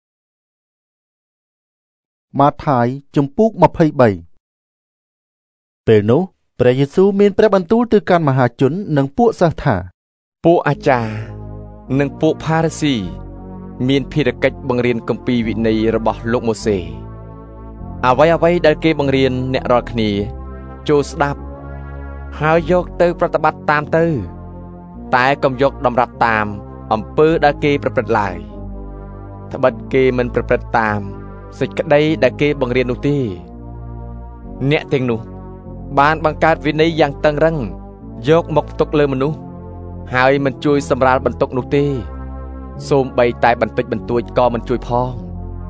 ម៉ាថាយជំពូកម្ភៃបីពេលនោះព្រះយេស៊ូវមានព្រះបន្ទូលទៅកាន់មហាជននិងពួកសិស្សថាពួកអាចារ្យនិងពួកផារីស៊ីមានភារកិច្ចបង្រៀនគម្ពីរវិន័យរបស់លោកម៉ូសេអ្វីអ្វីដែលគេបង្រៀនអ្នករាល់គ្នាចូលស្ដាប់ហើយយកទៅប្រតិបត្តិតាមទៅតែកុំយកតម្រាប់តាមអំពើដែលគេប្រព្រឹត្តឡើយត្បិតគេមិនប្រព្រឹត្តតាមសេចក្តីដែលគេបង្រៀននោះទេអ្នកទាំងនោះបានបង្កើតវិន័យយ៉ាងតឹងរ៉ឹងយកមកផ្ទុកលើមនុស្សហើយមិនជួយសម្រាលបន្ទុកនោះទេសូម្បីតែបន្តិចបន្តួចក៏មិនជួយផង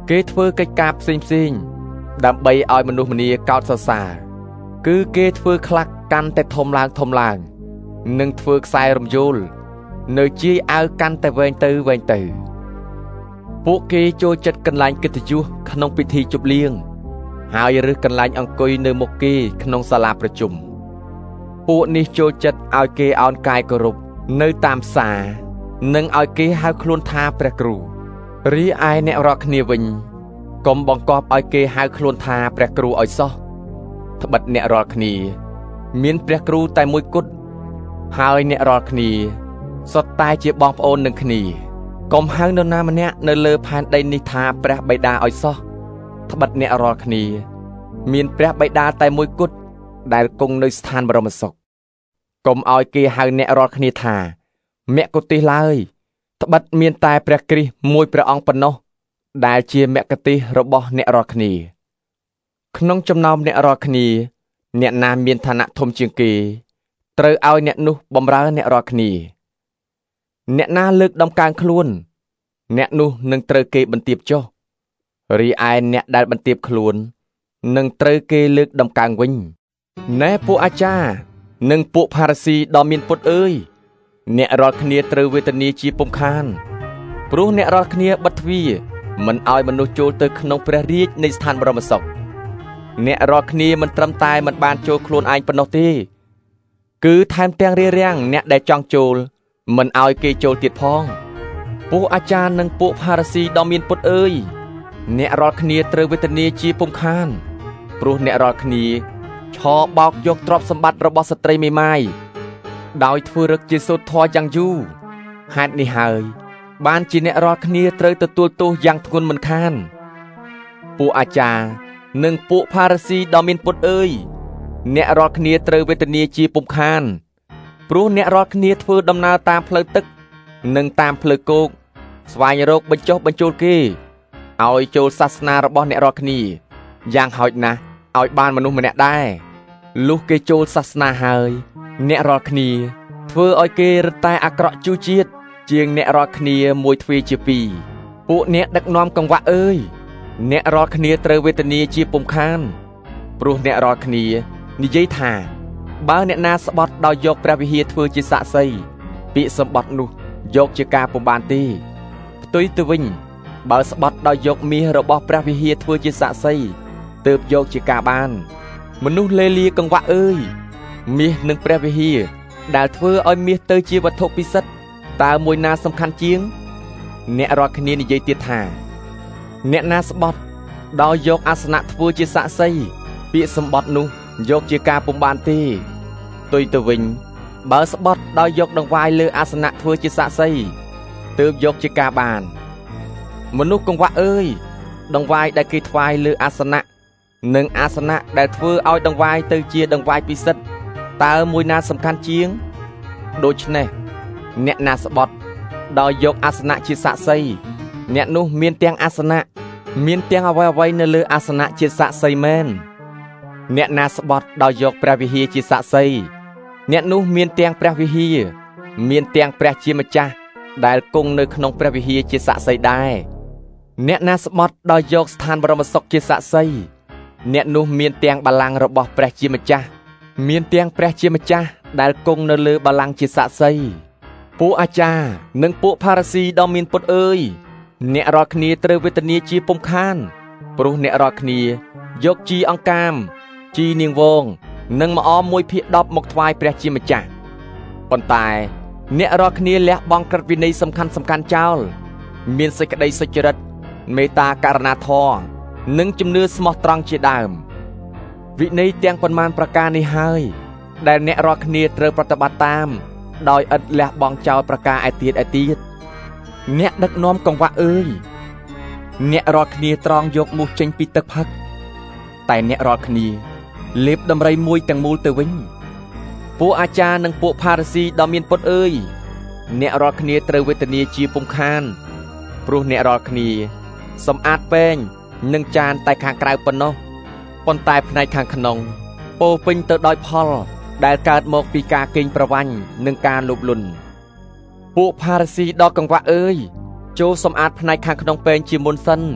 គេធ្វើកិច្ចការផ្សេងផ្សេងដើម្បីឲ្យមនុស្សម្នាកោតសរសើរគឺគេធ្វើខ្លះកាន់តែធំឡើងធំឡើងនិងធ្វើខ្សែរំយោលនៅជាយអាវកាន់តែវែងទៅវែងទៅពួកគេចូលចិត្តកន្លែងកិត្តិយសក្នុងពិធីជប់លៀងហើយរើសកន្លែងអង្គុយនៅមុខគេក្នុងសាលាប្រជុំពួកនេះចូលចិត្តឲ្យគេអោនកាយគោរពនៅតាមផ្សារនិងឲ្យគេហៅខ្លួនថាព្រះគ្រូរីឯអ្នករាល់គ្នាវិញកុំបង្គាប់ឲ្យគេហៅខ្លួនថាព្រះគ្រូឲ្យសោះត្បិតអ្នករាល់គ្នាមានព្រះគ្រូតែមួយគត់ហើយអ្នករាល់គ្នាសុទ្ធតែជាបងប្អូននឹងគ្នាកុំហៅនរណាម្នាក់នៅលើផែនដីនេះថាព្រះបិតាឲ្យសោះត្បិតអ្នករាល់គ្នាមានព្រះបិតាតែមួយគត់ដែលគង់នៅស្ថានបរមសុខកុំឲ្យគេហៅអ្នករាល់គ្នាថាមគ្គុទ្ទេសក៍ឡើយត្បិតមានតែព្រះគ្រីស្ទមួយព្រះអង្គប៉ុណ្ណោះដែលជាមគ្គុទ្ទេសក៍របស់អ្នករាល់គ្នាក្នុងចំណោមអ្នករាល់គ្នាអ្នកណាមានឋានៈធំជាងគេត្រូវឲ្យអ្នកនោះបម្រើអ្នករាល់គ្នាអ្នកណាលើកដំកើងខ្លួនអ្នកនោះនឹងត្រូវគេបន្ទាបចុះរីឯអ្នកដែលបន្ទាបខ្លួននឹងត្រូវគេលើកដំកើងវិញណែពួកអាចារ្យនិងពួកផារ៉ាស៊ីដ៏មានពុតអើយអ្នករាល់គ្នាត្រូវវេទនាជាពុំខានព្រោះអ្នករាល់គ្នាបិទទ្វារមិនឲ្យមនុស្សចូលទៅក្នុងព្រះរាជនៃស្ថានបរមសុខអ្នករាល់គ្នាមិនត្រឹមតែមិនបានចូលខ្លួនឯងប៉ុណ្ណោះទេគឺថែមទាំងរារាំងអ្នកដែលចង់ចូលមិនឲ្យគេចូលទៀតផងពួកអាចារ្យនិងពួកផារ៉ាស៊ីដ៏មានពុតអើយអ្នករាល់គ្នាត្រូវវេទនាជាពុំខានព្រោះអ្នករាល់គ្នាឆោបោកយកទ្រព្យសម្បត្តិរបស់ស្ត្រីមេម៉ាយដោយធ្វើរឹកជាសូត្រធម៌យ៉ាងយូរហេតុនេះហើយបានជាអ្នករាល់គ្នាត្រូវទទួលទោសយ៉ាងធ្ងន់មិនខានពួកអាចារ្យនិងពួកផារ៉ាស៊ីដ៏មានពុតអើយអ្នករាល់គ្នាត្រូវវេទនាជាពុំខានព្រោះអ្នករាល់គ្នាធ្វើដំណើរតាមផ្លូវទឹកនិងតាមផ្លូវគោកស្វែងរកបញ្ចុះបញ្ចូលគេឲ្យចូលសាសនារបស់អ្នករាល់គ្នាយ៉ាងហោចណាស់ឲ្យបានមនុស្សម្នាក់ដែរលុះគេចូលសាសនាហើយអ្នករាល់គ្នាធ្វើឲ្យគេរឹតតែអាក្រក់ជូរជាតិជាងអ្នករាល់គ្នាមួយទ្វេជាពីរពួកអ្នកដឹកនាំកង្វះអើយអ្នករាល់គ្នាត្រូវវេទនាជាពុំខានព្រោះអ្នករាល់គ្នានិយាយថាបើអ្នកណាស្បត់ដោយយកព្រះវិហារធ្វើជាសាក្សីពាក្យសម្បត្តិនោះយកជាការពុំបានទេផ្ទុយទៅវិញបើស្បត់ដោយយកមាសរបស់ព្រះវិហារធ្វើជាសាក្សីទើបយកជាការបានមនុស្សលេលាកង្វះអើយមាសនិងព្រះវិហារដែលធ្វើឲ្យមាសទៅជាវត្ថុពិសិដ្ឋតើមួយណាសំខាន់ជាងអ្នករាល់គ្នានិយាយទៀតថាអ្នកណាស្បត់ដោយយកអាសនៈធ្វើជាសាក្សីពាក្យសម្បត្តិនោះយកជាការពុំបានទេផ្ទុយទៅវិញបើស្បត់ដោយយកដង្វាយលើអាសនៈធ្វើជាសាក្សីទើបយកជាការបានមនុស្សកង្វះអើយដង្វាយដែលគេថ្វាយលើអាសនៈនិងអាសនៈដែលធ្វើឲ្យដង្វាយទៅជាដង្វាយពិសិដ្ឋតើមួយណាសំខាន់ជាងដូច្នេះអ្នកណាស្បត់ដោយយកអាសនៈជាសាក្សីអ្នកនោះមានទាំងអាសនៈមានទាំងអ្វីអ្វីនៅលើអាសនៈជាសាក្សីមែនអ្នកណាស្បត់ដោយយកព្រះវិហារជាសាក្សីអ្នកនោះមានទាំងព្រះវិហារមានទាំងព្រះជាម្ចាស់ដែលគង់នៅក្នុងព្រះវិហារជាសាក្សីដែរអ្នកណាស្បត់ដោយយកស្ថានបរមសុខជាសាក្សីអ្នកនោះមានទាំងបល្ល័ង្ករបស់ព្រះជាម្ចាស់មានទាំងព្រះជាម្ចាស់ដែលគង់នៅលើបល្ល័ង្កជាសាក្សីពួកអាចារ្យនិងពួកផារ៉ាស៊ីដ៏មានពុតអើយអ្នករាល់គ្នាត្រូវវេទនាជាពុំខានព្រោះអ្នករាល់គ្នាយកជីអង្កាមជីនាងវងនិងម្អមមួយភាគដប់មកថ្វាយព្រះជាម្ចាស់ប៉ុន្តែអ្នករាល់គ្នាលះបង់ក្រឹតវិន័យសំខាន់សំខាន់ចោលមានសេចក្តីសុចរិតមេត្តាករុណាធម៌និងជំនឿស្មោះត្រង់ជាដើមវិន័យទាំងប៉ុន្មានប្រការនេះហើយដែលអ្នករាល់គ្នាត្រូវប្រតិបត្តិតាមដោយឥតលះបង់ចោលប្រការឯទៀតឯទៀតអ្នកដឹកនាំកង្វះអើយអ្នករាល់គ្នាត្រង់យកមូសចេញពីទឹកផឹកតែអ្នករាល់គ្នាលេបដំរីមួយទាំងមូលទៅវិញពួកអាចារ្យនិងពួកផារ៉ាស៊ីដ៏មានពុតអើយអ្នករាល់គ្នាត្រូវវេទនាជាពុំខានព្រោះអ្នករាល់គ្នាសម្អាតពែងនិងចានតែខាងក្រៅប៉ុណ្ណោះប៉ុន្តែផ្នែកខាងក្នុងពោពេញទៅដោយផលដែលកើតមកពីការកេងប្រវ័ញ្ចនិងការលោភលន់ពួកផារ៉ាស៊ីដ៏កង្វះអើយចូលសម្អាតផ្នែកខាងក្នុងពែងជាមុនសិន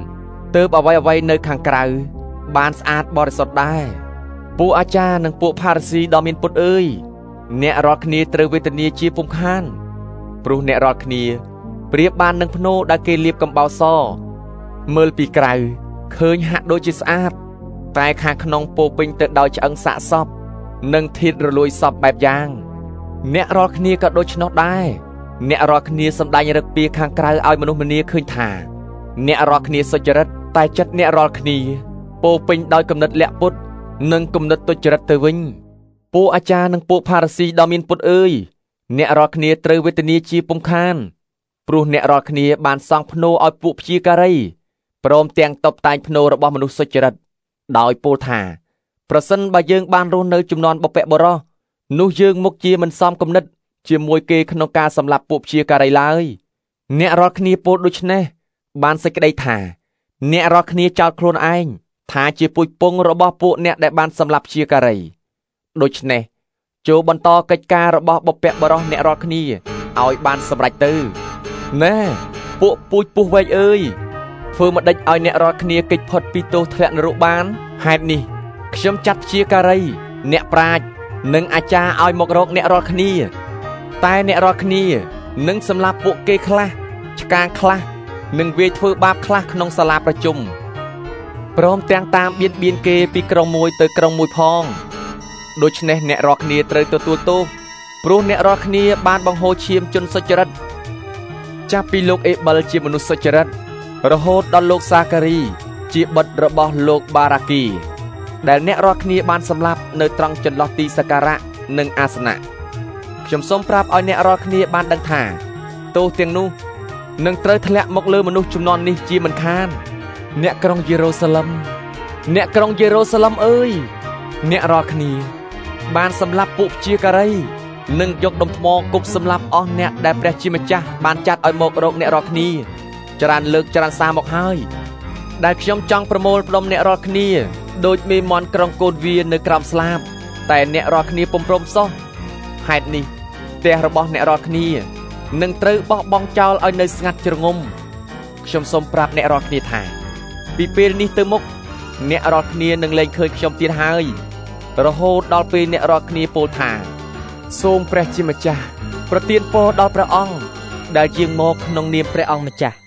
ទើបអ្វីអ្វីនៅខាងក្រៅបានស្អាតបរិសុទ្ធដែរពួកអាចារ្យនិងពួកផារីស៊ីដ៏មានពុតអើយអ្នករាល់គ្នាត្រូវវេទនាជាពុំខានព្រោះអ្នករាល់គ្នាប្រៀបបាននឹងភ្នោដែលគេលាបកំបោរសមើលពីក្រៅឃើញហាក់ដូចជាស្អាតតែខាងក្នុងពោពេញទៅដោយឆ្អឹងសាកសពនិងធាតុរលួយសពបែបយ៉ាងអ្នករាល់គ្នាក៏ដូច្នោះដែរអ្នករាល់គ្នាសម្ដែងរឹកពីខាងក្រៅឲ្យមនុស្សម្នាឃើញថាអ្នករាល់គ្នាសុចរិតតែចិត្តអ្នករាល់គ្នាពោពេញដោយគំនិតលាក់ពុតនិងគំនិតទុច្ចរិតទៅវិញពួកអាចារ្យនិងពួកផារីស៊ីដ៏មានពុតអើយអ្នករាល់គ្នាត្រូវវេទនាជាពុំខានព្រោះអ្នករាល់គ្នាបានសង់ភ្នោឲ្យពួកព្យាការីព្រមទាំងតបតែងភ្នោរបស់មនុស្សសុចរិតដោយពោលថាប្រសិនបើយើងបានរស់នៅជំនាន់បុព្វបុរសនោះយើងមុខជាមិនសមគំនិតជាមួយគេក្នុងការសម្លាប់ពួកព្យាការីឡើយអ្នករាល់គ្នាពោលដូច្នេះបានសេចក្តីថាអ្នករាល់គ្នាចោទខ្លួនឯងថាជាពុយពងរបស់ពួកអ្នកដែលបានសម្លាប់ព្យាការីដូច្នេះចូលបន្តកិច្ចការរបស់បុព្វបុរសអ្នករាល់គ្នាឲ្យបានសម្រេចទៅណែពួកពូជពុះវែកអើយធ្វើមកដេចឲ្យអ្នករាល់គ្នាគេចផុតពីទោសធ្លាក់នរកបានហេតុនេះខ្ញុំចាត់ព្យាការីអ្នកប្រាជ្ញនិងអាចារ្យឲ្យមករកអ្នករាល់គ្នាតែអ្នករាល់គ្នានឹងសម្លាប់ពួកគេខ្លះឆ្កាងខ្លះនិងវាយធ្វើបាបខ្លះក្នុងសាលាប្រជុំព្រមទាំងតាមបៀតបៀនគេពីក្រុងមួយទៅក្រុងមួយផងដូច្នេះអ្នករាល់គ្នាត្រូវទទួលទោសព្រោះអ្នករាល់គ្នាបានបង្ហូរឈាមជនសុចរិតចាប់ពីលោកអេប៊ិលជាមនុស្សសុចរិតរហូតដល់លោកសាការីជាបុត្ររបស់លោកបារ៉ាគីដែលអ្នករាល់គ្នាបានសម្លាប់នៅត្រង់ចន្លោះទីសក្ការៈនិងអាសនៈខ្ញុំសូមប្រាប់ឲ្យអ្នករាល់គ្នាបានដឹងថាទោសទាំងនោះនឹងត្រូវធ្លាក់មកលើមនុស្សជំនាន់នេះជាមិនខានអ្នកក្រុងយេរូសាឡឹមអ្នកក្រុងយេរូសាឡឹមអើយអ្នករាល់គ្នាបានសម្លាប់ពួកព្យាការីនិងយកដុំថ្មគប់សម្លាប់អស់អ្នកដែលព្រះជាម្ចាស់បានចាត់ឲ្យមករកអ្នករាល់គ្នាច្រើនលើកច្រើនសារមកហើយដែលខ្ញុំចង់ប្រមូលផ្ដុំអ្នករាល់គ្នាដោយមេមន់ក្រុងកូនវានៅក្រោមស្លាបតែអ្នករាល់គ្នាពុំព្រមសោះហេតុនេះផ្ទះរបស់អ្នករាល់គ្នានឹងត្រូវបោះបង់ចោលឲ្យនៅស្ងាត់ជ្រងំខ្ញុំសូមប្រាប់អ្នករាល់គ្នាថាពីពេលនេះទៅមុខអ្នករាល់គ្នានឹងលែងឃើញខ្ញុំទៀតហើយរហូតដល់ពេលអ្នករាល់គ្នាពោលថាសូមព្រះជាម្ចាស់ប្រទានពរដល់ព្រះអង្គដែលយាងមកក្នុងនាមព្រះអង្គម្ចាស់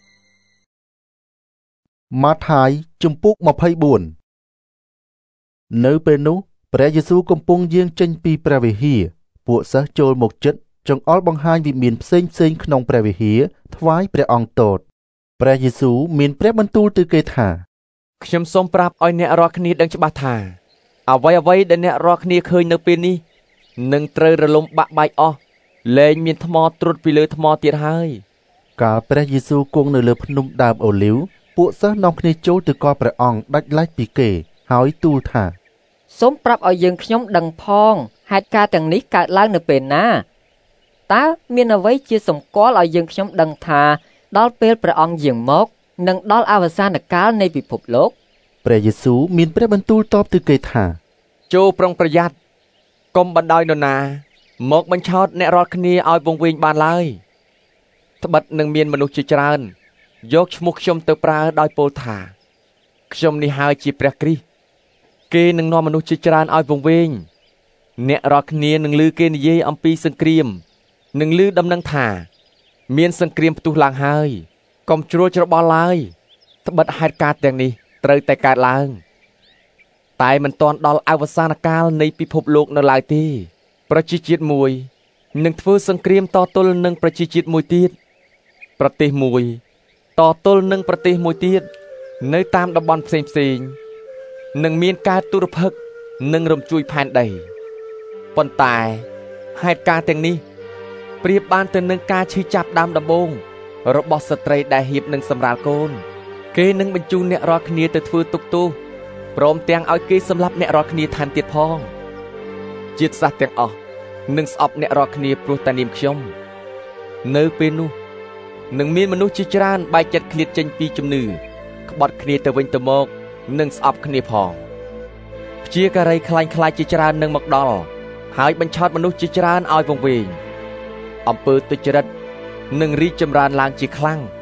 ម៉ាថាយជំពូកម្ភៃបួននៅពេលនោះព្រះយេស៊ូវកំពុងយាងចេញពីព្រះវិហារពួកសិស្សចូលមកជិតចង្អុលបង្ហាញវិមានផ្សេងផ្សេងក្នុងព្រះវិហារថ្វាយព្រះអង្គទតព្រះយេស៊ូវមានព្រះបន្ទូលទៅគេថាខ្ញុំសូមប្រាប់ឲ្យអ្នករាល់គ្នាដឹងច្បាស់ថាអ្វីអ្វីដែលអ្នករាល់គ្នាឃើញនៅពេលនេះនឹងត្រូវរលំបាក់បែកអស់លែងមានថ្មត្រុតពីលើថ្មទៀតហើយកាលព្រះយេស៊ូវគង់នៅលើភ្នំដើមអូលីវពួកសិស្សនាំគ្នាចូលទៅកល់ព្រះអង្គដាច់ឡែកពីគេហើយទូលថាសូមប្រាប់ឲ្យយើងខ្ញុំដឹងផងហេតុការណ៍ទាំងនេះកើតឡើងនៅពេលណាតើមានអ្វីជាសម្គាល់ឲ្យយើងខ្ញុំដឹងថាដល់ពេលព្រះអង្គយាងមកនឹងដល់អវសានកាលនៃពិភពលោកព្រះយេស៊ូវមានព្រះបន្ទូលតបទៅគេថាចូលប្រុងប្រយ័ត្នកុំបណ្ដោយនរណាមកបញ្ឆោតអ្នករាល់គ្នាឲ្យវង្វេងបានឡើយត្បិតនឹងមានមនុស្សជាច្រើនយកឈ្មោះខ្ញុំទៅប្រើដោយពោលថាខ្ញុំនេះហើយជាព្រះគ្រីស្ទគេនឹងនាំមនុស្សជាច្រើនឲ្យវង្វេងអ្នករាល់គ្នានឹងឮគេនិយាយអំពីសង្គ្រាមនឹងឮដំណឹងថាមានសង្គ្រាមផ្ទុះឡើងហើយកុំជ្រួលច្របល់ឡើយត្បិតហេតុការណ៍ទាំងនេះត្រូវតែកើតឡើងតែមិនទាន់ដល់អវសានកាលនៃពិភពលោកនៅឡើយទេប្រជាជាតិមួយនឹងធ្វើសង្គ្រាមតទល់នឹងប្រជាជាតិមួយទៀតប្រទេសមួយតទល់នឹងប្រទេសមួយទៀតនៅតាមតំបន់ផ្សេងផ្សេងនឹងមានការទុរភិក្សនិងរំជួយផែនដីប៉ុន្តែហេតុការណ៍ទាំងនេះប្រៀបបានទៅនឹងការឈឺចាប់ដើមដំបូងរបស់ស្ត្រីដែលហៀបនឹងសម្រាលកូនគេនឹងបញ្ជូនអ្នករាល់គ្នាទៅធ្វើទុក្ខទោសព្រមទាំងឲ្យគេសម្លាប់អ្នករាល់គ្នាថែមទៀតផងជាតិសាសន៍ទាំងអស់នឹងស្អប់អ្នករាល់គ្នាព្រោះតែនាមខ្ញុំនៅពេលនោះនឹងមានមនុស្សជាច្រើនបែកចិត្តឃ្លាតចេញពីជំនឿក្បត់គ្នាទៅវិញទៅមកនិងស្អប់គ្នាផងព្យាការីខ្លាញ់ខ្លាចជាច្រើននឹងមកដល់ហើយបញ្ឆោតមនុស្សជាច្រើនឲ្យវង្វេងអំពើទុច្ចរិតនឹងរីកចម្រើនឡើងជាខ្លាំង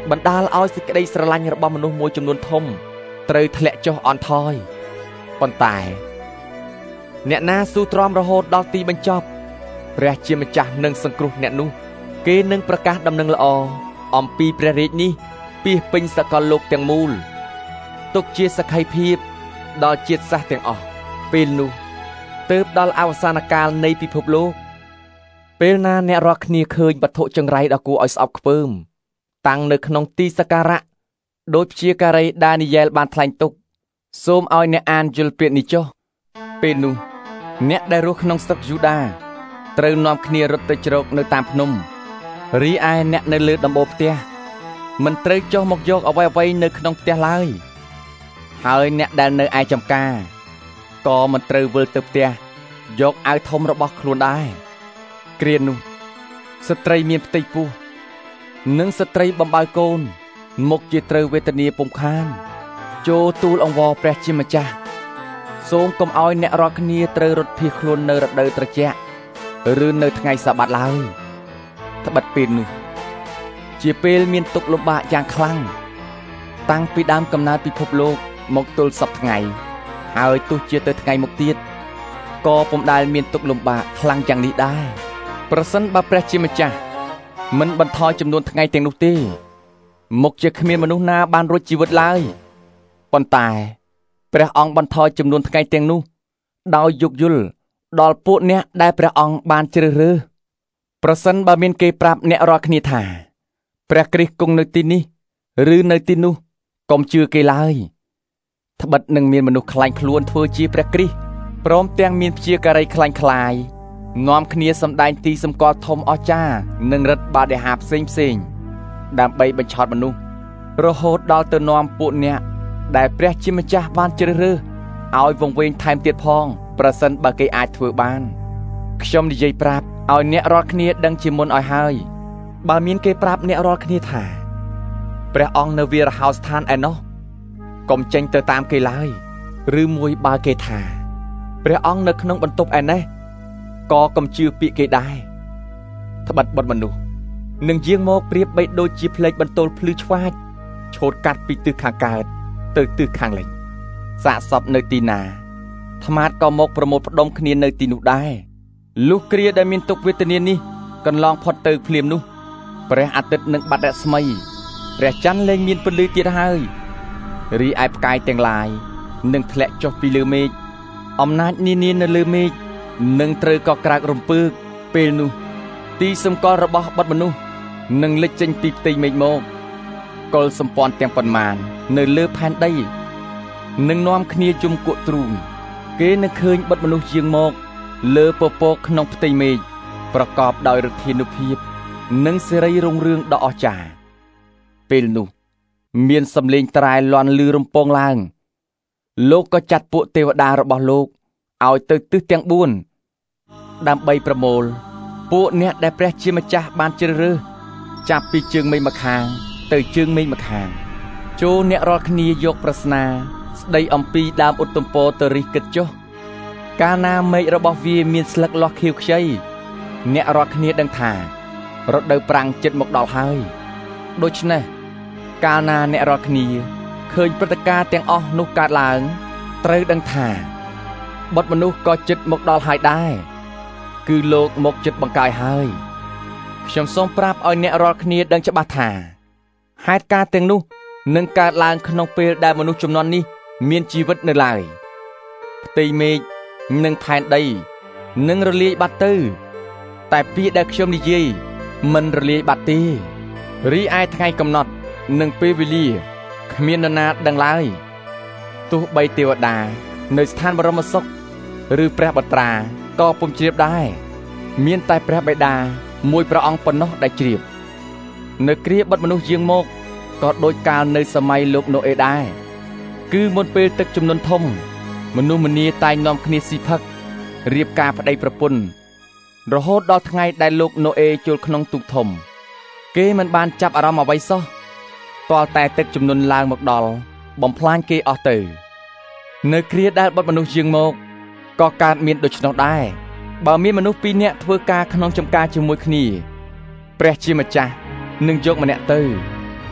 បណ្ដាលឲ្យសេចក្តីស្រឡាញ់របស់មនុស្សមួយចំនួនធំត្រូវធ្លាក់ចុះអន់ថយប៉ុន្តែអ្នកណាស៊ូទ្រាំរហូតដល់ទីបញ្ចប់ព្រះជាម្ចាស់នឹងសង្គ្រោះអ្នកនោះគេនឹងប្រកាសដំណឹងល្អអំពីព្រះរាជនេះពាសពេញសកលលោកទាំងមូលទុកជាសក្ខីភាពដល់ជាតិសាសន៍ទាំងអស់ពេលនោះទើបដល់អវសានកាលនៃពិភពលោកពេលណាអ្នករាល់គ្នាឃើញវត្ថុចង្រៃដ៏គួរឲ្យស្អប់ខ្ពើមតាំងនៅក្នុងទីសក្ការៈដោយព្យាការីដានីយ៉ែលបានថ្លែងទុកសូមឲ្យអ្នកអានយល់ពាក្យនេះចុះពេលនោះអ្នកដែលរស់ក្នុងស្រុកយូដាត្រូវនាំគ្នារត់ទៅជ្រកនៅតាមភ្នំរីឯអ្នកនៅលើដំបូលផ្ទះមិនត្រូវចុះមកយកអ្វីអ្វីនៅក្នុងផ្ទះឡើយហើយអ្នកដែលនៅឯចំការក៏មិនត្រូវវិលទៅផ្ទះយកអាវធំរបស់ខ្លួនដែរគ្រានោះស្ត្រីមានផ្ទៃពោះនិងស្ត្រីបំបើកូនមុខជាត្រូវវេទនាពុំខានចូលទូលអង្វរព្រះជាម្ចាស់សូមកុំឲ្យអ្នករាល់គ្នាត្រូវរត់ភៀសខ្លួននៅរដូវត្រជាក់ឬនៅថ្ងៃសាបាតឡើយត្បិតពេលនោះជាពេលមានទុក្ខលំបាកយ៉ាងខ្លាំងតាំងពីដើមកំណើតពិភពលោកមកទល់សព្វថ្ងៃហើយទោះជាទៅថ្ងៃមុខទៀតក៏ពុំដែលមានទុក្ខលំបាកខ្លាំងយ៉ាងនេះដែរប្រសិនបើព្រះជាម្ចាស់មិនបន្ថយចំនួនថ្ងៃទាំងនោះទេមុខជាគ្មានមនុស្សណាបានរួចជីវិតឡើយប៉ុន្តែព្រះអង្គបន្ថយចំនួនថ្ងៃទាំងនោះដោយយោគយល់ដល់ពួកអ្នកដែលព្រះអង្គបានជ្រើសរើសប្រសិនបើមានគេប្រាប់អ្នករាល់គ្នាថាព្រះគ្រីស្ទគង់នៅទីនេះឬនៅទីនោះកុំជឿគេឡើយត្បិតនឹងមានមនុស្សខ្លាញ់ខ្លួនធ្វើជាព្រះគ្រីស្ទព្រមទាំងមានព្យាការីខ្លាញ់ខ្លាយនាំគ្នាសម្ដែងទីសម្គាល់ធំអស្ចារ្យនិងឫទ្ធិបាដេហាផ្សេងផ្សេងដើម្បីបញ្ឆោតមនុស្សរហូតដល់ទៅនាំពួកអ្នកដែលព្រះជាម្ចាស់បានជ្រើសរើសឲ្យវង្វេងថែមទៀតផងប្រសិនបើគេអាចធ្វើបានខ្ញុំនិយាយប្រាប់ឲ្យអ្នករាល់គ្នាដឹងជាមុនឲ្យហើយបើមានគេប្រាប់អ្នករាល់គ្នាថាព្រះអង្គនៅវាលហោស្ថានឯណោះកុំចេញទៅតាមគេឡើយឬមួយបើគេថាព្រះអង្គនៅក្នុងបន្ទប់ឯនេះក៏កុំជឿពាក្យគេដែរត្បិតបុត្រមនុស្សនឹងយាងមកប្រៀបបីដូចជាផ្លេកបន្ទោលភ្លឺឆ្វាចឆូតកាត់ពីទិសខាងកើតទៅទិសខាងលិចសាកសពនៅទីណាថ្មាតក៏មកប្រមូលផ្ដុំគ្នានៅទីនោះដែរលុះគ្រាដែលមានទុក្ខវេទនានេះកន្លងផុតទៅភ្លាមនោះព្រះអាទិត្យនឹងបាត់រស្មីព្រះច័ន្ទលែងមានពន្លឺទៀតហើយរីឯផ្កាយទាំងឡាយនឹងធ្លាក់ចុះពីលើមេឃអំណាចនានានៅលើមេឃនឹងត្រូវក៏ក្រើករំពើកពេលនោះទីសម្គាល់របស់បុត្រមនុស្សនឹងលេចចេញពីផ្ទៃមេឃមកកុលសម្ព័ន្ធទាំងប៉ុន្មាននៅលើផែនដីនឹងនាំគ្នាជុំគក់ទ្រូងគេនឹងឃើញបុត្រមនុស្សយាងមកលើពពកក្នុងផ្ទៃមេឃប្រកបដោយឫទ្ធានុភាពនិងសេរីរុងរឿងដ៏អស្ចារ្យពេលនោះមានសំឡេងត្រែលាន់ឮរំពងឡើងលោកក៏ចាត់ពួកទេវតារបស់លោកឲ្យទៅទិសទាំងបួនដើម្បីប្រមូលពួកអ្នកដែលព្រះជាម្ចាស់បានជ្រើសរើសចាប់ពីជើងមេឃម្ខាងទៅជើងមេឃម្ខាងចូលអ្នករាល់គ្នាយកប្រស្នាស្ដីអំពីដើមឧត្តមពរទៅរិះគិតចុះកាលណាមេឃរបស់វាមានស្លឹកលាស់ខៀវខ្ចីអ្នករាល់គ្នាដឹងថារដូវប្រាំងជិតមកដល់ហើយដូច្នេះកាលណាអ្នករាល់គ្នាឃើញព្រឹត្តិការណ៍ទាំងអស់នោះកើតឡើងត្រូវដឹងថាបុត្រមនុស្សក៏ជិតមកដល់ហើយដែរគឺលោកមកជិតបង្កាយហើយខ្ញុំសូមប្រាប់ឲ្យអ្នករាល់គ្នាដឹងច្បាស់ថាហេតុការណ៍ទាំងនោះនឹងកើតឡើងក្នុងពេលដែលមនុស្សជំនាន់នេះមានជីវិតនៅឡើយផ្ទៃមេឃនិងផែនដីនឹងរលាយបាត់ទៅតែពាក្យដែលខ្ញុំនិយាយមិនរលាយបាត់ទេរីឯថ្ងៃកំណត់និងពេលវេលាគ្មាននរណាដឹងឡើយទោះបីទេវតានៅស្ថានបរមសុខឬព្រះបត្រាក៏ពុំជ្រាបដែរមានតែព្រះបិតាមួយព្រះអង្គប៉ុណ្ណោះដែលជ្រាបនៅគ្រាបុត្រមនុស្សយាងមកក៏ដូចកាលនៅសម័យលោកណូអេដែរគឺមុនពេលទឹកជំនន់ធំមនុស្សម្នាតែងនាំគ្នាស៊ីផឹករៀបការប្តីប្រពន្ធរហូតដល់ថ្ងៃដែលលោកណូអេចូលក្នុងទូកធំគេមិនបានចាប់អារម្មណ៍អ្វីសោះទាល់តែទឹកជំនន់ឡើងមកដល់បំផ្លាញគេអស់ទៅនៅគ្រាដែលបុត្រមនុស្សយាងមកក៏កើតមានដូច្នោះដែរបើមានមនុស្សពីរនាក់ធ្វើការក្នុងចម្ការជាមួយគ្នាព្រះជាម្ចាស់នឹងយកម្នាក់ទៅ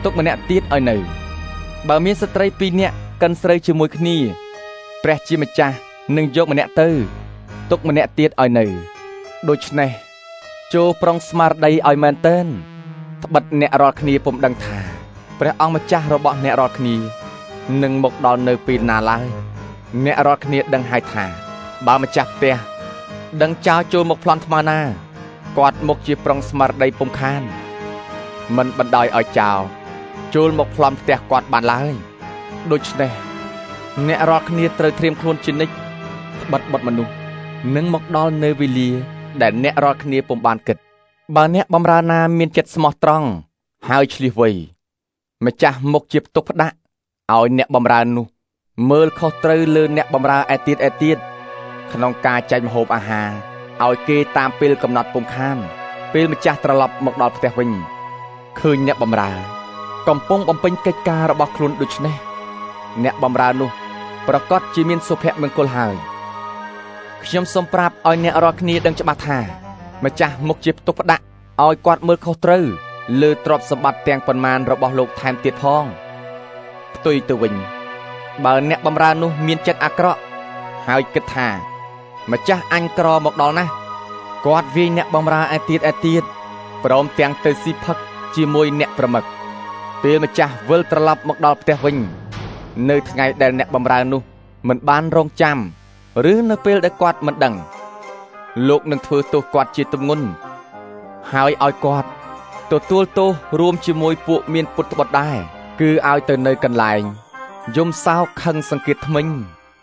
ទុកម្នាក់ទៀតឲ្យនៅបើមានស្ត្រីពីរនាក់កិនស្រូវជាមួយគ្នាព្រះជាម្ចាស់នឹងយកម្នាក់ទៅទុកម្នាក់ទៀតឲ្យនៅដូច្នេះចូលប្រុងស្មារតីឲ្យមែនទែនត្បិតអ្នករាល់គ្នាពុំដឹងថាព្រះអង្គម្ចាស់របស់អ្នករាល់គ្នានឹងមកដល់នៅពេលណាឡើយអ្នករាល់គ្នាដឹងហើយថាបើម្ចាស់ផ្ទះដឹងចោលចូលមកប្លន់ថ្មណាគាត់មកជាប្រុងស្មារតីពុំខានមិនបណ្ដោយឲ្យចោលចូលមកប្លន់ផ្ទះគាត់បានឡើយដូច្នេះអ្នករាល់គ្នាត្រូវត្រៀមខ្លួនជានិច្ចត្បិតបុត្រមនុស្សនឹងមកដល់នៅវេលាដែលអ្នករាល់គ្នាពុំបានគិតបើអ្នកបម្រើណាមានចិត្តស្មោះត្រង់ហើយឆ្លៀសវៃម្ចាស់មុខជាផ្ទុកផ្ដាក់ឲ្យអ្នកបម្រើនោះមើលខុសត្រូវលើអ្នកបម្រើឯទៀតឯទៀតក្នុងការចែកម្ហូបអាហារឲ្យគេតាមពេលកំណត់ពុំខានពេលម្ចាស់ត្រឡប់មកដល់ផ្ទះវិញឃើញអ្នកបម្រើកំពុងបំពេញកិច្ចការរបស់ខ្លួនដូច្នេះអ្នកបម្រើនោះប្រកាសជាមានសុភមង្គលហើយខ្ញុំសូមប្រាប់ឲ្យអ្នករាល់គ្នាដឹងច្បាស់ថាម្ចាស់មុខជាផ្ទុកផ្ដាក់ឲ្យគាត់មើលខុសត្រូវលើទ្រព្យសម្បត្តិទាំងប៉ុន្មានរបស់លោកថែមទៀតផងផ្ទុយទៅវិញបើអ្នកបម្រើនោះមានចិត្តអាក្រក់ហើយគិតថាម្ចាស់អញក្រមកដល់ណាស់គាត់វាយអ្នកបម្រើឯទៀតឯទៀតព្រមទាំងទៅស៊ីផឹកជាមួយអ្នកប្រមឹកពេលម្ចាស់វិលត្រឡប់មកដល់ផ្ទះវិញនៅថ្ងៃដែលអ្នកបម្រើនោះមិនបានរងចាំឬនៅពេលដែលគាត់មិនដឹងលោកនឹងធ្វើទោសគាត់ជាទម្ងន់ហើយឲ្យគាត់ទទួលទោសរួមជាមួយពួកមានពុតត្បុតដែរគឺឲ្យទៅនៅកន្លែងយំសោកខឹងសង្កេតថ្មិញ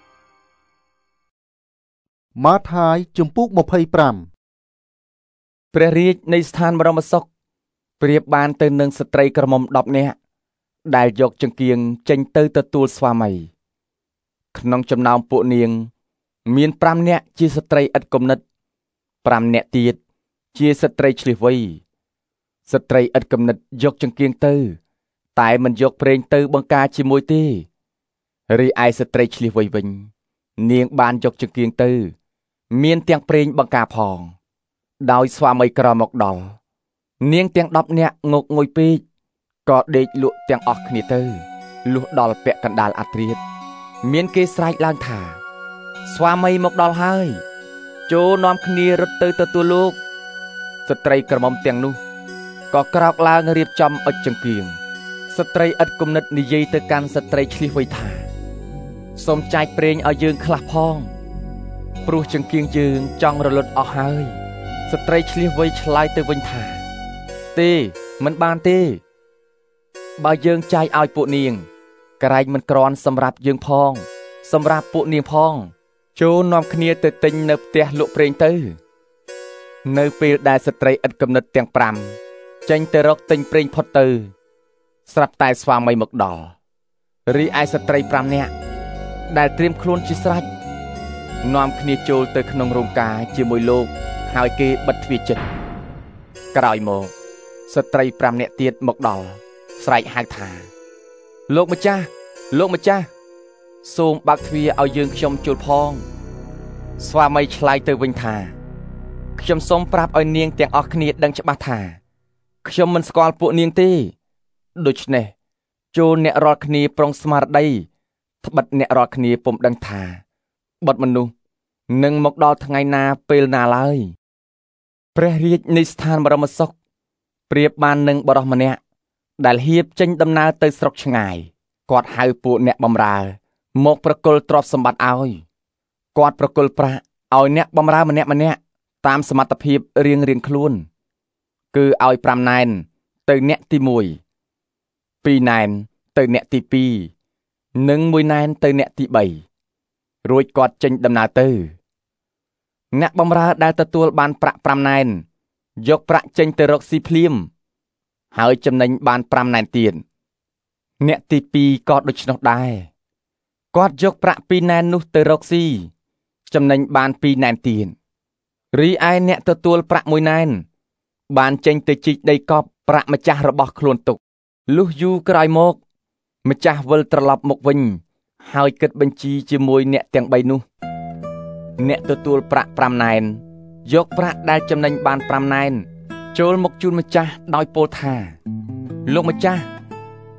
ម៉ាថាយជំពូកម្ភៃប្រាំព្រះរាជនៃស្ថានបរមសុខប្រៀបបានទៅនឹងស្ត្រីក្រមុំដប់នាក់ដែលយកចង្កៀងចេញទៅទទួលស្វាមីក្នុងចំណោមពួកនាងមានប្រាំនាក់ជាស្ត្រីឥតគំនិតប្រាំនាក់ទៀតជាស្ត្រីឆ្លៀសវៃស្ត្រីឥតគំនិតយកចង្កៀងទៅតែមិនយកប្រេងទៅបង្ការជាមួយទេរីឯស្ត្រីឆ្លៀសវៃវិញនាងបានយកចង្កៀងទៅមានទាំងប្រេងបង្ការផងដោយស្វាមីក្រមកដល់នាងទាំងដប់នាក់ងកងុយពេកក៏ដេកលក់ទាំងអស់គ្នាទៅលុះដល់ពាក់កណ្ដាលអធ្រាត្រមានគេស្រែកឡើងថាស្វាមីមកដល់ហើយចូលនាំគ្នារត់ទៅទទួលលោកស្ត្រីក្រមុំទាំងនោះក៏ក្រោកឡើងរៀបចំអុជចង្កៀងស្ត្រីឥតគំនិតនិយាយទៅកាន់ស្ត្រីឆ្លៀសវៃថាសូមចែកប្រេងឲ្យយើងខ្លះផងព្រោះចង្កៀងយើងចង់រលត់អស់ហើយស្ត្រីឆ្លៀសវៃឆ្លើយទៅវិញថាទេមិនបានទេបើយើងចែកឲ្យពួកនាងក្រែងមិនក្រាន់សម្រាប់យើងផងសម្រាប់ពួកនាងផងចូលនាំគ្នាទៅទិញនៅផ្ទះលក់ប្រេងទៅនៅពេលដែលស្ត្រីឥតគំនិតទាំងប្រាំចេញទៅរកទិញប្រេងផុតទៅស្រាប់តែស្វាមីមកដល់រីឯស្ត្រីប្រាំនាក់ដែលត្រៀមខ្លួនជាស្រេចនាំគ្នាចូលទៅក្នុងរោងការជាមួយលោកហើយគេបិទទ្វារជិតក្រោយមកស្ត្រីប្រាំនាក់ទៀតមកដល់ស្រែកហៅថាលោកម្ចាស់លោកម្ចាស់សូមបើកទ្វារឲ្យយើងខ្ញុំចូលផងស្វាមីឆ្លើយទៅវិញថាខ្ញុំសូមប្រាប់ឲ្យនាងទាំងអស់គ្នាដឹងច្បាស់ថាខ្ញុំមិនស្គាល់ពួកនាងទេដូច្នេះចូលអ្នករាល់គ្នាប្រុងស្មារតីត្បិតអ្នករាល់គ្នាពុំដឹងថាបុត្រមនុស្សនឹងមកដល់ថ្ងៃណាពេលណាឡើយព្រះរាជនៃស្ថានបរមសុខប្រៀបបាននឹងបុរសម្នាក់ដែលហៀបចេញដំណើរទៅស្រុកឆ្ងាយគាត់ហៅពួកអ្នកបម្រើមកប្រគល់ទ្រព្យសម្បត្តិឲ្យគាត់ប្រគល់ប្រាក់ឲ្យអ្នកបម្រើម្នាក់ម្នាក់តាមសមត្ថភាពរៀងរៀងខ្លួនគឺឲ្យប្រាំណែនទៅអ្នកទីមួយពីរណែនទៅអ្នកទីពីរនិងមួយណែនទៅអ្នកទីបីរួចគាត់ចេញដំណើរទៅអ្នកបម្រើដែលទទួលបានប្រាក់ប្រាំណែនយកប្រាក់ចេញទៅរកស៊ីភ្លាមហើយចំណេញបានប្រាំណែនទៀតអ្នកទីពីរក៏ដូច្នោះដែរគាត់យកប្រាក់ពីរណែននោះទៅរកស៊ីចំណេញបានពីរណែនទៀតរីឯអ្នកទទួលប្រាក់មួយណែនបានចេញទៅជីកដីកប់ប្រាក់ម្ចាស់របស់ខ្លួនទុកលុះយូរក្រោយមកម្ចាស់វិលត្រឡប់មកវិញហើយគិតបញ្ជីជាមួយអ្នកទាំងបីនោះអ្នកទទួលប្រាក់ប្រាំណែនយកប្រាក់ដែលចំណេញបានប្រាំណែនចូលមកជូនម្ចាស់ដោយពោលថាលោកម្ចាស់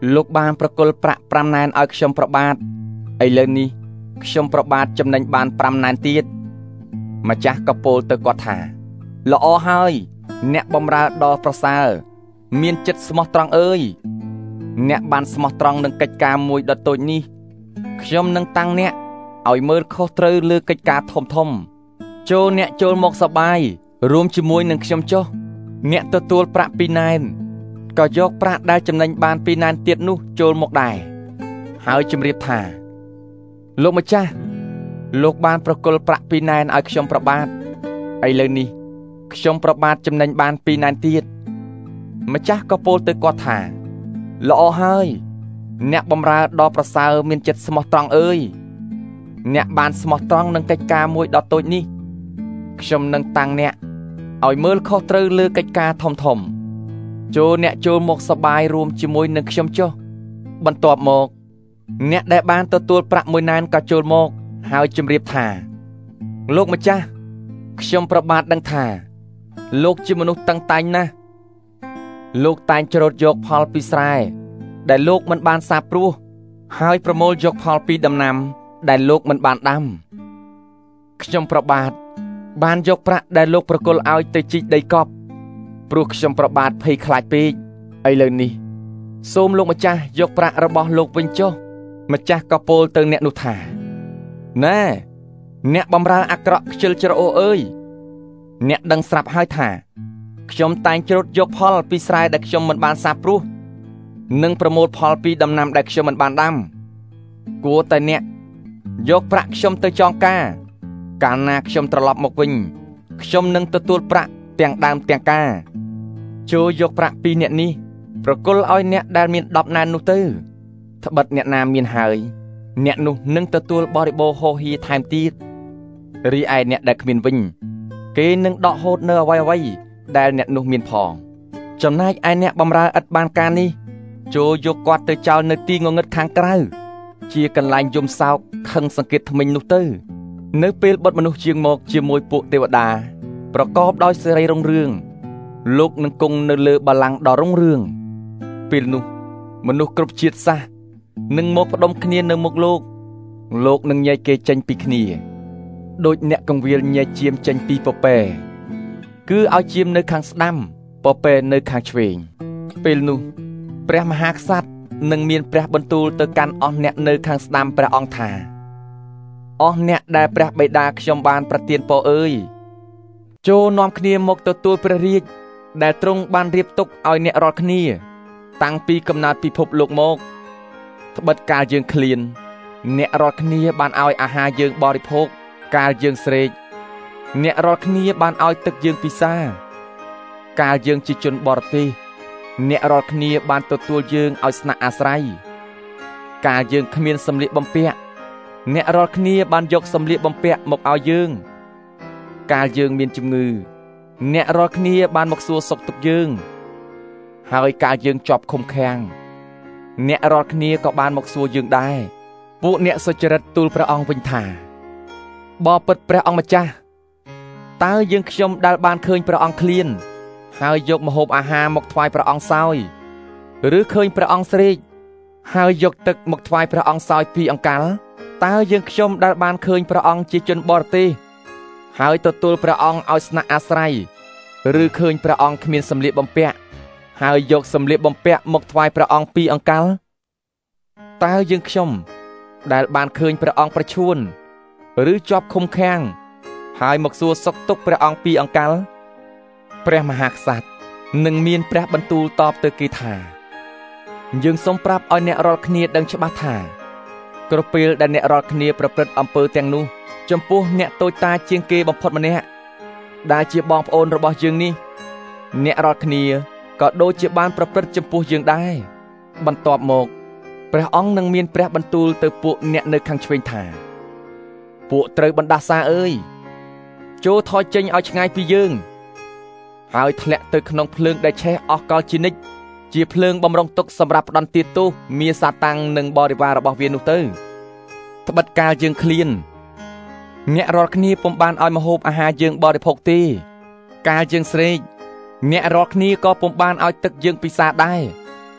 លោកបានប្រគល់ប្រាក់5ណែនឲ្យខ្ញុំប្របាទឥឡូវនេះខ្ញុំប្របាទចំណេញបាន5ណែនទៀតម្ចាស់ក៏ពោលទៅគាត់ថាល្អហើយអ្នកបម្រើដ៏ប្រសើរមានចិត្តស្មោះត្រង់អើយអ្នកបានស្មោះត្រង់នឹងកិច្ចការមួយដ៏តូចនេះខ្ញុំនឹងតាំងអ្នកឲ្យមើលខុសត្រូវលើកិច្ចការធំធំចូលអ្នកចូលមកសប្បាយរួមជាមួយនឹងខ្ញុំចុះអ្នកទទួលប្រាក់2ណែនក៏យកប្រាក់ដែលចំណេញបាន2ណែនទៀតនោះចូលមកដែរហើយជម្រាបថាលោកម្ចាស់លោកបានប្រគល់ប្រាក់2ណែនឲ្យខ្ញុំប្របាទឥឡូវនេះខ្ញុំប្របាទចំណេញបាន2ណែនទៀតម្ចាស់ក៏ពោលទៅគាត់ថាល្អហើយអ្នកបម្រើដ៏ប្រសើរមានចិត្តស្មោះត្រង់អើយអ្នកបានស្មោះត្រង់នឹងកិច្ចការមួយដ៏តូចនេះខ្ញុំនឹងតាំងអ្នកឲ្យមើលខុសត្រូវលើកិច្ចការធំធំចូលអ្នកចូលមកសប្បាយរួមជាមួយនឹងខ្ញុំចុះបន្ទាប់មកអ្នកដែលបានទទួលប្រាក់មួយណែនក៏ចូលមកហើយជម្រាបថាលោកម្ចាស់ខ្ញុំប្របាទដឹងថាលោកជាមនុស្សតឹងតែងណាស់លោកតែងច្រូតយកផលពីស្រែដែលលោកមិនបានសាបព្រោះហើយប្រមូលយកផលពីដំណាំដែលលោកមិនបានដាំខ្ញុំប្របាទបានយកប្រាក់ដែលលោកប្រគល់ឲ្យទៅជីកដីកប់ព្រោះខ្ញុំប្របាទភ័យខ្លាចពេកឥឡូវនេះសូមលោកម្ចាស់យកប្រាក់របស់លោកវិញចុះម្ចាស់ក៏ពោលទៅអ្នកនោះថាណែអ្នកបម្រើអាក្រក់ខ្ជិលច្រអូសអើយអ្នកដឹងស្រាប់ហើយថាខ្ញុំតែងច្រូតយកផលពីស្រែដែលខ្ញុំមិនបានសាបព្រោះនិងប្រមូលផលពីដំណាំដែលខ្ញុំមិនបានដាំគួរតែអ្នកយកប្រាក់ខ្ញុំទៅចងការកាលណាខ្ញុំត្រឡប់មកវិញខ្ញុំនឹងទទួលប្រាក់ទាំងដើមទាំងការចូលយកប្រាក់ពីអ្នកនេះប្រគល់ឲ្យអ្នកដែលមាន10ណែននោះទៅត្បិតអ្នកណាមានហើយអ្នកនោះនឹងទទួលបរិបូរហូរហៀថែមទៀតរីឯអ្នកដែលគ្មានវិញគេនឹងដកហូតនៅអ្វីអ្វីដែលអ្នកនោះមានផងចំណែកឯអ្នកបម្រើឥតបានការនេះចូលយកគាត់ទៅចោលនៅទីងងឹតខាងក្រៅជាកន្លែងយំសោកខឹងសង្កេតថ្មិញនោះទៅនៅពេលបុត្រមនុស្សជាងមកជាមួយពួកទេវតាប្រកបដោយសេរីរុងរឿងលោកនឹងគង់នៅលើបល្ល័ង្កដ៏រុងរឿងពេលនោះមនុស្សគ្រប់ជាតិសាសន៍នឹងមកផ្ដុំគ្នានៅមុខលោកលោកនឹងញែកគេចេញពីគ្នាដូចអ្នកកង្វៀលញែកជាមចេញពីពពែគឺឲ្យជាមនៅខាងស្ដាំពពែនៅខាងឆ្វេងពេលនោះព្រះមហាក្សត្រនឹងមានព្រះបន្ទូលទៅកាន់អស់អ្នកនៅខាងស្ដាំព្រះអង្គថាអស់អ្នកដែលព្រះបិតាខ្ញុំបានប្រទានពរអើយចូលនាំគ្នាមកទទួលព្រះរាជដែលទ្រង់បានរៀបទុកឲ្យអ្នករាល់គ្នាតាំងពីកំណើតពិភពលោកមកត្បិតកាលយើងឃ្លានអ្នករាល់គ្នាបានឲ្យអាហារយើងបរិភោគកាលយើងស្រេកអ្នករាល់គ្នាបានឲ្យទឹកយើងពិសាកាលយើងជាជនបរទេសអ្នករាល់គ្នាបានទទួលយើងឲ្យស្នាក់អាស្រ័យកាលយើងគ្មានសម្លៀកបំពាក់អ្នករាល់គ្នាបានយកសម្លៀកបំពាក់មកឲ្យយើងកាលយើងមានជំងឺអ្នករាល់គ្នាបានមកសួរសុខទុក្ខយើងហើយកាលយើងជាប់ឃុំឃាំងអ្នករាល់គ្នាក៏បានមកសួរយើងដែរពួកអ្នកសុចរិតទូលព្រះអង្គវិញថាបបិទ្ធព្រះអង្គម្ចាស់តើយើងខ្ញុំដែលបានឃើញព្រះអង្គឃ្លានហើយយកម្ហូបអាហារមកថ្វាយព្រះអង្គសោយឬឃើញព្រះអង្គស្រេកហើយយកទឹកមកថ្វាយព្រះអង្គសោយពីអង្កលតើយើងខ្ញុំដែលបានឃើញព្រះអង្គជាជនបរទេសហើយទទួលព្រះអង្គឲ្យស្នាក់អាស្រ័យឬឃើញព្រះអង្គគ្មានសម្លៀកបំពាក់ហើយយកសម្លៀកបំពាក់មកថ្វាយព្រះអង្គពីអង្កលតើយើងខ្ញុំដែលបានឃើញព្រះអង្គប្រឈួនឬជាប់ឃុំឃាំងហើយមកសួរសុខទុក្ខព្រះអង្គពីអង្កលព្រះមហាក្សត្រនឹងមានព្រះបន្ទូលតបទៅគេថាយើងសូមប្រាប់ឲ្យអ្នករាល់គ្នាដឹងច្បាស់ថាក្រពេលដែលអ្នករាល់គ្នាប្រព្រឹត្តអំពើទាំងនោះចំពោះអ្នកតូចតាចជាងគេបំផុតម្នាក់ដែលជាបងប្អូនរបស់យើងនេះអ្នករាល់គ្នាក៏ដូចជាបានប្រព្រឹត្តចំពោះយើងដែរបន្ទាប់មកព្រះអង្គនឹងមានព្រះបន្ទូលទៅពួកអ្នកនៅខាងឆ្វេងថាពួកត្រូវបណ្ដាសាអើយចូលថយចេញឲ្យឆ្ងាយពីយើងហើយធ្លាក់ទៅក្នុងភ្លើងដែលឆេះអស់កលជានិច្ចជាភ្លើងបំរុងទុកសម្រាប់ផ្ដន្ទាទោសមាសាតាំងនិងបរិវាររបស់វានោះទៅត្បិតកាលយើងឃ្លានអ្នករាល់គ្នាពុំបានឲ្យម្ហូបអាហារយើងបរិភោគទេកាលយើងស្រេកអ្នករាល់គ្នាក៏ពុំបានឲ្យទឹកយើងពិសាដែរ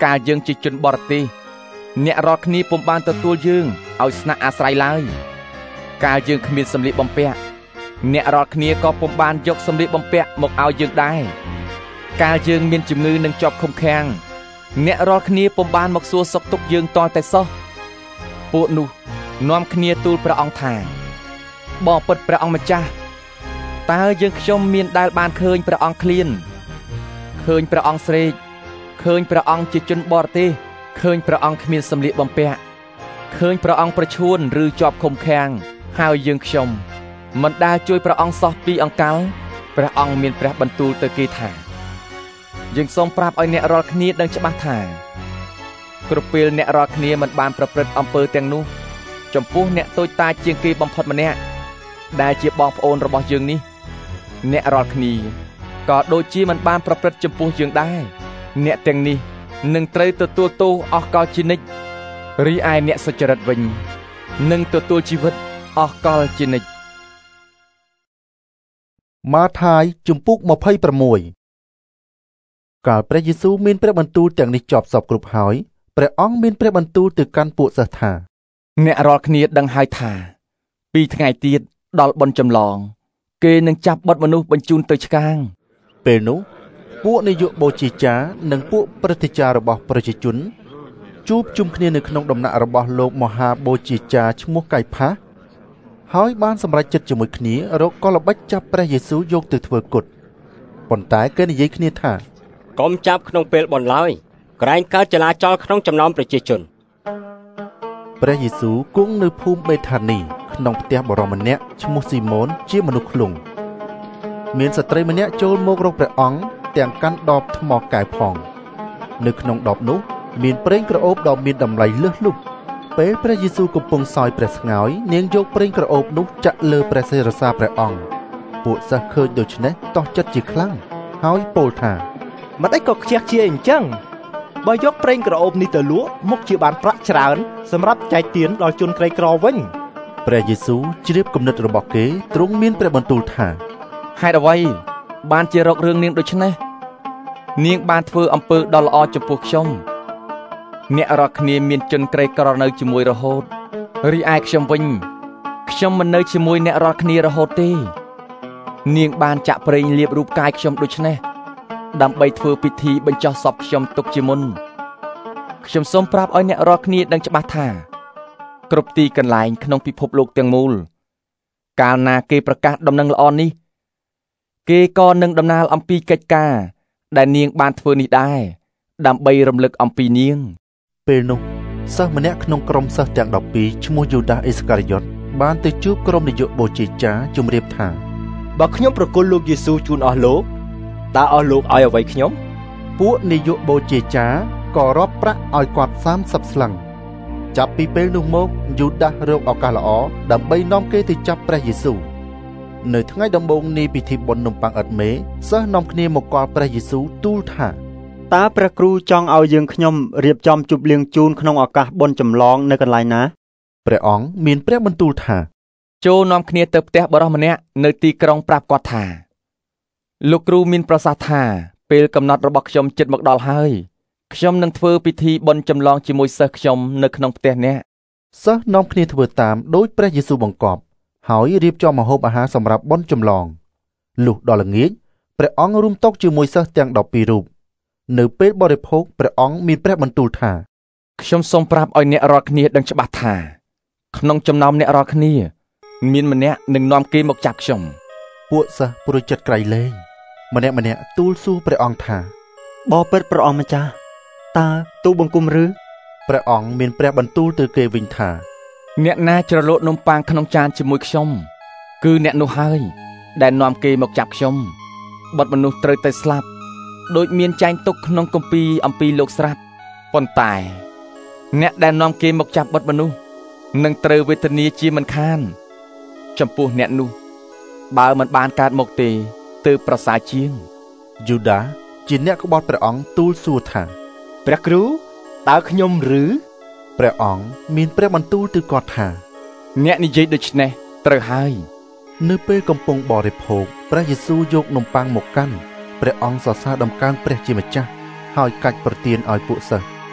កាលយើងជាជនបរទេសអ្នករាល់គ្នាពុំបានទទួលយើងឲ្យស្នាក់អាស្រ័យឡើយកាលយើងគ្មានសម្លៀកបំពាក់អ្នករាល់គ្នាក៏ពុំបានយកសម្លៀកបំពាក់មកឲ្យយើងដែរកាលយើងមានជំងឺនឹងជាប់ឃុំឃាំងអ្នករាល់គ្នាពុំបានមកសួរសុខទុក្ខយើងតតែសោះពួកនោះនាំគ្នាទូលព្រះអង្គថាបបិទ្ធព្រះអង្គម្ចាស់តើយើងខ្ញុំមានដែលបានឃើញព្រះអង្គឃ្លានឃើញព្រះអង្គស្រេកឃើញព្រះអង្គជាជនបរទេសឃើញព្រះអង្គគ្មានសម្លៀកបំពាក់ឃើញព្រះអង្គប្រឈួនឬជាប់ឃុំឃាំងហើយយើងខ្ញុំមិនដែលជួយព្រះអង្គសោះពីអង្កលព្រះអង្គមានព្រះបន្ទូលទៅគេថាយើងសូមប្រាប់ឲ្យអ្នករាល់គ្នាដឹងច្បាស់ថាគ្រប់ពេលអ្នករាល់គ្នាមិនបានប្រព្រឹត្តអំពើទាំងនោះចំពោះអ្នកតូចតាចជាងគេបំផុតម្នាក់ដែលជាបងប្អូនរបស់យើងនេះអ្នករាល់គ្នាក៏ដូចជាមិនបានប្រព្រឹត្តចំពោះយើងដែរអ្នកទាំងនេះនឹងត្រូវទទួលទោសអស់កលជានិច្ចរីឯអ្នកសុចរិតវិញនឹងទទួលជីវិតអស់កលជានិច្ចម៉ាថាយជំពូកម្ភៃប្រាំមួយកាលព្រះយេស៊ូវមានព្រះបន្ទូលទាំងនេះចប់សពគ្រប់ហើយព្រះអង្គមានព្រះបន្ទូលទៅកាន់ពួកសិស្សថាអ្នករាល់គ្នាដឹងហើយថាពីថ្ងៃទៀតដល់បុណ្យចម្លងគេនឹងចាប់បុត្រមនុស្សបញ្ជូនទៅឆ្កាងពេលនោះពួកនាយកបូជាចារ្យនិងពួកព្រឹទ្ធាចារ្យរបស់ប្រជាជនជួបជុំគ្នានៅក្នុងដំណាក់របស់លោកមហាបូជាចារ្យឈ្មោះកៃផាសហើយបានសម្រេចចិត្តជាមួយគ្នារកកលល្បិចចាប់ព្រះយេស៊ូវយកទៅធ្វើគុតប៉ុន្តែគេនិយាយគ្នាថាកុំចាប់ក្នុងពេលបុណ្យឡើយក្រែងកើតចលាចលក្នុងចំណោមប្រជាជនព្រះយេស៊ូវគង់នៅភូមិបេថានីក្នុងផ្ទះបរិមម្នាក់ឈ្មោះស៊ីម៉ូនជាមនុស្សឃ្លុងមានស្ត្រីម្នាក់ចូលមករកព្រះអង្គទាំងកាន់ដបថ្មកែវផងនៅក្នុងដបនោះមានប្រេងក្រអូបដ៏មានតម្លៃលើសលប់ពេលព្រះយេស៊ូវកំពុងសោយព្រះស្ងោយនាងយកប្រេងក្រអូបនោះចាក់លើព្រះសិរសាព្រះអង្គពួកសិស្សឃើញដូច្នេះតោះចិត្តជាខ្លាំងហើយពោលថាមិនអីក៏ខ្ជះជាអញ្ចឹងបើយកប្រេងក្រអូបនេះទៅលក់មុខជាបានប្រាក់ច្រើនសម្រាប់ចែកទានដល់ជនក្រីក្រវិញព្រះយេស៊ូវជ្រាបគំនិតរបស់គេទ្រង់មានព្រះបន្ទូលថាហេតុអ្វីបានជារករឿងនាងដូច្នេះនាងបានធ្វើអំពើដ៏ល្អចំពោះខ្ញុំអ្នករាល់គ្នាមានជនក្រីក្រនៅជាមួយរហូតរីឯខ្ញុំវិញខ្ញុំមិននៅជាមួយអ្នករាល់គ្នារហូតទេនាងបានចាក់ប្រេងលាបរូបកាយខ្ញុំដូច្នេះដើម្បីធ្វើពិធីបញ្ចុះសពខ្ញុំទុកជាមុនខ្ញុំសូមប្រាប់ឲ្យអ្នករាល់គ្នាដឹងច្បាស់ថាគ្រប់ទីកន្លែងក្នុងពិភពលោកទាំងមូលកាលណាគេប្រកាសដំណឹងល្អនេះគេក៏នឹងដំណើរអំពីកិច្ចការដែលនាងបានធ្វើនេះដែរដើម្បីរំលឹកអំពីនាងពេលនោះសិស្សម្នាក់ក្នុងក្រុមសិស្សទាំងដប់ពីរឈ្មោះយូដាអេសការីយ៉ុតបានទៅជួបក្រុមនាយកបូជាចារ្យជំរាបថាបើខ្ញុំប្រគល់លោកយេស៊ូវជូនអស់លោកតើអស់លោកឲ្យអ្វីខ្ញុំពួកនាយកបូជាចារ្យក៏រាប់ប្រាក់ឲ្យគាត់សាមសិបស្លឹងចាប់ពីពេលនោះមកយូដាសរកឱកាសល្អដើម្បីនាំគេទៅចាប់ព្រះយេស៊ូវនៅថ្ងៃដំបូងនៃពិធីបុណ្យនំប៉័ងឥតមេសិស្សនាំគ្នាមកគាល់ព្រះយេស៊ូវទូលថាតើព្រះគ្រូចង់ឲ្យយើងខ្ញុំរៀបចំជប់លៀងជូនក្នុងឱកាសបុណ្យចម្លងនៅកន្លែងណាព្រះអង្គមានព្រះបន្ទូលថាចូលនាំគ្នាទៅផ្ទះបរិសម្នាក់នៅទីក្រុងប្រាប់គាត់ថាលោកគ្រូមានប្រសាសន៍ថាពេលកំណត់របស់ខ្ញុំជិតមកដល់ហើយខ្ញុំនឹងធ្វើពិធីបុណ្យចម្លងជាមួយសិស្សខ្ញុំនៅក្នុងផ្ទះអ្នកសិស្សនាំគ្នាធ្វើតាមដោយព្រះយេស៊ូវបង្គាប់ហើយរៀបចំម្ហូបអាហារសម្រាប់បុណ្យចម្លងលុះដល់ល្ងាចព្រះអង្គរួមតុជាមួយសិស្សទាំងដប់ពីររូបនៅពេលបរិភោគព្រះអង្គមានព្រះបន្ទូលថាខ្ញុំសូមប្រាប់ឲ្យអ្នករាល់គ្នាដឹងច្បាស់ថាក្នុងចំណោមអ្នករាល់គ្នាមានម្នាក់នឹងនាំគេមកចាប់ខ្ញុំពួកសិស្សព្រួយចិត្តក្រៃលែងម្នាក់ម្នាក់ទូលសួរព្រះអង្គថាបបិទ្ធព្រះអង្គម្ចាស់តើទូលបង្គំឬព្រះអង្គមានព្រះបន្ទូលទៅគេវិញថាអ្នកណាជ្រលក់នំប៉័ងក្នុងចានជាមួយខ្ញុំគឺអ្នកនោះហើយដែលនាំគេមកចាប់ខ្ញុំបុត្រមនុស្សត្រូវតែស្លាប់ដូចមានចែងទុកក្នុងគម្ពីរអំពីលោកស្រាប់ប៉ុន្តែអ្នកដែលនាំគេមកចាប់បុត្រមនុស្សនឹងត្រូវវេទនាជាមិនខានចំពោះអ្នកនោះបើមិនបានកើតមកទេទើបប្រសើរជាងយូដាជាអ្នកក្បត់ព្រះអង្គទូលសួរថាព្រះគ្រូតើខ្ញុំឬព្រះអង្គមានព្រះបន្ទូលទៅគាត់ថាអ្នកនិយាយដូច្នេះត្រូវហើយនៅពេលកំពុងបរិភោគព្រះយេស៊ូវយកនំប៉័ងមកកាន់ព្រះអង្គសរសើរដំកើងព្រះជាម្ចាស់ហើយកាច់ប្រទានឲ្យពួកសិស្ស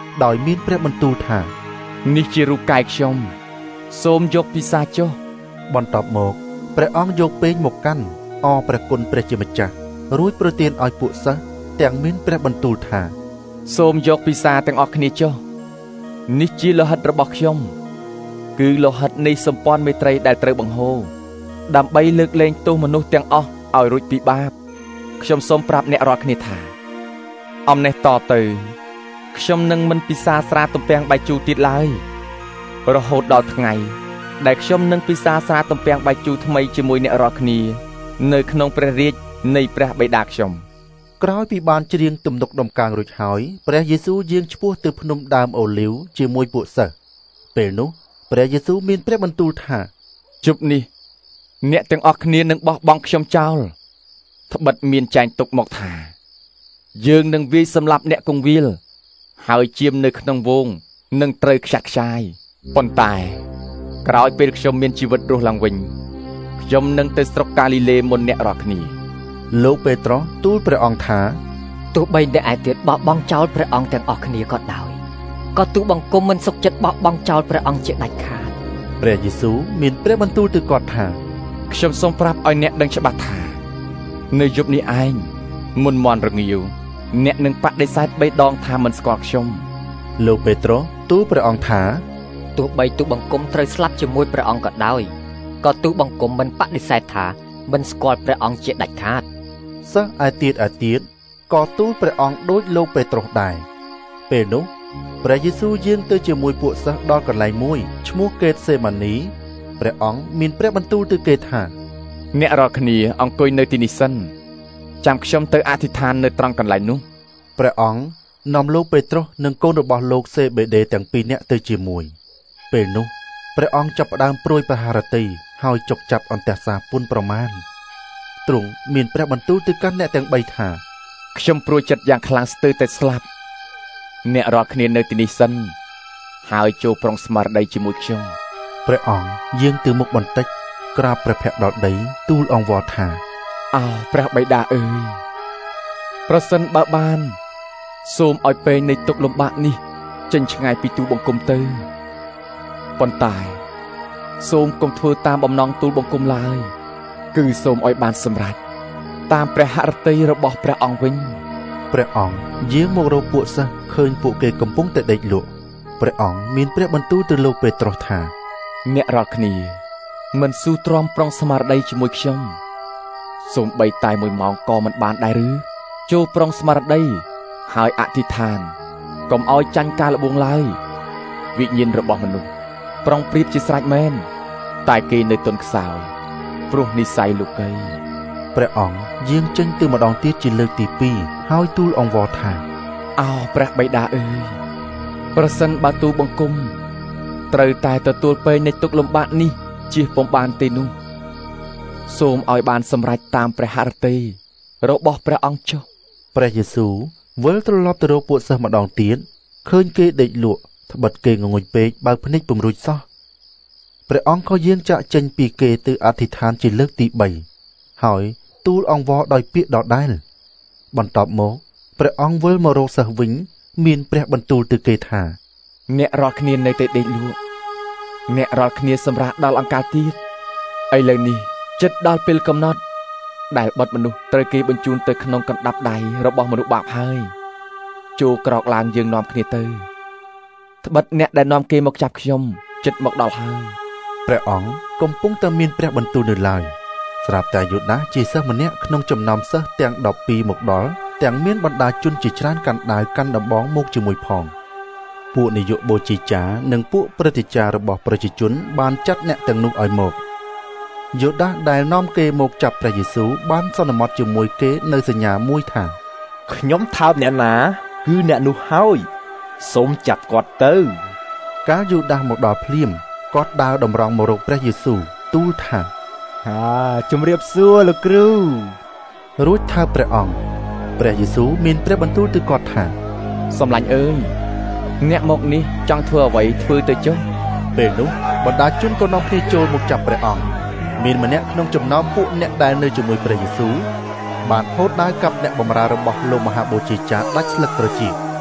ដោយមានព្រះបន្ទូលថានេះជារូបកាយខ្ញុំសូមយកពិសាចុះបន្ទាប់មកព្រះអង្គយកពេងមកកាន់អរព្រះគុណព្រះជាម្ចាស់រួចប្រទានឲ្យពួកសិស្សទាំងមានព្រះបន្ទូលថាសូមយកពិសាទាំងអស់គ្នាចុះនេះជាលោហិតរបស់ខ្ញុំគឺលោហិតនៃសម្ព័ន្ធមេត្រីដែលត្រូវបង្ហូរដើម្បីលើកលែងទោសមនុស្សទាំងអស់ឲ្យរួចពីបាបខ្ញុំសូមប្រាប់អ្នករាល់គ្នាថាអំណេះតទៅខ្ញុំនឹងមិនពិសាស្រាទំពាំងបាយជូរទៀតឡើយរហូតដល់ថ្ងៃដែលខ្ញុំនឹងពិសាស្រាទំពាំងបាយជូរថ្មីជាមួយអ្នករាល់គ្នានៅក្នុងព្រះរាជនៃព្រះបិតាខ្ញុំក្រោយពីបានច្រៀងទំនុកដំកើងរួចហើយព្រះយេស៊ូវយាងឆ្ពោះទៅភ្នំដើមអូលីវជាមួយពួកសិស្សពេលនោះព្រះយេស៊ូវមានព្រះបន្ទូលថាជប់នេះអ្នកទាំងអស់គ្នានឹងបោះបង់ខ្ញុំចោលត្បិតមានចែងទុកមកថាយើងនឹងវាយសម្លាប់អ្នកគង្វាលហើយជាមនៅក្នុងវងនឹងត្រូវខ្ចាត់ខ្ចាយប៉ុន្តែក្រោយពេលខ្ញុំមានជីវិតរស់ឡើងវិញខ្ញុំនឹងទៅស្រុកកាលីលេមុនអ្នករាល់គ្នាលោកពេត្រុសទូលព្រះអង្គថាទោះបីអ្នកឯទៀតបោះបង់ចោលព្រះអង្គទាំងអស់គ្នាក៏ដោយក៏ទូលបង្គំមិនសុខចិត្តបោះបង់ចោលព្រះអង្គជាដាច់ខាតព្រះយេស៊ូវមានព្រះបន្ទូលទៅគាត់ថាខ្ញុំសូមប្រាប់ឲ្យអ្នកដឹងច្បាស់ថានៅយប់នេះឯងមុនមន់រងាវអ្នកនឹងបដិសេធបីដងថាមិនស្គាល់ខ្ញុំលោកពេត្រុសទូលព្រះអង្គថាទោះបីទូលបង្គំត្រូវស្លាប់ជាមួយព្រះអង្គក៏ដោយក៏ទូលបង្គំមិនបដិសេធថាមិនស្គាល់ព្រះអង្គជាដាច់ខាតសិស្សឯទៀតឯទៀតក៏ទូលព្រះអង្គដូចលោកពេត្រុសដែរពេលនោះព្រះយេស៊ូវយាងទៅជាមួយពួកសិស្សដល់កន្លែងមួយឈ្មោះកេតសេម៉ានីព្រះអង្គមានព្រះបន្ទូលទៅគេថាអ្នករាល់គ្នាអង្គុយនៅទីនេះសិនចាំខ្ញុំទៅអធិដ្ឋាននៅត្រង់កន្លែងនោះព្រះអង្គនាំលោកពេត្រុសនិងកូនរបស់លោកសេបេដេទាំងពីរនាក់ទៅជាមួយពេលនោះព្រះអង្គចាប់ផ្ដើមព្រួយប្រហារតីហើយចុកចាប់អន្ទះសាពុនប្រមាណទ្រង់មានព្រះបន្ទូលទៅកាន់អ្នកទាំងបីថាខ្ញុំព្រួយចិត្តយ៉ាងខ្លាំងស្ទើរតែស្លាប់អ្នករាល់គ្នានៅទីនេះសិនហើយចូលប្រុងស្មារតីជាមួយខ្ញុំព្រះអង្គយាងទៅមុខបន្តិចក្រាបព្រះភក្ត្រដល់ដីទូលអង្វរថាអោព្រះបិតាអើយប្រសិនបើបានសូមឲ្យពេងនៃទុក្ខលំបាកនេះចេញឆ្ងាយពីទូលបង្គំទៅប៉ុន្តែសូមកុំធ្វើតាមបំណងទូលបង្គំឡើយគឺសូមឲ្យបានសម្រេចតាមព្រះហឫទ័យរបស់ព្រះអង្គវិញព្រះអង្គយាងមករកពួកសិស្សឃើញពួកគេកំពុងតែដេកលក់ព្រះអង្គមានព្រះបន្ទូលទៅលោកពេត្រុសថាអ្នករាល់គ្នាមិនស៊ូទ្រាំប្រុងស្មារតីជាមួយខ្ញុំសូម្បីតែមួយម៉ោងក៏មិនបានដែរឬចូលប្រុងស្មារតីហើយអធិដ្ឋានកុំឲ្យចាញ់ការល្បួងឡើយវិញ្ញាណរបស់មនុស្សប្រុងប្រៀបជាស្រេចមែនតែគេនៅទន់ខ្សោយព្រោះនិស្ស័យលោកីព្រះអង្គយាងចេញទៅម្ដងទៀតជាលើកទីពីរហើយទូលអង្វរថាអោព្រះបិតាអើយប្រសិនបើទូលបង្គំត្រូវតែទទួលពេញនៃទុក្ខលំបាកនេះជៀសពុំបានទេនោះសូមឲ្យបានសម្រេចតាមព្រះហឫទ័យរបស់ព្រះអង្គចុះព្រះយេស៊ូវវិលត្រឡប់ទៅរកពួកសិស្សម្ដងទៀតឃើញគេដេកលក់ត្បិតគេងងុយពេកបើភ្នែកពំរួចសោះព្រះអង្គក៏យាងចាក់ចេញពីគេទៅអធិដ្ឋានជាលើកទីបីហើយទូលអង្វរដោយពាក្យដដែលបន្ទាប់មកព្រះអង្គវិលមករកសិស្សវិញមានព្រះបន្ទូលទៅគេថាអ្នករាល់គ្នានៅតែដេកលក់អ្នករាល់គ្នាសម្រាប់ដល់អង្ការទៀតឥឡូវនេះចិត្តដល់ពេលកំណត់ដែលបុត្រមនុស្សត្រូវគេបញ្ជូនទៅក្នុងកណ្ដាប់ដៃរបស់មនុស្សបាបហើយចូលក្រោកឡើងយើងនាំគ្នាទៅត្បិតអ្នកដែលនាំគេមកចាប់ខ្ញុំចិត្តមកដល់ហើយព្រះអង្គកំពុងតែមានព្រះបន្ទូលនៅឡើយស្រាប់តែយូដាសជាសិស្សម្នាក់ក្នុងចំណោមសិស្សទាំងដប់ពីរមកដល់ទាំងមានបណ្ដាជនជាច្រើនកាន់ដាវកាន់ដំបងមកជាមួយផងពួកនាយកបូជាចារ្យនិងពួកព្រឹទ្ធាចារ្យរបស់ប្រជាជនបានចាត់អ្នកទាំងនោះឲ្យមកយូដាសដែលនាំគេមកចាប់ព្រះយេស៊ូវបានសន្មតជាមួយគេនៅសញ្ញាមួយថាខ្ញុំថើបអ្នកណាគឺអ្នកនោះហើយសូមចាប់គាត់ទៅកាលយូដាសមកដល់ភ្លាមគាត់ដើរតម្រង់មករកព្រះយេស៊ូវទូលថាហាជំរាបសួរលោកគ្រូរួចថើបព្រះអង្គព្រះយេស៊ូវមានព្រះបន្ទូលទៅគាត់ថាសំឡាញ់អើយអ្នកមកនេះចង់ធ្វើអ្វីធ្វើទៅចុះពេលនោះបណ្ដាជនក៏នាំគ្នាចូលមកចាប់ព្រះអង្គមានម្នាក់ក្នុងចំណោមពួកអ្នកដែលនៅជាមួយព្រះយេស៊ូវបានហូតដាវកាប់អ្នកបម្រើរបស់លោកមហាបូជាចារ្យដាច់ស្លឹកត្រចៀក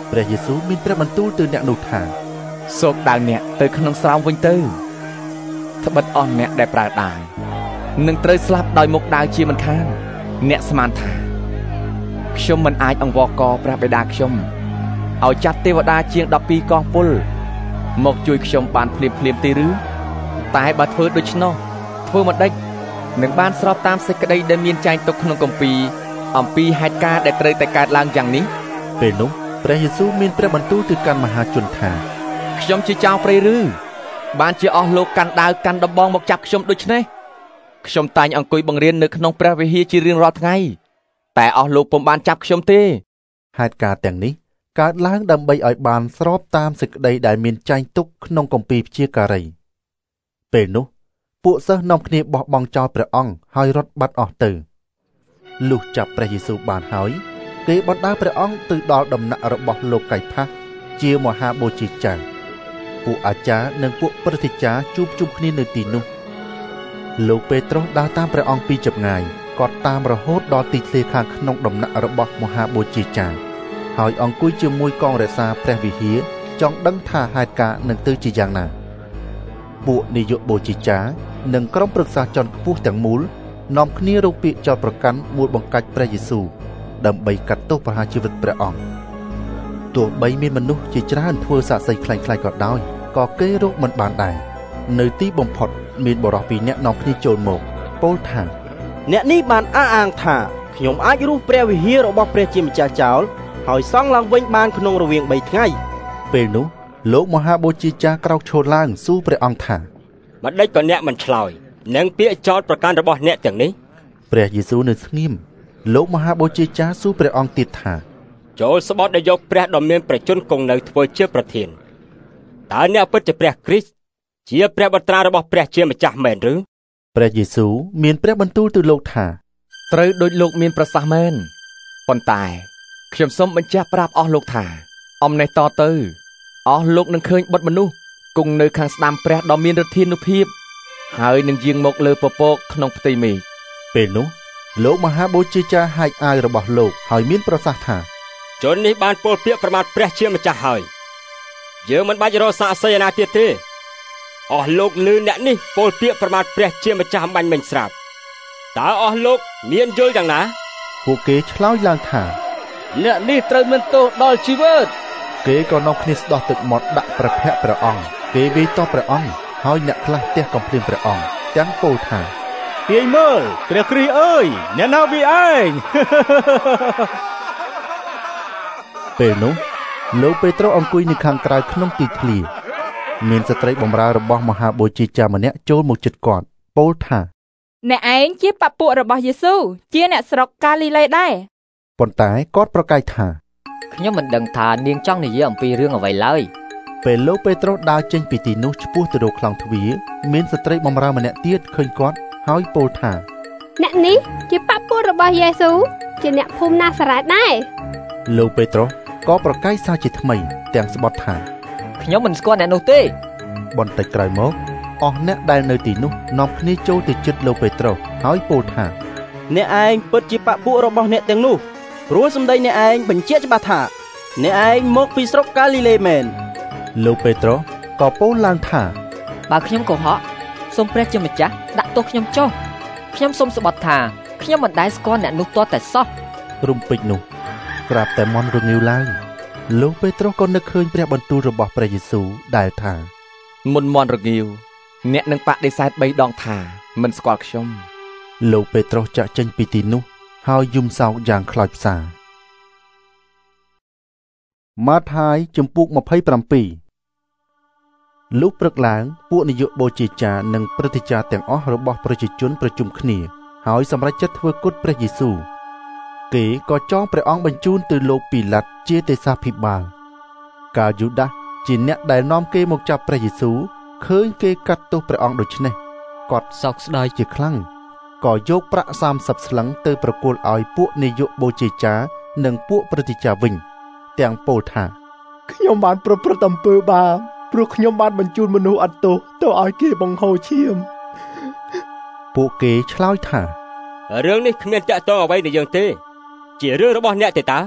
ព្រះយេស៊ូវមានព្រះបន្ទូលទៅអ្នកនោះថាសូកដាវអ្នកទៅក្នុងស្រោមវិញទៅត្បិតអស់អ្នកដែលប្រើដាវនឹងត្រូវស្លាប់ដោយមុខដាវជាមិនខានអ្នកស្មានថាខ្ញុំមិនអាចអង្វរកព្រះបិតាខ្ញុំឲ្យចាត់ទេវតាជាងដប់ពីរកងពលមកជួយខ្ញុំបានភ្លាមភ្លាមទេឬតែបើធ្វើដូច្នោះធ្វើមិនដេចនឹងបានស្របតាមសេចក្តីដែលមានចែងទុកក្នុងគម្ពីរអំពីហេតុការណ៍ដែលត្រូវតែកើតឡើងយ៉ាងនេះពេលនោះព្រះយេស៊ូវមានព្រះបន្ទូលទៅកាន់មហាជនថាខ្ញុំជាចៅព្រៃឬបានជាអស់លោកកាន់ដាវកាន់ដំបងមកចាប់ខ្ញុំដូច្នេះខ្ញុំតែងអង្គុយបង្រៀននៅក្នុងព្រះវិហារជារៀងរាល់ថ្ងៃតែអស់លោកពុំបានចាប់ខ្ញុំទេហេតុការណ៍ទាំងនេះកើតឡើងដើម្បីឲ្យបានស្របតាមសេចក្តីដែលមានចែងទុកក្នុងគម្ពីរព្យាការីពេលនោះពួកសិស្សនាំគ្នាបោះបង់ចោលព្រះអង្គហើយរត់បាត់អស់ទៅលុះចាប់ព្រះយេស៊ូវបានហើយគេបណ្ដាលព្រះអង្គទៅដល់ដំណាក់របស់លោកកៃផាសជាមហាបូជាចារ្យពួកអាចារ្យនិងពួកព្រឹទ្ធាចារ្យជួបជុំគ្នានៅទីនោះលោកពេត្រុសដើរតាមព្រះអង្គពីចម្ងាយគាត់តាមរហូតដល់ទីធ្លាខាងក្នុងដំណាក់របស់មហាបូជាចារ្យហើយអង្គុយជាមួយកងរក្សាព្រះវិហារចង់ដឹងថាហេតុការណ៍នឹងទៅជាយ៉ាងណាពួកនាយកបូជាចារ្យនិងក្រុមប្រឹក្សាជាន់ខ្ពស់ទាំងមូលនាំគ្នារកពាក្យចោទប្រកាន់មួលបង្កាច់ព្រះយេស៊ូវដើម្បីកាត់ទោសប្រហារជីវិតព្រះអង្គទោះបីមានមនុស្សជាច្រើនធ្វើសាក្សីខ្លាំងៗក៏ដោយក៏គេរកមិនបានដែរនៅទីបំផុតមានបរិសុទ្ធពីរនាក់នាំគ្នាចូលមកពោលថាអ្នកនេះបានអះអាងថាខ្ញុំអាចរុះព្រះវិហាររបស់ព្រះជាម្ចាស់ចោលហើយសង់ឡើងវិញបានក្នុងរវាងបីថ្ងៃពេលនោះលោកមហាបូជាចារ្យក្រោកឈរឡើងសួរព្រះអង្គថាម្ដេចក៏អ្នកមិនឆ្លើយនឹងពាក្យចោទប្រកាន់របស់អ្នកទាំងនេះព្រះយេស៊ូវនៅស្ងៀមលោកមហាបូជាចារ្យសួរព្រះអង្គទៀតថាចូលស្បត់ដែលយកព្រះដ៏មានព្រះជន្មគង់នៅធ្វើជាប្រធានតើអ្នកពិតជាព្រះគ្រីស្ទជាព្រះបុត្រារបស់ព្រះជាម្ចាស់មែនឬព្រះយេស៊ូវមានព្រះបន្ទូលទៅលោកថាត្រូវដូចលោកមានប្រសាសន៍មែនប៉ុន្តែខ្ញុំសូមបញ្ជាក់ប្រាប់អស់លោកថាអំណេះតទៅអស់លោកនឹងឃើញបុត្រមនុស្សគង់នៅខាងស្ដាំព្រះដ៏មានឫទ្ធានុភាពហើយនឹងយាងមកលើពពកក្នុងផ្ទៃមេឃពេលនោះលោកមហាបូជាចារ្យហាយអាវរបស់លោកហើយមានប្រសាសន៍ថាជននេះបានពោលពាក្យប្រមាថព្រះជាម្ចាស់ហើយយើងមិនបាច់រកសាក្សីណាទៀតទេអស់លោកឮអ្នកនេះពោលពាក្យប្រមាថព្រះជាម្ចាស់អំបញ្ញមិញស្រាប់តើអស់លោកមានយល់យ៉ាងណាពួកគេឆ្លើយឡើងថាអ្នកនេះត្រូវមានទោសដល់ជីវិតគេក៏នាំគ្នាស្ដោះទឹកមាត់ដាក់ព្រះភ័ក្ត្រព្រះអង្គគេវាយតបព្រះអង្គហើយអ្នកខ្លះទះកំភ្លាញព្រះអង្គទាំងពោលថាទាយមើលព្រះគ្រីស្ទអើយអ្នកណាវាឯងពេលនោះលោកពេត្រុសអង្គុយនៅខាងក្រៅក្នុងទីធ្លាមានស្ត្រីបម្រើរបស់មហាបូជាចារ្យម្នាក់ចូលមកជិតគាត់ពោលថាអ្នកឯងជាបពុរបស់យេស៊ូវជាអ្នកស្រុកកាលីលេដែរប៉ុន្តែគាត់ប្រកែកថាខ្ញុំមិនដឹងថានាងចង់និយាយអំពីរឿងអ្វីឡើយពេលលោកពេត្រុសដើរចេញពីទីនោះឆ្ពោះទៅរកខ្លោងទ្វារមានស្ត្រីបម្រើម្នាក់ទៀតឃើញគាត់ហើយពោលថាអ្នកនេះជាបពុរបស់យេស៊ូវជាអ្នកភូមិណាសារ៉េតដែរលោកពេត្រុសក៏ប្រកែកសារជាថ្មីទាំងស្បត់ថាខ្ញុំមិនស្គាល់អ្នកនោះទេបន្តិចក្រោយមកអស់អ្នកដែលនៅទីនោះនាំគ្នាចូលទៅជិតលោកពេត្រុសហើយពោលថាអ្នកឯងពិតជាបពុរបស់អ្នកទាំងនោះព្រោះសម្ដីអ្នកឯងបញ្ជាក់ច្បាស់ថាអ្នកឯងមកពីស្រុកកាលីលេមែនលោកពេត្រុសក៏ពោលឡើងថាបើខ្ញុំកុហកសូមព្រះជាម្ចាស់ដាក់ទោសខ្ញុំចុះខ្ញុំសូមស្បត់ថាខ្ញុំមិនដែលស្គាល់អ្នកនោះទាល់តែសោះរំពេចនោះក្រាបតែមន់រងាវឡើងលោកពេត្រុសក៏នឹកឃើញព្រះបន្ទូលរបស់ព្រះយេស៊ូវដែលថាមុនមន់រងាវអ្នកនឹងបដិសេធបីដងថាមិនស្គាល់ខ្ញុំលោកពេត្រុសចាក់ចេញពីទីនោះហើយយំសោកយ៉ាងខ្លោចផ្សាម៉ាថាយជំពូកម្ភៃប្រាំពីរលុះព្រឹកឡើងពួកនាយកបូជាចារ្យនិងព្រឹទ្ធាចារ្យទាំងអស់របស់ប្រជាជនប្រជុំគ្នាហើយសម្រេចចិត្តធ្វើគុតព្រះយេស៊ូវគេក៏ចងព្រះអង្គបញ្ជូនទៅលោកពីឡាត់ជាទេសាភិបាលកាលយូដាសជាអ្នកដែលនាំគេមកចាប់ព្រះយេស៊ូវឃើញគេកាត់ទោសព្រះអង្គដូច្នេះគាត់សោកស្ដាយជាខ្លាំងក៏យកប្រាក់សាមសិបស្លឹងទៅប្រគល់ឲ្យពួកនាយកបូជាចារ្យនិងពួកព្រឹទ្ធាចារ្យវិញទាំងពោលថាខ្ញុំបានប្រព្រឹត្តអំពើបាបព្រោះខ្ញុំបានបញ្ជូនមនុស្សអត់ទោសទៅឲ្យគេបង្ហូរឈាមពួកគេឆ្លើយថារឿងនេះគ្មានតាក់ទងអ្វីនឹងយើងទេជារឿងរបស់អ្នកទេតា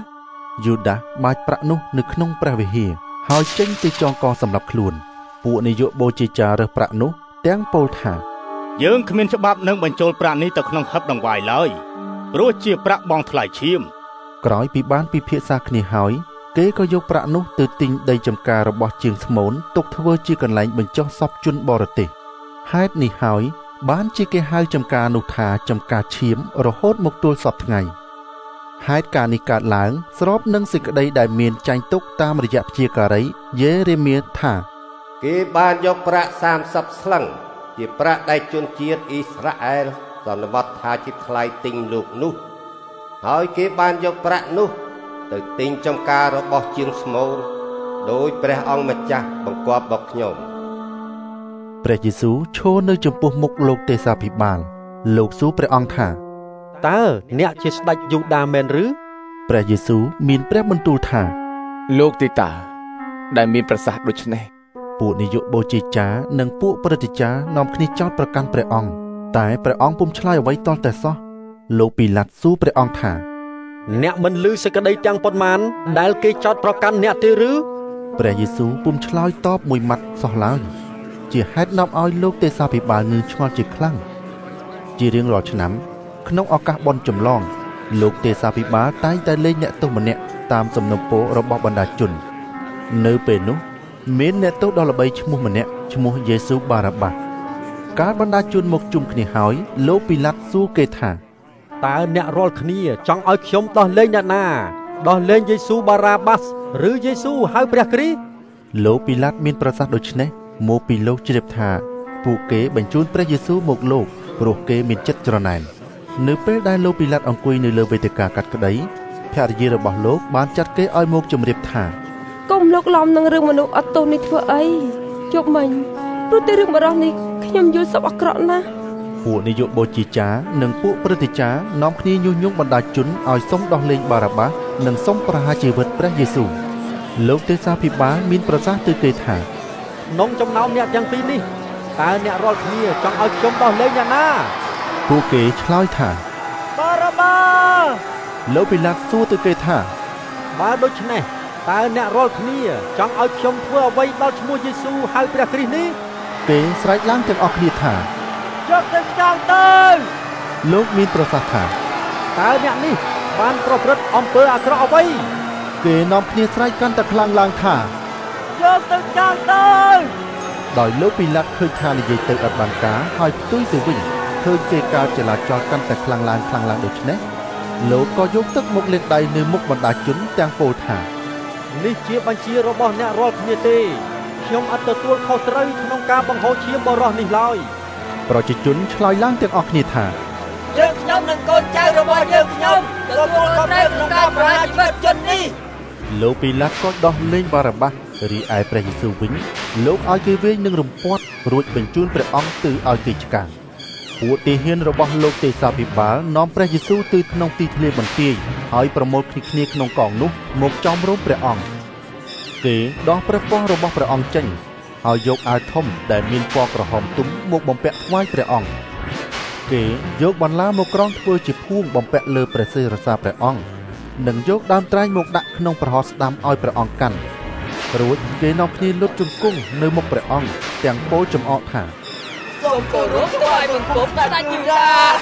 យូដាសបាចប្រាក់នោះនៅក្នុងព្រះវិហារហើយចេញទៅចងកសម្រាប់ខ្លួនពួកនាយកបូជាចាររើសប្រាក់នោះទាំងពោលថាយើងគ្មានច្បាប់នឹងបញ្ចូលប្រាក់នេះទៅក្នុងហឹបដង្វាយឡើយព្រោះជាប្រាក់បងថ្លៃឈាមក្រោយពីបានពិភាក្សាគ្នាហើយគេក៏យកប្រាក់នោះទៅទិញដីចម្ការរបស់ជាងស្មូនទុកធ្វើជាកន្លែងបញ្ចុះសពជនបរទេសហេតុនេះហើយបានជាគេហៅចម្ការនោះថាចម្ការឈាមរហូតមកទល់សពថ្ងៃហេតុការណ៍នេះកើតឡើងស្របនឹងសេចក្តីដែលមានចែងទុកតាមរយៈព្យាការីយេរេមៀថាគេបានយកប្រាក់សាមសិបស្លឹងជាប្រាក់ដែលជនជាតិអ៊ីស្រាអែលសន្មតថាជាថ្លៃទិញលោកនោះហើយគេបានយកប្រាក់នោះទៅទិញចម្ការរបស់ជាងស្មូនដោយព្រះអង្គម្ចាស់បង្គាប់មកខ្ញុំព្រះយេស៊ូវឈរនៅចំពោះមុខលោកទេសាភិបាលលោកសួរព្រះអង្គថាតើអ្នកជាស្ដេចយូដាមែនឬព្រះយេស៊ូវមានព្រះបន្ទូលថាលោកទេតាដែលមានប្រសាសន៍ដូច្នេះពួកនាយកបូជាចារនិងពួកព្រឹទ្ធាចារ្យនាំគ្នាចោទប្រកាន់ព្រះអង្គតែព្រះអង្គពុំឆ្លើយអ្វីតតែសោះលោកពីឡាត់សួរព្រះអង្គថាអ្នកមិនឮសេចក្តីទាំងប៉ុន្មានដែលគេចោទប្រកាន់អ្នកទេឬព្រះយេស៊ូវពុំឆ្លើយតបមួយម៉ាត់សោះឡើយជាហេតុនាំឲ្យលោកទេសាភិបាលងឿងឆ្ងល់ជាខ្លាំងជារៀងរាល់ឆ្នាំក្នុងឱកាសបុណ្យចម្លងលោកទេសាភិបាលតែងតែលេងអ្នកទោសម្នាក់តាមសំណពររបស់បណ្ដាជននៅពេលនោះមានអ្នកទោសដ៏ល្បីឈ្មោះម្នាក់ឈ្មោះយេស៊ូបារ៉ាបាសកាលបណ្ដាជនមកជុំគ្នាហើយលោកពីឡាត់សួរគេថាតើអ្នករាល់គ្នាចង់ឲ្យខ្ញុំដោះលែងអ្នកណាដោះលែងយេស៊ូបារ៉ាបាសឬយេស៊ូហៅព្រះគ្រីស្ទលោកពីឡាត់មានប្រសាសន៍ដូច្នេះមកពីលោកជ្រាបថាពួកគេបញ្ជូនព្រះយេស៊ូមកលោកព្រោះគេមានចិត្តច្រណែននៅពេលដែលលោកពីឡាត់អង្គុយនៅលើវេទិកាកាត់ក្តីភរិយារបស់លោកបានចាត់គេឲ្យមកជម្រាបថាកុំលោកឡំនឹងរឿងមនុស្សអត់ទោសនេះធ្វើអីជប់មិញព្រោះតែរឿងបរិះនេះខ្ញុំយល់សប្អាក្រក់ណាស់ពួកនាយកបូជាចារនិងពួកព្រឹទ្ធាចារ្យនាំគ្នាញុះញង់បណ្ដាជនឲ្យសុំដោះលែងបារ៉ាបាសនិងសុំប្រហារជីវិតព្រះយេស៊ូវលោកទេសាភិបាលមានប្រសាសន៍ទៅគេថាក្នុងចំណោមអ្នកទាំងពីរនេះតើអ្នករាល់គ្នាចង់ឲ្យខ្ញុំដោះលែងអ្នកណាពួកគេឆ្លើយថាបារ៉ាបាសលោកពីឡាត់សួរទៅគេថាបើដូច្នេះតើអ្នករាល់គ្នាចង់ឲ្យខ្ញុំធ្វើអ្វីដល់ឈ្មោះយេស៊ូហៅព្រះគ្រីស្ទនេះគេស្រែកឡើងទាំងអស់គ្នាថាយកទៅចោលទៅលោកមានប្រសាសន៍ថាតើអ្នកនេះបានប្រព្រឹត្តអំពើអាក្រក់អ្វីគេនាំគ្នាស្រែកកាន់តែខ្លាំងឡើងថាយកទៅចោលទៅដោយលោកពីឡាត់ឃើញថានិយាយទៅអត់បានការហើយផ្ទុយទៅវិញឃើញគេកើតចលាចលកាន់តែខ្លាំងឡើងខ្លាំងឡើងដូច្នេះលោកក៏យកទឹកមកលាងដៃនៅមុខបណ្ដាជនទាំងពោលថានេះជាបញ្ជារបស់អ្នករាល់គ្នាទេខ្ញុំអត់ទទួលខុសត្រូវក្នុងការបង្ហូរឈាមបរិះនេះឡើយប្រជាជនឆ្លើយឡើងទាំងអស់គ្នាថាយើងខ្ញុំនិងកូនចៅរបស់យើងខ្ញុំទទួលខុសត្រូវក្នុងការប្រហារជីវិតជននេះលោកពីឡាត់ក៏ដោះលែងបារ៉ាបាសរីឯព្រះយេស៊ូវវិញលោកឲ្យគេវាយនឹងរំពាត់រួចបញ្ជូនព្រះអង្គទៅឲ្យគេឆ្កាងពួកទាហានរបស់លោកទេសាភិបាលនាំព្រះយេស៊ូវទៅក្នុងទីធ្លាបន្ទាយហើយប្រមូលគ្នាគ្នាក្នុងកងនោះមកចោមរោមព្រះអង្គគេដោះព្រះពស្ត្ររបស់ព្រះអង្គចេញហើយយកអាវធំដែលមានពណ៌ក្រហមទុំមកបំពាក់ថ្វាយព្រះអង្គគេយកបន្លាមកក្រងធ្វើជាភួងបំពាក់លើព្រះសិរសាព្រះអង្គនិងយកដើមត្រែងមកដាក់ក្នុងប្រហោស្ដាំឲ្យព្រះអង្គកាន់រួចគេនាំគ្នាលុតជង្គង់នៅមុខព្រះអង្គទាំងពោលចំអកថាសូមគោរពថ្វាយបង្គំស្ដេចយូដា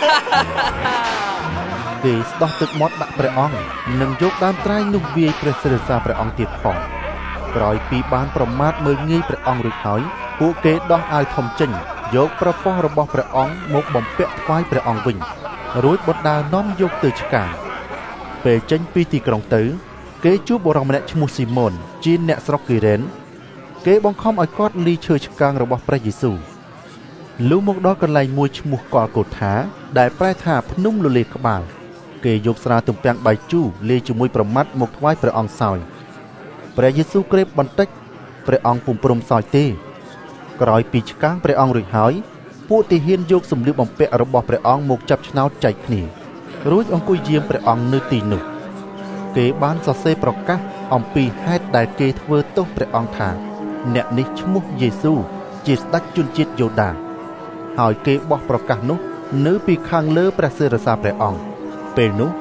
គេស្ដោះទឹកមាត់ដាក់ព្រះអង្គនិងយកដើមត្រែងនោះវាយព្រះសិរសាព្រះអង្គទៀតផងក្រោយពីបានប្រមាថមើលងាយព្រះអង្គរួចហើយពួកគេដោះអាវធំចេញយកព្រះពស្ត្ររបស់ព្រះអង្គមកបំពាក់ថ្វាយព្រះអង្គវិញរួចបណ្ដានាំយកទៅឆ្កាងពេលចេញពីទីក្រុងទៅគេជួបបុរសម្នាក់ឈ្មោះស៊ីម៉ូនជាអ្នកស្រុកគីរ៉េនគេបង្ខំឲ្យគាត់លីឈើឆ្កាងរបស់ព្រះយេស៊ូវលុះមកដល់កន្លែងមួយឈ្មោះកលកូថាដែលប្រែថាភ្នំលលេក្បាលគេយកស្រាទំពាំងបាយជូរលាយជាមួយប្រមាត់មកថ្វាយព្រះអង្គសោយព្រះយេស៊ូវក្រេបបន្តិចព្រះអង្គពុំព្រមសោយទេក្រោយពីឆ្កាងព្រះអង្គរួចហើយពួកទាហានយកសម្លៀកបំពាក់របស់ព្រះអង្គមកចាប់ឆ្នោតចែកគ្នារួចអង្គុយយាមព្រះអង្គនៅទីនោះគេបានសរសេរប្រកាសអំពីហេតុដែលគេធ្វើទោសព្រះអង្គថាអ្នកនេះឈ្មោះយេស៊ូជាស្ដេចជនជាតិយូដាហើយគេបោះប្រកាសនោះនៅពីខាងលើព្រះសិរសាព្រះអង្គពេលនោះ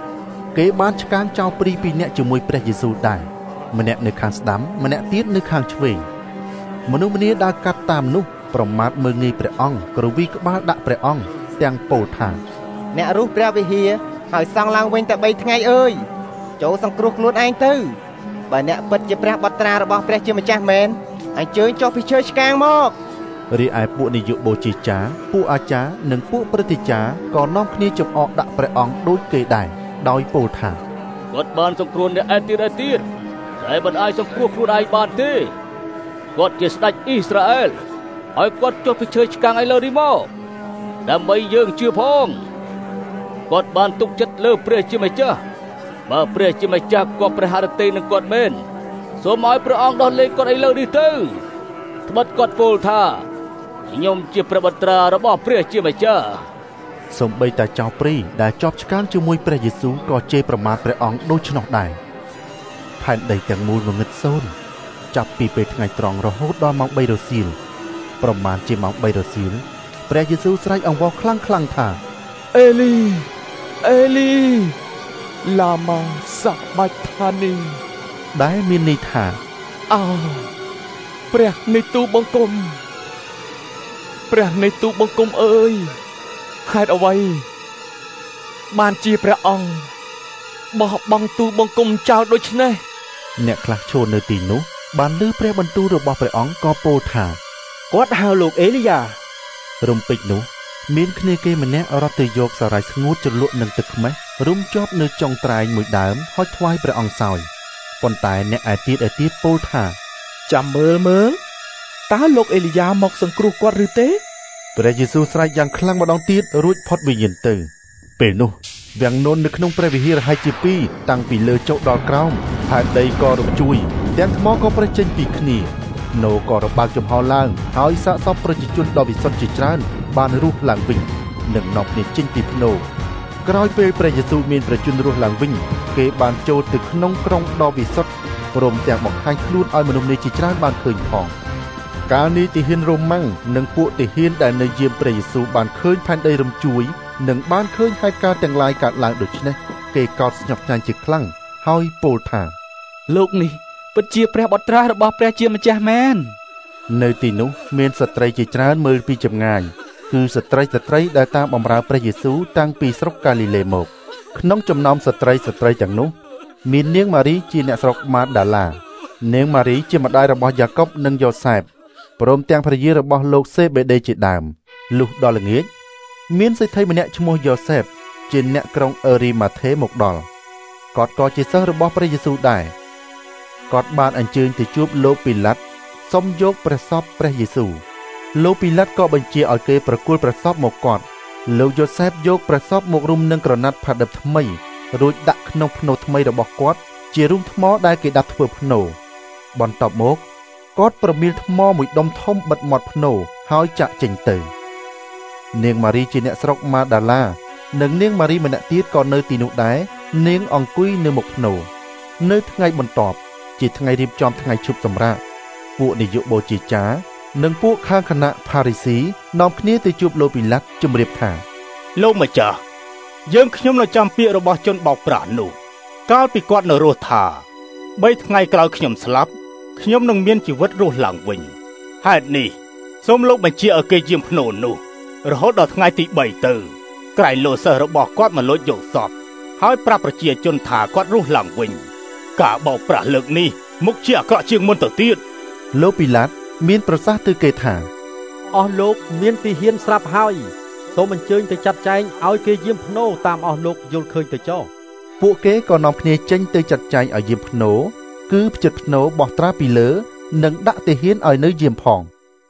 គេបានឆ្កាងចោលព្រីពីរនាក់ជាមួយព្រះយេស៊ូវដែរម្នាក់នៅខាងស្ដាំម្នាក់ទៀតនៅខាងឆ្វេងមនុស្សម្នាដើរកាត់តាមនោះប្រមាថមើលងាយព្រះអង្គក្រវីក្បាលដាក់ព្រះអង្គទាំងពោលថាអ្នករុះព្រះវិហារហើយសង់ឡើងវិញតែបីថ្ងៃអើយចូលសង្គ្រោះខ្លួនឯងទៅបើអ្នកពិតជាព្រះបុត្រារបស់ព្រះជាម្ចាស់មែនអញ្ជើញចុះពីឈើឆ្កាងមករីឯពួកនាយកបូជាចារ្យពួកអាចារ្យនិងពួកព្រឹទ្ធាចារ្យក៏នាំគ្នាចំអកដាក់ព្រះអង្គដូចគេដែរដោយពោលថាគាត់បានសង្គ្រោះអ្នកឯទៀតឯទៀតតែមិនអាចសង្គ្រោះខ្លួនឯងបានទេគាត់ជាស្ដេចអ៊ីស្រាអែលហើយគាត់ចុះពីឈើឆ្កាងឥឡូវនេះមកដើម្បីយើងជឿផងគាត់បានទុកចិត្តលើព្រះជាម្ចាស់បើព្រះជាម្ចាស់ក៏ព្រះハរតីនឹងគាត់មែនសូមឲ្យព្រះអង្គដោះលែងគាត់ឥឡូវនេះទៅត្បិតគាត់ពោលថាខ្ញុំជាព្រះបុត្រារបស់ព្រះជាម្ចាស់សូម្បីតែចៅព្រីដែលជាប់ឆ្កាងជាមួយព្រះយេស៊ូវក៏ជេរប្រមាថព្រះអង្គដូច្នោះដែរផែនដីទាំងមូលងងឹតសូន្យចាប់ពីពេលថ្ងៃត្រង់រហូតដល់ម៉ោងបីរសៀលប្រមាណជាម៉ោងបីរសៀលព្រះយេស៊ូវស្រែកអង្វរខ្លាំងខ្លាំងថាអេលីអេលីឡាម៉ាសាបាថានីដែលមានន័យថាអោព្រះនៃទូបង្គំព្រះនៃទូបង្គំអើយហេតុអ្វីបានជាព្រះអង្គបោះបង់ទូបង្គំចោលដូច្នេះអ្នកខ្លះឈរនៅទីនោះបានឮព្រះបន្ទូលរបស់ព្រះអង្គក៏ពោលថាគាត់ហៅលោកអេលីយ៉ារំពេចនោះមានគ្នាគេម្នាក់រត់ទៅយកសារាយស្ងួតជ្រលក់នឹងទឹកខ្មេះរុំជាប់នៅចុងត្រែងមួយដើមហុចថ្វាយព្រះអង្គសោយប៉ុន្តែអ្នកឯទៀតឯទៀតពោលថាចាំមើលមើលតើលោកអេលីយ៉ាមកសង្គ្រោះគាត់ឬទេព្រះយេស៊ូវស្រែកយ៉ាងខ្លាំងម្ដងទៀតរួចផុតវិញ្ញាណទៅពេលនោះវាំងនននៅក្នុងព្រះវិហារហែកជាពីរតាំងពីលើចុះដល់ក្រោមផែនដីក៏រំជួយទាំងថ្មក៏ប្រេះចេញពីគ្នាណូក៏របើកចំហឡើងហើយសាកសពប្រជាជនដ៏វិសុទ្ធជាច្រើនបានរស់ឡើងវិញនិងនាំគ្នាចេញពីភ្នូក្រោយពេលព្រះយេស៊ូវមានប្រជាជនរស់ឡើងវិញគេបានចូលទៅក្នុងក្រុងដ៏វិសុទ្ធព្រមទាំងបង្ហាញខ្លួនឲ្យមនុស្សនេះជាច្រើនបានឃើញផងកាលនេះទាហានរ៉ូម៉ាំងនិងពួកទាហានដែលនៅយាមព្រះយេស៊ូវបានឃើញផែនដីរំជួយនិងបានឃើញហេតុការណ៍ទាំងឡាយកើតឡើងដូច្នេះគេកោតស្ញប់ស្ញែងជាខ្លាំងហើយពោលថាលោកនេះពិតជាព្រះបុត្រារបស់ព្រះជាម្ចាស់មែននៅទីនោះមានស្ត្រីជាច្រើនមើលពីចម្ងាយគឺស្ត្រីស្ត្រីដែលតាមបម្រើព្រះយេស៊ូវតាំងពីស្រុកកាលីលេមកក្នុងចំណោមស្ត្រីស្ត្រីទាំងនោះមាននាងម៉ារីជាអ្នកស្រុកម៉ាដាឡានាងម៉ារីជាម្ដាយរបស់យ៉ាកុបនិងយ៉ូសែបព្រមទាំងភរិយារបស់លោកសេបេដេជាដើមលុះដល់ល្ងាចមានសេដ្ឋីម្នាក់ឈ្មោះយ៉ូសែបជាអ្នកក្រុងអឺរីម៉ាថេមកដល់គាត់ក៏ជាសិស្សរបស់ព្រះយេស៊ូវដែរគាត់បានអញ្ជើញទៅជួបលោកពីឡាត់សុំយកព្រះសពព្រះយេស៊ូវលោកពីឡាត់ក៏បញ្ជាឲ្យគេប្រគល់ព្រះសពមកគាត់លោកយ៉ូសែបយកព្រះសពមករុំនឹងក្រណាត់ផាឌិបថ្មីរួចដាក់ក្នុងភ្នូថ្មីរបស់គាត់ជារូងថ្មដែលគេដាប់ធ្វើភ្នូបន្ទាប់មកគាត់ប្រមៀលថ្មមួយដុំធំបិទមាត់ភ្នូហើយចាក់ចេញទៅនាងម៉ារីជាអ្នកស្រុកម៉ាដាឡានិងនាងម៉ារីម្នាក់ទៀតក៏នៅទីនោះដែរនាងអង្គុយនៅមុខភ្នូនៅថ្ងៃបន្ទាប់ជាថ្ងៃរៀបចំថ្ងៃឈប់សម្រាកពួកនាយកបូជាចារ្យនិងពួកខាងគណៈផារីស៊ីនាំគ្នាទៅជួបលោកពីឡាត់ជម្រាបថាលោកម្ចាស់យើងខ្ញុំនៅចាំពាក្យរបស់ជនបោកប្រាស់នោះកាលពីគាត់នៅរស់ថាបីថ្ងៃក្រោយខ្ញុំស្លាប់ខ្ញុំនឹងមានជីវិតរស់ឡើងវិញហេតុនេះសូមលោកបញ្ជាឲ្យគេយាមភ្នូនោះរហូតដល់ថ្ងៃទីបីទៅក្រែងលោកសិស្សរបស់គាត់មកលួចយកសពហើយប្រាប់ប្រជាជនថាគាត់រស់ឡើងវិញការបោកប្រាស់លើកនេះមុខជាអាក្រក់ជាងមុនទៅទៀតលោកពីឡាត់មានប្រសាសន៍ទៅគេថាអស់លោកមានទីហ៊ានស្រាប់ហើយសូមអញ្ជើញទៅចាត់ចែងឲ្យគេយាមភ្នូតាមអស់លោកយល់ឃើញទៅចោះពួកគេក៏នាំគ្នាចេញទៅចាត់ចែងឲ្យយាមភ្នូគឺផ្ចិតភ្នូបោះត្រាពីលើនិងដាក់ទាហានឲ្យនៅយាមផង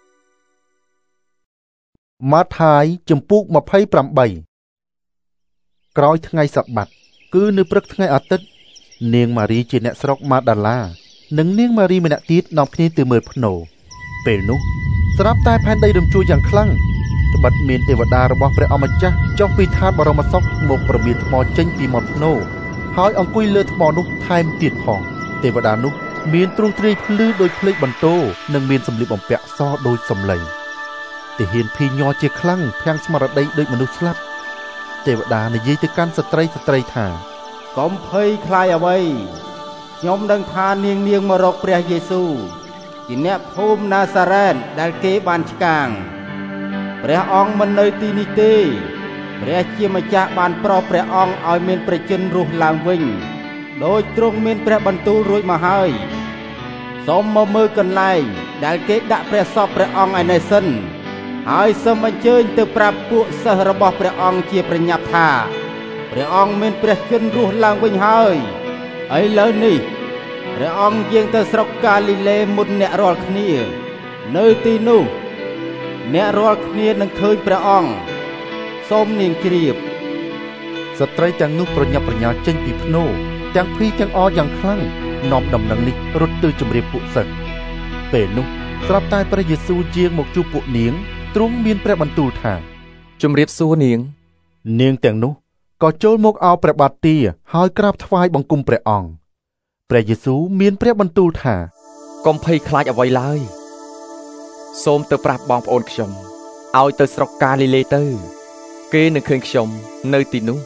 ម៉ាថាយជំពូកម្ភៃប្រាំបីក្រោយថ្ងៃសបាតគឺនៅព្រឹកថ្ងៃអាទិត្យនាងម៉ារីជាអ្នកស្រុកម៉ាដាឡានិងនាងម៉ារីម្នាក់ទៀតនាំគ្នាទៅមើលភ្នូពេលនោះស្រាប់តែផែនដីរំជួយយ៉ាងខ្លាំងត្បិតមានទេវតារបស់ព្រះអម្ចាស់ចុះពីឋានបរមសុខមកប្រមានថ្មចេញពីមាត់ភ្នូហើយអង្គុយលើថ្មនោះថែមទៀតផងទេវតានោះមានទ្រង់ទ្រាយភ្លឺដូចភ្លេចបន្ទោនិងមានសម្លៀកបំពាក់សដូចសំឡេងទាហានភីញ័រជាខ្លាំងភាំងស្មារតីដូចមនុស្សស្លាប់ទេវតានិយាយទៅកាន់ស្ត្រីស្ត្រីថាកុំភ័យខ្លាចអ្វីខ្ញុំដឹងថានាងនាងមករកព្រះយេស៊ូវជាអ្នកភូមិណាសារ៉េតដែលគេបានឆ្កាងព្រះអង្គមិននៅទីនេះទេព្រះជាម្ចាស់បានប្រោសព្រះអង្គឲ្យមានព្រះជន្មរស់ឡើងវិញដោយទ្រង់មានព្រះបន្ទូលរួចមកហើយសូមមកមើលកន្លែងដែលគេដាក់ព្រះសពព្រះអង្គឯនេះសិនហើយសូមអញ្ជើញទៅប្រាប់ពួកសិស្សរបស់ព្រះអង្គជាប្រញាប់ថាព្រះអង្គមានព្រះជន្មរស់ឡើងវិញហើយឥឡូវនេះព្រះអង្គយាងទៅស្រុកកាលីលេមុនអ្នករាល់គ្នានៅទីនោះអ្នករាល់គ្នានឹងឃើញព្រះអង្គសូមនាងជ្រាបស្ត្រីទាំងនោះប្រញាប់ប្រញាល់ចេញពីភ្នោទាំងភីទាំងអយ៉ាងខ្លាំងនាំដំណឹងនេះរត់ទៅជម្រាបពួកសិស្សពេលនោះស្រាប់តែព្រះយេស៊ូវយាងមកជួបពួកនាងទ្រង់មានព្រះបន្ទូលថាជម្រាបសួរនាងនាងទាំងនោះក៏ចូលមកអោបព្រះបាទទាហើយក្រាបថ្វាយបង្គំព្រះអង្គព្រះយេស៊ូវមានព្រះបន្ទូលថាកុំភ័យខ្លាចអ្វីឡើយសូមទៅប្រាប់បងប្អូនខ្ញុំឲ្យទៅស្រុកកាលីលេទៅគេនឹងឃើញខ្ញុំនៅទីនោះ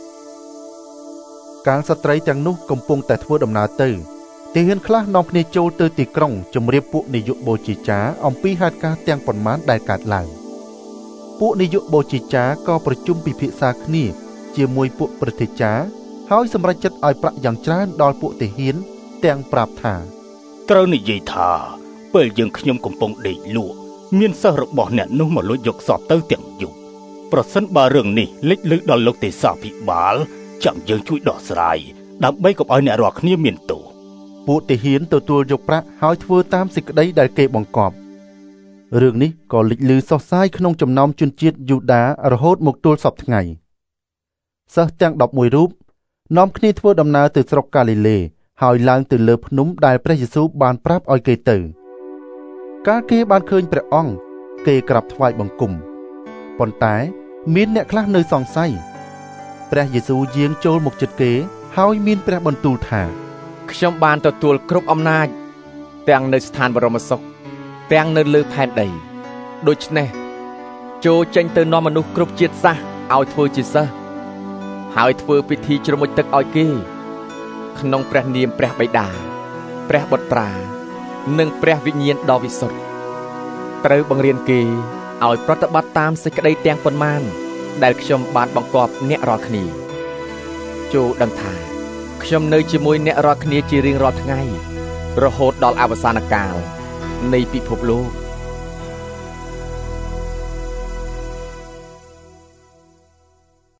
កាលស្ត្រីទាំងនោះកំពុងតែធ្វើដំណើរទៅទាហានខ្លះនាំគ្នាចូលទៅទីក្រុងជម្រាបពួកនាយកបូជាចារ្យអំពីហេតុការណ៍ទាំងប៉ុន្មានដែលកើតឡើងពួកនាយកបូជាចារ្យក៏ប្រជុំពិភាក្សាគ្នាជាមួយពួកព្រឹទ្ធាចារ្យហើយសម្រេចចិត្តឲ្យប្រាក់យ៉ាងច្រើនដល់ពួកទាហានទាំងប្រាប់ថាត្រូវនិយាយថាពេលយើងខ្ញុំកំពុងដេកលក់មានសិស្សរបស់អ្នកនោះមកលួចយកសពទៅទាំងយប់ប្រសិនបើរឿងនេះលេចលឺដល់លោកទេសាភិបាលចាំយើងជួយដោះស្រាយដើម្បីកុំឲ្យអ្នករាល់គ្នាមានទោសពួកទាហានទទួលយកប្រាក់ហើយធ្វើតាមសេចក្តីដែលគេបង្គាប់រឿងនេះក៏លេចលឺសុសសាយក្នុងចំណោមជនជាតិយូដារហូតមកទល់សព្វថ្ងៃសិស្សទាំងដប់មួយរូបនាំគ្នាធ្វើដំណើរទៅស្រុកកាលីលេហើយឡើងទៅលើភ្នំដែលព្រះយេស៊ូវបានប្រាប់ឲ្យគេទៅកាលគេបានឃើញព្រះអង្គគេក្រាបថ្វាយបង្គំប៉ុន្តែមានអ្នកខ្លះនៅសង្ស័យព្រះយេស៊ូវយាងចូលមកជិតគេហើយមានព្រះបន្ទូលថាខ្ញុំបានទទួលគ្រប់អំណាចទាំងនៅស្ថានបរមសុខទាំងនៅលើផែនដីដូច្នេះចូលចេញទៅនាំមនុស្សគ្រប់ជាតិសាសន៍ឲ្យធ្វើជាសិស្សហើយធ្វើពិធីជ្រមុជទឹកឲ្យគេក្នុងព្រះនាមព្រះបិតាព្រះបុត្រានិងព្រះវិញ្ញាណដ៏វិសុទ្ធត្រូវបង្រៀនគេឲ្យប្រតិបត្តិតាមសេចក្តីទាំងប៉ុន្មានដែលខ្ញុំបានបង្គាប់អ្នករាល់គ្នាចូលដឹងថាខ្ញុំនៅជាមួយអ្នករាល់គ្នាជារៀងរាល់ថ្ងៃរហូតដល់អវសានកាលនៃពិភពលោក